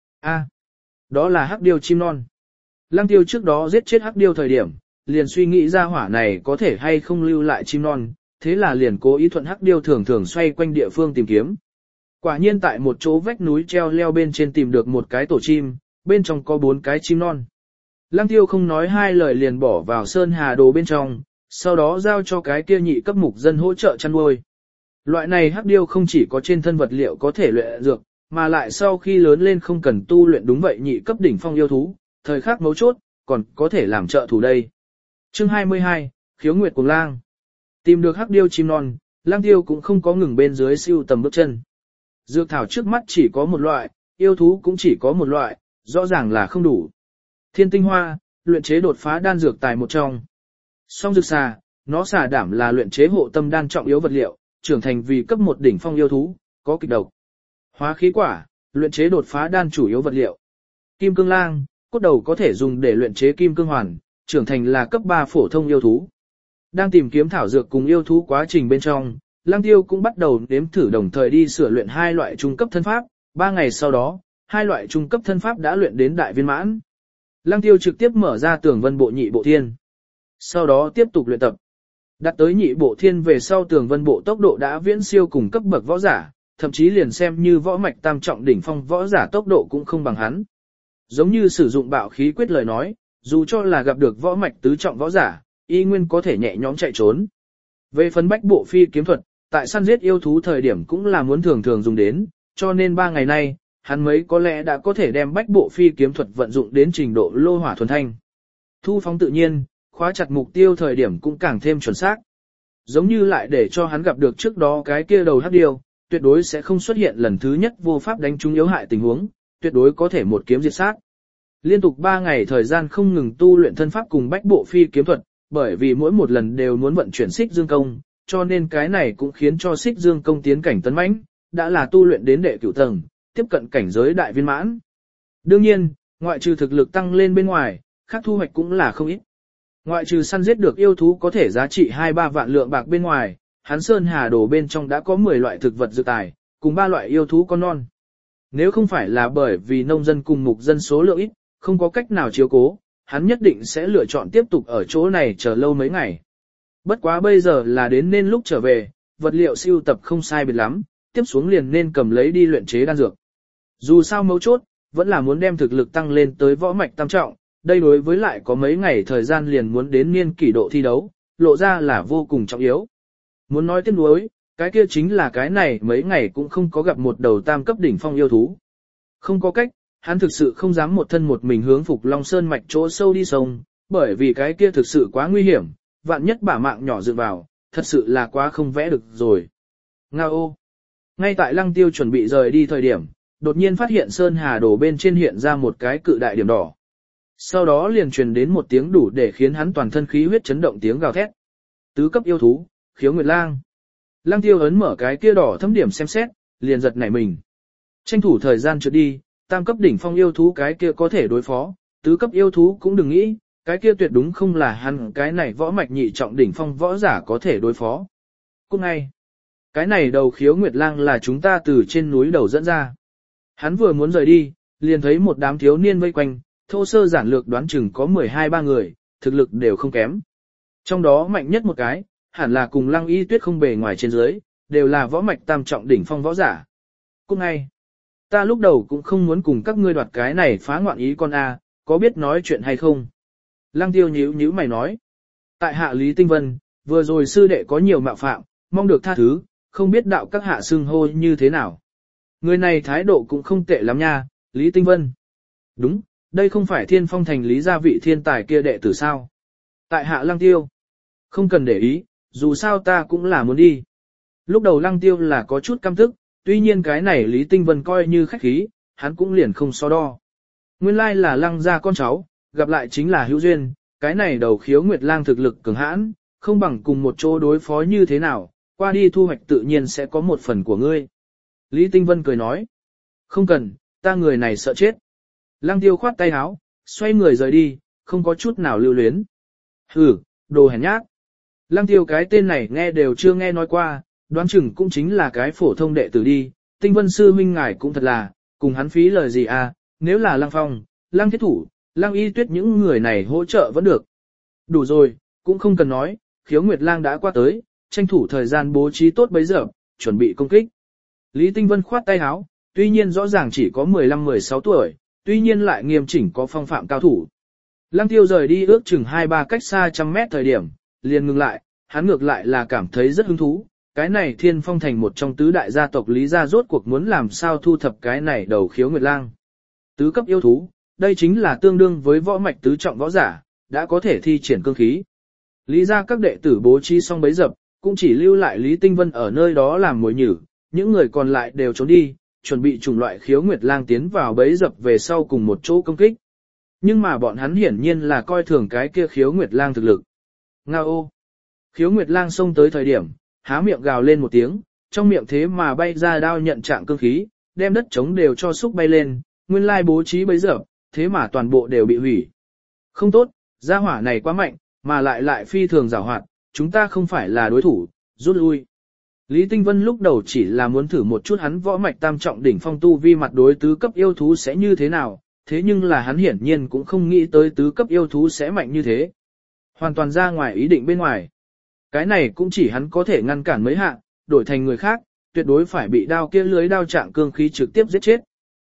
Đó là hắc điêu chim non. Lăng Tiêu trước đó giết chết hắc điêu thời điểm, liền suy nghĩ ra hỏa này có thể hay không lưu lại chim non, thế là liền cố ý thuận hắc điêu thường xoay quanh địa phương tìm kiếm. Quả nhiên tại một chỗ vách núi treo leo bên trên tìm được một cái tổ chim, bên trong có 4 cái chim non. Lăng Tiêu không nói hai lời liền bỏ vào sơn hà đồ bên trong, sau đó giao cho cái kia nhị cấp mục dân hỗ trợ chăn nuôi. Loại này hắc điêu không chỉ có trên thân vật liệu có thể luyện dược, mà lại sau khi lớn lên không cần tu luyện đúng vậy nhị cấp đỉnh phong yêu thú, thời khắc mấu chốt, còn có thể làm trợ thủ đây. Chương 22, Khiếu Nguyệt Cuồng Lang. Tìm được hắc điêu chim non, Lăng Tiêu cũng không có ngừng bên dưới siêu tầm bước chân. Dược thảo trước mắt chỉ có một loại, yêu thú cũng chỉ có một loại, rõ ràng là không đủ. Thiên tinh hoa, luyện chế đột phá đan dược tài một trong. Song dược xà, nó xà đảm là luyện chế hộ tâm đan trọng yếu vật liệu, trưởng thành vì cấp 1 đỉnh phong yêu thú, có kịch độc. Hóa khí quả, luyện chế đột phá đan chủ yếu vật liệu. Kim cương lang, cốt đầu có thể dùng để luyện chế kim cương hoàn, trưởng thành là cấp 3 phổ thông yêu thú. Đang tìm kiếm thảo dược cùng yêu thú quá trình bên trong, Lăng Tiêu cũng bắt đầu nếm thử đồng thời đi sửa luyện 2 loại trung cấp thân pháp, 3 ngày sau đó, 2 loại trung cấp thân pháp đã luyện đến đại viên mãn. Lăng Tiêu trực tiếp mở ra tường vân bộ nhị bộ thiên. Sau đó tiếp tục luyện tập. Đạt tới nhị bộ thiên về sau tường vân bộ tốc độ đã viễn siêu cùng cấp bậc võ giả, thậm chí liền xem như võ mạch tam trọng đỉnh phong võ giả tốc độ cũng không bằng hắn. Giống như sử dụng bạo khí quyết lời nói, dù cho là gặp được võ mạch tứ trọng võ giả, y nguyên có thể nhẹ nhõm chạy trốn. Về phần bách bộ phi kiếm thuật, tại săn giết yêu thú thời điểm cũng là muốn thường thường dùng đến, cho nên 3 ngày nay, hắn mấy có lẽ đã có thể đem bách bộ phi kiếm thuật vận dụng đến trình độ lô hỏa thuần thanh. Thu phóng tự nhiên, khóa chặt mục tiêu thời điểm cũng càng thêm chuẩn xác. Giống như lại để cho hắn gặp được trước đó cái kia đầu hắc điêu, tuyệt đối sẽ không xuất hiện lần thứ nhất vô pháp đánh trúng yếu hại tình huống, tuyệt đối có thể một kiếm diệt sát. Liên tục 3 ngày thời gian không ngừng tu luyện thân pháp cùng bách bộ phi kiếm thuật, bởi vì mỗi một lần đều muốn vận chuyển xích dương công, cho nên cái này cũng khiến cho xích dương công tiến cảnh tấn mãnh, đã là tu luyện đến đệ cửu tầng, tiếp cận cảnh giới đại viên mãn. Đương nhiên, ngoại trừ thực lực tăng lên bên ngoài, khác thu hoạch cũng là không ít. Ngoại trừ săn giết được yêu thú có thể giá trị 2-3 vạn lượng bạc bên ngoài, hắn Sơn Hà Đồ bên trong đã có 10 loại thực vật dược tài, cùng 3 loại yêu thú con non. Nếu không phải là bởi vì nông dân cùng mục dân số lượng ít, không có cách nào chiếu cố, hắn nhất định sẽ lựa chọn tiếp tục ở chỗ này chờ lâu mấy ngày. Bất quá bây giờ là đến nên lúc trở về, vật liệu siêu tập không sai biệt lắm, tiếp xuống liền nên cầm lấy đi luyện chế đan dược. Dù sao mấu chốt, vẫn là muốn đem thực lực tăng lên tới võ mạch tam trọng, đây đối với lại có mấy ngày thời gian liền muốn đến niên kỷ độ thi đấu, lộ ra là vô cùng trọng yếu. Muốn nói tiếc nuối, cái kia chính là cái này mấy ngày cũng không có gặp một đầu tam cấp đỉnh phong yêu thú. Không có cách, hắn thực sự không dám một thân một mình hướng Phục Long Sơn mạch chỗ sâu đi sông, bởi vì cái kia thực sự quá nguy hiểm, vạn nhất bả mạng nhỏ dựng vào, thật sự là quá không vẽ được rồi. Ngao. Ngay tại Lăng Tiêu chuẩn bị rời đi thời điểm, đột nhiên phát hiện Sơn Hà Đồ bên trên hiện ra một cái cự đại điểm đỏ. Sau đó liền truyền đến một tiếng đủ để khiến hắn toàn thân khí huyết chấn động tiếng gào thét. Tứ cấp yêu thú, Khiếu Nguyệt Lang. Lăng Tiêu ấn mở cái kia đỏ thấm điểm xem xét, liền giật nảy mình. Tranh thủ thời gian trượt đi, tam cấp đỉnh phong yêu thú cái kia có thể đối phó, tứ cấp yêu thú cũng đừng nghĩ, cái kia tuyệt đúng không là hắn cái này võ mạch nhị trọng đỉnh phong võ giả có thể đối phó. Cũng ngay, cái này đầu Khiếu Nguyệt Lang là chúng ta từ trên núi đầu dẫn ra. Hắn vừa muốn rời đi, liền thấy một đám thiếu niên vây quanh, thô sơ giản lược đoán chừng có 12-13 người, thực lực đều không kém. Trong đó mạnh nhất một cái, hẳn là cùng Lăng Y Tuyết không bề ngoài trên dưới, đều là võ mạch tam trọng đỉnh phong võ giả. Cũng ngay, ta lúc đầu cũng không muốn cùng các ngươi đoạt cái này phá ngoạn ý con A, có biết nói chuyện hay không? Lăng Tiêu nhíu mày nói. Tại hạ Lý Tinh Vân, vừa rồi sư đệ có nhiều mạo phạm, mong được tha thứ, không biết đạo các hạ xưng hô như thế nào. Người này thái độ cũng không tệ lắm nha, Lý Tinh Vân. Đúng, đây không phải Thiên Phong thành Lý gia vị thiên tài kia đệ tử sao? Tại hạ Lăng Tiêu. Không cần để ý, dù sao ta cũng là muốn đi. Lúc đầu Lăng Tiêu là có chút căm tức, tuy nhiên cái này Lý Tinh Vân coi như khách khí, hắn cũng liền không so đo. Nguyên lai là Lăng gia con cháu, gặp lại chính là hữu duyên, cái này đầu Khiếu Nguyệt Lang thực lực cường hãn, không bằng cùng một chỗ đối phó như thế nào, qua đi thu hoạch tự nhiên sẽ có một phần của ngươi. Lý Tinh Vân cười nói, không cần, ta người này sợ chết. Lăng Tiêu khoát tay áo, xoay người rời đi, không có chút nào lưu luyến. Hừ, đồ hèn nhát. Lăng Tiêu cái tên này nghe đều chưa nghe nói qua, đoán chừng cũng chính là cái phổ thông đệ tử đi. Tinh Vân sư huynh ngài cũng thật là, cùng hắn phí lời gì à, nếu là Lăng Phong, Lăng Thiết Thủ, Lăng Y Tuyết những người này hỗ trợ vẫn được. Đủ rồi, cũng không cần nói, Khiếu Nguyệt Lang đã qua tới, tranh thủ thời gian bố trí tốt bấy giờ, chuẩn bị công kích. Lý Tinh Vân khoát tay áo, tuy nhiên rõ ràng chỉ có 15-16 tuổi, tuy nhiên lại nghiêm chỉnh có phong phạm cao thủ. Lăng Tiêu rời đi ước chừng 2-3 cách xa trăm mét thời điểm, liền ngừng lại, hắn ngược lại là cảm thấy rất hứng thú. Cái này Thiên Phong thành một trong tứ đại gia tộc Lý gia rốt cuộc muốn làm sao thu thập cái này đầu Khiếu Nguyệt Lang. Tứ cấp yêu thú, đây chính là tương đương với võ mạch tứ trọng võ giả, đã có thể thi triển cương khí. Lý gia các đệ tử bố trí xong bấy dập, cũng chỉ lưu lại Lý Tinh Vân ở nơi đó làm mồi nhử, những người còn lại đều trốn đi, chuẩn bị chủng loại Khiếu Nguyệt Lang tiến vào bấy dập về sau cùng một chỗ công kích. Nhưng mà bọn hắn hiển nhiên là coi thường cái kia Khiếu Nguyệt Lang thực lực. Ngao! Khiếu Nguyệt Lang xông tới thời điểm, há miệng gào lên một tiếng, trong miệng thế mà bay ra đao nhận trạng cương khí, đem đất trống đều cho xúc bay lên, nguyên lai bố trí bấy dập, thế mà toàn bộ đều bị hủy. Không tốt, gia hỏa này quá mạnh, mà lại phi thường giàu hoạt, chúng ta không phải là đối thủ, rút lui. Lý Tinh Vân lúc đầu chỉ là muốn thử một chút hắn võ mạch tam trọng đỉnh phong tu vi mặt đối tứ cấp yêu thú sẽ như thế nào, thế nhưng là hắn hiển nhiên cũng không nghĩ tới tứ cấp yêu thú sẽ mạnh như thế. Hoàn toàn ra ngoài ý định bên ngoài. Cái này cũng chỉ hắn có thể ngăn cản mấy hạ, đổi thành người khác, tuyệt đối phải bị đao kia lưới đao trạng cương khí trực tiếp giết chết.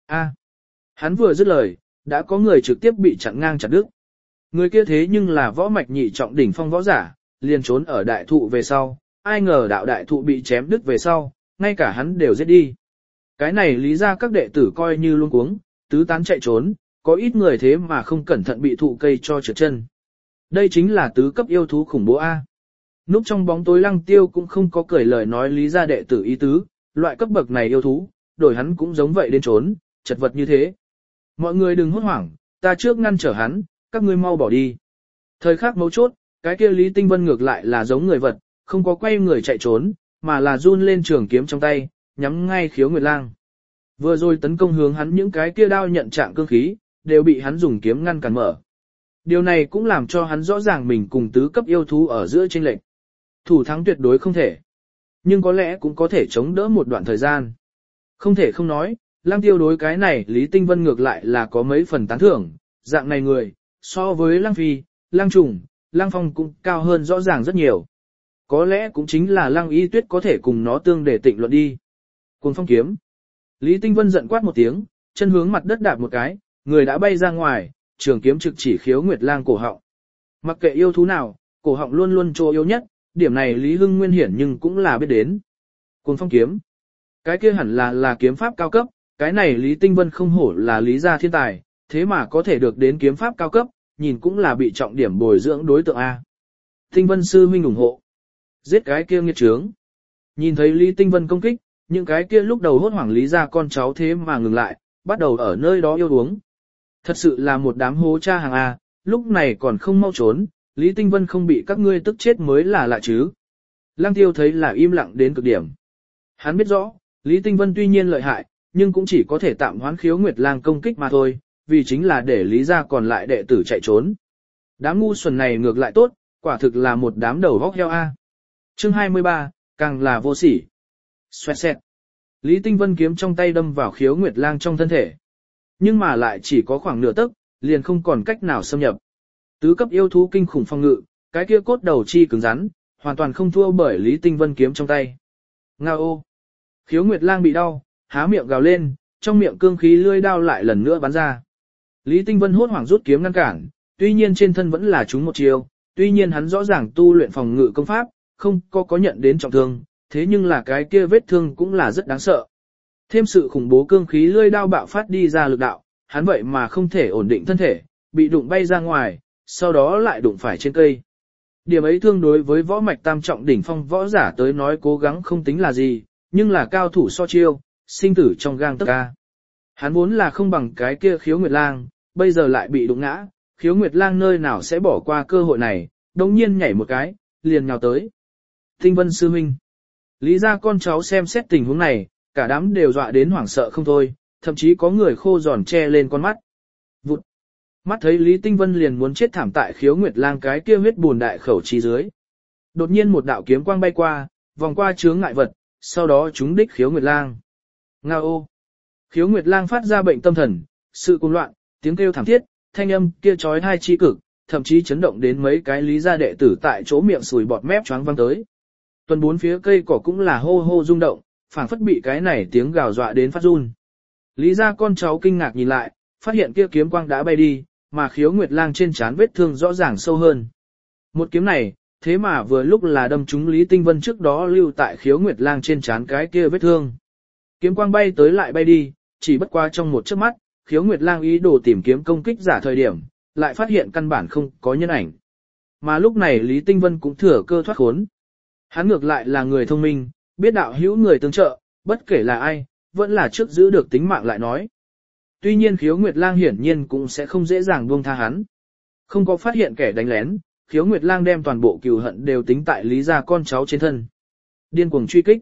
Hắn vừa dứt lời, đã có người trực tiếp bị chặn ngang chặt đứt. Người kia thế nhưng là võ mạch nhị trọng đỉnh phong võ giả, liền trốn ở đại thụ về sau, ai ngờ đạo đại thụ bị chém đứt về sau, ngay cả hắn đều giết đi. Cái này lý ra các đệ tử coi như luôn cuống, tứ tán chạy trốn, có ít người thế mà không cẩn thận bị thụ cây cho trượt chân. Đây chính là tứ cấp yêu thú khủng bố A. Núp trong bóng tối Lăng Tiêu cũng không có cười lời nói lý ra đệ tử ý tứ, loại cấp bậc này yêu thú, đổi hắn cũng giống vậy đến trốn, chật vật như thế. Mọi người đừng hốt hoảng, ta trước ngăn trở hắn, các ngươi mau bỏ đi. Thời khắc mấu chốt, cái kia Lý Tinh Vân ngược lại là giống người vật, không có quay người chạy trốn, mà là run lên trường kiếm trong tay, nhắm ngay Khiếu Nguyệt Lang. Vừa rồi tấn công hướng hắn những cái kia đao nhận trạng cương khí, đều bị hắn dùng kiếm ngăn cản mở. Điều này cũng làm cho hắn rõ ràng mình cùng tứ cấp yêu thú ở giữa chênh lệch. Thủ thắng tuyệt đối không thể, nhưng có lẽ cũng có thể chống đỡ một đoạn thời gian. Không thể không nói, Lăng Tiêu đối cái này Lý Tinh Vân ngược lại là có mấy phần tán thưởng, dạng này người, so với Lăng Phi, Lăng Trùng, Lăng Phong cũng cao hơn rõ ràng rất nhiều. Có lẽ cũng chính là Lăng Y Tuyết có thể cùng nó tương để tịnh luận đi. Cuồng phong kiếm. Lý Tinh Vân giận quát một tiếng, chân hướng mặt đất đạp một cái, người đã bay ra ngoài, trường kiếm trực chỉ Khiếu Nguyệt Lang cổ họng. Mặc kệ yêu thú nào, cổ họng luôn luôn chỗ yếu nhất, điểm này Lý Hưng Nguyên hiển nhưng cũng là biết đến. Cuồng phong kiếm. Cái kia hẳn là kiếm pháp cao cấp, cái này Lý Tinh Vân không hổ là lý gia thiên tài, thế mà có thể được đến kiếm pháp cao cấp, nhìn cũng là bị trọng điểm bồi dưỡng đối tượng A. Tinh Vân sư huynh ủng hộ. Giết cái kia nghiệt trướng. Nhìn thấy Lý Tinh Vân công kích, những cái kia lúc đầu hốt hoảng lý gia con cháu thế mà ngừng lại, bắt đầu ở nơi đó yêu uống. Thật sự là một đám hố cha hàng A, lúc này còn không mau trốn, Lý Tinh Vân không bị các ngươi tức chết mới là lạ chứ. Lăng Tiêu thấy là im lặng đến cực điểm. Hắn biết rõ, Lý Tinh Vân tuy nhiên lợi hại, nhưng cũng chỉ có thể tạm hoán Khiếu Nguyệt Lang công kích mà thôi, vì chính là để lý gia còn lại đệ tử chạy trốn. Đám ngu xuẩn này ngược lại tốt, quả thực là một đám đầu vóc heo A. Chương 23, càng là vô sỉ. Xoẹt xẹt. Lý Tinh Vân kiếm trong tay đâm vào Khiếu Nguyệt Lang trong thân thể. Nhưng mà lại chỉ có khoảng nửa tấc, liền không còn cách nào xâm nhập. Tứ cấp yêu thú kinh khủng phong ngự, cái kia cốt đầu chi cứng rắn, hoàn toàn không thua bởi Lý Tinh Vân kiếm trong tay. Nga ô. Khiếu Nguyệt Lang bị đau, há miệng gào lên, trong miệng cương khí lưỡi đao lại lần nữa bắn ra. Lý Tinh Vân hốt hoảng rút kiếm ngăn cản, tuy nhiên trên thân vẫn là trúng một chiêu, tuy nhiên hắn rõ ràng tu luyện phòng ngự công pháp, không có nhận đến trọng thương, thế nhưng là cái kia vết thương cũng là rất đáng sợ. Thêm sự khủng bố cương khí lưỡi đao bạo phát đi ra lực đạo, hắn vậy mà không thể ổn định thân thể, bị đụng bay ra ngoài, sau đó lại đụng phải trên cây. Điểm ấy thương đối với võ mạch tam trọng đỉnh phong võ giả tới nói cố gắng không tính là gì, nhưng là cao thủ so chiêu, sinh tử trong gang tấc ca. Hắn vốn là không bằng cái kia Khiếu Nguyệt Lang, bây giờ lại bị đụng ngã, Khiếu Nguyệt Lang nơi nào sẽ bỏ qua cơ hội này, đồng nhiên nhảy một cái, liền nhào tới. Tinh Vân sư huynh. Lý gia con cháu xem xét tình huống này, cả đám đều dọa đến hoảng sợ không thôi, thậm chí có người khô giòn che lên con mắt. Vụt. Mắt thấy Lý Tinh Vân liền muốn chết thảm tại Khiếu Nguyệt Lang cái kia huyết buồn đại khẩu chi dưới. Đột nhiên một đạo kiếm quang bay qua, vòng qua chướng ngại vật, sau đó trúng đích Khiếu Nguyệt Lang. Nga ô. Khiếu Nguyệt Lang phát ra bệnh tâm thần, sự cuồng loạn, tiếng kêu thảm thiết, thanh âm kia chói tai chi cực, thậm chí chấn động đến mấy cái lý gia đệ tử tại chỗ miệng sùi bọt mép choáng văng tới. Tuần bốn phía cây cỏ cũng là hô hô rung động, phảng phất bị cái này tiếng gào dọa đến phát run. Lý gia con cháu kinh ngạc nhìn lại, phát hiện kia kiếm quang đã bay đi, mà Khiếu Nguyệt Lang trên trán vết thương rõ ràng sâu hơn. Một kiếm này, thế mà vừa lúc là đâm trúng Lý Tinh Vân trước đó lưu tại Khiếu Nguyệt Lang trên trán cái kia vết thương. Kiếm quang bay tới lại bay đi, chỉ bất qua trong một chớp mắt, Khiếu Nguyệt Lang ý đồ tìm kiếm công kích giả thời điểm, lại phát hiện căn bản không có nhân ảnh. Mà lúc này Lý Tinh Vân cũng thừa cơ thoát khốn. Hắn ngược lại là người thông minh, biết đạo hữu người tương trợ, bất kể là ai, vẫn là trước giữ được tính mạng lại nói. Tuy nhiên Khiếu Nguyệt Lang hiển nhiên cũng sẽ không dễ dàng buông tha hắn. Không có phát hiện kẻ đánh lén, Khiếu Nguyệt Lang đem toàn bộ cừu hận đều tính tại Lý gia con cháu trên thân. Điên cuồng truy kích.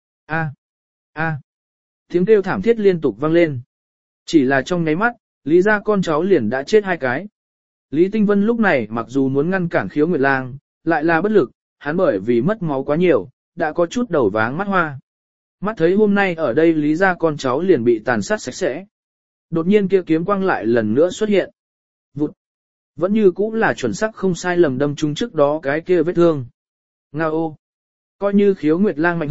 A. Tiếng kêu thảm thiết liên tục vang lên. Chỉ là trong nháy mắt, Lý gia con cháu liền đã chết hai cái. Lý Tinh Vân lúc này mặc dù muốn ngăn cản Khiếu Nguyệt Lang, lại là bất lực, hắn bởi vì mất máu quá nhiều, đã có chút đầu váng mắt hoa. Mắt thấy hôm nay ở đây Lý gia con cháu liền bị tàn sát sạch sẽ. Đột nhiên kia kiếm quang lại lần nữa xuất hiện. Vụt. Vẫn như cũ là chuẩn xác không sai lầm đâm trúng trước đó cái kia vết thương. Nga ô. Coi như Khiếu Nguyệt Lang mạnh hơn,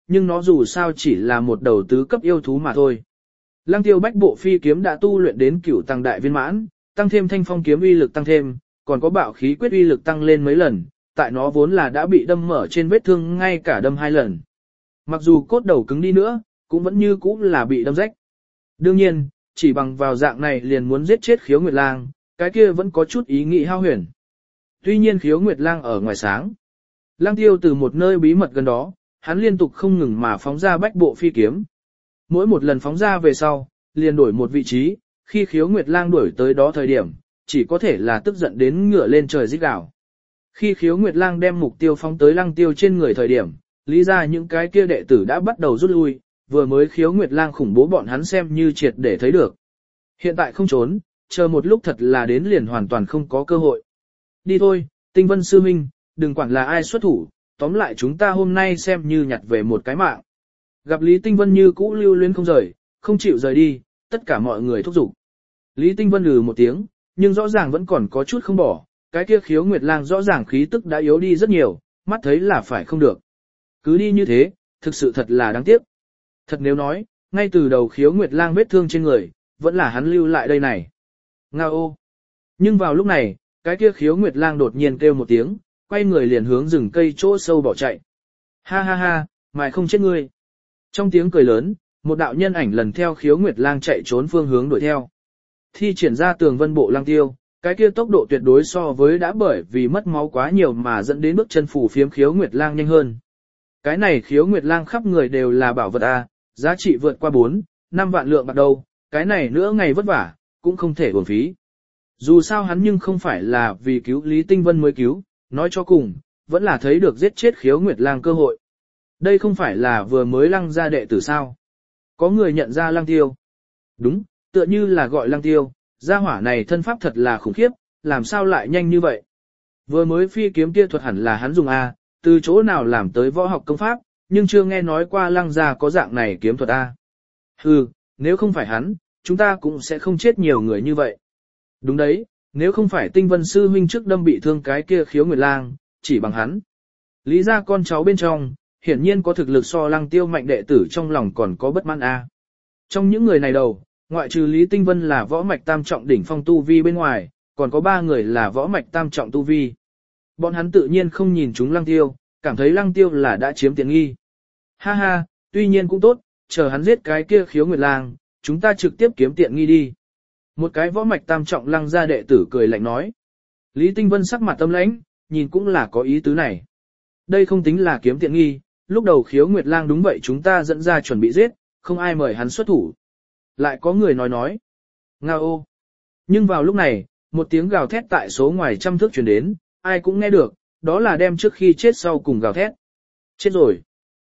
nhưng nó dù sao chỉ là một đầu tứ cấp yêu thú mà thôi. Lăng Tiêu Bách Bộ Phi kiếm đã tu luyện đến cửu tăng đại viên mãn, tăng thêm Thanh Phong kiếm uy lực tăng thêm, còn có bạo khí quyết uy lực tăng lên mấy lần, tại nó vốn là đã bị đâm mở trên vết thương ngay cả đâm 2 lần. Mặc dù cốt đầu cứng đi nữa, cũng vẫn như cũ là bị đâm rách. Đương nhiên, chỉ bằng vào dạng này liền muốn giết chết Khiếu Nguyệt Lang, cái kia vẫn có chút ý nghĩ hao huyền. Tuy nhiên Khiếu Nguyệt Lang ở ngoài sáng. Lăng Tiêu từ một nơi bí mật gần đó, hắn liên tục không ngừng mà phóng ra Bách Bộ Phi kiếm. Mỗi một lần phóng ra về sau, liền đổi một vị trí, khi Khiếu Nguyệt Lang đuổi tới đó thời điểm, chỉ có thể là tức giận đến ngửa lên trời rít gào. Khi Khiếu Nguyệt Lang đem mục tiêu phóng tới Lăng Tiêu trên người thời điểm, lý ra những cái kia đệ tử đã bắt đầu rút lui, vừa mới Khiếu Nguyệt Lang khủng bố bọn hắn xem như triệt để thấy được. Hiện tại không trốn, chờ một lúc thật là đến liền hoàn toàn không có cơ hội. Đi thôi, Tinh Vân sư huynh, đừng quản là ai xuất thủ, tóm lại chúng ta hôm nay xem như nhặt về một cái mạng. Gặp Lý Tinh Vân như cũ lưu luyến không rời, không chịu rời đi, tất cả mọi người thúc giục. Lý Tinh Vân một tiếng, nhưng rõ ràng vẫn còn có chút không bỏ, cái kia Khiếu Nguyệt Lang rõ ràng khí tức đã yếu đi rất nhiều, mắt thấy là phải không được. Cứ đi như thế, thực sự thật là đáng tiếc. Thật nếu nói, ngay từ đầu Khiếu Nguyệt Lang vết thương trên người, vẫn là hắn lưu lại đây này. Nga ô! Nhưng vào lúc này, cái kia Khiếu Nguyệt Lang đột nhiên kêu một tiếng, quay người liền hướng rừng cây chỗ sâu bỏ chạy. Ha ha ha, mày không chết ngươi. Trong tiếng cười lớn, một đạo nhân ảnh lần theo Khiếu Nguyệt Lang chạy trốn phương hướng đuổi theo. Thi triển ra Tường Vân Bộ Lang Tiêu, cái kia tốc độ tuyệt đối so với đã bởi vì mất máu quá nhiều mà dẫn đến bước chân phủ phiếm Khiếu Nguyệt Lang nhanh hơn. Cái này Khiếu Nguyệt Lang khắp người đều là bảo vật a, giá trị vượt qua 4-5 vạn lượng bạc đâu, cái này nữa ngày vất vả, cũng không thể uổng phí. Dù sao hắn nhưng không phải là vì cứu Lý Tinh Vân mới cứu, nói cho cùng, vẫn là thấy được giết chết Khiếu Nguyệt Lang cơ hội. Đây không phải là vừa mới Lăng ra đệ tử sao? Có người nhận ra Lăng Tiêu. Đúng, tựa như là gọi Lăng Tiêu, gia hỏa này thân pháp thật là khủng khiếp, làm sao lại nhanh như vậy? Vừa mới phi kiếm kia thuật hẳn là hắn dùng A, từ chỗ nào làm tới võ học công pháp, nhưng chưa nghe nói qua Lăng gia có dạng này kiếm thuật A. Hừ, nếu không phải hắn, chúng ta cũng sẽ không chết nhiều người như vậy. Đúng đấy, nếu không phải Tinh Vân sư huynh trước đâm bị thương cái kia Khiếu Nguyệt Lang, chỉ bằng hắn. Lý ra con cháu bên trong, hiển nhiên có thực lực so Lăng Tiêu mạnh đệ tử trong lòng còn có bất mãn A. Trong những người này đầu, ngoại trừ Lý Tinh Vân là võ mạch tam trọng đỉnh phong tu vi bên ngoài, còn có 3 người là võ mạch tam trọng tu vi. Bọn hắn tự nhiên không nhìn chúng Lăng Tiêu, cảm thấy Lăng Tiêu là đã chiếm tiện nghi. Ha ha, tuy nhiên cũng tốt, chờ hắn giết cái kia Khiếu Nguyệt Lang, chúng ta trực tiếp kiếm tiện nghi đi. Một cái võ mạch tam trọng Lăng gia đệ tử cười lạnh nói. Lý Tinh Vân sắc mặt tâm lãnh, nhìn cũng là có ý tứ này. Đây không tính là kiếm tiện nghi, lúc đầu Khiếu Nguyệt Lang đúng vậy chúng ta dẫn ra chuẩn bị giết, không ai mời hắn xuất thủ. Lại có người nói. Nga ô. Nhưng vào lúc này, một tiếng gào thét tại số ngoài trăm thước truyền đến, ai cũng nghe được, đó là đem trước khi chết sau cùng gào thét. Chết rồi.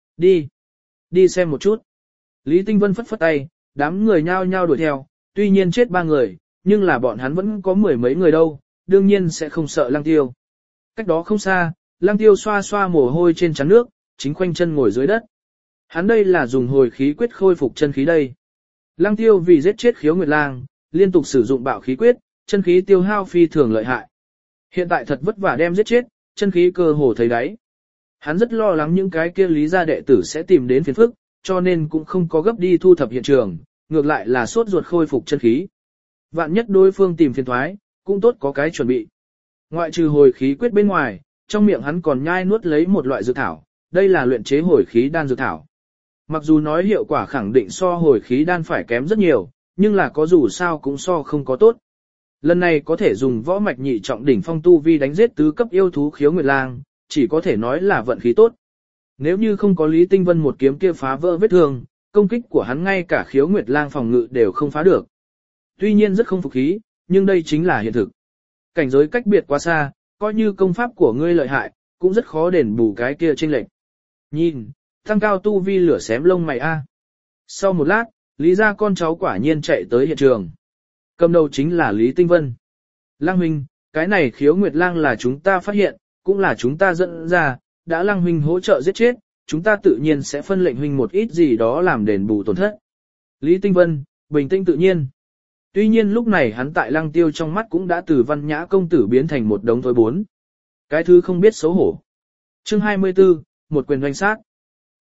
Đi xem một chút. Lý Tinh Vân phất phất tay, đám người nhao nhao đuổi theo, tuy nhiên chết 3 người, nhưng là bọn hắn vẫn có 10 mấy người đâu, đương nhiên sẽ không sợ Lăng Tiêu. Cách đó không xa, Lăng Tiêu xoa xoa mồ hôi trên trán nước, chính khoanh chân ngồi dưới đất. Hắn đây là dùng hồi khí quyết khôi phục chân khí đây. Lăng Tiêu vì giết chết Khiếu Nguyệt Lang, liên tục sử dụng bạo khí quyết, chân khí tiêu hao phi thường lợi hại. Hiện tại thật vất vả đem giết chết, chân khí cơ hồ thấy đáy. Hắn rất lo lắng những cái kia Lý gia đệ tử sẽ tìm đến phiền phức, cho nên cũng không có gấp đi thu thập hiện trường, ngược lại là sốt ruột khôi phục chân khí. Vạn nhất đối phương tìm phiền toái, cũng tốt có cái chuẩn bị. Ngoại trừ hồi khí quyết bên ngoài, trong miệng hắn còn nhai nuốt lấy một loại dược thảo, đây là luyện chế hồi khí đan dược thảo. Mặc dù nói hiệu quả khẳng định so hồi khí đan phải kém rất nhiều, nhưng là có dù sao cũng so không có tốt. Lần này có thể dùng võ mạch nhị trọng đỉnh phong tu vi đánh giết tứ cấp yêu thú Khiếu Nguyệt Lang, chỉ có thể nói là vận khí tốt. Nếu như không có Lý Tinh Vân một kiếm kia phá vỡ vết thương, công kích của hắn ngay cả Khiếu Nguyệt Lang phòng ngự đều không phá được. Tuy nhiên rất không phục khí, nhưng đây chính là hiện thực. Cảnh giới cách biệt quá xa, coi như công pháp của ngươi lợi hại, cũng rất khó đền bù cái kia chênh lệch. Nhìn, tăng cao tu vi lửa xém lông mày a. Sau một lát, Lý gia con cháu quả nhiên chạy tới hiện trường. Cầm đầu chính là Lý Tinh Vân. Lăng huynh, cái này Khiếu Nguyệt Lang là chúng ta phát hiện, cũng là chúng ta dẫn ra, đã Lăng huynh hỗ trợ giết chết, chúng ta tự nhiên sẽ phân lệnh huynh một ít gì đó làm đền bù tổn thất. Lý Tinh Vân, bình tĩnh tự nhiên. Tuy nhiên lúc này hắn tại Lăng Tiêu trong mắt cũng đã từ văn nhã công tử biến thành một đống thối bốn. Cái thứ không biết xấu hổ. Chương 24, một quyền doanh sát.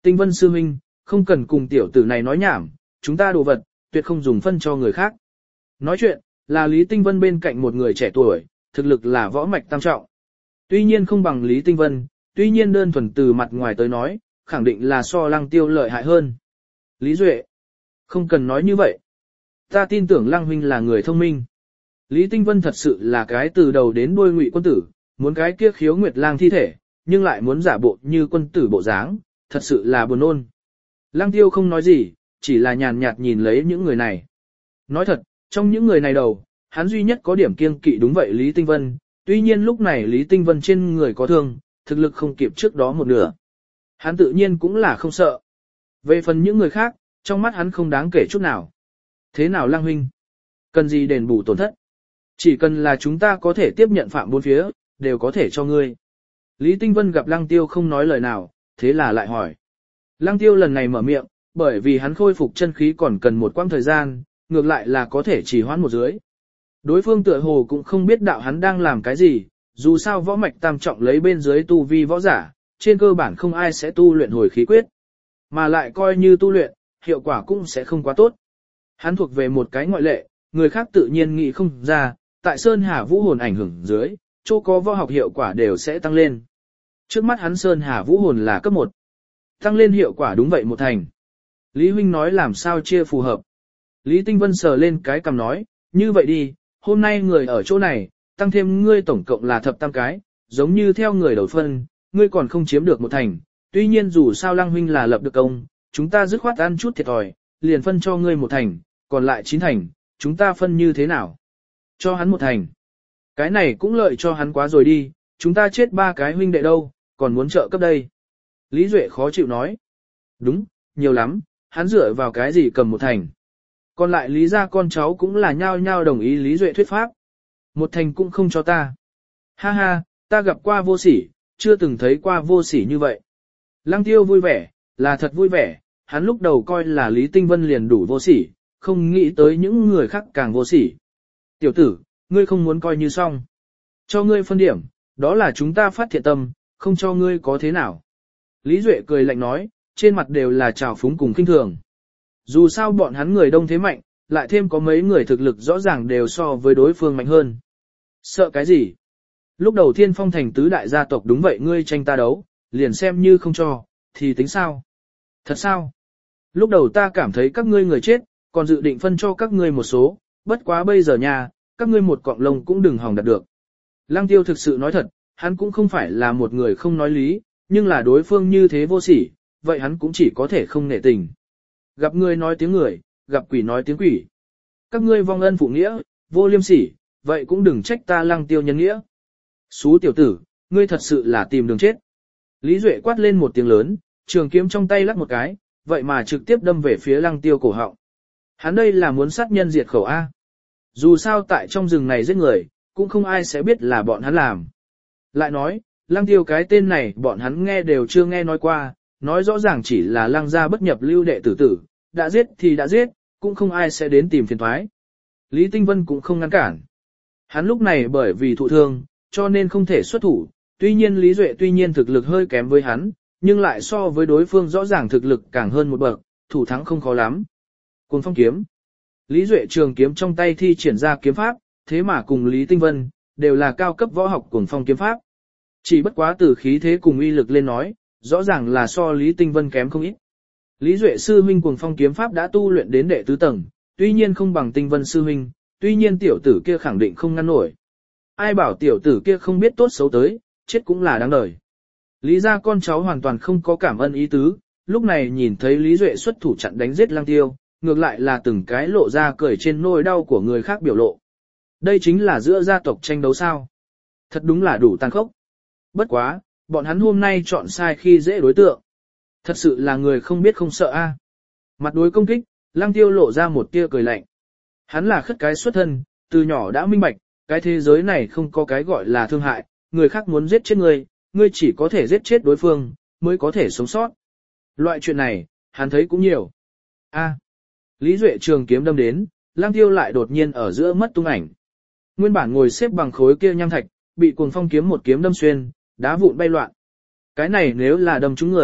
Tinh Vân sư huynh, không cần cùng tiểu tử này nói nhảm, chúng ta đồ vật, tuyệt không dùng phân cho người khác. Nói chuyện, là Lý Tinh Vân bên cạnh một người trẻ tuổi, thực lực là võ mạch tam trọng. Tuy nhiên không bằng Lý Tinh Vân, tuy nhiên đơn thuần từ mặt ngoài tới nói, khẳng định là so Lăng Tiêu lợi hại hơn. Lý Duệ, không cần nói như vậy. Ta tin tưởng Lăng huynh là người thông minh. Lý Tinh Vân thật sự là cái từ đầu đến đuôi Ngụy quân tử, muốn cái kia khiếu nguyệt lang thi thể, nhưng lại muốn giả bộ như quân tử bộ dáng, thật sự là buồn nôn. Lăng Tiêu không nói gì, chỉ là nhàn nhạt nhìn lấy những người này. Nói thật, trong những người này đầu, hắn duy nhất có điểm kiêng kỵ đúng vậy Lý Tinh Vân, tuy nhiên lúc này Lý Tinh Vân trên người có thương, thực lực không kịp trước đó một nửa. Hắn tự nhiên cũng là không sợ. Về phần những người khác, trong mắt hắn không đáng kể chút nào. Thế nào Lăng huynh? Cần gì đền bù tổn thất? Chỉ cần là chúng ta có thể tiếp nhận phạm bốn phía, đều có thể cho ngươi. Lý Tinh Vân gặp Lăng Tiêu không nói lời nào, thế là lại hỏi. Lăng Tiêu lần này mở miệng, bởi vì hắn khôi phục chân khí còn cần một quãng thời gian, ngược lại là có thể chỉ hoãn một dưới. Đối phương tựa hồ cũng không biết đạo hắn đang làm cái gì, dù sao võ mạch tam trọng lấy bên dưới tu vi võ giả, trên cơ bản không ai sẽ tu luyện hồi khí quyết. Mà lại coi như tu luyện, hiệu quả cũng sẽ không quá tốt. Hắn thuộc về một cái ngoại lệ, người khác tự nhiên nghĩ không ra, tại Sơn Hà Vũ Hồn ảnh hưởng dưới, chỗ có võ học hiệu quả đều sẽ tăng lên. Trước mắt hắn Sơn Hà Vũ Hồn là cấp 1. Tăng lên hiệu quả đúng vậy một thành. Lý huynh nói làm sao chia phù hợp. Lý Tinh Vân sờ lên cái cằm nói, như vậy đi, hôm nay người ở chỗ này, tăng thêm ngươi tổng cộng là thập tam cái, giống như theo người đầu phân, ngươi còn không chiếm được một thành. Tuy nhiên dù sao Lăng huynh là lập được công, chúng ta dứt khoát ăn chút thiệt thòi, liền phân cho ngươi một thành, còn lại 9 thành, chúng ta phân như thế nào? Cho hắn một thành. Cái này cũng lợi cho hắn quá rồi đi, chúng ta chết 3 cái huynh đệ đâu, còn muốn trợ cấp đây. Lý Duệ khó chịu nói. Đúng, nhiều lắm, hắn dựa vào cái gì cầm một thành. Còn lại Lý gia con cháu cũng là nhao nhao đồng ý Lý Duệ thuyết pháp. Một thành cũng không cho ta. Ha ha, ta gặp qua vô sỉ, chưa từng thấy qua vô sỉ như vậy. Lăng Tiêu vui vẻ, là thật vui vẻ, hắn lúc đầu coi là Lý Tinh Vân liền đủ vô sỉ, không nghĩ tới những người khác càng vô sỉ. Tiểu tử, ngươi không muốn coi như xong. Cho ngươi phân điểm, đó là chúng ta phát thiện tâm, không cho ngươi có thế nào. Lý Duệ cười lạnh nói, trên mặt đều là trào phúng cùng kinh thường. Dù sao bọn hắn người đông thế mạnh, lại thêm có mấy người thực lực rõ ràng đều so với đối phương mạnh hơn. Sợ cái gì? Lúc đầu Thiên Phong thành tứ đại gia tộc đúng vậy ngươi tranh ta đấu, liền xem như không cho, thì tính sao? Thật sao? Lúc đầu ta cảm thấy các ngươi người chết, còn dự định phân cho các ngươi một số, bất quá bây giờ nha, các ngươi một cọng lông cũng đừng hòng đạt được. Lăng Tiêu thực sự nói thật, hắn cũng không phải là một người không nói lý, nhưng là đối phương như thế vô sỉ, vậy hắn cũng chỉ có thể không nể tình. Gặp người nói tiếng người, gặp quỷ nói tiếng quỷ. Các ngươi vong ân phụ nghĩa, vô liêm sỉ, vậy cũng đừng trách ta Lăng Tiêu nhân nghĩa. Xú tiểu tử, ngươi thật sự là tìm đường chết. Lý Duệ quát lên một tiếng lớn, trường kiếm trong tay lắc một cái, vậy mà trực tiếp đâm về phía Lăng Tiêu cổ họng. Hắn đây là muốn sát nhân diệt khẩu A. Dù sao tại trong rừng này giết người, cũng không ai sẽ biết là bọn hắn làm. Lại nói, Lăng Tiêu cái tên này bọn hắn nghe đều chưa nghe nói qua, nói rõ ràng chỉ là Lăng gia bất nhập lưu đệ tử tử, đã giết thì đã giết, cũng không ai sẽ đến tìm phiền toái. Lý Tinh Vân cũng không ngăn cản. Hắn lúc này bởi vì thụ thương, cho nên không thể xuất thủ, tuy nhiên Lý Duệ tuy nhiên thực lực hơi kém với hắn, nhưng lại so với đối phương rõ ràng thực lực càng hơn một bậc, thủ thắng không khó lắm. Cuồng phong kiếm. Lý Duệ trường kiếm trong tay thi triển ra kiếm pháp, thế mà cùng Lý Tinh Vân, đều là cao cấp võ học cuồng phong kiếm pháp. Chỉ bất quá từ khí thế cùng uy lực lên nói, rõ ràng là so Lý Tinh Vân kém không ít. Lý Duệ sư huynh cuồng phong kiếm pháp đã tu luyện đến đệ tứ tầng, tuy nhiên không bằng Tinh Vân sư huynh, tuy nhiên tiểu tử kia khẳng định không ngăn nổi. Ai bảo tiểu tử kia không biết tốt xấu tới, chết cũng là đáng đời. Lý gia con cháu hoàn toàn không có cảm ơn ý tứ, lúc này nhìn thấy Lý Duệ xuất thủ chặn đánh giết Lăng Tiêu, ngược lại là từng cái lộ ra cười trên nỗi đau của người khác biểu lộ. Đây chính là giữa gia tộc tranh đấu sao. Thật đúng là đủ tàn khốc. Bất quá, bọn hắn hôm nay chọn sai khi dễ đối tượng. Thật sự là người không biết không sợ a. Mặt đối công kích, Lăng Tiêu lộ ra một tia cười lạnh. Hắn là khất cái xuất thân, từ nhỏ đã minh bạch, cái thế giới này không có cái gọi là thương hại, người khác muốn giết chết ngươi, ngươi chỉ có thể giết chết đối phương, mới có thể sống sót. Loại chuyện này, hắn thấy cũng nhiều. A. Lý Duệ trường kiếm đâm đến, Lăng Tiêu lại đột nhiên ở giữa mất tung ảnh. Nguyên bản ngồi xếp bằng khối kia nham thạch, bị cuồng phong kiếm một kiếm đâm xuyên, đá vụn bay loạn. Cái này nếu là đâm trúng người,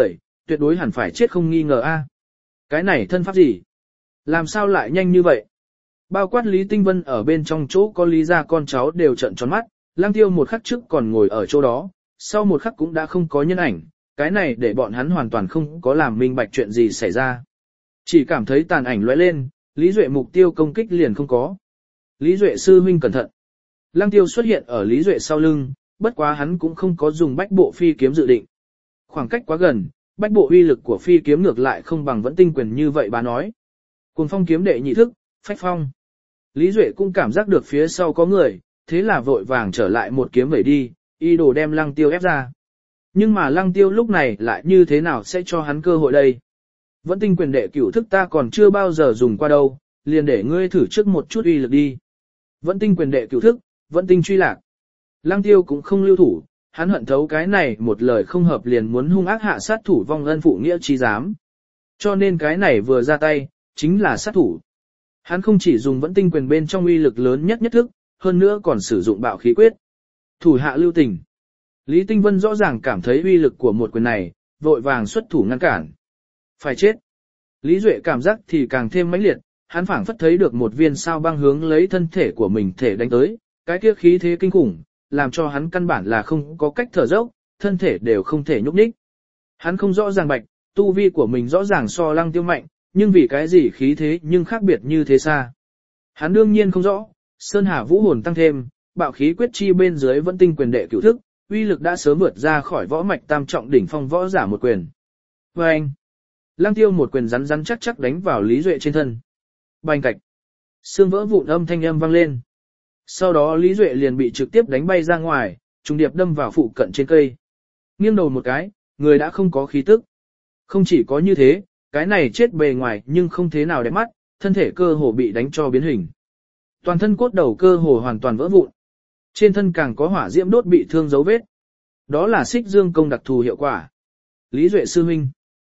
tuyệt đối hẳn phải chết không nghi ngờ a. Cái này thân pháp gì? Làm sao lại nhanh như vậy? Bao quát Lý Tinh Vân ở bên trong chỗ có Lý gia con cháu đều trợn tròn mắt, Lăng Tiêu một khắc trước còn ngồi ở chỗ đó, sau một khắc cũng đã không có nhân ảnh, cái này để bọn hắn hoàn toàn không có làm minh bạch chuyện gì xảy ra. Chỉ cảm thấy tàn ảnh lóe lên, Lý Duệ mục tiêu công kích liền không có. Lý Duệ sư huynh cẩn thận. Lăng Tiêu xuất hiện ở Lý Duệ sau lưng, bất quá hắn cũng không có dùng bách bộ phi kiếm dự định. Khoảng cách quá gần, bách bộ uy lực của phi kiếm ngược lại không bằng Vẫn Tinh Quyền như vậy bà nói. Cuồng phong kiếm đệ nhị thức, phách phong. Lý Duệ cũng cảm giác được phía sau có người, thế là vội vàng trở lại một kiếm vẩy đi, y đồ đem Lăng Tiêu ép ra. Nhưng mà Lăng Tiêu lúc này lại như thế nào sẽ cho hắn cơ hội đây? Vẫn Tinh Quyền đệ cửu thức ta còn chưa bao giờ dùng qua đâu, liền để ngươi thử trước một chút uy lực đi. Vẫn Tinh Quyền đệ cửu thức, Vẫn Tinh truy lạc. Lăng Tiêu cũng không lưu thủ, hắn hận thấu cái này một lời không hợp liền muốn hung ác hạ sát thủ vong ân phụ nghĩa chi dám. Cho nên cái này vừa ra tay, chính là sát thủ. Hắn không chỉ dùng Vẫn Tinh Quyền bên trong uy lực lớn nhất nhất thức, hơn nữa còn sử dụng bạo khí quyết. Thủ hạ lưu tình. Lý Tinh Vân rõ ràng cảm thấy uy lực của một quyền này, vội vàng xuất thủ ngăn cản. Phải chết. Lý Duệ cảm giác thì càng thêm mãnh liệt, hắn phảng phất thấy được một viên sao băng hướng lấy thân thể của mình thể đánh tới, cái kia khí thế kinh khủng, làm cho hắn căn bản là không có cách thở dốc, thân thể đều không thể nhúc nhích. Hắn không rõ ràng bạch, tu vi của mình rõ ràng so Lăng Tiêu mạnh, nhưng vì cái gì khí thế nhưng khác biệt như thế xa. Hắn đương nhiên không rõ, Sơn Hà Vũ hồn tăng thêm, bạo khí quyết chi bên dưới Vẫn Tinh Quyền đệ cửu thức, uy lực đã sớm vượt ra khỏi võ mạch tam trọng đỉnh phong võ giả một quyền. Và anh, Lăng Tiêu một quyền rắn rắn chắc chắc đánh vào Lý Duệ trên thân. Bành cạch, xương vỡ vụn âm thanh âm vang lên. Sau đó Lý Duệ liền bị trực tiếp đánh bay ra ngoài, trùng điệp đâm vào phụ cận trên cây. Nghiêng đầu một cái, người đã không có khí tức. Không chỉ có như thế, cái này chết bề ngoài nhưng không thế nào đẹp mắt, thân thể cơ hồ bị đánh cho biến hình. Toàn thân cốt đầu cơ hồ hoàn toàn vỡ vụn. Trên thân càng có hỏa diễm đốt bị thương dấu vết. Đó là xích dương công đặc thù hiệu quả. Lý Duệ sư huynh.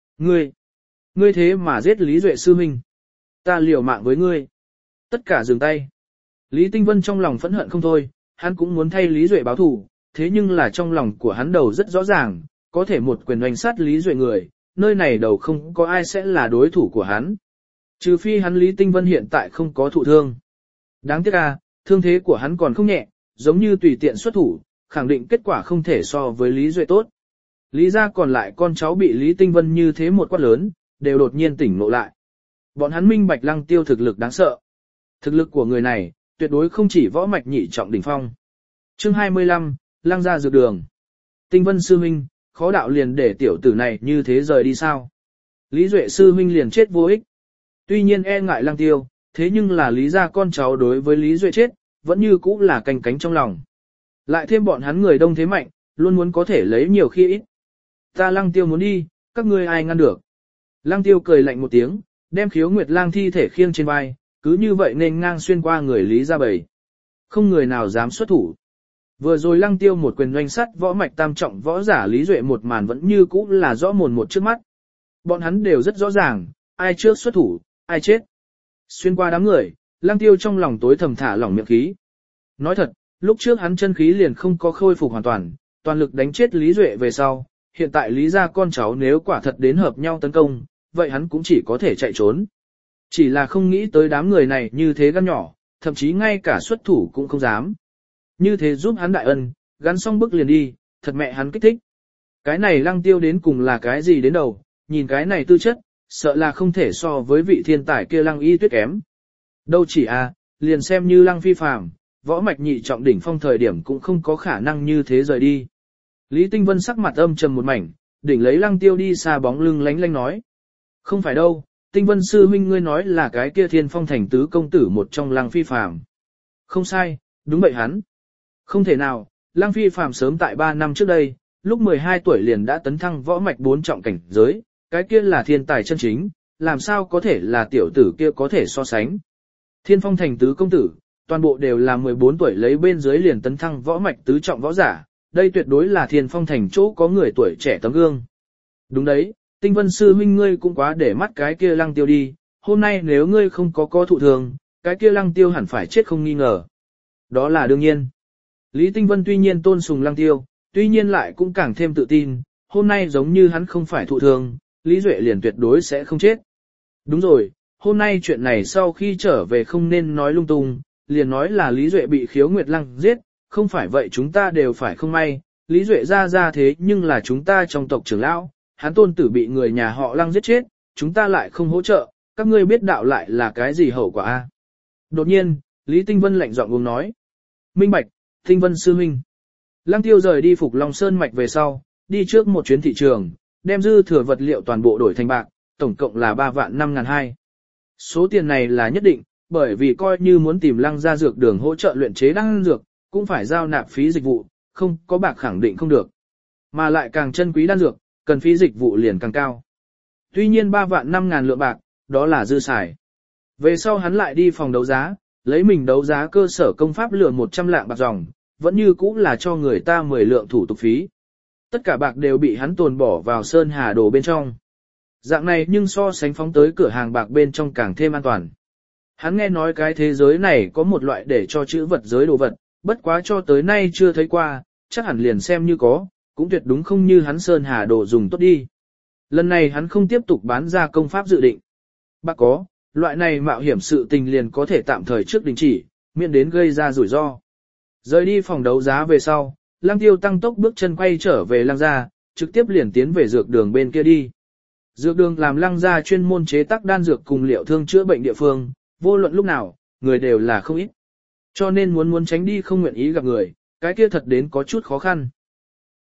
Ngươi thế mà giết Lý Duệ sư huynh. Ta liều mạng với ngươi. Tất cả dừng tay. Lý Tinh Vân trong lòng phẫn hận không thôi, hắn cũng muốn thay Lý Duệ báo thù, thế nhưng là trong lòng của hắn đầu rất rõ ràng, có thể một quyền oanh sát Lý Duệ người, nơi này đầu không có ai sẽ là đối thủ của hắn. Trừ phi hắn Lý Tinh Vân hiện tại không có thụ thương. Đáng tiếc thương thế của hắn còn không nhẹ, giống như tùy tiện xuất thủ, khẳng định kết quả không thể so với Lý Duệ tốt. Lý ra còn lại con cháu bị Lý Tinh Vân như thế một quát lớn, đều đột nhiên tỉnh ngộ lại. Bọn hắn minh bạch Lăng Tiêu thực lực đáng sợ. Thực lực của người này, tuyệt đối không chỉ võ mạch nhị trọng đỉnh phong. Chương 25, Lăng gia dược đường. Tinh Vân sư huynh, khó đạo liền để tiểu tử này như thế rời đi sao? Lý Duệ sư huynh liền chết vô ích. Tuy nhiên e ngại Lăng Tiêu, thế nhưng là Lý gia con cháu đối với Lý Duệ chết, vẫn như cũ là canh cánh trong lòng. Lại thêm bọn hắn người đông thế mạnh, luôn muốn có thể lấy nhiều khi ít. Ta Lăng Tiêu muốn đi, các ngươi ai ngăn được? Lăng Tiêu cười lạnh một tiếng, đem Khiếu Nguyệt Lang thi thể khiêng trên vai, cứ như vậy nên ngang xuyên qua người Lý gia bầy. Không người nào dám xuất thủ. Vừa rồi Lăng Tiêu một quyền oanh sắt võ mạch tam trọng võ giả Lý Duệ một màn vẫn như cũ là rõ mồn một trước mắt. Bọn hắn đều rất rõ ràng, ai trước xuất thủ, ai chết. Xuyên qua đám người, Lăng Tiêu trong lòng tối thầm thả lỏng miệng khí. Nói thật, lúc trước hắn chân khí liền không có khôi phục hoàn toàn, toàn lực đánh chết Lý Duệ về sau, hiện tại Lý gia con cháu nếu quả thật đến hợp nhau tấn công, vậy hắn cũng chỉ có thể chạy trốn. Chỉ là không nghĩ tới đám người này như thế gan nhỏ, thậm chí ngay cả xuất thủ cũng không dám. Như thế giúp hắn đại ân, gắn xong bước liền đi, thật mẹ hắn kích thích. Cái này Lăng Tiêu đến cùng là cái gì đến đầu, nhìn cái này tư chất, sợ là không thể so với vị thiên tài kia Lăng Y Tuyết kém. Đâu chỉ liền xem như Lăng Phi phàm, võ mạch nhị trọng đỉnh phong thời điểm cũng không có khả năng như thế rời đi. Lý Tinh Vân sắc mặt âm trầm một mảnh, đỉnh lấy Lăng Tiêu đi xa bóng lưng lánh lánh nói. Không phải đâu, Tinh Vân sư huynh ngươi nói là cái kia Thiên Phong thành tứ công tử một trong Lăng Phi phàm. Không sai, đúng vậy hắn. Không thể nào, Lăng Phi phàm sớm tại 3 năm trước đây, lúc 12 tuổi liền đã tấn thăng võ mạch 4 trọng cảnh giới, cái kia là thiên tài chân chính, làm sao có thể là tiểu tử kia có thể so sánh. Thiên Phong thành tứ công tử, toàn bộ đều là 14 tuổi lấy bên dưới liền tấn thăng võ mạch tứ trọng võ giả, đây tuyệt đối là Thiên Phong thành chỗ có người tuổi trẻ tấm gương. Đúng đấy, Tinh Vân sư huynh ngươi cũng quá để mắt cái kia Lăng Tiêu đi, hôm nay nếu ngươi không có thụ thường, cái kia Lăng Tiêu hẳn phải chết không nghi ngờ. Đó là đương nhiên. Lý Tinh Vân tuy nhiên tôn sùng Lăng Tiêu, tuy nhiên lại cũng càng thêm tự tin, hôm nay giống như hắn không phải thụ thường, Lý Duệ liền tuyệt đối sẽ không chết. Đúng rồi, hôm nay chuyện này sau khi trở về không nên nói lung tung, liền nói là Lý Duệ bị Khiếu Nguyệt Lăng giết, không phải vậy chúng ta đều phải không may, Lý Duệ ra thế nhưng là chúng ta trong tộc trưởng lão, hắn tôn tử bị người nhà họ Lăng giết chết, chúng ta lại không hỗ trợ, các ngươi biết đạo lại là cái gì hậu quả a? Đột nhiên, Lý Tinh Vân lạnh giọng uống nói. Minh bạch, Tinh Vân sư huynh. Lăng Tiêu rời đi Phục Long Sơn mạch về sau, đi trước một chuyến thị trường, đem dư thừa vật liệu toàn bộ đổi thành bạc, tổng cộng là 3 vạn 5.200. Số tiền này là nhất định, bởi vì coi như muốn tìm Lăng gia dược đường hỗ trợ luyện chế đan dược, cũng phải giao nạp phí dịch vụ, không có bạc khẳng định không được. Mà lại càng chân quý đan dược, cần phí dịch vụ liền càng cao. Tuy nhiên 3 vạn 5.000 lượng bạc, đó là dư xài. Về sau hắn lại đi phòng đấu giá, lấy mình đấu giá cơ sở công pháp lừa 100 lạng bạc dòng, vẫn như cũ là cho người ta 10 lượng thủ tục phí. Tất cả bạc đều bị hắn tồn bỏ vào sơn hà đồ bên trong. Dạng này nhưng so sánh phóng tới cửa hàng bạc bên trong càng thêm an toàn. Hắn nghe nói cái thế giới này có một loại để cho chữ vật giới đồ vật, bất quá cho tới nay chưa thấy qua, chắc hẳn liền xem như có, cũng tuyệt đúng không như hắn sơn hà đồ dùng tốt đi. Lần này hắn không tiếp tục bán ra công pháp dự định. Bạc có, loại này mạo hiểm sự tình liền có thể tạm thời trước đình chỉ, miễn đến gây ra rủi ro. Rời đi phòng đấu giá về sau, Lăng Tiêu tăng tốc bước chân quay trở về Lăng gia, trực tiếp liền tiến về dược đường bên kia đi. Dược đường làm Lăng gia chuyên môn chế tác đan dược cùng liệu thương chữa bệnh địa phương, vô luận lúc nào, người đều là không ít. Cho nên muốn tránh đi không nguyện ý gặp người, cái kia thật đến có chút khó khăn.